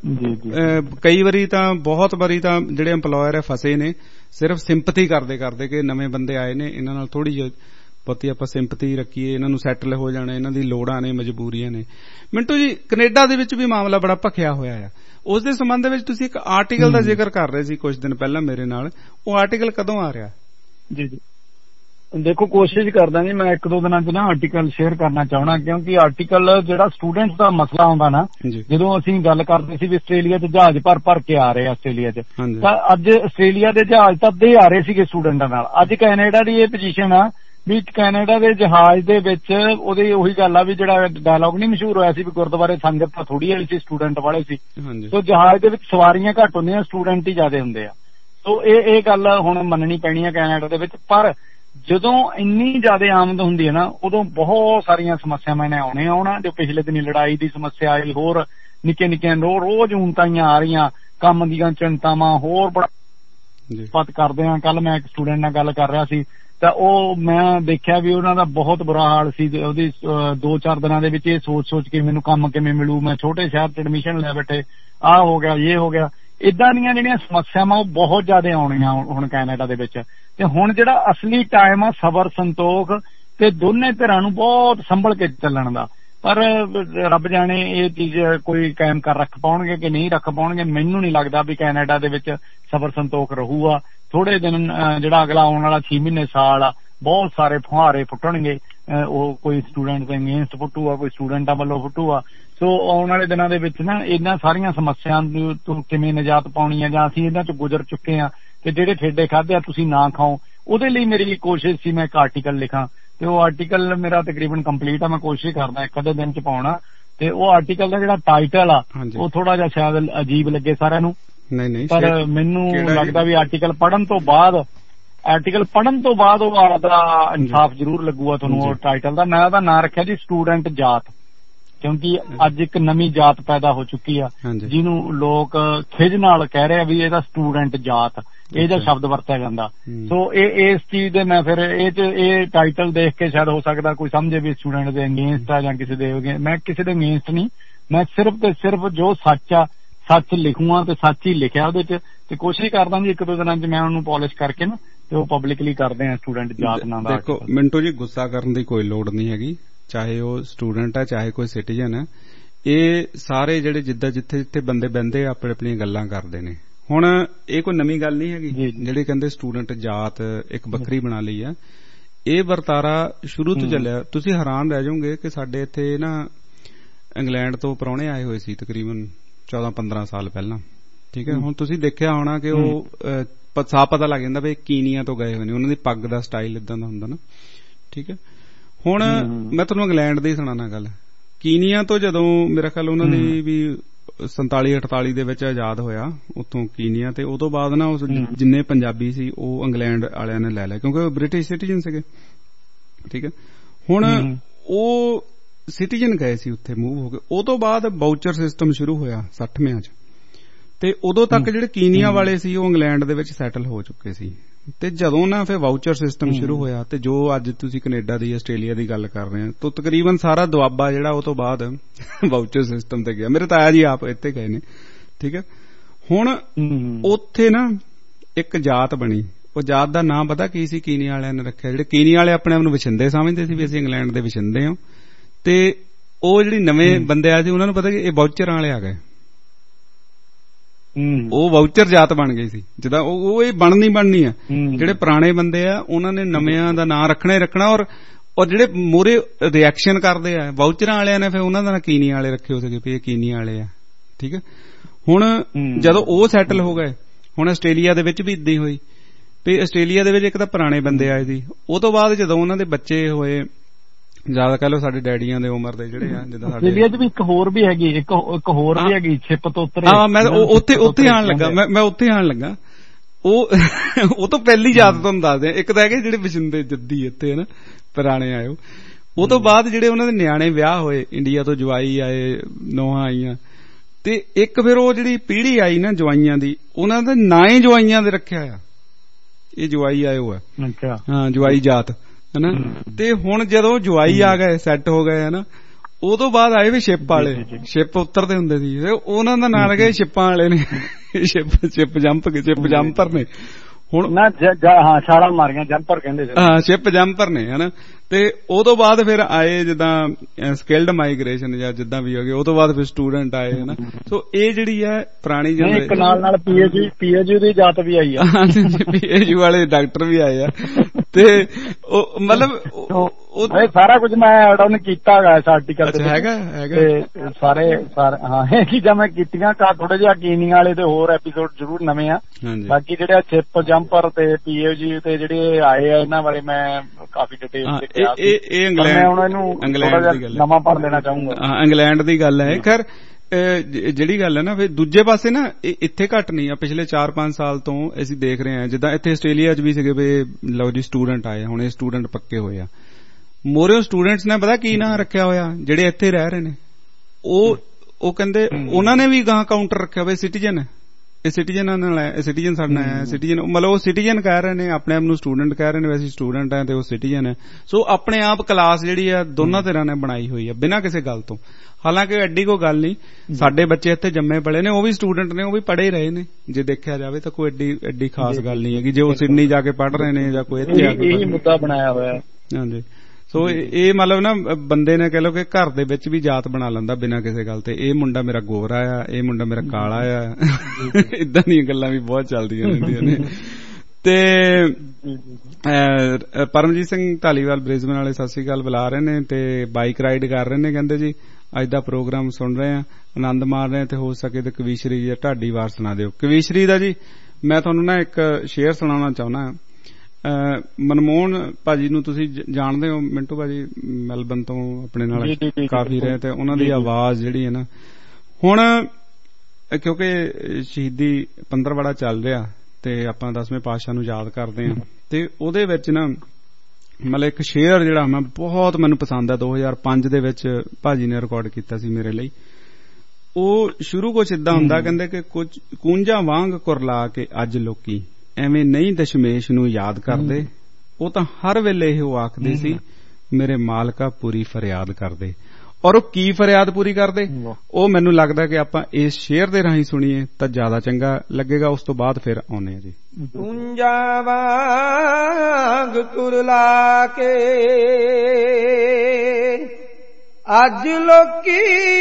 ਮਤਲਬ ਕਈ ਵਾਰੀ ਤਾਂ ਬਹੁਤ ਵਾਰੀ ਤਾਂ ਜਿਹੜੇ EMPLOYER ਹੈ ਫਸੇ ਨੇ ਸਿਰਫ ਸਿੰਪਥੀ ਕਰਦੇ ਕਿ ਨਵੇਂ ਬੰਦੇ ਆਏ ਨੇ, ਇਹਨਾਂ ਨਾਲ ਥੋੜੀ ਜਿਹੀ ਬਹੁਤੀ ਆਪਾਂ ਸਿੰਪਥੀ ਰੱਖੀਏ, ਇਹਨਾਂ ਨੂੰ ਸੈਟਲ ਹੋ ਜਾਣਾ, ਇਹਨਾਂ ਦੀ ਲੋੜਾਂ ਨੇ, ਮਜਬੂਰੀਆਂ ਨੇ। ਮਿੰਟੂ ਜੀ, ਕੈਨੇਡਾ ਦੇ ਵਿੱਚ ਵੀ ਮਾਮਲਾ ਬੜਾ ਭਖਿਆ ਹੋਇਆ ਆ। ਉਸ ਦੇ ਸੰਬੰਧ ਵਿੱਚ ਤੁਸੀਂ ਇੱਕ ਆਰਟੀਕਲ ਦਾ ਜ਼ਿਕਰ ਕਰ ਰਹੇ ਸੀ ਕੁਝ ਦਿਨ ਪਹਿਲਾਂ ਮੇਰੇ ਨਾਲ, ਉਹ ਆਰਟੀਕਲ ਕਦੋਂ ਆ ਰਿਹਾ? ਜੀ ਦੇਖੋ, ਕੋਸ਼ਿਸ਼ ਕਰਦਾ ਜੀ ਮੈਂ 1-2 ਦਿਨਾਂ 'ਚ ਨਾ ਆਰਟੀਕਲ ਸ਼ੇਅਰ ਕਰਨਾ ਚਾਹਣਾ, ਕਿਉਂਕਿ ਆਰਟੀਕਲ ਜਿਹੜਾ ਸਟੂਡੈਂਟਸ ਦਾ ਮਸਲਾ ਹੁੰਦਾ ਨਾ, ਜਦੋਂ ਅਸੀਂ ਗੱਲ ਕਰਦੇ ਸੀ ਵੀ ਆਸਟ੍ਰੇਲੀਆ 'ਚ ਜਹਾਜ਼ ਭਰ ਕੇ ਆ ਰਹੇ ਆਸਟ੍ਰੇਲੀਆ 'ਚ, ਤਾਂ ਅੱਜ ਆਸਟ੍ਰੇਲੀਆ ਦੇ ਜਹਾਜ਼ ਤਾਂ ਅੱਧੇ ਆ ਰਹੇ ਸੀਗੇ ਸਟੂਡੈਂਟਾਂ ਨਾਲ। ਅੱਜ ਕੈਨੇਡਾ ਦੀ ਇਹ ਪੋਜੀਸ਼ਨ ਆ ਵੀ ਕੈਨੇਡਾ ਦੇ ਜਹਾਜ਼ ਦੇ ਵਿੱਚ ਉਹਦੀ ਉਹੀ ਗੱਲ ਆ ਵੀ ਜਿਹੜਾ ਡਾਇਲੌਗ ਨਹੀਂ ਮਸ਼ਹੂਰ ਹੋਇਆ ਸੀ ਵੀ ਗੁਰਦੁਆਰੇ ਸੰਗਤ ਤਾਂ ਥੋੜੀ ਵਾਲੀ ਸੀ, ਸਟੂਡੈਂਟ ਵਾਲੇ ਸੀ। ਸੋ ਜਹਾਜ਼ ਦੇ ਵਿੱਚ ਸਵਾਰੀਆਂ ਘੱਟ ਹੁੰਦੀਆਂ, ਸਟੂਡੈਂਟ ਹੀ ਜ਼ਿਆਦਾ ਹੁੰਦੇ ਆ। ਸੋ ਇਹ ਗੱਲ ਹੁਣ ਮੰਨਣੀ ਪੈਣੀ ਆ ਕੈਨੇਡਾ ਦੇ ਵਿੱਚ। ਪਰ ਜਦੋਂ ਇੰਨੀ ਜ਼ਿਆਦਾ ਆਮਦ ਹੁੰਦੀ ਹੈ ਨਾ, ਉਦੋਂ ਬਹੁਤ ਸਾਰੀਆਂ ਸਮੱਸਿਆਵਾਂ ਨੇ ਆਉਣਾ। ਜੋ ਪਿਛਲੇ ਦਿਨੀ ਲੜਾਈ ਦੀ ਸਮੱਸਿਆ ਆਈ, ਹੋਰ ਨਿੱਕੀਆਂ ਰੋਜ਼ ਊਣਤਾਈਆਂ ਆ ਰਹੀਆਂ, ਕੰਮ ਦੀਆਂ ਚਿੰਤਾਵਾਂ, ਹੋਰ ਬੜਾ ਪਤ ਕਰਦੇ ਆ। ਕੱਲ ਮੈਂ ਇੱਕ ਸਟੂਡੈਂਟ ਨਾਲ ਗੱਲ ਕਰ ਰਿਹਾ ਸੀ ਤਾਂ ਉਹ ਮੈਂ ਦੇਖਿਆ ਵੀ ਉਹਨਾਂ ਦਾ ਬਹੁਤ ਬੁਰਾ ਹਾਲ ਸੀ। ਉਹਦੀ 2-4 ਦਿਨਾਂ ਦੇ ਵਿੱਚ ਇਹ ਸੋਚ ਕੇ ਮੈਨੂੰ ਕੰਮ ਕਿਵੇਂ ਮਿਲੂ, ਮੈਂ ਛੋਟੇ ਸ਼ਹਿਰ 'ਚ ਐਡਮਿਸ਼ਨ ਲੈ ਬੈਠੇ, ਆਹ ਹੋ ਗਿਆ, ਇਹ ਹੋ ਗਿਆ। ਏਦਾਂ ਦੀਆਂ ਜਿਹੜੀਆਂ ਸਮੱਸਿਆਵਾਂ ਉਹ ਬਹੁਤ ਜ਼ਿਆਦਾ ਆਉਣੀਆਂ ਹੁਣ ਕੈਨੇਡਾ ਦੇ ਵਿੱਚ। ਤੇ ਹੁਣ ਜਿਹੜਾ ਅਸਲੀ ਟਾਈਮ ਆ ਸਬਰ ਸੰਤੋਖ ਤੇ ਦੋਨੇ ਧਿਰਾਂ ਨੂੰ ਬਹੁਤ ਸੰਭਲ ਕੇ ਚੱਲਣ ਦਾ। ਪਰ ਰੱਬ ਜਾਣੇ ਇਹ ਚੀਜ਼ ਕੋਈ ਕਾਇਮ ਕਰ ਰੱਖ ਪਾਉਣਗੇ ਕਿ ਨਹੀਂ ਰੱਖ ਪਾਉਣਗੇ। ਮੈਨੂੰ ਨਹੀਂ ਲੱਗਦਾ ਵੀ ਕੈਨੇਡਾ ਦੇ ਵਿੱਚ ਸਬਰ ਸੰਤੋਖ ਰਹੂਗਾ ਥੋੜੇ ਦਿਨ ਜਿਹੜਾ ਅਗਲਾ ਆਉਣ ਵਾਲਾ 6 ਮਹੀਨੇ ਸਾਲ ਆ, ਬਹੁਤ ਸਾਰੇ ਫੁਹਾਰੇ ਫੁੱਟਣਗੇ। ਉਹ ਕੋਈ ਸਟੂਡੈਂਟ ਦੇ ਅਗੇਂਸਟ ਫੁੱਟੂਗਾ, ਕੋਈ ਸਟੂਡੈਂਟਾਂ ਵੱਲੋਂ ਫੁੱਟੂਗਾ। ਸੋ ਆਉਣ ਵਾਲੇ ਦਿਨਾਂ ਦੇ ਵਿੱਚ ਨਾ ਇਹਨਾਂ ਸਾਰੀਆਂ ਸਮੱਸਿਆਵਾਂ ਤੋਂ ਕਿਵੇਂ ਨਿਜਾਤ ਪਾਉਣੀ ਆ, ਜਾਂ ਅਸੀਂ ਇਹਨਾਂ 'ਚ ਗੁਜ਼ਰ ਚੁੱਕੇ ਹਾਂ ਕਿ ਜਿਹੜੇ ਠੇਡੇ ਖਾਧੇ ਆ ਤੁਸੀਂ ਨਾ ਖਾਓ। ਉਹਦੇ ਲਈ ਮੇਰੀ ਕੋਸ਼ਿਸ਼ ਸੀ ਮੈਂ ਇੱਕ ਆਰਟੀਕਲ ਲਿਖਾਂ, ਤੇ ਉਹ ਆਰਟੀਕਲ ਮੇਰਾ ਤਕਰੀਬਨ ਕੰਪਲੀਟ ਆ। ਮੈਂ ਕੋਸ਼ਿਸ਼ ਕਰਦਾ ਇੱਕ ਅੱਧੇ ਦਿਨ 'ਚ ਪਾਉਣਾ। ਤੇ ਉਹ ਆਰਟੀਕਲ ਦਾ ਜਿਹੜਾ ਟਾਈਟਲ ਆ ਉਹ ਥੋੜਾ ਜਿਹਾ ਸ਼ਾਇਦ ਅਜੀਬ ਲੱਗੇ ਸਾਰਿਆਂ ਨੂੰ, ਪਰ ਮੈਨੂੰ ਲੱਗਦਾ ਵੀ ਆਰਟੀਕਲ ਪੜ੍ਹਨ ਤੋਂ ਬਾਅਦ ਉਹ ਆਪਦਾ ਇਨਸਾਫ ਜ਼ਰੂਰ ਲੱਗੂਗਾ ਤੁਹਾਨੂੰ ਉਹ ਟਾਈਟਲ ਦਾ। ਮੈਂ ਉਹਦਾ ਨਾਂ ਰੱਖਿਆ ਜੀ ਸਟੂਡੈਂਟ ਜਾਤ, ਕਿਉਂਕਿ ਅੱਜ ਇੱਕ ਨਵੀਂ ਜਾਤ ਪੈਦਾ ਹੋ ਚੁੱਕੀ ਆ ਜਿਹਨੂੰ ਲੋਕ ਖਿਝ ਨਾਲ ਕਹਿ ਰਹੇ ਆ ਵੀ ਇਹਦਾ ਸਟੂਡੈਂਟ ਜਾਤ, ਇਹ ਜਿਹਾ ਸ਼ਬਦ ਵਰਤਿਆ ਜਾਂਦਾ। ਸੋ ਇਹ ਇਸ ਚੀਜ਼ ਦੇ ਮੈਂ ਫਿਰ ਇਹ ਟਾਈਟਲ ਦੇਖ ਕੇ ਸ਼ਾਇਦ ਹੋ ਸਕਦਾ ਕੋਈ ਸਮਝੇ ਵੀ ਸਟੂਡੈਂਟ ਦੇ ਅਗੇਂਸਟ ਆ ਜਾਂ ਕਿਸੇ ਦੇ। ਮੈਂ ਕਿਸੇ ਦੇ ਅਗੇਂਸਟ ਨਹੀਂ, ਮੈਂ ਸਿਰਫ ਤੇ ਸਿਰਫ ਜੋ ਸੱਚ ਆ ਸੱਚ ਲਿਖੂਆਂ ਤੇ ਸੱਚ ਹੀ ਲਿਖਿਆ ਉਹਦੇ 'ਚ, ਤੇ ਕੋਸ਼ਿਸ਼ ਕਰਦਾ ਜੀ ਇੱਕ ਦੋ ਦਿਨਾਂ 'ਚ ਮੈਂ ਉਹਨੂੰ ਪੋਲਿਸ਼ ਕਰਕੇ ਨਾ ਤੇ ਉਹ ਪਬਲਿਕਲੀ ਕਰਦੇ ਆ ਸਟੂਡੈਂਟ ਜਾਤ ਨਾਂ ਦਾ। ਦੇਖੋ ਮਿੰਟੂ ਜੀ, ਗੁੱਸਾ ਕਰਨ ਦੀ ਕੋਈ ਲੋੜ ਨਹੀਂ ਹੈਗੀ, ਚਾਹੇ ਉਹ ਸਟੂਡੈਂਟ ਹੈ ਚਾਹੇ ਕੋਈ ਸਿਟੀਜ਼ਨ ਹੈ। ਇਹ ਸਾਰੇ ਜਿਹੜੇ ਜਿੱਦਾਂ ਜਿੱਥੇ ਬੰਦੇ ਬਹਿੰਦੇ ਆਪਣੀ ਆਪਣੀਆਂ ਗੱਲਾਂ ਕਰਦੇ ਨੇ। ਹੁਣ ਇਹ ਕੋਈ ਨਵੀਂ ਗੱਲ ਨਹੀਂ ਹੈਗੀ ਜਿਹੜੇ ਕਹਿੰਦੇ ਸਟੂਡੈਂਟ ਜਾਤ ਇੱਕ ਵੱਖਰੀ ਬਣਾ ਲਈ ਆ। ਇਹ ਵਰਤਾਰਾ ਸ਼ੁਰੂ ਤੋਂ ਚੱਲਿਆ। ਤੁਸੀਂ ਹੈਰਾਨ ਰਹਿ ਜਾਓਗੇ ਕਿ ਸਾਡੇ ਇੱਥੇ ਨਾ ਇੰਗਲੈਂਡ ਤੋਂ ਪ੍ਰਾਹੁਣੇ ਆਏ ਹੋਏ ਸੀ ਤਕਰੀਬਨ 14-15 ਸਾਲ ਪਹਿਲਾਂ, ਠੀਕ ਹੈ। ਹੁਣ ਤੁਸੀਂ ਦੇਖਿਆ ਹੋਣਾ ਕਿ ਉਹ ਸਾਫ਼ ਪਤਾ ਲੱਗ ਜਾਂਦਾ ਵੀ ਕੀਨੀਆ ਤੋਂ ਗਏ ਹੋਏ ਨੇ, ਉਹਨਾਂ ਦੀ ਪੱਗ ਦਾ ਸਟਾਈਲ ਇਦਾਂ ਦਾ ਹੁੰਦਾ ਨਾ, ਠੀਕ ਹੈ। ਹੁਣ ਮੈਂ ਤੁਹਾਨੂੰ ਇੰਗਲੈਂਡ ਦੀ ਸੁਣਾਉਣਾ ਗੱਲ। ਕੀਨੀਆ ਤੋਂ ਜਦੋਂ ਮੇਰਾ ਖਿਆਲ ਉਹਨਾਂ ਦੀ ਵੀ 47-48 ਦੇ ਵਿੱਚ ਆਜ਼ਾਦ ਹੋਇਆ ਉੱਥੋਂ ਕੀਨੀਆ, ਤੇ ਉਹ ਤੋਂ ਬਾਅਦ ਨਾ ਉਸ ਜਿੰਨੇ ਪੰਜਾਬੀ ਸੀ ਉਹ ਇੰਗਲੈਂਡ ਵਾਲਿਆਂ ਨੇ ਲੈ ਲਿਆ ਕਿਉਂਕਿ ਉਹ ਬ੍ਰਿਟਿਸ਼ ਸਿਟੀਜ਼ਨ ਸੀਗੇ, ਠੀਕ ਹੈ। ਹੁਣ ਉਹ ਸਿਟੀਜ਼ਨ ਗਏ ਸੀ ਉੱਥੇ ਮੂਵ ਹੋ ਗਏ। ਉਹ ਤੋਂ ਬਾਅਦ ਵਾਊਚਰ ਸਿਸਟਮ ਸ਼ੁਰੂ ਹੋਇਆ 60ਵਿਆਂ 'ਚ, ਤੇ ਉਦੋਂ ਤੱਕ ਜਿਹੜੇ ਕੀਨੀਆ ਵਾਲੇ ਸੀ ਉਹ ਇੰਗਲੈਂਡ ਦੇ ਵਿੱਚ ਸੈਟਲ ਹੋ ਚੁੱਕੇ ਸੀ। ਤੇ ਜਦੋਂ ਨਾ ਫਿਰ ਵਾਊਚਰ ਸਿਸਟਮ ਸ਼ੁਰੂ ਹੋਇਆ, ਤੇ ਜੋ ਅੱਜ ਤੁਸੀਂ ਕੈਨੇਡਾ ਦੀ ਆਸਟ੍ਰੇਲੀਆ ਦੀ ਗੱਲ ਕਰ ਰਹੇ ਹੋ, ਤਾਂ ਤਕਰੀਬਨ ਸਾਰਾ ਦੁਆਬਾ ਜਿਹੜਾ ਉਹ ਤੋਂ ਬਾਅਦ ਵਾਊਚਰ ਸਿਸਟਮ ਤੇ ਗਿਆ। ਮੇਰੇ ਤਾਇਆ ਜੀ ਆਪ ਇੱਥੇ ਗਏ ਨੇ, ਠੀਕ ਹੈ। ਹੁਣ ਉੱਥੇ ਨਾ ਇੱਕ ਜਾਤ ਬਣੀ, ਉਹ ਜਾਤ ਦਾ ਨਾਂ ਪਤਾ ਕੀ ਸੀ? ਕੀਨੀਆ ਵਾਲਿਆਂ ਨੇ ਰੱਖਿਆ। ਜਿਹੜੇ ਕੀਨੀਆ ਵਾਲੇ ਆਪਣੇ ਆਪ ਨੂੰ ਵਸਿੰਦੇ ਸਮਝਦੇ ਸੀ ਵੀ ਅਸੀਂ ਇੰਗਲੈਂਡ ਦੇ ਵਸਿੰਦੇ ਹਾਂ, ਤੇ ਉਹ ਜਿਹੜੀ ਨਵੇਂ ਬੰਦੇ ਆਏ ਸੀ ਉਹਨਾਂ ਨੂੰ ਪਤਾ ਕਿ ਇਹ ਵਾਊਚਰਾਂ ਵਾਲੇ ਆ ਗਏ, ਉਹ ਵਾਊਚਰ ਜਾਤ ਬਣ ਗਈ ਸੀ। ਜਿੱਦਾਂ ਉਹ ਇਹ ਬਣਨੀ ਆ। ਜਿਹੜੇ ਪੁਰਾਣੇ ਬੰਦੇ ਆ ਉਹਨਾਂ ਨੇ ਨਵਿਆਂ ਦਾ ਨਾਂ ਰੱਖਣਾ ਹੀ ਰੱਖਣਾ, ਔਰ ਜਿਹੜੇ ਮੂਹਰੇ ਰਿਐਕਸ਼ਨ ਕਰਦੇ ਆ ਵਾਊਚਰਾਂ ਵਾਲਿਆਂ ਨੇ ਫਿਰ ਉਹਨਾਂ ਦਾ ਨਾਂ ਕੀਨੀਆ ਵਾਲੇ ਰੱਖੇ ਹੋ ਸਕੇ ਵੀ ਇਹ ਕੀਨੀਆ ਵਾਲੇ ਆ, ਠੀਕ ਹੈ। ਹੁਣ ਜਦੋਂ ਉਹ ਸੈਟਲ ਹੋ ਗਏ, ਹੁਣ ਆਸਟ੍ਰੇਲੀਆ ਦੇ ਵਿੱਚ ਵੀ ਇਦਾਂ ਹੀ ਹੋਈ ਵੀ ਆਸਟ੍ਰੇਲੀਆ ਦੇ ਵਿੱਚ ਇੱਕ ਤਾਂ ਪੁਰਾਣੇ ਬੰਦੇ ਆਏ ਸੀ, ਉਹ ਤੋਂ ਬਾਅਦ ਜਦੋਂ ਉਹਨਾਂ ਦੇ ਬੱਚੇ ਹੋਏ, ਜਿਆਦਾ ਕਹਿ ਲਓ ਸਾਡੇ ਡੈਡੀਆਂ ਦੇ ਉਮਰ ਦੇ ਜਿਹੜੇ ਆ, ਜਿੱਦਾਂ ਸਾਡੇ ਆਸਟ੍ਰੇਲੀਆ 'ਚ ਵੀ ਇੱਕ ਹੋਰ ਵੀ ਹੈਗੀ ਛਿਪ ਤੋਂ ਉੱਤਰੇ। ਹਾਂ, ਮੈਂ ਉੱਥੇ ਆਉਣ ਲੱਗਾ, ਮੈਂ ਉੱਥੇ ਆਉਣ ਲੱਗਾ। ਉਹ ਤੋਂ ਪਹਿਲੀ ਜਾਤ ਤੁਹਾਨੂੰ ਦੱਸਦੇ ਆ। ਇੱਕ ਤਾਂ ਹੈਗੇ ਜਿਹੜੇ ਵਸਿੰਦੇ ਜੱਦੀ ਇੱਥੇ ਨਾ ਪੁਰਾਣੇ ਆਏ, ਉਹ ਤੋਂ ਬਾਅਦ ਜਿਹੜੇ ਉਹਨਾਂ ਦੇ ਨਿਆਣੇ ਵਿਆਹ ਹੋਏ, ਇੰਡੀਆ ਤੋਂ ਜਵਾਈ ਆਏ, ਨੋਹਾਂ ਆਈਆਂ, ਤੇ ਇੱਕ ਫਿਰ ਉਹ ਜਿਹੜੀ ਪੀੜ੍ਹੀ ਆਈ ਨਾ ਜਵਾਈਆਂ ਦੀ, ਉਹਨਾਂ ਦਾ ਨਾਂ ਹੀ ਜਵਾਈਆਂ ਦੇ ਰੱਖਿਆ ਆ, ਇਹ ਜਵਾਈ ਆਏ ਹੋ ਆ। ਹਾਂ, ਜਵਾਈ ਜਾਤ ਹਨਾ। ਤੇ ਹੁਣ ਜਦੋਂ ਜਵਾਈ ਆ ਗਏ, ਸੈੱਟ ਹੋ ਗਏ ਹਨਾ, ਉਹ ਤੋਂ ਬਾਅਦ ਆਏ ਵੀ ਸ਼ਿਪ ਵਾਲੇ, ਸ਼ਿਪ ਉਤਰਦੇ ਹੁੰਦੇ ਸੀ, ਉਹਨਾਂ ਦਾ ਨਾਂ ਰੱਖਿਆ ਸ਼ਿਪਾਂ ਵਾਲੇ ਨੇ, ਸ਼ਿਪ ਜੰਪਰ ਨੇ। ਹੁਣ ਨਾ ਹਾਂ ਛਾਲਾਂ ਮਾਰੀਆਂ ਜੰਪਰ ਕਹਿੰਦੇ ਸੀ, ਹਾਂ ਸ਼ਿਪ ਜੰਪਰ ਨੇ ਹਨਾ। ਤੇ ਉਹ ਤੋਂ ਬਾਅਦ ਫਿਰ ਆਏ ਜਿੱਦਾਂ ਸਕਿਲਡ ਮਾਈਗ੍ਰੇਸ਼ਨ ਜਾਂ ਜਿੱਦਾਂ ਵੀ ਹੋ ਗਏ, ਉਹ ਤੋਂ ਬਾਅਦ ਫਿਰ ਸਟੂਡੈਂਟ ਆਏ ਹਨਾ। ਸੋ ਇਹ ਜਿਹੜੀ ਹੈ ਪੁਰਾਣੀ ਜਨਰੇਸ਼ਨ, ਇੱਕ ਨਾਲ ਪੀਏਯੂ ਦੀ ਜਾਤ ਵੀ ਆਈ ਆ, ਪੀਏਯੂ ਵਾਲੇ ਡਾਕਟਰ ਵੀ ਆਏ ਆ। ਤੇ ਉਹ ਮਤਲਬ ਇਹ ਸਾਰਾ ਕੁਝ ਮੈਂ ਐਡ ਆਨ ਕੀਤਾ ਹੈਗਾ ਇਸ ਆਰਟੀਕਲ ਤੇ, ਹੈਗਾ ਤੇ ਸਾਰੇ ਹਾਂ ਇਹ ਚੀਜ਼ਾਂ ਮੈਂ ਕੀਤੀਆਂ। ਥੋੜੇ ਜਿਹਾ ਕੀਨੀਆ ਵਾਲੇ ਤੇ ਹੋਰ ਐਪੀਸੋਡ ਜ਼ਰੂਰ ਨਵੇਂ ਆ। ਬਾਕੀ ਜਿਹੜੇ ਸ਼ਿਪ ਜੰਪਰ ਤੇ ਪੀਏਯੂ ਤੇ ਜਿਹੜੇ ਆਏ ਆ ਇਹਨਾਂ ਬਾਰੇ ਮੈਂ ਕਾਫੀ ਡਿਟੇਲ ਚ ਕਿਹਾ। ਇਹ ਇੰਗਲੈਂਡ ਦੀ ਗੱਲ ਨਵਾਂ ਪੜ੍ਹ ਲੈਣਾ ਚਾਹੂੰਗਾ। ਹਾਂ, ਇੰਗਲੈਂਡ ਦੀ ਗੱਲ ਹੈ। ਖੈਰ ਜਿਹੜੀ ਗੱਲ ਹੈ ਨਾ, ਫਿਰ ਦੂਜੇ ਪਾਸੇ ਨਾ ਇੱਥੇ ਘੱਟ ਨਹੀਂ ਆ। ਪਿਛਲੇ 4-5 ਸਾਲ ਤੋਂ ਅਸੀਂ ਦੇਖ ਰਹੇ ਹਾਂ, ਜਿੱਦਾਂ ਇੱਥੇ ਆਸਟ੍ਰੇਲੀਆ 'ਚ ਵੀ ਸੀਗੇ ਵੀ ਲਓ ਜੀ ਸਟੂਡੈਂਟ ਆਏ, ਹੁਣ ਇਹ ਸਟੂਡੈਂਟ ਪੱਕੇ ਹੋਏ ਆ। ਮੋਰਿਓ ਸਟੂਡੈਂਟਸ ਨੇ ਪਤਾ ਕੀ ਨਾਂ ਰੱਖਿਆ ਹੋਇਆ, ਜਿਹੜੇ ਇੱਥੇ ਰਹਿ ਰਹੇ ਨੇ ਉਹ ਕਹਿੰਦੇ ਉਹਨਾਂ ਨੇ ਵੀ ਗਾਂ ਕਾਊਂਟਰ ਰੱਖਿਆ ਹੋਇਆ ਸਿਟੀਜ਼ਨ ਹੈ, ਇਹ ਸਿਟੀਜ਼ਨ ਨਾਲ ਹੈ, ਸਿਟੀਜ਼ਨ ਸਾਡਾ ਹੈ, ਸਿਟੀਜ਼ਨ ਮਤਲਬ ਉਹ ਸਿਟੀਜ਼ਨ ਕਹਿ ਰਹੇ ਨੇ, ਆਪਣੇ ਆਪ ਨੂੰ ਸਟੂਡੈਂਟ ਕਹਿ ਰਹੇ ਨੇ, ਵੈਸੇ ਸਟੂਡੈਂਟ ਹੈ ਤੇ ਉਹ ਸਿਟੀਜ਼ਨ ਹੈ। ਸੋ ਆਪਣੇ ਆਪ ਕਲਾਸ ਜਿਹੜੀ ਆ ਦੋਨਾਂ ਧਿਰਾਂ ਨੇ ਬਣਾਈ ਹੋਈ ਆ ਬਿਨਾਂ ਕਿਸੇ ਗੱਲ ਤੋਂ। ਹਾਲਾਂਕਿ ਐਡੀ ਕੋਈ ਗੱਲ ਨਹੀਂ, ਸਾਡੇ ਬੱਚੇ ਇੱਥੇ ਜੰਮੇ ਪਲੇ ਨੇ, ਉਹ ਵੀ ਸਟੂਡੈਂਟ ਨੇ, ਉਹ ਵੀ ਪੜ੍ਹੇ ਰਹੇ ਨੇ। ਜੇ ਦੇਖਿਆ ਜਾਵੇ ਤਾਂ ਕੋਈ ਐਡੀ ਖਾਸ ਗੱਲ ਨਹੀਂ ਹੈਗੀ ਜੇ ਉਹ ਸਿਡਨੀ ਜਾ ਕੇ ਪੜ੍ਹ ਰਹੇ ਨੇ ਜਾਂ ਕੋਈ ਇੱਥੇ ਆ ਕੇ। ਇਹ ਮੁੱਦਾ ਬਣਾਇਆ ਹੋਇਆ। ਹਾਂਜੀ, ਸੋ ਇਹ ਮਤਲਬ ਨਾ ਬੰਦੇ ਨੇ ਕਹਿ ਲਓ ਕਿ ਘਰ ਦੇ ਵਿੱਚ ਵੀ ਜਾਤ ਬਣਾ ਲੈਂਦਾ ਬਿਨਾਂ ਕਿਸੇ ਗੱਲ ਤੇ। ਇਹ ਮੁੰਡਾ ਮੇਰਾ ਗੋਰਾ ਆ, ਇਹ ਮੁੰਡਾ ਮੇਰਾ ਕਾਲਾ ਆ, ਏਦਾਂ ਦੀਆਂ ਗੱਲਾਂ ਵੀ ਬਹੁਤ ਚੱਲਦੀਆਂ ਰਹਿੰਦੀਆਂ ਨੇ। ਤੇ ਪਰਮਜੀਤ ਸਿੰਘ ਢਾਲੀਵਾਲ ਬ੍ਰਿਸਬਨ ਵਾਲੇ ਸਤਿ ਸ੍ਰੀ ਅਕਾਲ ਬੁਲਾ ਰਹੇ ਨੇ ਤੇ ਬਾਈਕ ਰਾਈਡ ਕਰ ਰਹੇ ਨੇ, ਕਹਿੰਦੇ ਜੀ ਅੱਜ ਦਾ ਪ੍ਰੋਗਰਾਮ ਸੁਣ ਰਹੇ ਆ, ਆਨੰਦ ਮਾਰ ਰਹੇ ਆ, ਤੇ ਹੋ ਸਕੇ ਤੇ ਕਵੀਸ਼ਰੀ ਜਾਂ ਢਾਡੀ ਵਾਰ ਸੁਣਾ ਦਿਓ। ਕਵੀਸ਼ਰੀ ਦਾ ਜੀ ਮੈਂ ਤੁਹਾਨੂੰ ਨਾ ਇੱਕ ਸ਼ੇਅਰ ਸੁਣਾਉਣਾ ਚਾਹੁੰਦਾ। ਮਨਮੋਹਨ ਭਾਜੀ ਨੂੰ ਤੁਸੀਂ ਜਾਣਦੇ ਹੋ, ਮਿੰਟੂ ਭਾਜੀ ਮੈਲਬਨ ਤੋਂ ਆਪਣੇ ਨਾਲ ਕਾਫੀ ਰਹੇ, ਤੇ ਉਹਨਾਂ ਦੀ ਆਵਾਜ਼ ਜਿਹੜੀ ਹੈ ਨਾ, ਹੁਣ ਕਿਉਂਕਿ ਸ਼ਹੀਦੀ ਪੰਦਰਵਾੜਾ ਚੱਲ ਰਿਹਾ ਤੇ ਆਪਾਂ 10ਵੇਂ ਪਾਤਸ਼ਾਹ ਨੂੰ ਯਾਦ ਕਰਦੇ ਹਾਂ, ਤੇ ਉਹਦੇ ਵਿੱਚ ਨਾ ਮਤਲਬ ਇੱਕ ਸ਼ੇਅਰ ਜਿਹੜਾ ਮੈਂ ਬਹੁਤ ਮੈਨੂੰ ਪਸੰਦ ਹੈ, 2005 ਦੇ ਵਿੱਚ ਭਾਜੀ ਨੇ ਰਿਕਾਰਡ ਕੀਤਾ ਸੀ ਮੇਰੇ ਲਈ। ਉਹ ਸ਼ੁਰੂ ਕੁਛ ਏਦਾਂ ਹੁੰਦਾ, ਕਹਿੰਦੇ ਕਿ ਕੁਝ ਕੂੰਜਾਂ ਵਾਂਗ ਕੁਰਲਾ ਕੇ ਅੱਜ ਲੋਕੀ ਐਵੇਂ ਨਹੀਂ ਦਸ਼ਮੇਸ਼ ਨੂੰ ਯਾਦ ਕਰਦੇ, ਉਹ ਤਾਂ ਹਰ ਵੇਲੇ ਇਹੋ ਆਖਦੇ ਸੀ ਮੇਰੇ ਮਾਲਕਾ ਪੂਰੀ ਫਰਿਆਦ ਕਰਦੇ। ਔਰ ਉਹ ਕੀ ਫਰਿਆਦ ਪੂਰੀ ਕਰਦੇ, ਉਹ ਮੈਨੂੰ ਲੱਗਦਾ ਕਿ ਆਪਾਂ ਇਸ ਸ਼ੇਅਰ ਦੇ ਰਾਹੀਂ ਸੁਣੀਏ ਤਾਂ ਜ਼ਿਆਦਾ ਚੰਗਾ ਲੱਗੇਗਾ। ਉਸ ਤੋਂ ਬਾਅਦ ਫਿਰ ਆਉਨੇ ਆ ਜੀ। ਕੂੰਜਾਂ ਵਾਂਗ ਕੁਰਲਾ ਕੇ ਅੱਜ ਲੋਕੀ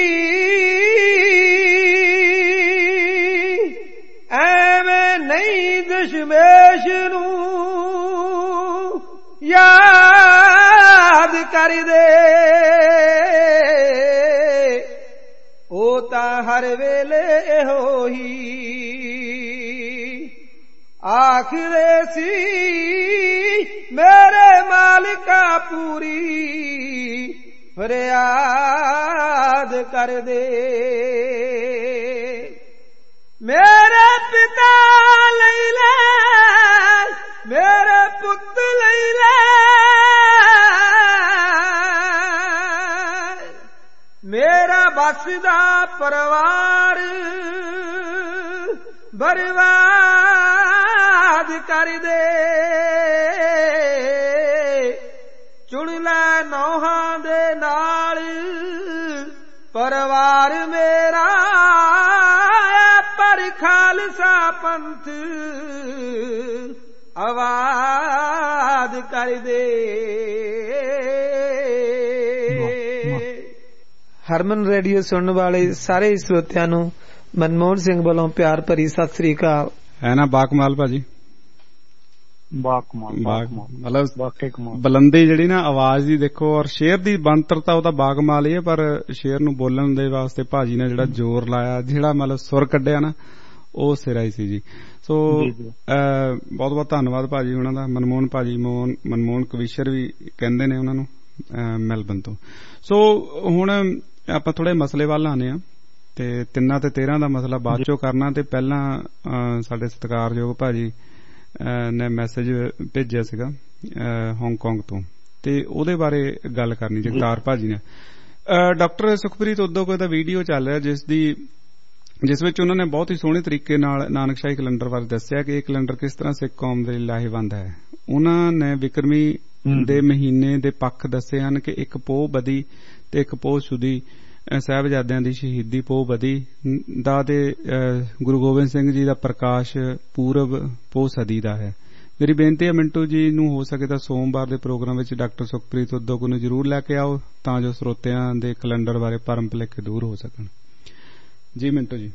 ਐਵੇਂ ਨਹੀਂ ਦਸ਼ਮੇਸ਼ ਨੂੰ ਯਾਦ ਕਰਦੇ, ਉਹ ਤਾਂ ਹਰ ਵੇਲੇ ਇਹੋ ਹੀ ਆਖਦੇ ਸੀ ਮੇਰੇ ਮਾਲਕਾ ਪੂਰੀ ਫਰਿਆਦ ਕਰਦੇ। ਮੇਰੇ ਪਿਤਾ ਲਈ ਲੈ, ਮੇਰੇ ਪੁੱਤ ਲਈ ਲੈ, ਮੇਰਾ ਬਸਦਾ ਪਰਿਵਾਰ ਬਰਬਾਦ ਕਰ ਦੇ। ਚੁਣ ਲੈ ਨੌਹਾਂ ਦੇ ਨਾਲ ਪਰਿਵਾਰ ਮੇਰਾ, ਪਰ ਖਾਲਸਾ ਪੰਥ ਆਵਾਜ਼ ਕਰ ਦੇ। ਹਰਮਨ ਰੇਡੀਓ ਸੁਣਨ ਵਾਲੇ ਸਾਰੇ ਸਰੋਤਿਆਂ ਨੂੰ ਮਨਮੋਹਨ ਸਿੰਘ ਵੱਲੋਂ ਪਿਆਰ ਭਰੀ ਸਤਿ ਸ੍ਰੀ ਅਕਾਲ। ਹੈ ਨਾ ਬਾਕਮਾਲ ਭਾਜੀ, ਮਤਲਬ ਬੁਲੰਦੀ ਜਿਹੜੀ ਨਾ ਆਵਾਜ਼ ਦੀ ਦੇਖੋ, ਔਰ ਸ਼ੇਰ ਦੀ ਬਣਤਰਤਾ ਉਹਦਾ ਬਾਕਮਾਲ ਹੀ ਹੈ, ਪਰ ਸ਼ੇਰ ਨੂੰ ਬੋਲਣ ਦੇ ਵਾਸਤੇ ਭਾਜੀ ਨੇ ਜਿਹੜਾ ਜ਼ੋਰ ਲਾਇਆ, ਜਿਹੜਾ ਮਤਲਬ ਸੁਰ ਕੱਢਿਆ ਨਾ, ਉਹ ਸਿਰਾ ਹੀ ਸੀ ਜੀ। ਸੋ ਬਹੁਤ ਬਹੁਤ ਧੰਨਵਾਦ ਭਾਜੀ ਉਹਨਾਂ ਦਾ। ਮਨਮੋਹਨ ਭਾਜੀ, ਮਨਮੋਹਨ ਕਵੀਸ਼ਰ ਵੀ ਕਹਿੰਦੇ ਨੇ ਉਹਨਾਂ ਨੂੰ, ਮੈਲਬਨ ਤੋਂ। ਸੋ ਹੁਣ ਆਪਾਂ ਥੋੜੇ ਮਸਲੇ ਵੱਲ ਆਨੇ ਆ, ਤੇ 3 ਤੇ 13 ਦਾ ਮਸਲਾ ਬਾਅਦ ਚੋਂ ਕਰਨਾ, ਤੇ ਪਹਿਲਾਂ ਸਾਡੇ ਸਤਿਕਾਰਯੋਗ ਭਾਜੀ ਨੇ ਮੈਸੇਜ ਭੇਜਿਆ ਸੀਗਾ ਹਾਂਗਕਾਂਗ ਤੋਂ, ਤੇ ਉਹਦੇ ਬਾਰੇ ਗੱਲ ਕਰਨੀ ਜਗਤਾਰ ਭਾਜੀ ਨੇ। ਡਾਕਟਰ ਸੁਖਪ੍ਰੀਤ ਉਦੋਗੋ ਦਾ ਵੀਡੀਓ ਚੱਲ ਰਿਹਾ ਜਿਸ ਵਿੱਚ ਉਹਨਾਂ ਨੇ ਬਹੁਤ ਹੀ ਸੋਹਣੇ ਤਰੀਕੇ ਨਾਲ ਨਾਨਕਸ਼ਾਹੀ ਕੈਲੰਡਰ ਬਾਰੇ ਦੱਸਿਆ ਕਿ ਇਹ ਕੈਲੰਡਰ ਕਿਸ ਤਰ੍ਹਾਂ ਸਿੱਖ ਕੌਮ ਦੇ ਲਈ ਲਾਹੇਵੰਦ ਹੈ। ਉਹਨਾਂ ਨੇ ਵਿਕਰਮੀ ਦੇ ਮਹੀਨੇ ਦੇ ਪੱਖ ਦੱਸੇ ਹਨ ਕਿ ਇੱਕ ਪੋਹ ਬਦੀ ਤੇ ਇੱਕ ਪੋਹ ਸੁਦੀ ਸਾਹਿਬਜ਼ਾਦਿਆਂ ਦੀ ਸ਼ਹੀਦੀ ਪੋਹ ਬਦੀ ਦਾ ਤੇ ਗੁਰੂ ਗੋਬਿੰਦ ਸਿੰਘ ਜੀ ਦਾ ਪ੍ਰਕਾਸ਼ ਪੂਰਬ ਪੋਹ ਸਦੀ ਦਾ ਹੈ। ਮੇਰੀ ਬੇਨਤੀ ਹੈ ਮਿੰਟੂ ਜੀ ਨੂੰ ਹੋ ਸਕੇ ਤਾਂ ਸੋਮਵਾਰ ਦੇ ਪ੍ਰੋਗਰਾਮ ਵਿੱਚ ਡਾਕਟਰ ਸੁਖਪ੍ਰੀਤ ਉਦੋਗੋ ਨੂੰ ਜ਼ਰੂਰ ਲੈ ਕੇ ਆਓ, ਤਾਂ ਜੋ ਸਰੋਤਿਆਂ ਦੇ ਕੈਲੰਡਰ ਬਾਰੇ ਭਰਮ ਭੁਲੇਖੇ ਦੂਰ ਹੋ ਸਕਣ। ਜੀ ਮਿੰਟੂ ਜੀ।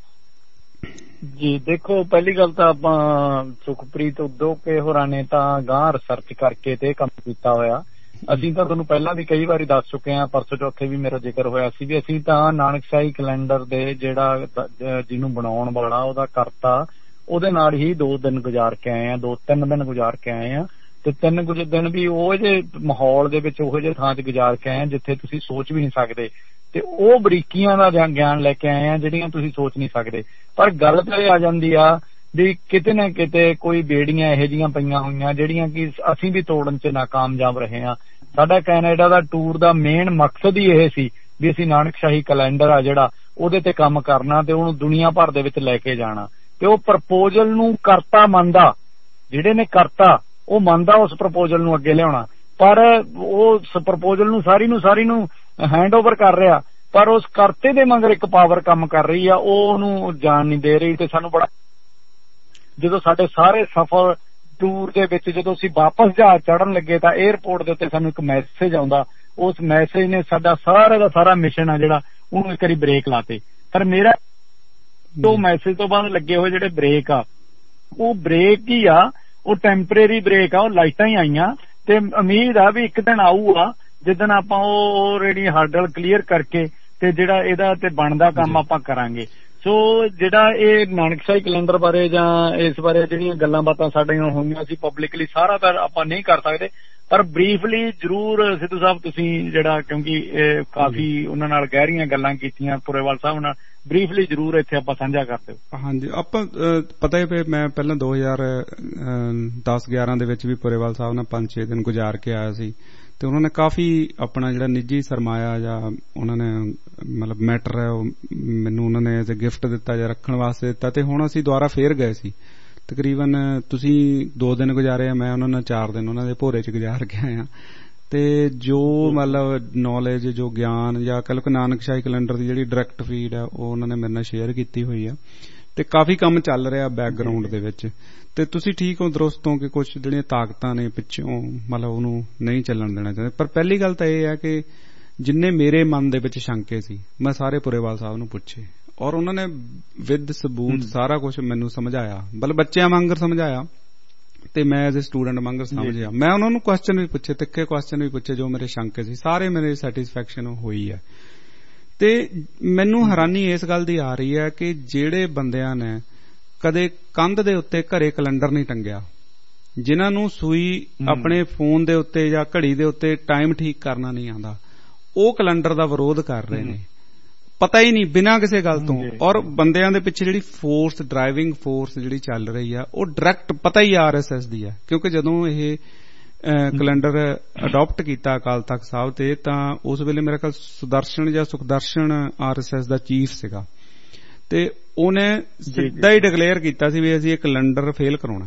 ਜੀ ਦੇਖੋ, ਪਹਿਲੀ ਗੱਲ ਤਾਂ ਆਪਾਂ ਸੁਖਪ੍ਰੀਤ ਉਦੋਗੇ ਹੋਰਾਂ ਨੇ ਤਾਂ ਗਾਂਹ ਰਿਸਰਚ ਕਰਕੇ ਤੇ ਕੰਮ ਕੀਤਾ ਹੋਇਆ। ਅਸੀਂ ਤਾਂ ਤੁਹਾਨੂੰ ਪਹਿਲਾਂ ਵੀ ਕਈ ਵਾਰੀ ਦੱਸ ਚੁੱਕੇ ਹਾਂ, ਪਰਸੋਂ ਚੌਥੇ ਵੀ ਮੇਰਾ ਜ਼ਿਕਰ ਹੋਇਆ ਸੀ ਵੀ ਅਸੀਂ ਤਾਂ ਨਾਨਕਸ਼ਾਹੀ ਕੈਲੰਡਰ ਦੇ ਜਿਹੜਾ ਜਿਹਨੂੰ ਬਣਾਉਣ ਵਾਲਾ ਉਹਦਾ ਕਰਤਾ, ਉਹਦੇ ਨਾਲ ਹੀ 2 ਦਿਨ ਗੁਜ਼ਾਰ ਕੇ ਆਏ ਆ, 2-3 ਦਿਨ ਗੁਜ਼ਾਰ ਕੇ ਆਏ ਆ, ਤੇ 3 ਕੁਝ ਦਿਨ ਵੀ ਉਹ ਜਿਹੇ ਮਾਹੌਲ ਦੇ ਵਿੱਚ ਉਹੋ ਜਿਹੇ ਥਾਂ 'ਚ ਗੁਜ਼ਾਰ ਕੇ ਆਏ ਆ ਜਿੱਥੇ ਤੁਸੀਂ ਸੋਚ ਵੀ ਨਹੀਂ ਸਕਦੇ, ਤੇ ਉਹ ਬਰੀਕੀਆਂ ਦਾ ਗਿਆਨ ਲੈ ਕੇ ਆਏ ਆ ਜਿਹੜੀਆਂ ਤੁਸੀਂ ਸੋਚ ਨਹੀਂ ਸਕਦੇ। ਪਰ ਗੱਲ ਤਾਂ ਇਹ ਆ ਜਾਂਦੀ ਆ ਵੀ ਕਿਤੇ ਨਾ ਕਿਤੇ ਕੋਈ ਬੇੜੀਆਂ ਇਹੋ ਜਿਹੀਆਂ ਪਈਆਂ ਹੋਈਆਂ ਜਿਹੜੀਆਂ ਕਿ ਅਸੀਂ ਵੀ ਤੋੜਨ 'ਚ ਨਾਕਾਮਯਾਬ ਰਹੇ ਹਾਂ। ਸਾਡਾ ਕੈਨੇਡਾ ਦਾ ਟੂਰ ਦਾ ਮੇਨ ਮਕਸਦ ਹੀ ਇਹ ਸੀ ਵੀ ਅਸੀਂ ਨਾਨਕਸ਼ਾਹੀ ਕੈਲੰਡਰ ਆ ਜਿਹੜਾ ਉਹਦੇ ਤੇ ਕੰਮ ਕਰਨਾ ਤੇ ਉਹਨੂੰ ਦੁਨੀਆ ਭਰ ਦੇ ਵਿੱਚ ਲੈ ਕੇ ਜਾਣਾ, ਤੇ ਉਹ ਪ੍ਰਪੋਜ਼ਲ ਨੂੰ ਕਰਤਾ ਮੰਨਦਾ, ਜਿਹੜੇ ਨੇ ਕਰਤਾ ਉਹ ਮੰਨਦਾ ਉਸ ਪ੍ਰਪੋਜ਼ਲ ਨੂੰ ਅੱਗੇ ਲਿਆਉਣਾ, ਪਰ ਉਸ ਪ੍ਰਪੋਜ਼ਲ ਨੂੰ ਸਾਰੀ ਨੂੰ ਹੈਂਡਓਵਰ ਕਰ ਰਿਹਾ, ਪਰ ਉਸ ਕਰਤੇ ਦੇ ਮਗਰ ਇੱਕ ਪਾਵਰ ਕੰਮ ਕਰ ਰਹੀ ਆ, ਉਹ ਉਹਨੂੰ ਜਾਣ ਨਹੀਂ ਦੇ ਰਹੀ। ਤੇ ਸਾਨੂੰ ਬੜਾ, ਜਦੋਂ ਸਾਡੇ ਸਾਰੇ ਸਫ਼ਰ ਟੂਰ ਦੇ ਵਿੱਚ ਜਦੋਂ ਅਸੀਂ ਵਾਪਸ ਜਹਾਜ਼ ਚੜ੍ਹਨ ਲੱਗੇ ਤਾਂ 에ਅਰਪੋਰਟ ਦੇ ਉੱਤੇ ਸਾਨੂੰ ਇੱਕ ਮੈਸੇਜ ਆਉਂਦਾ, ਉਸ ਮੈਸੇਜ ਨੇ ਸਾਡਾ ਸਾਰਾ ਦਾ ਸਾਰਾ ਮਿਸ਼ਨ ਆ ਜਿਹੜਾ ਉਹਨੂੰ ਇੱਕ ਵਾਰੀ ਬ੍ਰੇਕ ਲਾਤੇ। ਪਰ ਮੇਰਾ ਉਹ ਮੈਸੇਜ ਤੋਂ ਬਾਅਦ ਲੱਗੇ ਹੋਏ ਜਿਹੜੇ ਬ੍ਰੇਕ ਆ, ਉਹ ਬ੍ਰੇਕ ਹੀ ਆ ਉਹ ਟੈਂਪਰੇਰੀ ਬ੍ਰੇਕ ਆ, ਉਹ ਲਾਈਟਾਂ ਹੀ ਆਈਆਂ ਤੇ ਉਮੀਦ ਆ ਵੀ ਇੱਕ ਦਿਨ ਆਊਗਾ ਜਿੱਦਣ ਆਪਾਂ ਉਹ ਜਿਹੜੀ ਹਰਡਲ ਕਲੀਅਰ ਕਰਕੇ ਤੇ ਜਿਹੜਾ ਇਹਦਾ ਤੇ ਬਣਦਾ ਕੰਮ ਆਪਾਂ ਕਰਾਂਗੇ। ਸੋ ਜਿਹੜਾ ਇਹ ਨਾਨਕਸ਼ਾਹੀ ਕੈਲੰਡਰ ਬਾਰੇ ਜਾਂ ਇਸ ਬਾਰੇ ਜਿਹੜੀਆਂ ਗੱਲਾਂ ਬਾਤਾਂ ਸਾਡੀਆਂ ਹੋਈਆਂ ਸੀ ਪਬਲਿਕਲੀ ਸਾਰਾ ਤਾਂ ਆਪਾਂ ਨਹੀਂ ਕਰ ਸਕਦੇ, ਪਰ ਬਰੀਫਲੀ ਜ਼ਰੂਰ ਸਿੱਧੂ ਸਾਹਿਬ ਤੁਸੀਂ ਜਿਹੜਾ ਕਿਉਂਕਿ ਇਹ ਕਾਫੀ ਉਹਨਾਂ ਨਾਲ ਗਹਿਰੀਆਂ ਗੱਲਾਂ ਕੀਤੀਆਂ ਪੁਰੇਵਾਲ ਸਾਹਿਬ ਨਾਲ, ਬਰੀਫਲੀ ਜ਼ਰੂਰ ਇੱਥੇ ਆਪਾਂ ਸਾਂਝਾ ਕਰਦੇ ਹੋ। ਹਾਂਜੀ, ਆਪਾਂ ਪਤਾ ਹੀ ਮੈਂ ਪਹਿਲਾਂ 2010-11 ਦੇ ਵਿੱਚ ਵੀ ਪੁਰੇਵਾਲ ਸਾਹਿਬ ਨਾਲ 5-6 ਦਿਨ ਗੁਜ਼ਾਰ ਕੇ ਆਇਆ ਸੀ ਤੇ ਉਹਨਾਂ ਨੇ ਕਾਫੀ ਆਪਣਾ ਜਿਹੜਾ ਨਿੱਜੀ ਸਰਮਾਇਆ ਜਾਂ ਉਹਨਾਂ ਨੇ ਮਤਲਬ ਮੈਟਰ ਹੈ ਉਹ ਮੈਨੂੰ ਉਹਨਾਂ ਨੇ ਐਜ਼ ਅ ਗਿਫਟ ਦਿੱਤਾ ਜਾਂ ਰੱਖਣ ਵਾਸਤੇ ਦਿੱਤਾ ਤੇ ਹੁਣ ਅਸੀਂ ਦੁਬਾਰਾ ਫੇਰ ਗਏ ਸੀ। ਤਕਰੀਬਨ ਤੁਸੀਂ 2 ਦਿਨ ਗੁਜ਼ਾਰੇ ਆ, ਮੈਂ ਉਹਨਾਂ ਨਾਲ 4 ਦਿਨ ਉਹਨਾਂ ਦੇ ਭੋਰੇ 'ਚ ਗੁਜ਼ਾਰ ਕੇ ਆਇਆ ਤੇ ਜੋ ਮਤਲਬ ਨੌਲੇਜ ਜੋ ਗਿਆਨ ਜਾਂ ਕਹਿ ਲਓ ਕਿ ਨਾਨਕਸ਼ਾਹੀ ਕੈਲੰਡਰ ਦੀ ਜਿਹੜੀ ਡਾਇਰੈਕਟ ਫੀਡ ਆ ਉਹ ਉਹਨਾਂ ਨੇ ਮੇਰੇ ਨਾਲ ਸ਼ੇਅਰ ਕੀਤੀ ਹੋਈ ਆ ਤੇ ਕਾਫੀ ਕੰਮ ਚੱਲ ਰਿਹਾ ਬੈਕਗਰਾਊਂਡ ਦੇ ਵਿੱਚ। ਤੇ ਤੁਸੀਂ ਠੀਕ ਹੋ, ਦਰੁਸਤ ਹੋ ਕਿ ਕੁਝ ਜਿਹੜੀਆਂ ਤਾਕਤਾਂ ਨੇ ਪਿੱਛੋਂ ਮਤਲਬ ਉਹਨੂੰ ਨਹੀਂ ਚੱਲਣ ਦੇਣਾ ਚਾਹੁੰਦੇ। ਪਰ ਪਹਿਲੀ ਗੱਲ ਤਾਂ ਇਹ ਹੈ ਕਿ ਜਿੰਨੇ ਮੇਰੇ ਮਨ ਦੇ ਵਿੱਚ ਸ਼ੰਕੇ ਸੀ ਮੈਂ ਸਾਰੇ ਪੁਰੇਵਾਲ ਸਾਹਿਬ ਨੂੰ ਪੁੱਛੇ ਔਰ ਉਹਨਾਂ ਨੇ ਵਿਦ ਸਬੂਤ ਸਾਰਾ ਕੁਝ ਮੈਨੂੰ ਸਮਝਾਇਆ, ਬਲ ਬੱਚਿਆਂ ਵਾਂਗਰ ਸਮਝਾਇਆ ਤੇ ਮੈਂ ਐਜ਼ ਅ ਸਟੂਡੈਂਟ ਵਾਂਗਰ ਸਮਝਿਆ। ਮੈਂ ਉਹਨਾਂ ਨੂੰ ਕੁਐਸਚਨ ਵੀ ਪੁੱਛੇ, ਤਿੱਖੇ ਕੁਐਸਚਨ ਵੀ ਪੁੱਛੇ, ਜੋ ਮੇਰੇ ਸ਼ੰਕੇ ਸੀ ਸਾਰੇ ਮੇਰੇ ਸੈਟੀਸਫੈਕਸ਼ਨ ਹੋਈ ਹੈ। ਤੇ ਮੈਨੂੰ ਹੈਰਾਨੀ ਇਸ ਗੱਲ ਦੀ ਆ ਰਹੀ ਹੈ ਕਿ ਜਿਹੜੇ ਬੰਦਿਆਂ ਨੇ ਕਦੇ ਕੰਧ ਦੇ ਉੱਤੇ ਘਰੇ ਕੈਲੰਡਰ ਨਹੀਂ ਟੰਗਿਆ, ਜਿਨ੍ਹਾਂ ਨੂੰ ਸੂਈ ਆਪਣੇ ਫੋਨ ਦੇ ਉੱਤੇ ਜਾਂ ਘੜੀ ਦੇ ਉੱਤੇ ਟਾਈਮ ਠੀਕ ਕਰਨਾ ਨਹੀਂ ਆਉਂਦਾ, ਉਹ ਕੈਲੰਡਰ ਦਾ ਵਿਰੋਧ ਕਰ ਰਹੇ ਨੇ ਪਤਾ ਹੀ ਨਹੀਂ ਬਿਨਾਂ ਕਿਸੇ ਗੱਲ ਤੋਂ। ਔਰ ਬੰਦਿਆਂ ਦੇ ਪਿੱਛੇ ਜਿਹੜੀ ਫੋਰਸ, ਡਰਾਈਵਿੰਗ ਫੋਰਸ ਜਿਹੜੀ ਚੱਲ ਰਹੀ ਆ ਉਹ ਡਾਇਰੈਕਟ ਪਤਾ ਹੀ RSS ਦੀ ਹੈ, ਕਿਉਂਕਿ ਜਦੋਂ ਇਹ ਕੈਲੰਡਰ ਅਡਾਪਟ ਕੀਤਾ ਅਕਾਲ ਤਖਤ ਸਾਹਿਬ ਤੇ ਤਾਂ ਉਸ ਵੇਲੇ ਮੇਰਾ ਖਿਆਲ ਸੁਦਰਸ਼ਨ ਜਾਂ ਸੁਖਦਰਸ਼ਨ RSS ਦਾ ਚੀਫ ਸੀਗਾ ਤੇ ਉਹਨੇ ਸਿੱਧਾ ਹੀ ਡਿਕਲੇਅਰ ਕੀਤਾ ਸੀ ਵੀ ਅਸੀਂ ਇਹ ਕੈਲੰਡਰ ਫੇਲ ਕਰਾਉਣਾ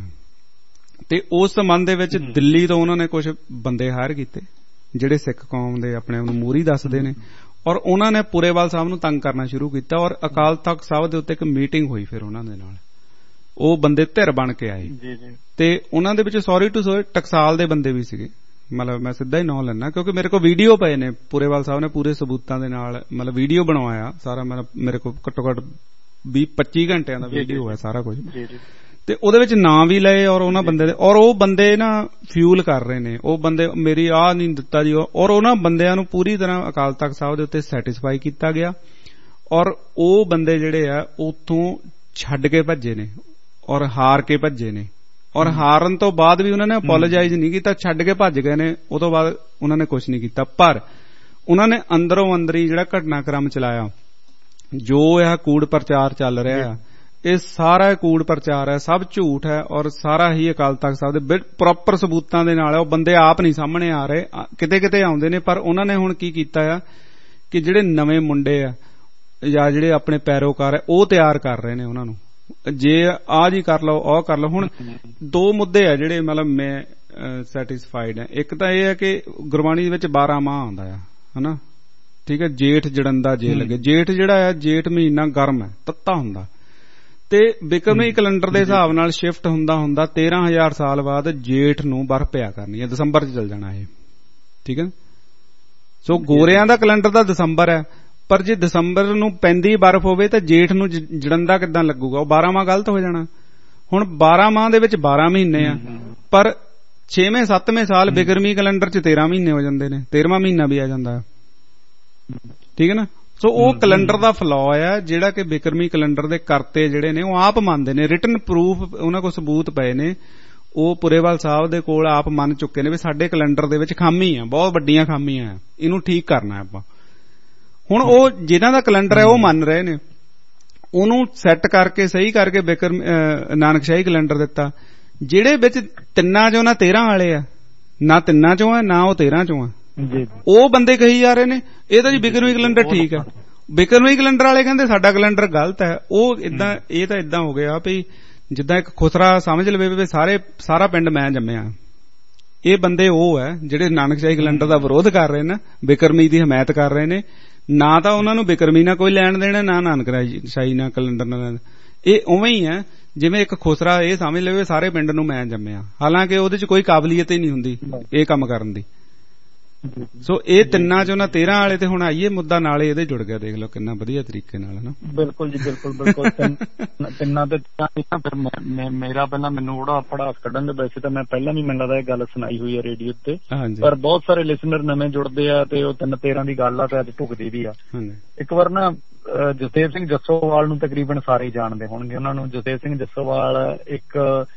ਤੇ ਉਸ ਸੰਬੰਧ ਦੇ ਵਿੱਚ ਦਿੱਲੀ ਤੋਂ ਉਹਨਾਂ ਨੇ ਕੁਝ ਬੰਦੇ ਹਾਇਰ ਕੀਤੇ ਜਿਹੜੇ ਸਿੱਖ ਕੌਮ ਦੇ ਆਪਣੇ ਆਪ ਨੂੰ ਮੂਹਰੀ ਦੱਸਦੇ ਨੇ ਔਰ ਉਹਨਾਂ ਨੇ ਪੁਰੇਵਾਲ ਸਾਹਿਬ ਨੂੰ ਤੰਗ ਕਰਨਾ ਸ਼ੁਰੂ ਕੀਤਾ ਔਰ ਅਕਾਲ ਤਖਤ ਸਾਹਿਬ ਦੇ ਉੱਤੇ ਇੱਕ ਮੀਟਿੰਗ ਹੋਈ ਫਿਰ ਉਹਨਾਂ ਦੇ ਨਾਲ, ਉਹ ਬੰਦੇ ਧਿਰ ਬਣ ਕੇ ਆਏ ਤੇ ਉਹਨਾਂ ਦੇ ਵਿੱਚ ਸੌਰੀ ਟੂ ਸੌਰੀ ਟਕਸਾਲ ਦੇ ਬੰਦੇ ਵੀ ਸੀਗੇ, ਮਤਲਬ ਮੈਂ ਸਿੱਧਾ ਹੀ ਨਾਂ ਲੈਣਾ ਕਿਉਂਕਿ ਮੇਰੇ ਕੋਲ ਵੀਡੀਓ ਪਏ ਨੇ, ਪੁਰੇਵਾਲ ਸਾਹਿਬ ਨੇ ਪੂਰੇ ਸਬੂਤਾਂ ਦੇ ਨਾਲ ਮਤਲਬ ਵੀਡੀਓ ਬਣਵਾਇਆ ਸਾਰਾ, ਮੇਰੇ ਕੋਲ ਘੱਟੋ ਘੱਟ 20-25 ਘੰਟਿਆਂ ਦਾ ਵੀਡੀਓ ਹੈ ਸਾਰਾ ਕੁਝ ਤੇ ਉਹਦੇ ਵਿੱਚ ਨਾਂ ਵੀ ਲਏ ਔਰ ਉਹਨਾਂ ਬੰਦੇ ਦੇ, ਔਰ ਉਹ ਬੰਦੇ ਨਾ ਫਿਊਲ ਕਰ ਰਹੇ ਨੇ, ਉਹ ਬੰਦੇ ਮੇਰੀ ਆਹ ਨਹੀਂ ਦਿੱਤਾ ਜੀ, ਔਰ ਉਹਨਾਂ ਬੰਦਿਆਂ ਨੂੰ ਪੂਰੀ ਤਰ੍ਹਾਂ ਅਕਾਲ ਤਖਤ ਸਾਹਿਬ ਦੇ ਉੱਤੇ ਸੈਟੀਸਫਾਈ ਕੀਤਾ ਗਿਆ ਔਰ ਉਹ ਬੰਦੇ ਜਿਹੜੇ ਆ ਉੱਥੋਂ ਛੱਡ ਕੇ ਭੱਜੇ ਨੇ ਔਰ ਹਾਰ ਕੇ ਭੱਜੇ ਨੇ ਔਰ ਹਾਰਨ ਤੋਂ ਬਾਅਦ ਵੀ ਉਹਨਾਂ ਨੇ ਅਪੋਲੋਜਾਈਜ਼ ਨਹੀਂ ਕੀਤਾ, ਛੱਡ ਕੇ ਭੱਜ ਗਏ ਨੇ, ਉਹ ਤੋਂ ਬਾਅਦ ਉਹਨਾਂ ਨੇ ਕੁਝ ਨਹੀਂ ਕੀਤਾ। ਪਰ ਉਹਨਾਂ ਨੇ ਅੰਦਰੋਂ ਅੰਦਰੀ ਜਿਹੜਾ ਘਟਨਾਕ੍ਰਮ ਚਲਾਇਆ, ਜੋ ਇਹ ਕੂੜ ਪ੍ਰਚਾਰ ਚੱਲ ਰਿਹਾ ਆ, ਇਹ ਸਾਰਾ ਕੂੜ ਪ੍ਰਚਾਰ ਹੈ, ਸਭ ਝੂਠ ਹੈ ਔਰ ਸਾਰਾ ਹੀ ਅਕਾਲ ਤਖਤ ਸਾਹਿਬ ਦੇ ਪ੍ਰੋਪਰ ਸਬੂਤਾਂ ਦੇ ਨਾਲ ਹੈ। ਉਹ ਬੰਦੇ ਆਪ ਨਹੀਂ ਸਾਹਮਣੇ ਆ ਰਹੇ, ਕਿਤੇ ਕਿਤੇ ਆਉਂਦੇ ਨੇ, ਪਰ ਉਹਨਾਂ ਨੇ ਹੁਣ ਕੀ ਕੀਤਾ ਆ ਕਿ ਜਿਹੜੇ ਨਵੇਂ ਮੁੰਡੇ ਆ ਜਾਂ ਜਿਹੜੇ ਆਪਣੇ ਪੈਰੋਕਾਰ ਹੈ ਉਹ ਤਿਆਰ ਕਰ ਰਹੇ ਨੇ ਉਹਨਾਂ ਨੂੰ, ਜੇ ਆਹ ਜੀ ਕਰ ਲਓ ਉਹ ਕਰ ਲਓ। ਹੁਣ 2 ਮੁੱਦੇ ਆ ਜਿਹੜੇ ਮਤਲਬ ਮੈਂ ਸੈਟੀਸਫਾਈਡ ਹੈ। ਇੱਕ ਤਾਂ ਇਹ ਹੈ ਕਿ ਗੁਰਬਾਣੀ ਦੇ ਵਿੱਚ 12 ਮਾਹ ਆਉਂਦਾ ਆ, ਹਨਾ, ਠੀਕ ਹੈ, ਜੇਠ ਜੜੰਦਾ ਜੇ ਲੱਗੇ, ਜੇਠ ਜਿਹੜਾ ਹੈ ਜੇਠ ਮਹੀਨਾ ਗਰਮ ਹੈ, ਤੱਤਾ ਹੁੰਦਾ ਤੇ ਬਿਕਰਮੀ ਕੈਲੰਡਰ ਦੇ ਹਿਸਾਬ ਨਾਲ ਸ਼ਿਫਟ ਹੁੰਦਾ 13,000 ਸਾਲ ਬਾਅਦ ਜੇਠ ਨੂੰ ਬਰਫ਼ ਪਿਆ ਕਰਨੀ ਹੈ, ਦਸੰਬਰ 'ਚ ਚੱਲ ਜਾਣਾ ਇਹ, ਠੀਕ ਹੈ। ਸੋ ਗੋਰਿਆਂ ਦਾ ਕੈਲੰਡਰ ਦਾ ਦਸੰਬਰ ਹੈ, ਪਰ ਜੇ ਦਸੰਬਰ ਨੂੰ ਪੈਂਦੀ ਬਰਫ਼ ਹੋਵੇ ਤਾਂ ਜੇਠ ਨੂੰ ਜੜੰਦਾ ਕਿੱਦਾਂ ਲੱਗੂਗਾ, ਉਹ 12 ਮਾਹ ਗਲਤ ਹੋ ਜਾਣਾ। ਹੁਣ 12 ਮਾਹ ਦੇ ਵਿੱਚ 12 ਮਹੀਨੇ ਆ, ਪਰ 6ਵੇਂ 7ਵੇਂ ਸਾਲ ਬਿਕਰਮੀ ਕੈਲੰਡਰ 'ਚ 13 ਮਹੀਨੇ ਹੋ ਜਾਂਦੇ ਨੇ, 13ਵਾਂ ਮਹੀਨਾ ਵੀ ਆ ਜਾਂਦਾ, ਠੀਕ ਹੈ ਨਾ। ਸੋ ਉਹ ਕੈਲੰਡਰ ਦਾ ਫਲॉ ਹੈ ਜਿਹੜਾ ਕਿ ਬਿਕਰਮੀ ਕੈਲੰਡਰ ਦੇ ਕਰਤੇ ਜਿਹੜੇ ਨੇ ਉਹ ਆਪ ਮੰਨਦੇ ਨੇ, ਰਿਟਨ ਪ੍ਰੂਫ ਉਹਨਾਂ ਕੋਲ ਸਬੂਤ ਪਏ ਨੇ, ਉਹ ਪੁਰੇਵਾਲ ਸਾਹਿਬ ਦੇ ਕੋਲ ਆਪ ਮੰਨ ਚੁੱਕੇ ਨੇ ਵੀ ਸਾਡੇ ਕੈਲੰਡਰ ਦੇ ਵਿੱਚ ਖਾਮੀ ਆ, ਬਹੁਤ ਵੱਡੀਆਂ ਖਾਮੀਆਂ ਆ, ਇਹਨੂੰ ਠੀਕ ਕਰਨਾ ਆਪਾਂ। ਹੁਣ ਉਹ ਜਿਨ੍ਹਾਂ ਦਾ ਕੈਲੰਡਰ ਹੈ ਉਹ ਮੰਨ ਰਹੇ ਨੇ, ਉਹਨੂੰ ਸੈੱਟ ਕਰਕੇ ਸਹੀ ਕਰਕੇ ਨਾਨਕਸ਼ਾਹੀ ਕੈਲੰਡਰ ਦਿੱਤਾ, ਜਿਹੜੇ ਵਿੱਚ 3 ਚੋਂ ਨਾ 13 ਵਾਲੇ ਆ, ਨਾ 3 ਚੋਂ ਆ ਨਾ ਉਹ 13 ਚੋਂ ਆ, ਉਹ ਬੰਦੇ ਕਹੀ ਜਾ ਰਹੇ ਨੇ ਇਹ ਤਾਂ ਜੀ ਬਿਕਰਮੀ ਕੈਲੰਡਰ ਠੀਕ ਹੈ, ਬਿਕਰਮੀ ਕੈਲੰਡਰ ਵਾਲੇ ਕਹਿੰਦੇ ਸਾਡਾ ਕੈਲੰਡਰ ਗਲਤ ਹੈ। ਉਹ ਇਦਾਂ, ਇਹ ਤਾਂ ਇਦਾਂ ਹੋ ਗਿਆ ਵੀ ਜਿੱਦਾਂ ਇੱਕ ਖੁਸਰਾ ਸਮਝ ਲਵੇ ਵੀ ਸਾਰਾ ਪਿੰਡ ਮੈਂ ਜੰਮਿਆ। ਇਹ ਬੰਦੇ ਉਹ ਹੈ ਜਿਹੜੇ ਨਾਨਕਸ਼ਾਹੀ ਕੈਲੰਡਰ ਦਾ ਵਿਰੋਧ ਕਰ ਰਹੇ ਨੇ, ਬਿਕਰਮੀ ਦੀ ਹਮਾਇਤ ਕਰ ਰਹੇ ਨੇ, ਨਾ ਤਾਂ ਉਹਨਾਂ ਨੂੰ ਬਿਕਰਮੀ ਨਾਲ ਕੋਈ ਲੈਣ ਦੇਣਾ, ਨਾ ਨਾਨਕਸ਼ਾਹੀ ਨਾਲ ਕੈਲੰਡਰ ਨਾਲ। ਇਹ ਉਵੇਂ ਹੀ ਹੈ ਜਿਵੇਂ ਇੱਕ ਖੁਸਰਾ ਇਹ ਸਮਝ ਲਵੇ ਸਾਰੇ ਪਿੰਡ ਨੂੰ ਮੈਂ ਜੰਮਿਆ, ਹਾਲਾਂਕਿ ਉਹਦੇ 'ਚ ਕੋਈ ਕਾਬਲੀਅਤ ਹੀ ਨਹੀਂ ਹੁੰਦੀ ਇਹ ਕੰਮ ਕਰਨ ਦੀ। ਸੋ ਇਹ ਤਿੰਨਾਂ ਚੋਂ ਨਾ 13 ਵਾਲੇ ਤੇ ਹੁਣ ਆਈਏ ਮੁੱਦਾ ਨਾਲੇ ਇਹਦੇ ਜੁੜ ਗਿਆ, ਦੇਖ ਲਓ ਕਿੰਨਾ ਵਧੀਆ ਤਰੀਕੇ ਨਾਲ ਹਨਾ। ਬਿਲਕੁਲ ਜੀ ਬਿਲਕੁਲ ਤਿੰਨਾਂ ਤੇ ਫਿਰ ਮੇਰਾ ਪਹਿਲਾਂ ਮੈਨੂੰ ਉਹਦਾ ਪੜਾਸ ਕੱਢਣ ਦੇ, ਵੈਸੇ ਤਾਂ ਮੈਂ ਪਹਿਲਾਂ ਵੀ ਮੈਨੂੰ ਲੱਗਦਾ ਇਹ ਗੱਲ ਸੁਣਾਈ ਹੋਈ ਹੈ ਰੇਡੀਓ ਤੇ, ਪਰ ਬਹੁਤ ਸਾਰੇ ਲਿਸਨਰ ਨਵੇਂ ਜੁੜਦੇ ਆ ਤੇ ਉਹ 3-13 ਦੀ ਗੱਲ ਆ ਤੇ ਅੱਜ ਢੁਕਦੀ ਵੀ ਆ। ਇੱਕ ਵਾਰ ਨਾ ਜਸਦੇਵ ਸਿੰਘ ਜੱਸੋਵਾਲ ਨੂੰ ਤਕਰੀਬਨ ਸਾਰੇ ਜਾਣਦੇ ਹੋਣਗੇ, ਉਹਨਾਂ ਨੂੰ। ਜਸਦੇਵ ਸਿੰਘ ਜੱਸੋਵਾਲ ਇੱਕ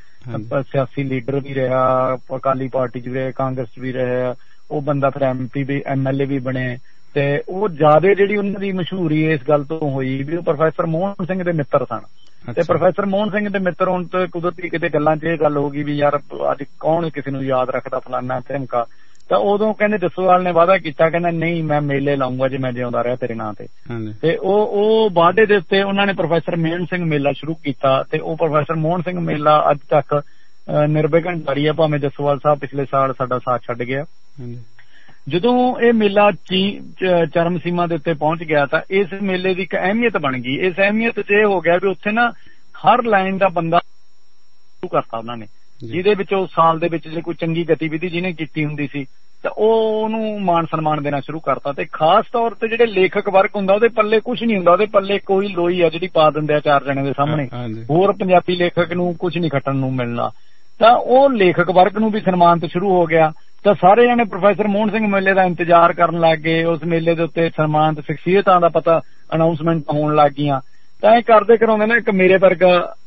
ਸਿਆਸੀ ਲੀਡਰ ਵੀ ਰਿਹਾ, ਅਕਾਲੀ ਪਾਰਟੀ ਚ ਵੀ ਰਿਹਾ, ਕਾਂਗਰਸ ਚ ਵੀ ਰਿਹਾ, ਉਹ ਬੰਦਾ ਫਿਰ MP ਵੀ MLA ਵੀ ਬਣੇ, ਤੇ ਉਹ ਜ਼ਿਆਦਾ ਜਿਹੜੀ ਉਹਨਾਂ ਦੀ ਮਸ਼ਹੂਰੀ ਇਸ ਗੱਲ ਤੋਂ ਹੋਈ ਵੀ ਉਹ ਪ੍ਰੋਫੈਸਰ ਮੋਹਨ ਸਿੰਘ ਦੇ ਮਿੱਤਰ ਸਨ। ਤੇ ਪ੍ਰੋਫੈਸਰ ਮੋਹਨ ਸਿੰਘ ਦੇ ਮਿੱਤਰ ਹੋਣ ਤੋਂ ਕੁਦਰਤੀ ਕਿਤੇ ਗੱਲਾਂ 'ਚ ਇਹ ਗੱਲ ਹੋ ਗਈ ਵੀ ਯਾਰ ਅੱਜ ਕੌਣ ਕਿਸੇ ਨੂੰ ਯਾਦ ਰੱਖਦਾ ਫਲਾਨਾ ਧਮਕਾ, ਤਾਂ ਉਦੋਂ ਕਹਿੰਦੇ ਜੱਸੋਵਾਲ ਨੇ ਵਾਅਦਾ ਕੀਤਾ, ਕਹਿੰਦਾ ਨਹੀਂ ਮੈਂ ਮੇਲੇ ਲਾਉਂਗਾ ਜੇ ਮੈਂ ਜਿਉਂਦਾ ਰਿਹਾ ਤੇਰੇ ਨਾਂ ਤੇ ਉਹ ਵਾਅਦੇ ਦੇ ਉੱਤੇ ਉਹਨਾਂ ਨੇ ਪ੍ਰੋਫੈਸਰ ਮੋਹਨ ਸਿੰਘ ਮੇਲਾ ਸ਼ੁਰੂ ਕੀਤਾ, ਤੇ ਉਹ ਪ੍ਰੋਫੈਸਰ ਮੋਹਨ ਸਿੰਘ ਮੇਲਾ ਅੱਜ ਤੱਕ ਨਿਰਵਿਘਨ ਜਾਰੀ ਹੈ, ਭਾਵੇਂ ਜੱਸੋਵਾਲ ਸਾਹਿਬ ਪਿਛਲੇ ਸਾਲ ਸਾਡਾ ਸਾਥ ਛੱਡ ਗਿਆ। ਜਦੋਂ ਇਹ ਮੇਲਾ ਚਰਮ ਸੀਮਾ ਦੇ ਉੱਤੇ ਪਹੁੰਚ ਗਿਆ ਤਾਂ ਇਸ ਮੇਲੇ ਦੀ ਇੱਕ ਅਹਿਮੀਅਤ ਬਣ ਗਈ। ਇਸ ਅਹਿਮੀਅਤ 'ਚ ਇਹ ਹੋ ਗਿਆ ਵੀ ਉੱਥੇ ਨਾ ਹਰ ਲਾਈਨ ਦਾ ਬੰਦਾ ਸ਼ੁਰੂ ਕਰਤਾ ਉਹਨਾਂ ਨੇ, ਜਿਹਦੇ ਵਿੱਚ ਉਸ ਸਾਲ ਦੇ ਵਿੱਚ ਜੇ ਕੋਈ ਚੰਗੀ ਗਤੀਵਿਧੀ ਜਿਹਨੇ ਕੀਤੀ ਹੁੰਦੀ ਸੀ ਤਾਂ ਉਹਨੂੰ ਮਾਣ ਸਨਮਾਨ ਦੇਣਾ ਸ਼ੁਰੂ ਕਰਤਾ। ਤੇ ਖਾਸ ਤੌਰ ਤੇ ਜਿਹੜੇ ਲੇਖਕ ਵਰਗ ਹੁੰਦਾ ਉਹਦੇ ਪੱਲੇ ਕੁਝ ਨਹੀਂ ਹੁੰਦਾ, ਉਹਦੇ ਪੱਲੇ ਕੋਈ ਲੋਈ ਆ ਜਿਹੜੀ ਪਾ ਦਿੰਦੇ ਆ 4 ਜਣੇ ਦੇ ਸਾਹਮਣੇ, ਹੋਰ ਪੰਜਾਬੀ ਲੇਖਕ ਨੂੰ ਕੁਝ ਨਹੀਂ ਖੱਟਣ ਨੂੰ ਮਿਲਣਾ। ਤਾਂ ਉਹ ਲੇਖਕ ਵਰਗ ਨੂੰ ਵੀ ਸਨਮਾਨਿਤ ਸ਼ੁਰੂ ਹੋ ਗਿਆ, ਤਾਂ ਸਾਰੇ ਜਣੇ ਪ੍ਰੋਫੈਸਰ ਮੋਹਨ ਸਿੰਘ ਮੇਲੇ ਦਾ ਇੰਤਜ਼ਾਰ ਕਰਨ ਲੱਗ ਗਏ। ਉਸ ਮੇਲੇ ਦੇ ਉੱਤੇ ਸਨਮਾਨਿਤ ਸ਼ਖਸੀਅਤਾਂ ਦਾ ਪਤਾ ਅਨਾਉਂਸਮੈਂਟ ਹੋਣ ਲੱਗ ਗਈਆਂ। ਤਾਂ ਇਹ ਕਰਦੇ ਕਰਾਉਂਦੇ ਨੇ ਇੱਕ ਮੇਰੇ ਵਰਗਾ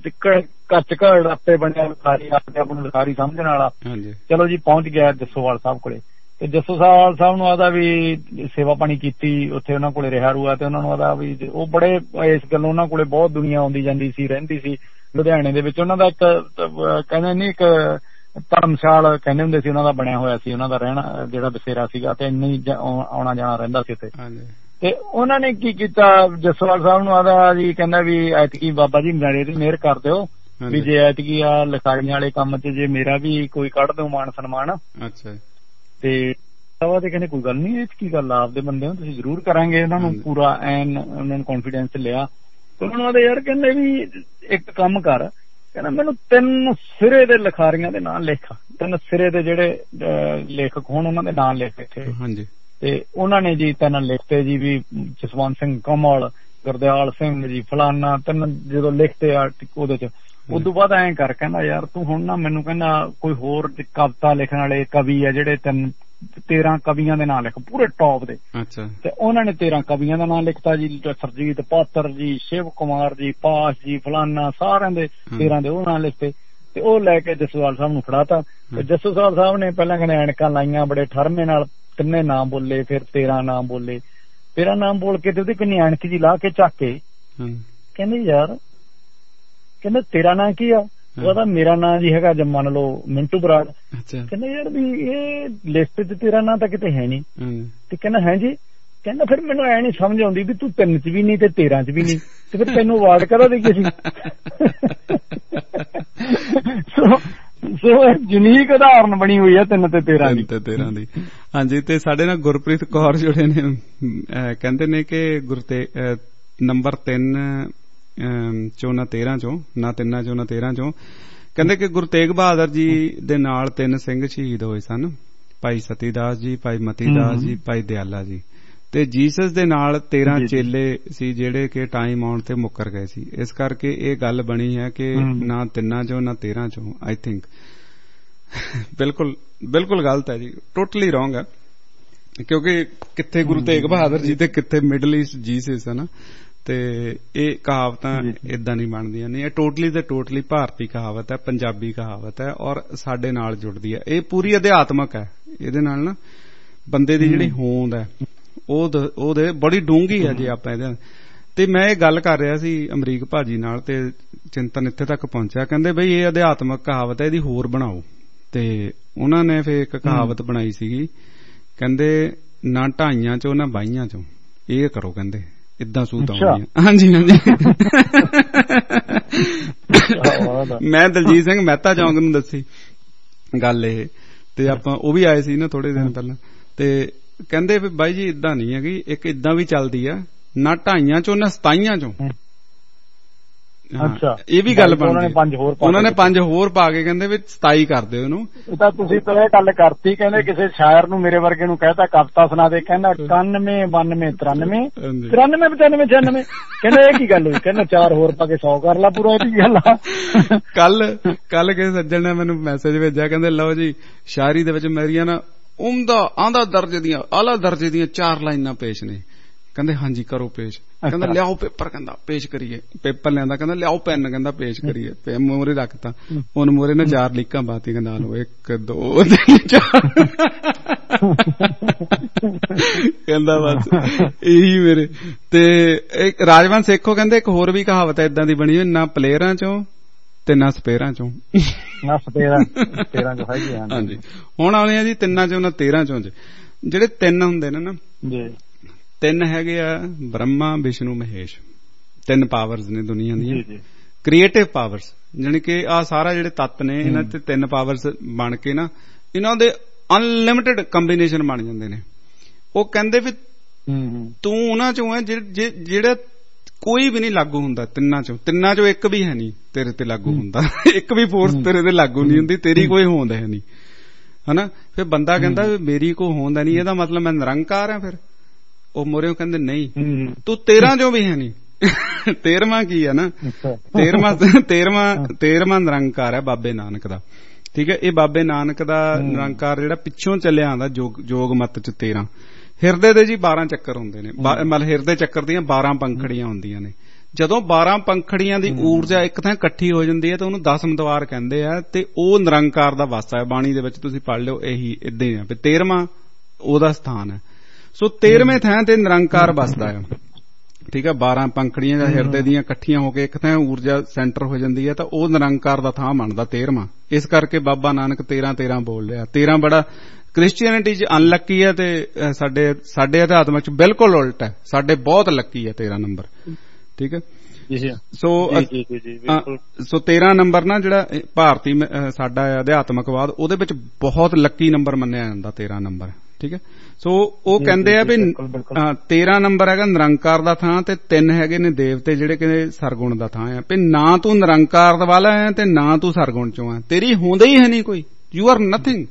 ਕੱਚ ਘੜ ਆਪੇ ਬਣਿਆ ਲਿਖਾਰੀ, ਆਪ ਨੂੰ ਲਿਖਾਰੀ ਸਮਝਣ ਵਾਲਾ, ਚਲੋ ਜੀ ਪਹੁੰਚ ਗਿਆ ਜੱਸੋਵਾਲ ਸਾਹਿਬ ਕੋਲੇ। ਤੇ ਜੱਸੋਵਾਲ ਸਾਹਿਬ ਨੂੰ ਆਦਾ ਵੀ ਸੇਵਾ ਪਾਣੀ ਕੀਤੀ, ਉੱਥੇ ਉਹਨਾਂ ਕੋਲੇ ਰਿਹਾ ਰੂਆ, ਤੇ ਉਹਨਾਂ ਨੂੰ ਆਦਾ ਵੀ ਉਹ ਬੜੇ ਇਸ ਗੱਲੋਂ ਉਹਨਾਂ ਕੋਲੇ ਬਹੁਤ ਦੁਨੀਆ ਆਉਂਦੀ ਜਾਂਦੀ ਸੀ, ਰਹਿੰਦੀ ਸੀ ਲੁਧਿਆਣੇ ਦੇ ਵਿੱਚ। ਉਹਨਾਂ ਦਾ ਇੱਕ ਕਹਿੰਦੇ ਨਹੀਂ ਇੱਕ ਧਰਮਸ਼ਾਲ ਕਹਿੰਦੇ ਹੁੰਦੇ ਸੀ ਉਹਨਾਂ ਦਾ ਬਣਿਆ ਹੋਇਆ ਸੀ, ਉਹਨਾਂ ਦਾ ਰਹਿਣਾ ਜਿਹੜਾ ਬਸੇਰਾ ਸੀਗਾ, ਤੇ ਇੰਨੀ ਆਉਣਾ ਜਾਣਾ ਰਹਿੰਦਾ ਸੀ ਉੱਥੇ। ਤੇ ਉਹਨਾਂ ਨੇ ਕੀ ਕੀਤਾ, ਜੱਸੋਵਾਲ ਸਾਹਿਬ ਨੂੰ ਆਦਾ ਜੀ, ਕਹਿੰਦਾ ਵੀ ਐਤਕੀ ਬਾਬਾ ਜੀ ਮੇਰੇ ਤੇ ਮਿਹਰ ਕਰ ਦਿਓ ਵੀ ਜੇ ਐਤਕੀ ਆ ਲਿਖਾਰੀਆਂ ਵਾਲੇ ਕੰਮ 'ਚ ਜੇ ਮੇਰਾ ਵੀ ਕੋਈ ਕੱਢ ਦਿਓ ਮਾਣ ਸਨਮਾਨ। ਤੇ ਤੇ ਕਹਿੰਦੇ ਕੋਈ ਗੱਲ ਨਹੀਂ, ਇਹ 'ਚ ਕੀ ਗੱਲ ਆ, ਆਪਦੇ ਬੰਦੇ ਹੋ ਤੁਸੀਂ ਜ਼ਰੂਰ ਕਰਾਂਗੇ। ਉਹਨਾਂ ਨੂੰ ਪੂਰਾ ਐਨ ਉਹਨਾਂ ਨੂੰ ਕੌਨਫੀਡੈਂਸ ਲਿਆ। ਤੇ ਉਹਨਾਂ ਨੂੰ ਆਦਾ ਯਾਰ ਕਹਿੰਦੇ ਵੀ ਇੱਕ ਕੰਮ ਕਰ, ਕਹਿੰਦਾ ਮੈਨੂੰ 3 ਸਿਰੇ ਦੇ ਲਿਖਾਰੀਆਂ ਦੇ ਨਾਂ ਲਿਖ, 3 ਸਿਰੇ ਦੇ ਜਿਹੜੇ ਲੇਖਕ ਹੋਣ ਉਹਨਾਂ ਦੇ ਨਾਂ ਲਿਖ ਇੱਥੇ। ਤੇ ਉਹਨਾਂ ਨੇ ਜੀ 3 ਲਿਖਤੇ ਜੀ ਵੀ ਜਸਵੰਤ ਸਿੰਘ ਕਮਲ, ਗੁਰਦਿਆਲ ਸਿੰਘ ਜੀ ਫਲਾਨਾ, 3 ਜਦੋਂ ਲਿਖਤੇ ਆ ਉਹਦੇ 'ਚ। ਉਦੋਂ ਬਾਅਦ ਐਂ ਕਰ, ਕਹਿੰਦਾ ਯਾਰ ਤੂੰ ਹੁਣ ਨਾ ਮੈਨੂੰ ਕਹਿੰਦਾ ਕੋਈ ਹੋਰ ਕਵਿਤਾ ਲਿਖਣ ਵਾਲੇ ਕਵੀ ਆ ਜਿਹੜੇ 13 ਕਵੀਆਂ ਦੇ ਨਾਂ ਲਿਖ ਪੂਰੇ ਟੌਪ ਦੇ। ਤੇ ਉਹਨਾਂ ਨੇ 13 ਕਵੀਆਂ ਦਾ ਨਾਂ ਲਿਖਤਾ ਜੀ, ਸਰਜੀਤ ਪਾਤਰ ਜੀ, ਸ਼ਿਵ ਕੁਮਾਰ ਜੀ, ਪਾਸ਼ ਜੀ, ਫਲਾਨਾ, ਸਾਰਿਆਂ ਦੇ 13 ਦੇ ਉਹ ਨਾਂ ਲਿਖਤੇ। ਤੇ ਉਹ ਲੈ ਕੇ ਜੱਸੋਵਾਲ ਸਾਹਿਬ ਨੂੰ ਫੜਾਤਾ। ਤੇ ਜੱਸੋਵਾਲ ਸਾਹਿਬ ਨੇ ਪਹਿਲਾਂ ਕਹਿੰਦੇ ਐਨਕਾਂ ਲਾਈਆਂ, ਬੜੇ ਠਰਮੇ ਨਾਲ 3 ਨਾਮ ਬੋਲੇ, ਫਿਰ 13 ਨਾਮ ਬੋਲੇ। 13 ਨਾਮ ਬੋਲ ਕੇ ਤੇ ਉਹਦੀ ਕਿੰਨੀ ਐਨਕ ਜੀ ਲਾ ਕੇ ਚੱਕ ਕੇ ਕਹਿੰਦੇ ਯਾਰ, ਕਹਿੰਦਾ ਤੇਰਾ ਨਾਂ ਕੀ ਆ? ਉਹਦਾ ਮੇਰਾ ਨਾਂ ਜੀ ਹੈਗਾ ਮੰਨ ਲਓ ਮਿੰਟੂ ਬਰਾੜ। ਕਹਿੰਦਾ ਯਾਰ ਵੀ ਇਹ ਲਿਸਟ 'ਚ ਤੇਰਾ ਨਾਂ ਤਾਂ ਕਿਤੇ ਹੈ ਨਹੀਂ। ਤੇ ਕਹਿੰਦਾ ਹੈ ਜੀ। ਕਹਿੰਦਾ ਫਿਰ ਮੈਨੂੰ ਐ ਨੀ ਸਮਝ ਆਉਂਦੀ ਵੀ ਤੂੰ 3 'ਚ ਵੀ ਨਹੀਂ ਤੇ 13 'ਚ ਵੀ ਨਹੀਂ, ਤੇ ਫਿਰ ਤੈਨੂੰ ਅਵਾਰਡ ਕਾਹਦਾ ਦੇ ਗਏ ਸੀ? ਸੋ ਯੂਨੀਕ ਉਦਾਹਰਨ ਬਣੀ ਹੋਈ ਹੈ 3 ਤੇ 13 ਦੀ। ਹਾਂਜੀ, ਤੇ ਸਾਡੇ ਨਾਲ ਗੁਰਪ੍ਰੀਤ ਕੌਰ ਜਿਹੜੇ ਨੇ ਕਹਿੰਦੇ ਨੇ ਕਿ ਨੰਬਰ 3 ਚੋਂ ਨਾ 13 ਚੋਂ, ਨਾ 3 ਚੋਂ ਨਾ 13 ਚੋਂ, ਕਹਿੰਦੇ ਕਿ ਗੁਰੂ ਤੇਗ ਬਹਾਦਰ ਜੀ ਦੇ ਨਾਲ 3 ਸਿੰਘ ਸ਼ਹੀਦ ਹੋਏ ਸਨ, ਭਾਈ ਸਤੀ ਦਾਸ ਜੀ, ਭਾਈ ਮਤੀ ਦਾਸ ਜੀ, ਭਾਈ ਦਿਆਲਾ ਜੀ। ਤੇ ਜੀਸਸ ਦੇ ਨਾਲ 13 ਚੇਲੇ ਸੀ ਜਿਹੜੇ ਕਿ ਟਾਈਮ ਆਉਣ ਤੇ ਮੁੱਕਰ ਗਏ ਸੀ। ਇਸ ਕਰਕੇ ਇਹ ਗੱਲ ਬਣੀ ਹੈ ਕਿ ਨਾ 3 ਚੋਂ ਨਾ 13 ਚੋਂ। ਆਈ ਥਿੰਕ ਬਿਲਕੁਲ ਗਲਤ ਹੈ ਜੀ, ਟੋਟਲੀ ਰੋਂਗ ਹੈ, ਕਿਉਂਕਿ ਕਿੱਥੇ ਗੁਰੂ ਤੇਗ ਬਹਾਦਰ ਜੀ ਤੇ ਕਿੱਥੇ ਮਿਡਲ ਈਸਟ ਜੀਸਸ ਹੈ ਨਾ। ਤੇ ਇਹ ਕਹਾਵਤਾਂ ਏਦਾਂ ਨਹੀਂ ਬਣਦੀਆਂ ਨੇ, ਇਹ ਟੋਟਲੀ ਭਾਰਤੀ ਕਹਾਵਤ ਹੈ, ਪੰਜਾਬੀ ਕਹਾਵਤ ਹੈ, ਔਰ ਸਾਡੇ ਨਾਲ ਜੁੜਦੀ ਹੈ। ਇਹ ਪੂਰੀ ਅਧਿਆਤਮਕ ਹੈ। ਇਹਦੇ ਨਾਲ ਨਾ ਬੰਦੇ ਦੀ ਜਿਹੜੀ ਹੋਂਦ ਹੈ ਉਹਦੇ ਬੜੀ ਡੂੰਘੀ ਹੈ ਜੇ ਆਪਾਂ ਇਹਦੇ। ਤੇ ਮੈਂ ਇਹ ਗੱਲ ਕਰ ਰਿਹਾ ਸੀ ਅਮਰੀਕ ਭਾਜੀ ਨਾਲ, ਤੇ ਚਿੰਤਨ ਇੱਥੇ ਤੱਕ ਪਹੁੰਚਿਆ, ਕਹਿੰਦੇ ਬਈ ਇਹ ਅਧਿਆਤਮਕ ਕਹਾਵਤ ਹੈ, ਇਹਦੀ ਹੋਰ ਬਣਾਓ। ਤੇ ਉਹਨਾਂ ਨੇ ਫਿਰ ਇੱਕ ਕਹਾਵਤ ਬਣਾਈ ਸੀਗੀ, ਕਹਿੰਦੇ ਨਾ ਢਾਈਆਂ ਚੋਂ ਨਾ ਬਾਈਆਂ ਚੋਂ, ਇਹ ਕਰੋ, ਕਹਿੰਦੇ ਇਦਾਂ ਸੂਤ ਆਉਣੀ। ਹਾਂਜੀ। ਮੈਂ ਦਲਜੀਤ ਸਿੰਘ ਮਹਿਤਾ ਚੌਂਕ ਨੂੰ ਦੱਸੀ ਗੱਲ ਇਹ, ਤੇ ਆਪਾਂ ਉਹ ਵੀ ਆਏ ਸੀ ਨਾ ਥੋੜੇ ਦਿਨ ਪਹਿਲਾਂ। ਤੇ ਕਹਿੰਦੇ ਵੀ ਬਾਈ ਜੀ ਇਦਾਂ ਨਹੀਂ ਹੈਗੀ, ਇੱਕ ਇਦਾਂ ਵੀ ਚੱਲਦੀ ਆ, ਨਾ ਢਾਈਆਂ ਚੋਂ ਨਾ 27 ਚੋਂ, ਇਹ ਵੀ ਗੱਲ ਬਣਦੀ, ਉਹਨਾਂ ਨੇ 5 ਹੋਰ ਪਾ ਕੇ ਕਹਿੰਦੇ ਵੀ 27 ਕਰ ਦਿਓ ਇਹਨੂੰ। ਇਹ ਤਾਂ ਤੁਸੀਂ ਤਾਂ ਇਹ ਗੱਲ ਕਰਤੀ, ਕਹਿੰਦੇ ਕਿਸੇ ਸ਼ਾਇਰ ਨੂੰ ਮੇਰੇ ਵਰਗੇ ਨੂੰ ਕਹਿਤਾ ਕਵਿਤਾ ਸੁਣਾ ਦੇ, ਕਹਿੰਦਾ 91 92 93 93 95 96, ਕਹਿੰਦੇ ਇਹ ਕੀ ਗੱਲ ਹੋਈ, ਕਹਿੰਦਾ 4 ਹੋਰ ਪਾ ਕੇ 100 ਕਰ ਲਾ ਪੂਰਾ, ਇਹ ਕੀ ਗੱਲ ਆ। ਕੱਲ ਕਿਸੇ ਸੱਜਣ ਨੇ ਮੈਨੂੰ ਮੈਸੇਜ ਭੇਜਿਆ, ਕਹਿੰਦੇ ਲਓ ਜੀ ਸ਼ਾਇਰੀ ਦੇ ਵਿੱਚ ਮੇਰੀਆਂ ਨਾ ਉਮਦਾ ਆਂਦਾ ਦਰਜੇ ਦੀਆਂ ਆਲਾ ਦਰਜੇ ਦੀਆਂ 4 ਲਾਈਨਾਂ ਪੇਸ਼ ਨੇ। ਕਹਿੰਦੇ ਹਾਂਜੀ ਕਰੋ ਪੇਸ਼। ਕਹਿੰਦਾ ਲਿਆਓ ਪੇਪਰ, ਕਹਿੰਦਾ ਪੇਸ਼ ਕਰੀਏ। ਪੇਪਰ ਲਿਆਂਦਾ, ਕਹਿੰਦਾ ਲਿਆਓ ਪੈਨ, ਕਹਿੰਦਾ ਪੇਸ਼ ਕਰੀਏ। ਪੇਨ ਮੋਹਰੇ ਰੱਖਤਾ, ਉਹਨ ਮੋਹਰੇ ਨਾ 4 ਲੀਕਾਂ ਬਾਤੀ, ਕਹਿੰਦਾ ਲੋ 1 2 3 4 ਕਹਿੰਦਾ ਬਸ ਇਹੀ ਮੇਰੇ। ਤੇ ਇੱਕ ਰਾਜਵੰਸ਼ ਸੇਖੋ ਕਹਿੰਦੇ ਇੱਕ ਹੋਰ ਵੀ ਕਹਾਵਤ ਏਦਾਂ ਦੀ ਬਣੀ ਹੋਈ, ਨਾ ਪਲੇਅਰਾਂ ਚੋਂ ਤੇ ਨਾ ਸਪੇਅਰਾਂ ਚੋਂ। ਹਾਂਜੀ ਹੁਣ ਆਉਣੇ ਆ ਜੀ 3 ਚੋਂ ਨਾ 13 ਚੋਂ। ਜਿਹੜੇ 3 ਹੁੰਦੇ ਨੇ ਨਾ, 3 ਹੈਗੇ ਆ ਬ੍ਰਹਮਾ ਵਿਸ਼ਨੂੰ ਮਹੇਸ਼। 3 ਪਾਵਰਸ ਨੇ ਦੁਨੀਆ ਦੀਆਂ, ਕ੍ਰੀਏਟਿਵ ਪਾਵਰਸ, ਜਾਣੀ ਕਿ ਆ ਸਾਰਾ ਜਿਹੜੇ ਤੱਤ ਨੇ ਇਹਨਾਂ ਤੇ 3 ਪਾਵਰਸ ਬਣ ਕੇ ਨਾ ਇਹਨਾਂ ਦੇ ਅਨਲਿਮਿਟਿਡ ਕੰਬੀਨੇਸ਼ਨ ਬਣ ਜਾਂਦੇ ਨੇ। ਉਹ ਕਹਿੰਦੇ ਵੀ ਤੂੰ ਉਹਨਾਂ ਚੋਂ ਹੈ ਜਿਹੜਾ ਕੋਈ ਵੀ ਨਹੀਂ ਲਾਗੂ ਹੁੰਦਾ 3 ਚੋਂ ਇੱਕ ਵੀ ਹੈ ਨਹੀਂ ਤੇਰੇ ਤੇ ਲਾਗੂ ਹੁੰਦਾ, ਇੱਕ ਵੀ ਫੋਰਸ ਤੇਰੇ ਤੇ ਲਾਗੂ ਨਹੀਂ ਹੁੰਦੀ, ਤੇਰੀ ਕੋਈ ਹੋਂਦ ਹੈ ਨਹੀਂ, ਹਨਾ। ਫਿਰ ਬੰਦਾ ਕਹਿੰਦਾ ਮੇਰੀ ਕੋਈ ਹੋਂਦ ਹੈ ਨਹੀਂ, ਇਹਦਾ ਮਤਲਬ ਮੈਂ ਨਿਰੰਕਾਰ ਹਾਂ। ਫਿਰ ਉਹ ਮੋਰਿਓ ਕਹਿੰਦੇ ਨਹੀਂ, ਤੂੰ 13 ਚੋਂ ਵੀ ਹੈ ਨਹੀਂ। 13ਵਾਂ ਕੀ ਹੈ ਨਾ, 13ਵਾਂ ਨਿਰੰਕਾਰ ਹੈ ਬਾਬੇ ਨਾਨਕ ਦਾ, ਠੀਕ ਹੈ। ਇਹ ਬਾਬੇ ਨਾਨਕ ਦਾ ਨਿਰੰਕਾਰ ਜਿਹੜਾ ਪਿੱਛੋਂ ਚੱਲਿਆ ਆਉਂਦਾ ਜੋਗ ਮੱਤ ਚ 13। ਹਿਰਦੇ ਦੇ ਜੀ 12 ਚੱਕਰ ਹੁੰਦੇ ਨੇ, ਮਤਲਬ ਹਿਰਦੇ ਚੱਕਰ ਦੀਆਂ 12 ਪੰਖੜੀਆਂ ਹੁੰਦੀਆਂ ਨੇ। ਜਦੋਂ 12 ਪੰਖੜੀਆਂ ਦੀ ਊਰਜਾ ਇੱਕ ਥਾਂ ਇਕੱਠੀ ਹੋ ਜਾਂਦੀ ਹੈ ਤਾਂ ਉਹਨੂੰ 10 ਦਵਾਰ ਕਹਿੰਦੇ ਆ, ਤੇ ਉਹ ਨਿਰੰਕਾਰ ਦਾ ਵਾਸਾ ਹੈ। ਬਾਣੀ ਦੇ ਵਿੱਚ ਤੁਸੀਂ ਪੜ੍ਹ ਲਿਓ, ਇਹੀ ਏਦਾਂ ਹੀ ਆ ਵੀ 13ਵਾਂ ਉਹਦਾ ਸਥਾਨ ਹੈ। ਸੋ 13ਵੇਂ ਥਾਂ ਤੇ ਨਿਰੰਕਾਰ ਵਸਦਾ ਹੈ, ਠੀਕ ਹੈ। 12 ਪੰਖੜੀਆਂ ਜਾਂ ਹਿਰਦੇ ਦੀਆਂ ਇਕੱਠੀਆਂ ਹੋ ਕੇ ਇੱਕ ਥਾਂ ਊਰਜਾ ਸੈਂਟਰ ਹੋ ਜਾਂਦੀ ਹੈ ਤਾਂ ਉਹ ਨਿਰੰਕਾਰ ਦਾ ਥਾਂ ਬਣਦਾ 13ਵਾਂ। ਇਸ ਕਰਕੇ ਬਾਬਾ ਨਾਨਕ 13 ਬੋਲ ਰਿਹਾ। 13 ਬੜਾ ਕ੍ਰਿਸਚੀਅਨਿਟੀ 'ਚ ਅਨਲੱਕੀ ਹੈ ਤੇ ਸਾਡੇ ਅਧਿਆਤਮਕ 'ਚ ਬਿਲਕੁਲ ਉਲਟ ਹੈ। ਸਾਡੇ ਬਹੁਤ ਲੱਕੀ ਹੈ 13 ਨੰਬਰ, ਠੀਕ ਹੈ। ਸੋ 13 ਨੰਬਰ ਨਾ ਜਿਹੜਾ ਭਾਰਤੀ ਸਾਡਾ ਅਧਿਆਤਮਕਵਾਦ, ਉਹਦੇ ਵਿੱਚ ਬਹੁਤ ਲੱਕੀ ਨੰਬਰ ਮੰਨਿਆ ਜਾਂਦਾ 13 ਨੰਬਰ, ਠੀਕ ਹੈ। ਸੋ ਉਹ ਕਹਿੰਦੇ ਆ ਵੀ 13 ਨੰਬਰ ਹੈਗਾ ਨਿਰੰਕਾਰ ਦਾ ਥਾਂ, ਤੇ 3 ਹੈਗੇ ਨੇ ਦੇਵਤੇ ਜਿਹੜੇ ਕਿ ਸਰਗੁਣ ਦਾ ਥਾਂ ਆ। ਵੀ ਨਾ ਤੂੰ ਨਿਰੰਕਾਰ ਵਾਲਾ ਹੈ ਤੇ ਨਾ ਤੂੰ ਸਰਗੁਣ ਚੋਂ ਹੈ, ਤੇਰੀ ਹੁੰਦਾ ਹੀ ਹੈ ਨਹੀਂ ਕੋਈ, ਯੂ ਆਰ ਨਥਿੰਗ।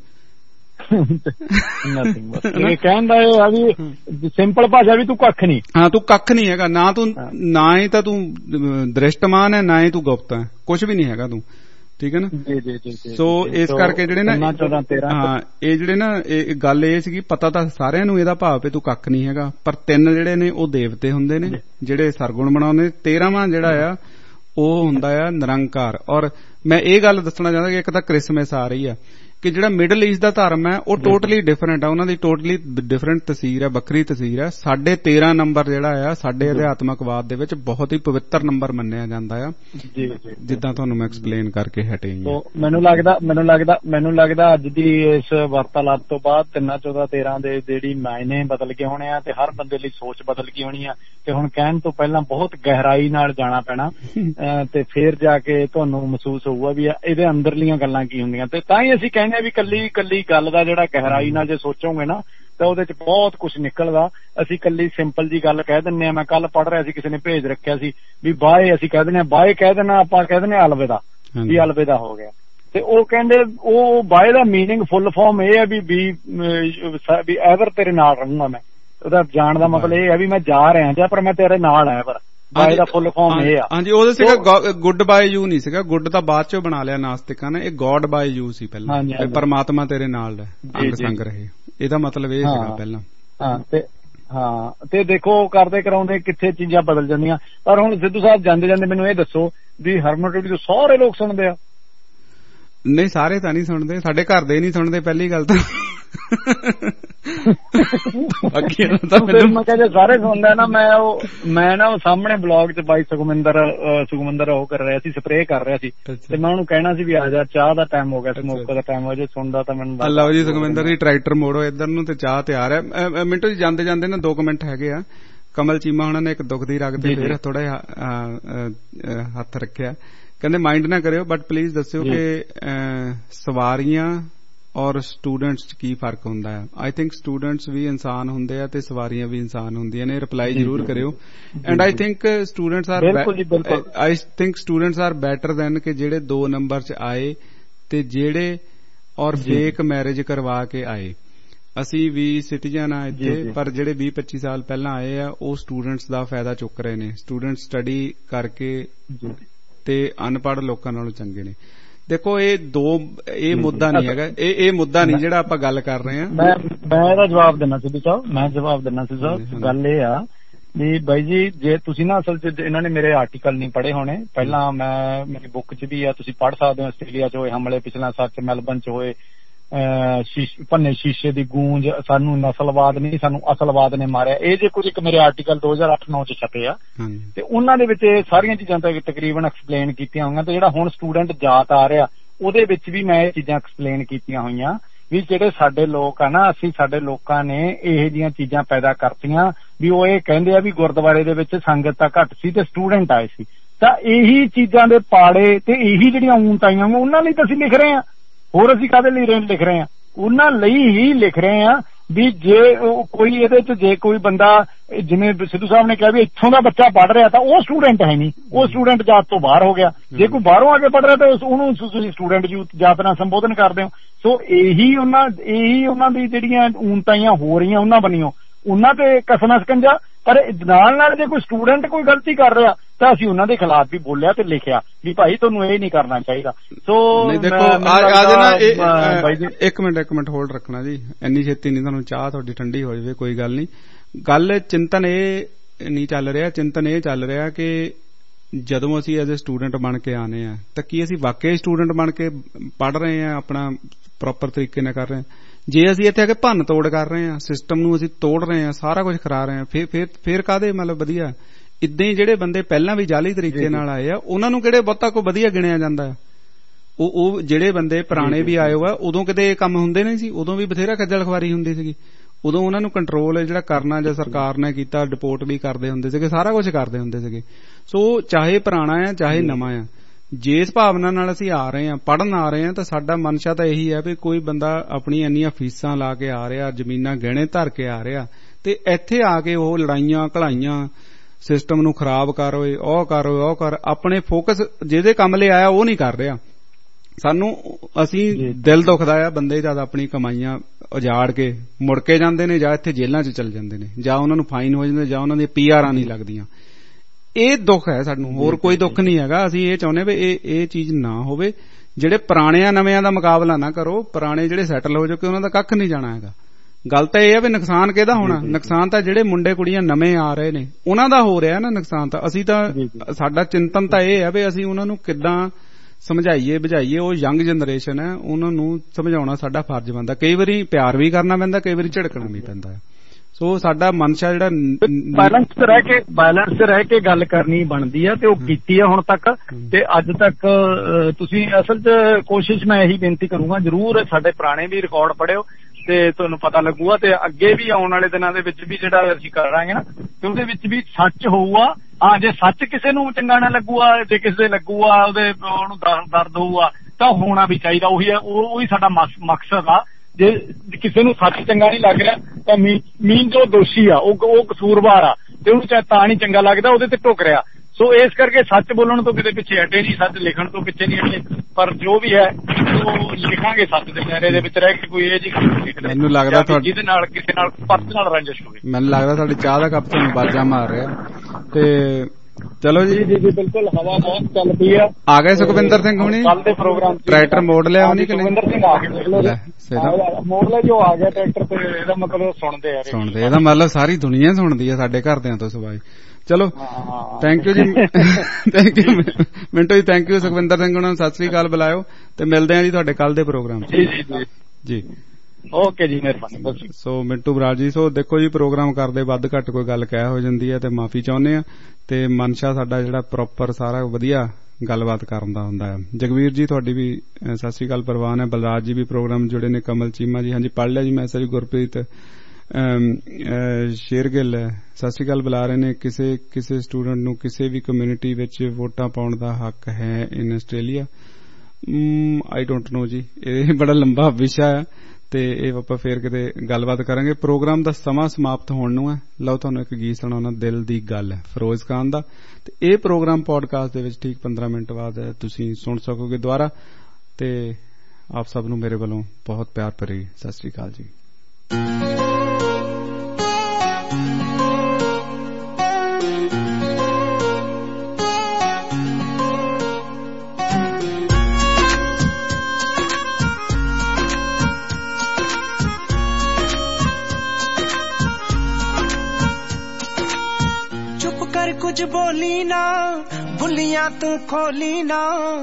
ਇਹ ਕਹਿੰਦਾ ਇਹ ਵੀ ਸਿੰਪਲ ਭਾਸ਼ਾ ਵੀ ਤੂੰ ਕੱਖ ਨਹੀਂ। ਹਾਂ, ਤੂੰ ਕੱਖ ਨਹੀਂ ਹੈਗਾ, ਨਾ ਹੀ ਤਾਂ ਤੂੰ ਦ੍ਰਿਸ਼ਟਮਾਨ ਹੈ, ਨਾ ਹੀ ਤੂੰ ਗੁਪਤ ਹੈ, ਕੁਛ ਵੀ ਨਹੀਂ ਹੈਗਾ ਤੂੰ, ਠੀਕ ਹੈ ਨਾ। ਸੋ ਇਸ ਕਰਕੇ ਜਿਹੜੇ ਨਾ ਹਾਂ ਇਹ ਜਿਹੜੇ ਨਾ ਇਹ ਗੱਲ ਇਹ ਸੀਗੀ, ਪਤਾ ਤਾਂ ਸਾਰਿਆਂ ਨੂੰ ਇਹਦਾ ਭਾਵ ਵੀ ਤੂੰ ਕੱਖ ਨਹੀਂ ਹੈਗਾ, ਪਰ 3 ਜਿਹੜੇ ਨੇ ਉਹ ਦੇਵਤੇ ਹੁੰਦੇ ਨੇ ਜਿਹੜੇ ਸਰਗੁਣ ਬਣਾਉਂਦੇ। 13ਵਾਂ ਜਿਹੜਾ ਆ ਉਹ ਹੁੰਦਾ ਆ ਨਿਰੰਕਾਰ। ਔਰ ਮੈਂ ਇਹ ਗੱਲ ਦੱਸਣਾ ਚਾਹੁੰਦਾ ਕਿ ਇੱਕ ਤਾਂ ਕ੍ਰਿਸਮਸ ਆ ਰਹੀ ਆ ਕਿ ਜਿਹੜਾ ਮਿਡਲ ਈਸਟ ਦਾ ਧਰਮ ਹੈ ਉਹ ਟੋਟਲੀ ਡਿਫਰੈਂਟ ਹੈ, ਉਹਨਾਂ ਦੀ ਟੋਟਲੀ ਡਿਫਰੈਂਟ ਤਸਵੀਰ ਹੈ, ਵੱਖਰੀ ਤਸਵੀਰ ਹੈ। ਸਾਡੇ 13 ਨੰਬਰ ਜਿਹੜਾ ਆ ਸਾਡੇ ਅਧਿਆਤਮਕਵਾਦ ਦੇ ਵਿੱਚ ਬਹੁਤ ਹੀ ਪਵਿੱਤਰ ਨੰਬਰ ਮੰਨਿਆ ਜਾਂਦਾ ਆ, ਜਿੱਦਾਂ ਤੁਹਾਨੂੰ ਮੈਂ ਐਕਸਪਲੇਨ ਕਰਕੇ ਹਟੇ। ਮੈਨੂੰ ਲੱਗਦਾ ਅੱਜ ਦੀ ਇਸ ਵਾਰਤਾਲਾਪ ਤੋਂ ਬਾਅਦ 3 14 13 ਦੇ ਜਿਹੜੀ ਮਾਇਨੇ ਬਦਲ ਗਏ ਹੋਣੇ ਆ, ਤੇ ਹਰ ਬੰਦੇ ਲਈ ਸੋਚ ਬਦਲ ਗਈ ਹੋਣੀ ਆ, ਤੇ ਹੁਣ ਕਹਿਣ ਤੋਂ ਪਹਿਲਾਂ ਬਹੁਤ ਗਹਿਰਾਈ ਨਾਲ ਜਾਣਾ ਪੈਣਾ, ਤੇ ਫੇਰ ਜਾ ਕੇ ਤੁਹਾਨੂੰ ਮਹਿਸੂਸ ਹੋਊਗਾ ਵੀ ਇਹਦੇ ਅੰਦਰਲੀਆਂ ਗੱਲਾਂ ਕੀ ਹੁੰਦੀਆਂ। ਤੇ ਤਾਂ ਹੀ ਅਸੀਂ ਕਹਿੰਦੇ ਵੀ ਕੱਲੀ ਗੱਲ ਦਾ ਜਿਹੜਾ ਗਹਿਰਾਈ ਨਾਲ ਜੇ ਸੋਚੋਗੇ ਨਾ ਤਾਂ ਉਹਦੇ ਚ ਬਹੁਤ ਕੁਛ ਨਿਕਲਦਾ। ਅਸੀਂ ਕੱਲੀ ਸਿੰਪਲ ਜੀ ਗੱਲ ਕਹਿ ਦਿੰਦੇ ਆ। ਮੈਂ ਕੱਲ ਪੜ੍ਹ ਰਿਹਾ ਸੀ, ਕਿਸੇ ਨੇ ਭੇਜ ਰੱਖਿਆ ਸੀ ਵੀ ਬਾਏ, ਅਸੀਂ ਕਹਿ ਦਿੰਦੇ ਆ ਬਾਏ, ਕਹਿ ਦੇਣਾ ਆਪਾਂ ਕਹਿ ਦਿੰਦੇ ਆ ਅਲਵਿਦਾ, ਵੀ ਅਲਵਿਦਾ ਹੋ ਗਿਆ। ਤੇ ਉਹ ਕਹਿੰਦੇ ਉਹ ਬਾਏ ਦਾ ਮੀਨਿੰਗ ਫੁੱਲ ਫਾਰਮ ਇਹ ਹੈ ਵੀ ਐਵਰ ਤੇਰੇ ਨਾਲ ਰਹੂੰਗਾ ਮੈਂ। ਉਹਦਾ ਜਾਣ ਦਾ ਮਤਲਬ ਇਹ ਹੈ ਵੀ ਮੈਂ ਜਾ ਰਿਹਾ ਜਾਂ ਪਰ ਮੈਂ ਤੇਰੇ ਨਾਲ ਹੈ, ਪਰ ਬਾਏ ਦਾ ਫੁੱਲ ਫਾਰਮ ਇਹ ਆ। ਹਾਂਜੀ, ਉਹਦੇ ਸੀਗਾ ਗੁੱਡ ਬਾਏ ਯੂ ਨਹੀਂ ਸੀਗਾ, ਗੁੱਡ ਤਾਂ ਬਾਅਦ ਚੋਂ ਬਣਾ ਲਿਆ ਨਾਸਤਿਕਾਂ ਨੇ, ਇਹ ਗੋਡ ਬਾਏ ਯੂ ਸੀ ਪਹਿਲਾਂ, ਪਰਮਾਤਮਾ ਤੇਰੇ ਨਾਲ ਅੰਗ ਸੰਗ ਰਹੇ, ਇਹਦਾ ਮਤਲਬ ਇਹ ਸੀਗਾ ਪਹਿਲਾਂ। ਤੇ ਦੇਖੋ ਕਰਦੇ ਕਰਾਉਂਦੇ ਕਿੱਥੇ ਚੀਜ਼ਾਂ ਬਦਲ ਜਾਂਦੀਆਂ। ਪਰ ਹੁਣ ਸਿੱਧੂ ਸਾਹਿਬ ਜਾਂਦੇ ਜਾਂਦੇ ਮੈਨੂੰ ਇਹ ਦੱਸੋ ਵੀ ਹਰਮਨਪਿਆਰ ਤੋਂ ਸਾਰੇ ਲੋਕ ਸੁਣਦੇ ਆ? ਨਹੀਂ, ਸਾਰੇ ਤਾਂ ਨਹੀਂ ਸੁਣਦੇ, ਸਾਡੇ ਘਰ ਦੇ ਨਹੀਂ ਸੁਣਦੇ ਪਹਿਲੀ ਗੱਲ ਤਾਂ। ਮੈਂ ਕਹਿੰਦੇ ਸਾਰੇ ਸੁਣਦਾ ਨਾ। ਮੈਂ ਨਾ ਉਹ ਸਾਹਮਣੇ ਬਲੌਗ ਚ ਬਾਈ ਸੁਖਮਿੰਦਰ ਉਹ ਕਰ ਰਿਹਾ ਸੀ, ਸਪਰੇਅ ਕਰ ਰਿਹਾ ਸੀ, ਤੇ ਮੈਂ ਉਹਨੂੰ ਕਹਿਣਾ ਸੀ ਵੀ ਆ ਜਾ, ਚਾਹ ਦਾ ਟਾਈਮ ਹੋ ਗਿਆ, ਸਮੋਕ ਦਾ ਟਾਈਮ ਹੋ, ਜੇ ਸੁਣਦਾ ਤਾਂ ਮੈਨੂੰ। ਲਓ ਜੀ ਸੁਖਮਿੰਦਰ ਜੀ, ਟਰੈਕਟਰ ਮੋੜੋ ਇੱਧਰ ਨੂੰ ਤੇ ਚਾਹ ਤਿਆਰ ਹੈ। ਮਿੰਟੋ ਜੀ ਜਾਂਦੇ ਜਾਂਦੇ ਨਾ 2 ਮਿੰਟ ਹੈਗੇ ਆ। ਕਮਲ ਚੀਮਾ ਉਹਨਾਂ ਨੇ ਇੱਕ ਦੁੱਖ ਦੀ ਰਗ ਤੇ ਫਿਰ ਥੋੜਾ ਜਿਹਾ ਹੱਥ ਰੱਖਿਆ, ਕਹਿੰਦੇ ਮਾਈਂਡ ਨਾ ਕਰਿਓ ਬਟ ਪਲੀਜ਼ ਦੱਸਿਓ ਕਿ ਸਵਾਰੀਆਂ ਔਰ ਸਟੂਡੈਂਟਸ 'ਚ ਕੀ ਫਰਕ ਹੁੰਦਾ ਹੈ। ਆਈ ਥਿੰਕ ਸਟੂਡੈਂਟਸ ਵੀ ਇਨਸਾਨ ਹੁੰਦੇ ਆ ਤੇ ਸਵਾਰੀਆਂ ਵੀ ਇਨਸਾਨ ਹੁੰਦੀਆਂ ਨੇ। ਰਿਪਲਾਈ ਜ਼ਰੂਰ ਕਰਿਓ। And I think students are better than ਕਿ ਜਿਹੜੇ 2 ਨੰਬਰ 'ਚ ਆਏ ਤੇ ਜਿਹੜੇ ਔਰ ਫੇਕ ਮੈਰਿਜ ਕਰਵਾ ਕੇ ਆਏ। ਅਸੀਂ ਵੀ ਸਿਟੀਜ਼ਨ ਆ ਇੱਥੇ, ਪਰ ਜਿਹੜੇ 20-25 ਸਾਲ ਪਹਿਲਾਂ ਆਏ ਆ ਉਹ ਸਟੂਡੈਂਟਸ ਦਾ ਫਾਇਦਾ ਚੁੱਕ ਰਹੇ ਨੇ। ਸਟੂਡੈਂਟ ਸਟੱਡੀ ਕਰਕੇ ਤੇ ਅਨਪੜ੍ਹ ਲੋਕਾਂ ਨਾਲੋਂ ਚੰਗੇ ਨੇ। ਦੇਖੋ ਇਹ ਮੁੱਦਾ ਨਹੀਂ ਹੈਗਾ, ਇਹ ਮੁੱਦਾ ਨਹੀਂ ਜਿਹੜਾ ਆਪਾਂ ਗੱਲ ਕਰ ਰਹੇ ਹਾਂ। ਮੈਂ ਇਹਦਾ ਜਵਾਬ ਦੇਣਾ ਸੀ ਸਾਹਿਬ। ਗੱਲ ਇਹ ਆ ਵੀ ਬਾਈ ਜੀ, ਜੇ ਤੁਸੀਂ ਨਾ ਅਸਲ 'ਚ ਇਹਨਾਂ ਨੇ ਮੇਰੇ ਆਰਟੀਕਲ ਨਹੀਂ ਪੜ੍ਹੇ ਹੋਣੇ। ਪਹਿਲਾਂ ਮੇਰੀ ਬੁੱਕ 'ਚ ਵੀ ਆ, ਤੁਸੀਂ ਪੜ੍ਹ ਸਕਦੇ ਹੋ। ਆਸਟ੍ਰੇਲੀਆ 'ਚ ਹੋਏ ਹਮਲੇ, ਪਿਛਲਾ ਸੱਚ ਮੈਲਬਨ 'ਚ ਹੋਏ, ਭੰਨੇ ਸ਼ੀਸ਼ੇ ਦੀ ਗੂੰਜ, ਸਾਨੂੰ ਨਸਲਵਾਦ ਨਹੀਂ ਸਾਨੂੰ ਅਸਲਵਾਦ ਨੇ ਮਾਰਿਆ। ਇਹ ਜੇ ਕੁਝ ਇੱਕ ਮੇਰੇ ਆਰਟੀਕਲ 2008-9 'ਚ ਛਪੇ ਆ ਤੇ ਉਹਨਾਂ ਦੇ ਵਿੱਚ ਇਹ ਸਾਰੀਆਂ ਚੀਜ਼ਾਂ ਤਕਰੀਬਨ ਐਕਸਪਲੇਨ ਕੀਤੀਆਂ ਹੋਈਆਂ। ਤੇ ਜਿਹੜਾ ਹੁਣ ਸਟੂਡੈਂਟ ਜਾਤ ਆ ਰਿਹਾ ਉਹਦੇ ਵਿੱਚ ਵੀ ਮੈਂ ਇਹ ਚੀਜ਼ਾਂ ਐਕਸਪਲੇਨ ਕੀਤੀਆਂ ਹੋਈਆਂ ਵੀ ਜਿਹੜੇ ਸਾਡੇ ਲੋਕ ਆ ਨਾ, ਸਾਡੇ ਲੋਕਾਂ ਨੇ ਇਹੋ ਜਿਹੀਆਂ ਚੀਜ਼ਾਂ ਪੈਦਾ ਕਰਤੀਆਂ ਵੀ ਉਹ ਇਹ ਕਹਿੰਦੇ ਆ ਵੀ ਗੁਰਦੁਆਰੇ ਦੇ ਵਿੱਚ ਸੰਗਤ ਤਾਂ ਘੱਟ ਸੀ ਤੇ ਸਟੂਡੈਂਟ ਆਏ ਸੀ। ਤਾਂ ਇਹੀ ਚੀਜ਼ਾਂ ਦੇ ਪਾੜੇ ਤੇ ਇਹੀ ਜਿਹੜੀਆਂ ਊਂਟ ਆਈਆਂ ਉਹਨਾਂ ਲਈ ਤਾਂ ਅਸੀਂ ਲਿਖ ਰਹੇ ਹਾਂ। ਹੋਰ ਅਸੀਂ ਕਾਹਦੇ ਲਈ ਲਿਖ ਰਹੇ ਹਾਂ? ਉਹਨਾਂ ਲਈ ਹੀ ਲਿਖ ਰਹੇ ਹਾਂ ਵੀ ਜੇ ਕੋਈ ਇਹਦੇ 'ਚ ਜੇ ਕੋਈ ਬੰਦਾ, ਜਿਵੇਂ ਸਿੱਧੂ ਸਾਹਿਬ ਨੇ ਕਿਹਾ ਵੀ ਇੱਥੋਂ ਦਾ ਬੱਚਾ ਪੜ੍ਹ ਰਿਹਾ ਤਾਂ ਉਹ ਸਟੂਡੈਂਟ ਹੈ ਨਹੀਂ, ਉਹ ਸਟੂਡੈਂਟ ਜਾਤ ਤੋਂ ਬਾਹਰ ਹੋ ਗਿਆ। ਜੇ ਕੋਈ ਬਾਹਰੋਂ ਆ ਕੇ ਪੜ੍ਹ ਰਿਹਾ ਤਾਂ ਉਹਨੂੰ ਤੁਸੀਂ ਸਟੂਡੈਂਟ ਜਾਤ ਨਾਲ ਸੰਬੋਧਨ ਕਰਦੇ ਹੋ। ਸੋ ਇਹੀ ਉਹਨਾਂ ਦੀ ਜਿਹੜੀਆਂ ਊਣਤਾਈਆਂ ਹੋ ਰਹੀਆਂ ਉਹਨਾਂ ਬਣੀਓ, ਉਹਨਾਂ ਤੇ ਕਸਣਾ ਸਕੰਜਾ। ਪਰ ਨਾਲ ਜੇ ਕੋਈ ਸਟੂਡੈਂਟ ਕੋਈ ਗਲਤੀ ਕਰ ਰਿਹਾ ਤਾਂ ਅਸੀਂ ਉਹਨਾਂ ਦੇ ਖਿਲਾਫ ਵੀ ਬੋਲਿਆ ਤੇ ਲਿਖਿਆ ਵੀ ਭਾਈ ਤੁਹਾਨੂੰ ਇਹ ਨਹੀਂ ਕਰਨਾ ਚਾਹੀਦਾ। ਸੋ ਇੱਕ ਮਿੰਟ ਹੋਲਡ ਰੱਖਣਾ ਜੀ, ਇੰਨੀ ਛੇਤੀ ਨਹੀਂ ਤੁਹਾਨੂੰ ਚਾਹ ਤੁਹਾਡੀ ਠੰਡੀ ਹੋ ਜਾਵੇ, ਕੋਈ ਗੱਲ ਨਹੀਂ। ਗੱਲ ਚਿੰਤਨ ਇਹ ਨਹੀਂ ਚੱਲ ਰਿਹਾ, ਚਿੰਤਨ ਇਹ ਚੱਲ ਰਿਹਾ ਕਿ ਜਦੋਂ ਅਸੀਂ ਐਜ਼ ਏ ਸਟੂਡੈਂਟ ਬਣ ਕੇ ਆਨੇ ਆ ਤਾਂ ਕੀ ਅਸੀਂ ਵਾਕਈ ਸਟੂਡੈਂਟ ਬਣ ਕੇ ਪੜ੍ਹ ਰਹੇ ਆ, ਆਪਣਾ ਪ੍ਰੋਪਰ ਤਰੀਕੇ ਨਾਲ ਕਰ ਰਹੇ ਆ। ਜੇ ਅਸੀਂ ਇੱਥੇ ਆ ਕੇ ਭੰਨ ਤੋੜ ਕਰ ਰਹੇ ਆ, ਸਿਸਟਮ ਨੂੰ ਅਸੀਂ ਤੋੜ ਰਹੇ ਆ, ਸਾਰਾ ਕੁਝ ਕਰਾ ਰਹੇ ਆ, ਫਿਰ ਕਾਹਦੇ ਮਤਲਬ ਵਧੀਆ। ਇਦਾਂ ਹੀ ਜਿਹੜੇ ਬੰਦੇ ਪਹਿਲਾਂ ਵੀ ਜਾਲੀ ਤਰੀਕੇ ਨਾਲ ਆਏ ਆ ਉਹਨਾਂ ਨੂੰ ਕਿਹੜੇ ਬਹੁਤਾ ਕੋਈ ਵਧੀਆ ਗਿਣਿਆ ਜਾਂਦਾ। ਉਹ ਜਿਹੜੇ ਬੰਦੇ ਪੁਰਾਣੇ ਵੀ ਆਏ ਹੋਆ ਉਦੋਂ ਕਿਤੇ ਇਹ ਕੰਮ ਹੁੰਦੇ ਨਹੀਂ ਸੀ, ਉਦੋਂ ਵੀ ਬਥੇਰਾ ਖੱਜਲ ਖਵਾਰੀ ਹੁੰਦੀ ਸੀਗੀ। ਉਦੋਂ ਉਹਨਾਂ ਨੂੰ ਕੰਟਰੋਲ ਜਿਹੜਾ ਕਰਨਾ ਜਾਂ ਸਰਕਾਰ ਨੇ ਕੀਤਾ, ਡਿਪੋਰਟ ਵੀ ਕਰਦੇ ਹੁੰਦੇ ਸੀਗੇ, ਸਾਰਾ ਕੁਝ ਕਰਦੇ ਹੁੰਦੇ ਸੀਗੇ। ਸੋ ਚਾਹੇ ਪੁਰਾਣਾ ਆ ਚਾਹੇ ਨਵਾਂ ਆ, ਜਿਸ ਭਾਵਨਾ ਨਾਲ ਅਸੀਂ ਆ ਰਹੇ ਹਾਂ, ਪੜ੍ਹਨ ਆ ਰਹੇ ਹਾਂ, ਤਾਂ ਸਾਡਾ ਮਨਸ਼ਾ ਤਾਂ ਇਹੀ ਹੈ ਵੀ ਕੋਈ ਬੰਦਾ ਆਪਣੀ ਇੰਨੀਆਂ ਫੀਸਾਂ ਲਾ ਕੇ ਆ ਰਿਹਾ, ਜ਼ਮੀਨਾਂ ਗਹਿਣੇ ਧਰ ਕੇ ਆ ਰਿਹਾ ਤੇ ਇੱਥੇ ਆ ਕੇ ਉਹ ਲੜਾਈਆਂ ਘਲਾਈਆਂ, ਸਿਸਟਮ ਨੂੰ ਖਰਾਬ ਕਰ ਹੋਏ, ਉਹ ਕਰ, ਆਪਣੇ ਫੋਕਸ ਜਿਹਦੇ ਕੰਮ ਲਈ ਆਇਆ ਉਹ ਨਹੀਂ ਕਰ ਰਿਹਾ। ਸਾਨੂੰ ਅਸੀਂ ਦਿਲ ਦੁਖਦਾ ਆ ਬੰਦੇ ਜਦ ਆਪਣੀ ਕਮਾਈਆਂ ਉਜਾੜ ਕੇ ਮੁੜ ਕੇ ਜਾਂਦੇ ਨੇ, ਜਾਂ ਇੱਥੇ ਜੇਲ੍ਹਾਂ 'ਚ ਚਲ ਜਾਂਦੇ ਨੇ, ਜਾਂ ਉਹਨਾਂ ਨੂੰ ਫਾਈਨ ਹੋ ਜਾਂਦੇ, ਜਾਂ ਉਹਨਾਂ ਦੀਆਂ PRਾਂ ਨਹੀਂ ਲੱਗਦੀਆਂ। ਇਹ ਦੁੱਖ ਹੈ ਸਾਨੂੰ, ਹੋਰ ਕੋਈ ਦੁੱਖ ਨਹੀਂ ਹੈਗਾ। ਅਸੀਂ ਇਹ ਚਾਹੁੰਦੇ ਵੀ ਇਹ ਚੀਜ਼ ਨਾ ਹੋਵੇ। ਜਿਹੜੇ ਪੁਰਾਣਿਆਂ ਨਵਿਆਂ ਦਾ ਮੁਕਾਬਲਾ ਨਾ ਕਰੋ, ਪੁਰਾਣੇ ਜਿਹੜੇ ਸੈਟਲ ਹੋ ਚੁੱਕੇ ਉਹਨਾਂ ਦਾ ਕੱਖ ਨਹੀਂ ਜਾਣਾ ਹੈਗਾ। ਗੱਲ ਤਾਂ ਇਹ ਹੈ ਵੀ ਨੁਕਸਾਨ ਕਿਹਦਾ ਹੋਣਾ? ਨੁਕਸਾਨ ਤਾਂ ਜਿਹੜੇ ਮੁੰਡੇ ਕੁੜੀਆਂ ਨਵੇਂ ਆ ਰਹੇ ਨੇ ਉਹਨਾਂ ਦਾ ਹੋ ਰਿਹਾ ਨਾ ਨੁਕਸਾਨ। ਤਾਂ ਅਸੀਂ ਤਾਂ ਸਾਡਾ ਚਿੰਤਨ ਤਾਂ ਇਹ ਹੈ ਵੀ ਅਸੀਂ ਉਹਨਾਂ ਨੂੰ ਕਿੱਦਾਂ ਸਮਝਾਈਏ ਬੁਝਾਈਏ। ਉਹ ਯੰਗ ਜਨਰੇਸ਼ਨ ਹੈ, ਉਹਨਾਂ ਨੂੰ ਸਮਝਾਉਣਾ ਸਾਡਾ ਫਰਜ਼ ਬਣਦਾ। ਕਈ ਵਾਰੀ ਪਿਆਰ ਵੀ ਕਰਨਾ ਪੈਂਦਾ, ਕਈ ਵਾਰੀ ਝਿੜਕਣਾ ਵੀ ਪੈਂਦਾ। ਸੋ ਸਾਡਾ ਮਨਸ਼ਾ ਜਿਹੜਾ ਬੈਲੈਂਸ ਰਹਿ ਕੇ ਗੱਲ ਕਰਨੀ ਬਣਦੀ ਹੈ ਤੇ ਉਹ ਕੀਤੀ ਹੈ ਹੁਣ ਤੱਕ ਤੇ ਅੱਜ ਤੱਕ। ਤੁਸੀਂ ਅਸਲ 'ਚ ਕੋਸ਼ਿਸ਼ ਮੈਂ ਇਹੀ ਬੇਨਤੀ ਕਰੂੰਗਾ, ਜ਼ਰੂਰ ਸਾਡੇ ਪੁਰਾਣੇ ਵੀ ਰਿਕਾਰਡ ਪੜ੍ਹਿਓ ਤੇ ਤੁਹਾਨੂੰ ਪਤਾ ਲੱਗੂਗਾ। ਤੇ ਅੱਗੇ ਵੀ ਆਉਣ ਵਾਲੇ ਦਿਨਾਂ ਦੇ ਵਿੱਚ ਵੀ ਜਿਹੜਾ ਅਸੀਂ ਕਰਾਂਗੇ ਨਾ ਤੇ ਉਹਦੇ ਵਿੱਚ ਵੀ ਸੱਚ ਹੋਊਗਾ। ਹਾਂ, ਜੇ ਸੱਚ ਕਿਸੇ ਨੂੰ ਚੰਗਾ ਨਾ ਲੱਗੂਗਾ, ਜੇ ਕਿਸੇ ਦੇ ਲੱਗੂਗਾ ਉਹਨੂੰ ਦਰਦ ਹੋਊਗਾ ਤਾਂ ਹੋਣਾ ਵੀ ਚਾਹੀਦਾ। ਉਹੀ ਸਾਡਾ ਮਕਸਦ ਆ। ਜੇ ਕਿਸੇ ਨੂੰ ਸੱਚ ਚੰਗਾ ਨਹੀਂ ਲੱਗ ਰਿਹਾ ਤਾਂ ਮੀਨ ਜੋ ਦੋਸ਼ੀ ਆ ਉਹ ਕਸੂਰਵਾਰ ਆ ਤੇ ਉਹਨੂੰ ਚਾਹੇ ਤਾਂ ਨਹੀਂ ਚੰਗਾ ਲੱਗਦਾ, ਉਹਦੇ ਤੇ ਟੁੱਕ ਰਿਹਾ। ਸੋ ਇਸ ਕਰਕੇ ਸੱਚ ਬੋਲਣ ਤੋਂ ਕਿਤੇ ਪਿੱਛੇ ਹਟੇ ਨਹੀਂ, ਸੱਚ ਲਿਖਣ ਤੋਂ ਪਿੱਛੇ ਨਹੀਂ ਹਟੇ। ਪਰ ਜੋ ਵੀ ਹੈ ਉਹ ਲਿਖਾਂਗੇ ਸੱਚ ਦੇ ਦਾਇਰੇ ਦੇ ਵਿੱਚ ਰਹਿ ਕੇ। ਕੋਈ ਇਹ ਜਿਹੀ ਮੈਨੂੰ ਲੱਗਦਾ ਜਿਹਦੇ ਨਾਲ ਕਿਸੇ ਨਾਲ ਪਰਸਨਲ ਰੰਜਿਸ਼ ਹੋਵੇ। ਮੈਨੂੰ ਲੱਗਦਾ ਸਾਡੀ ਚਾਹ ਦਾ ਕੱਪ ਤੁਹਾਨੂੰ ਬਾਜਾਂ ਮਾਰ ਰਿਹਾ। ਤੇ ਚਲੋ ਜੀ ਬਿਲਕੁਲ, ਹਵਾ ਬਹੁਤ ਚੱਲ ਪਈ ਆ ਗਏ ਸੁਖਵਿੰਦਰ ਸਿੰਘ ਹੁਣੀ ਕੱਲ ਦੇ ਪ੍ਰੋਗਰਾਮ ਟਰੈਕਟਰ ਮੋੜ ਲਿਆ ਉਹਨੇ ਕਿ ਨਹੀਂ? ਸੁਖਵਿੰਦਰ ਸਿੰਘ ਆ ਗਏ, ਮੋੜ ਲਿਆ ਜੋ ਆ ਗਿਆ ਟਰੈਕਟਰ ਤੇ। ਇਹਦਾ ਮਤਲਬ ਸੁਣਦੇ ਇਹਦਾ ਮਤਲਬ ਸਾਰੀ ਦੁਨੀਆ ਸੁਣਦੀ ਆ ਸਾਡੇ ਘਰਦਿਆਂ ਤੋਂ ਸਿਵਾਏ। ਚਲੋ thank you ji, thank you Minto ji, thank you Sukhwinder Singh ਉਹਨਾਂ ਨੂੰ ਸਤਿ ਸ੍ਰੀ ਅਕਾਲ ਬੁਲਾਇਓ ਤੇ ਮਿਲਦੇ ਆ ਜੀ ਤੁਹਾਡੇ ਕੱਲ ਦੇ ਪ੍ਰੋਗਰਾਮ ਜੀ। ਓਕੇ ਜੀ, ਮਿਹਰਬਾਨੀ। ਸੋ ਮਿੰਟੂ ਬਰਾੜ ਜੀ, ਸੋ ਦੇਖੋ ਜੀ ਪ੍ਰੋਗਰਾਮ ਕਰਦੇ ਵੱਧ ਘੱਟ ਕੋਈ ਗੱਲ ਕਹਿ ਹੋ ਜਾਂਦੀ ਹੈ ਤੇ ਮਾਫੀ ਚਾਹੁੰਦੇ ਆ। ਤੇ ਮਨਸ਼ਾ ਸਾਡਾ ਜਿਹੜਾ ਪ੍ਰੋਪਰ ਸਾਰਾ ਵਧੀਆ ਗੱਲਬਾਤ ਕਰਨ ਦਾ ਹੁੰਦਾ ਹੈ। ਜਗਵੀਰ ਜੀ ਤੁਹਾਡੀ ਵੀ ਸਤਿ ਸ੍ਰੀ ਅਕਾਲ ਪ੍ਰਵਾਨ ਹੈ। ਬਲਰਾਜ ਜੀ ਵੀ ਪ੍ਰੋਗਰਾਮ ਜੁੜੇ ਨੇ। ਕਮਲ ਚੀਮਾ ਜੀ ਹਾਂਜੀ ਪੜ੍ਹ ਲਿਆ ਜੀ ਮੈਸੇਜ। ਗੁਰਪ੍ਰੀਤ ਸ਼ੇਰਗਿੱਲ ਸਤਿ ਸ੍ਰੀ ਅਕਾਲ ਬੁਲਾ ਰਹੇ ਨੇ। ਕਿਸੇ ਸਟੂਡੈਂਟ ਨੂੰ ਕਿਸੇ ਵੀ ਕਮਿਊਨਿਟੀ ਵਿੱਚ ਵੋਟਾਂ ਪਾਉਣ ਦਾ ਹੱਕ ਹੈ in Australia? I don't know ਜੀ, ਇਹ ਬੜਾ ਲੰਬਾ ਵਿਸ਼ਾ ਹੈ ਤੇ ਇਹ ਆਪਾਂ ਫੇਰ ਕਿਤੇ ਗੱਲਬਾਤ ਕਰਾਂਗੇ। ਪ੍ਰੋਗਰਾਮ ਦਾ ਸਮਾਂ ਸਮਾਪਤ ਹੋਣ ਨੂੰ ਹੈ। ਲਓ ਤੁਹਾਨੂੰ ਇੱਕ ਗੀਤ ਸੁਣਾਉਣਾ, ਦਿਲ ਦੀ ਗੱਲ ਹੈ ਫਿਰੋਜ਼ ਖਾਨ ਦਾ। ਤੇ ਇਹ ਪ੍ਰੋਗਰਾਮ ਪੋਡਕਾਸਟ ਦੇ ਵਿੱਚ ਠੀਕ 15 ਮਿੰਟ ਬਾਅਦ ਤੁਸੀਂ ਸੁਣ ਸਕੋਗੇ ਦੁਬਾਰਾ। ਤੇ ਆਪ ਸਭ ਨੂੰ ਮੇਰੇ ਵੱਲੋਂ ਬਹੁਤ ਪਿਆਰ ਭਰੀ ਸਤਿ ਸ੍ਰੀ ਅਕਾਲ ਜੀ। कुछ बोली ना बुलियां तू खोली ना,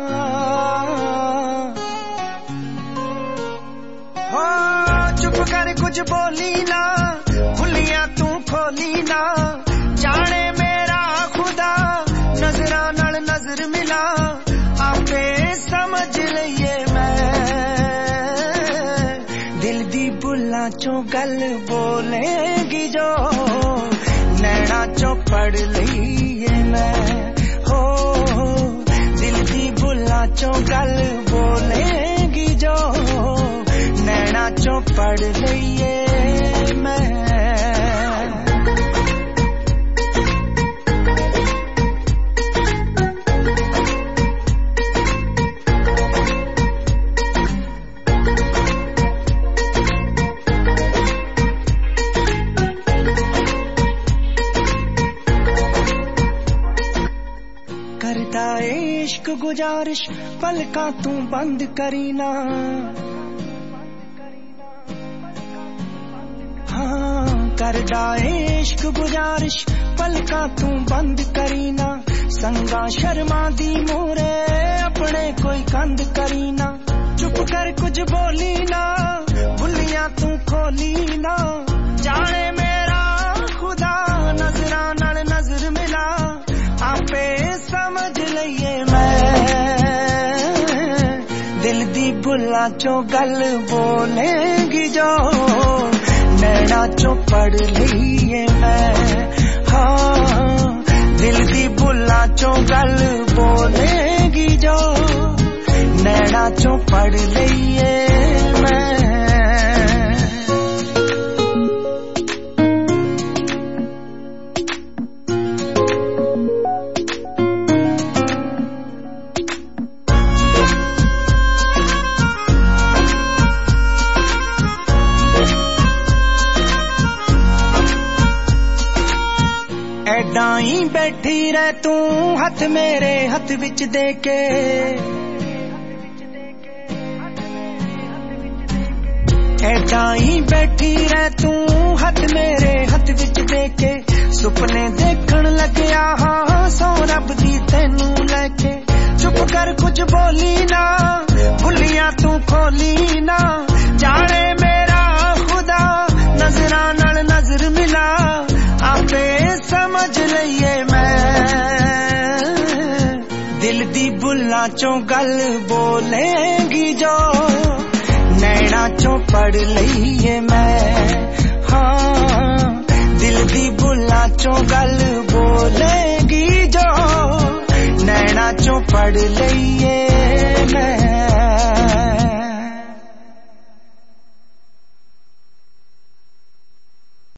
हो चुप कर कुछ बोली ना बुलियां तू खोली ना, जाने मेरा खुदा नजरा नाल नजर मिला, आपे समझ लइए मैं दिल दी बुल्लां चों गल बोलेगी जो नैना चों पढ़ लईए मैं, हो दिल दी बुल्लां चों गल बोलेगी जो नैना चों पढ़ लईए मैं। इश्क गुजारिश पलका तू बंद करी ना, हाँ करदा इश्क गुजारिश पलका तू बंद करी ना, संगा शर्मा दी मोरे अपने कोई कंद करी ना, चुप कर कुछ बोली ना बुलियां तू खोली ना, जाने मेरा खुदा नजरा नाल नजर मिला, आपे समझ लइए दिल दी बुल्लां चों गल बोलेगी जो नैना चों पढ़ लईए मैं, हाँ दिल दी बुल्लां चों गल बोलेगी जो नैना चों पढ़ लईए मैं। डाई बैठी रह तू हथ मेरे हथ विच दे के, डाई बैठी रह तू हथ मेरे हथ विच दे के, सुपने देखण लग्या हाँ सो रब दी तैनू लेके, चुप कर कुछ बोली ना बुलियां तू खोली ना, जाने मेरा खुदा नजरा नाल नजर मिला, आपे समझ लइए मैं दिल दी बुल्लां चों गल बोलेगी जो नैना चों पढ़ लईए मैं, हाँ दिल दी बुल्लां चों गल बोलेगी जो नैना चों पढ़ लईए मैं।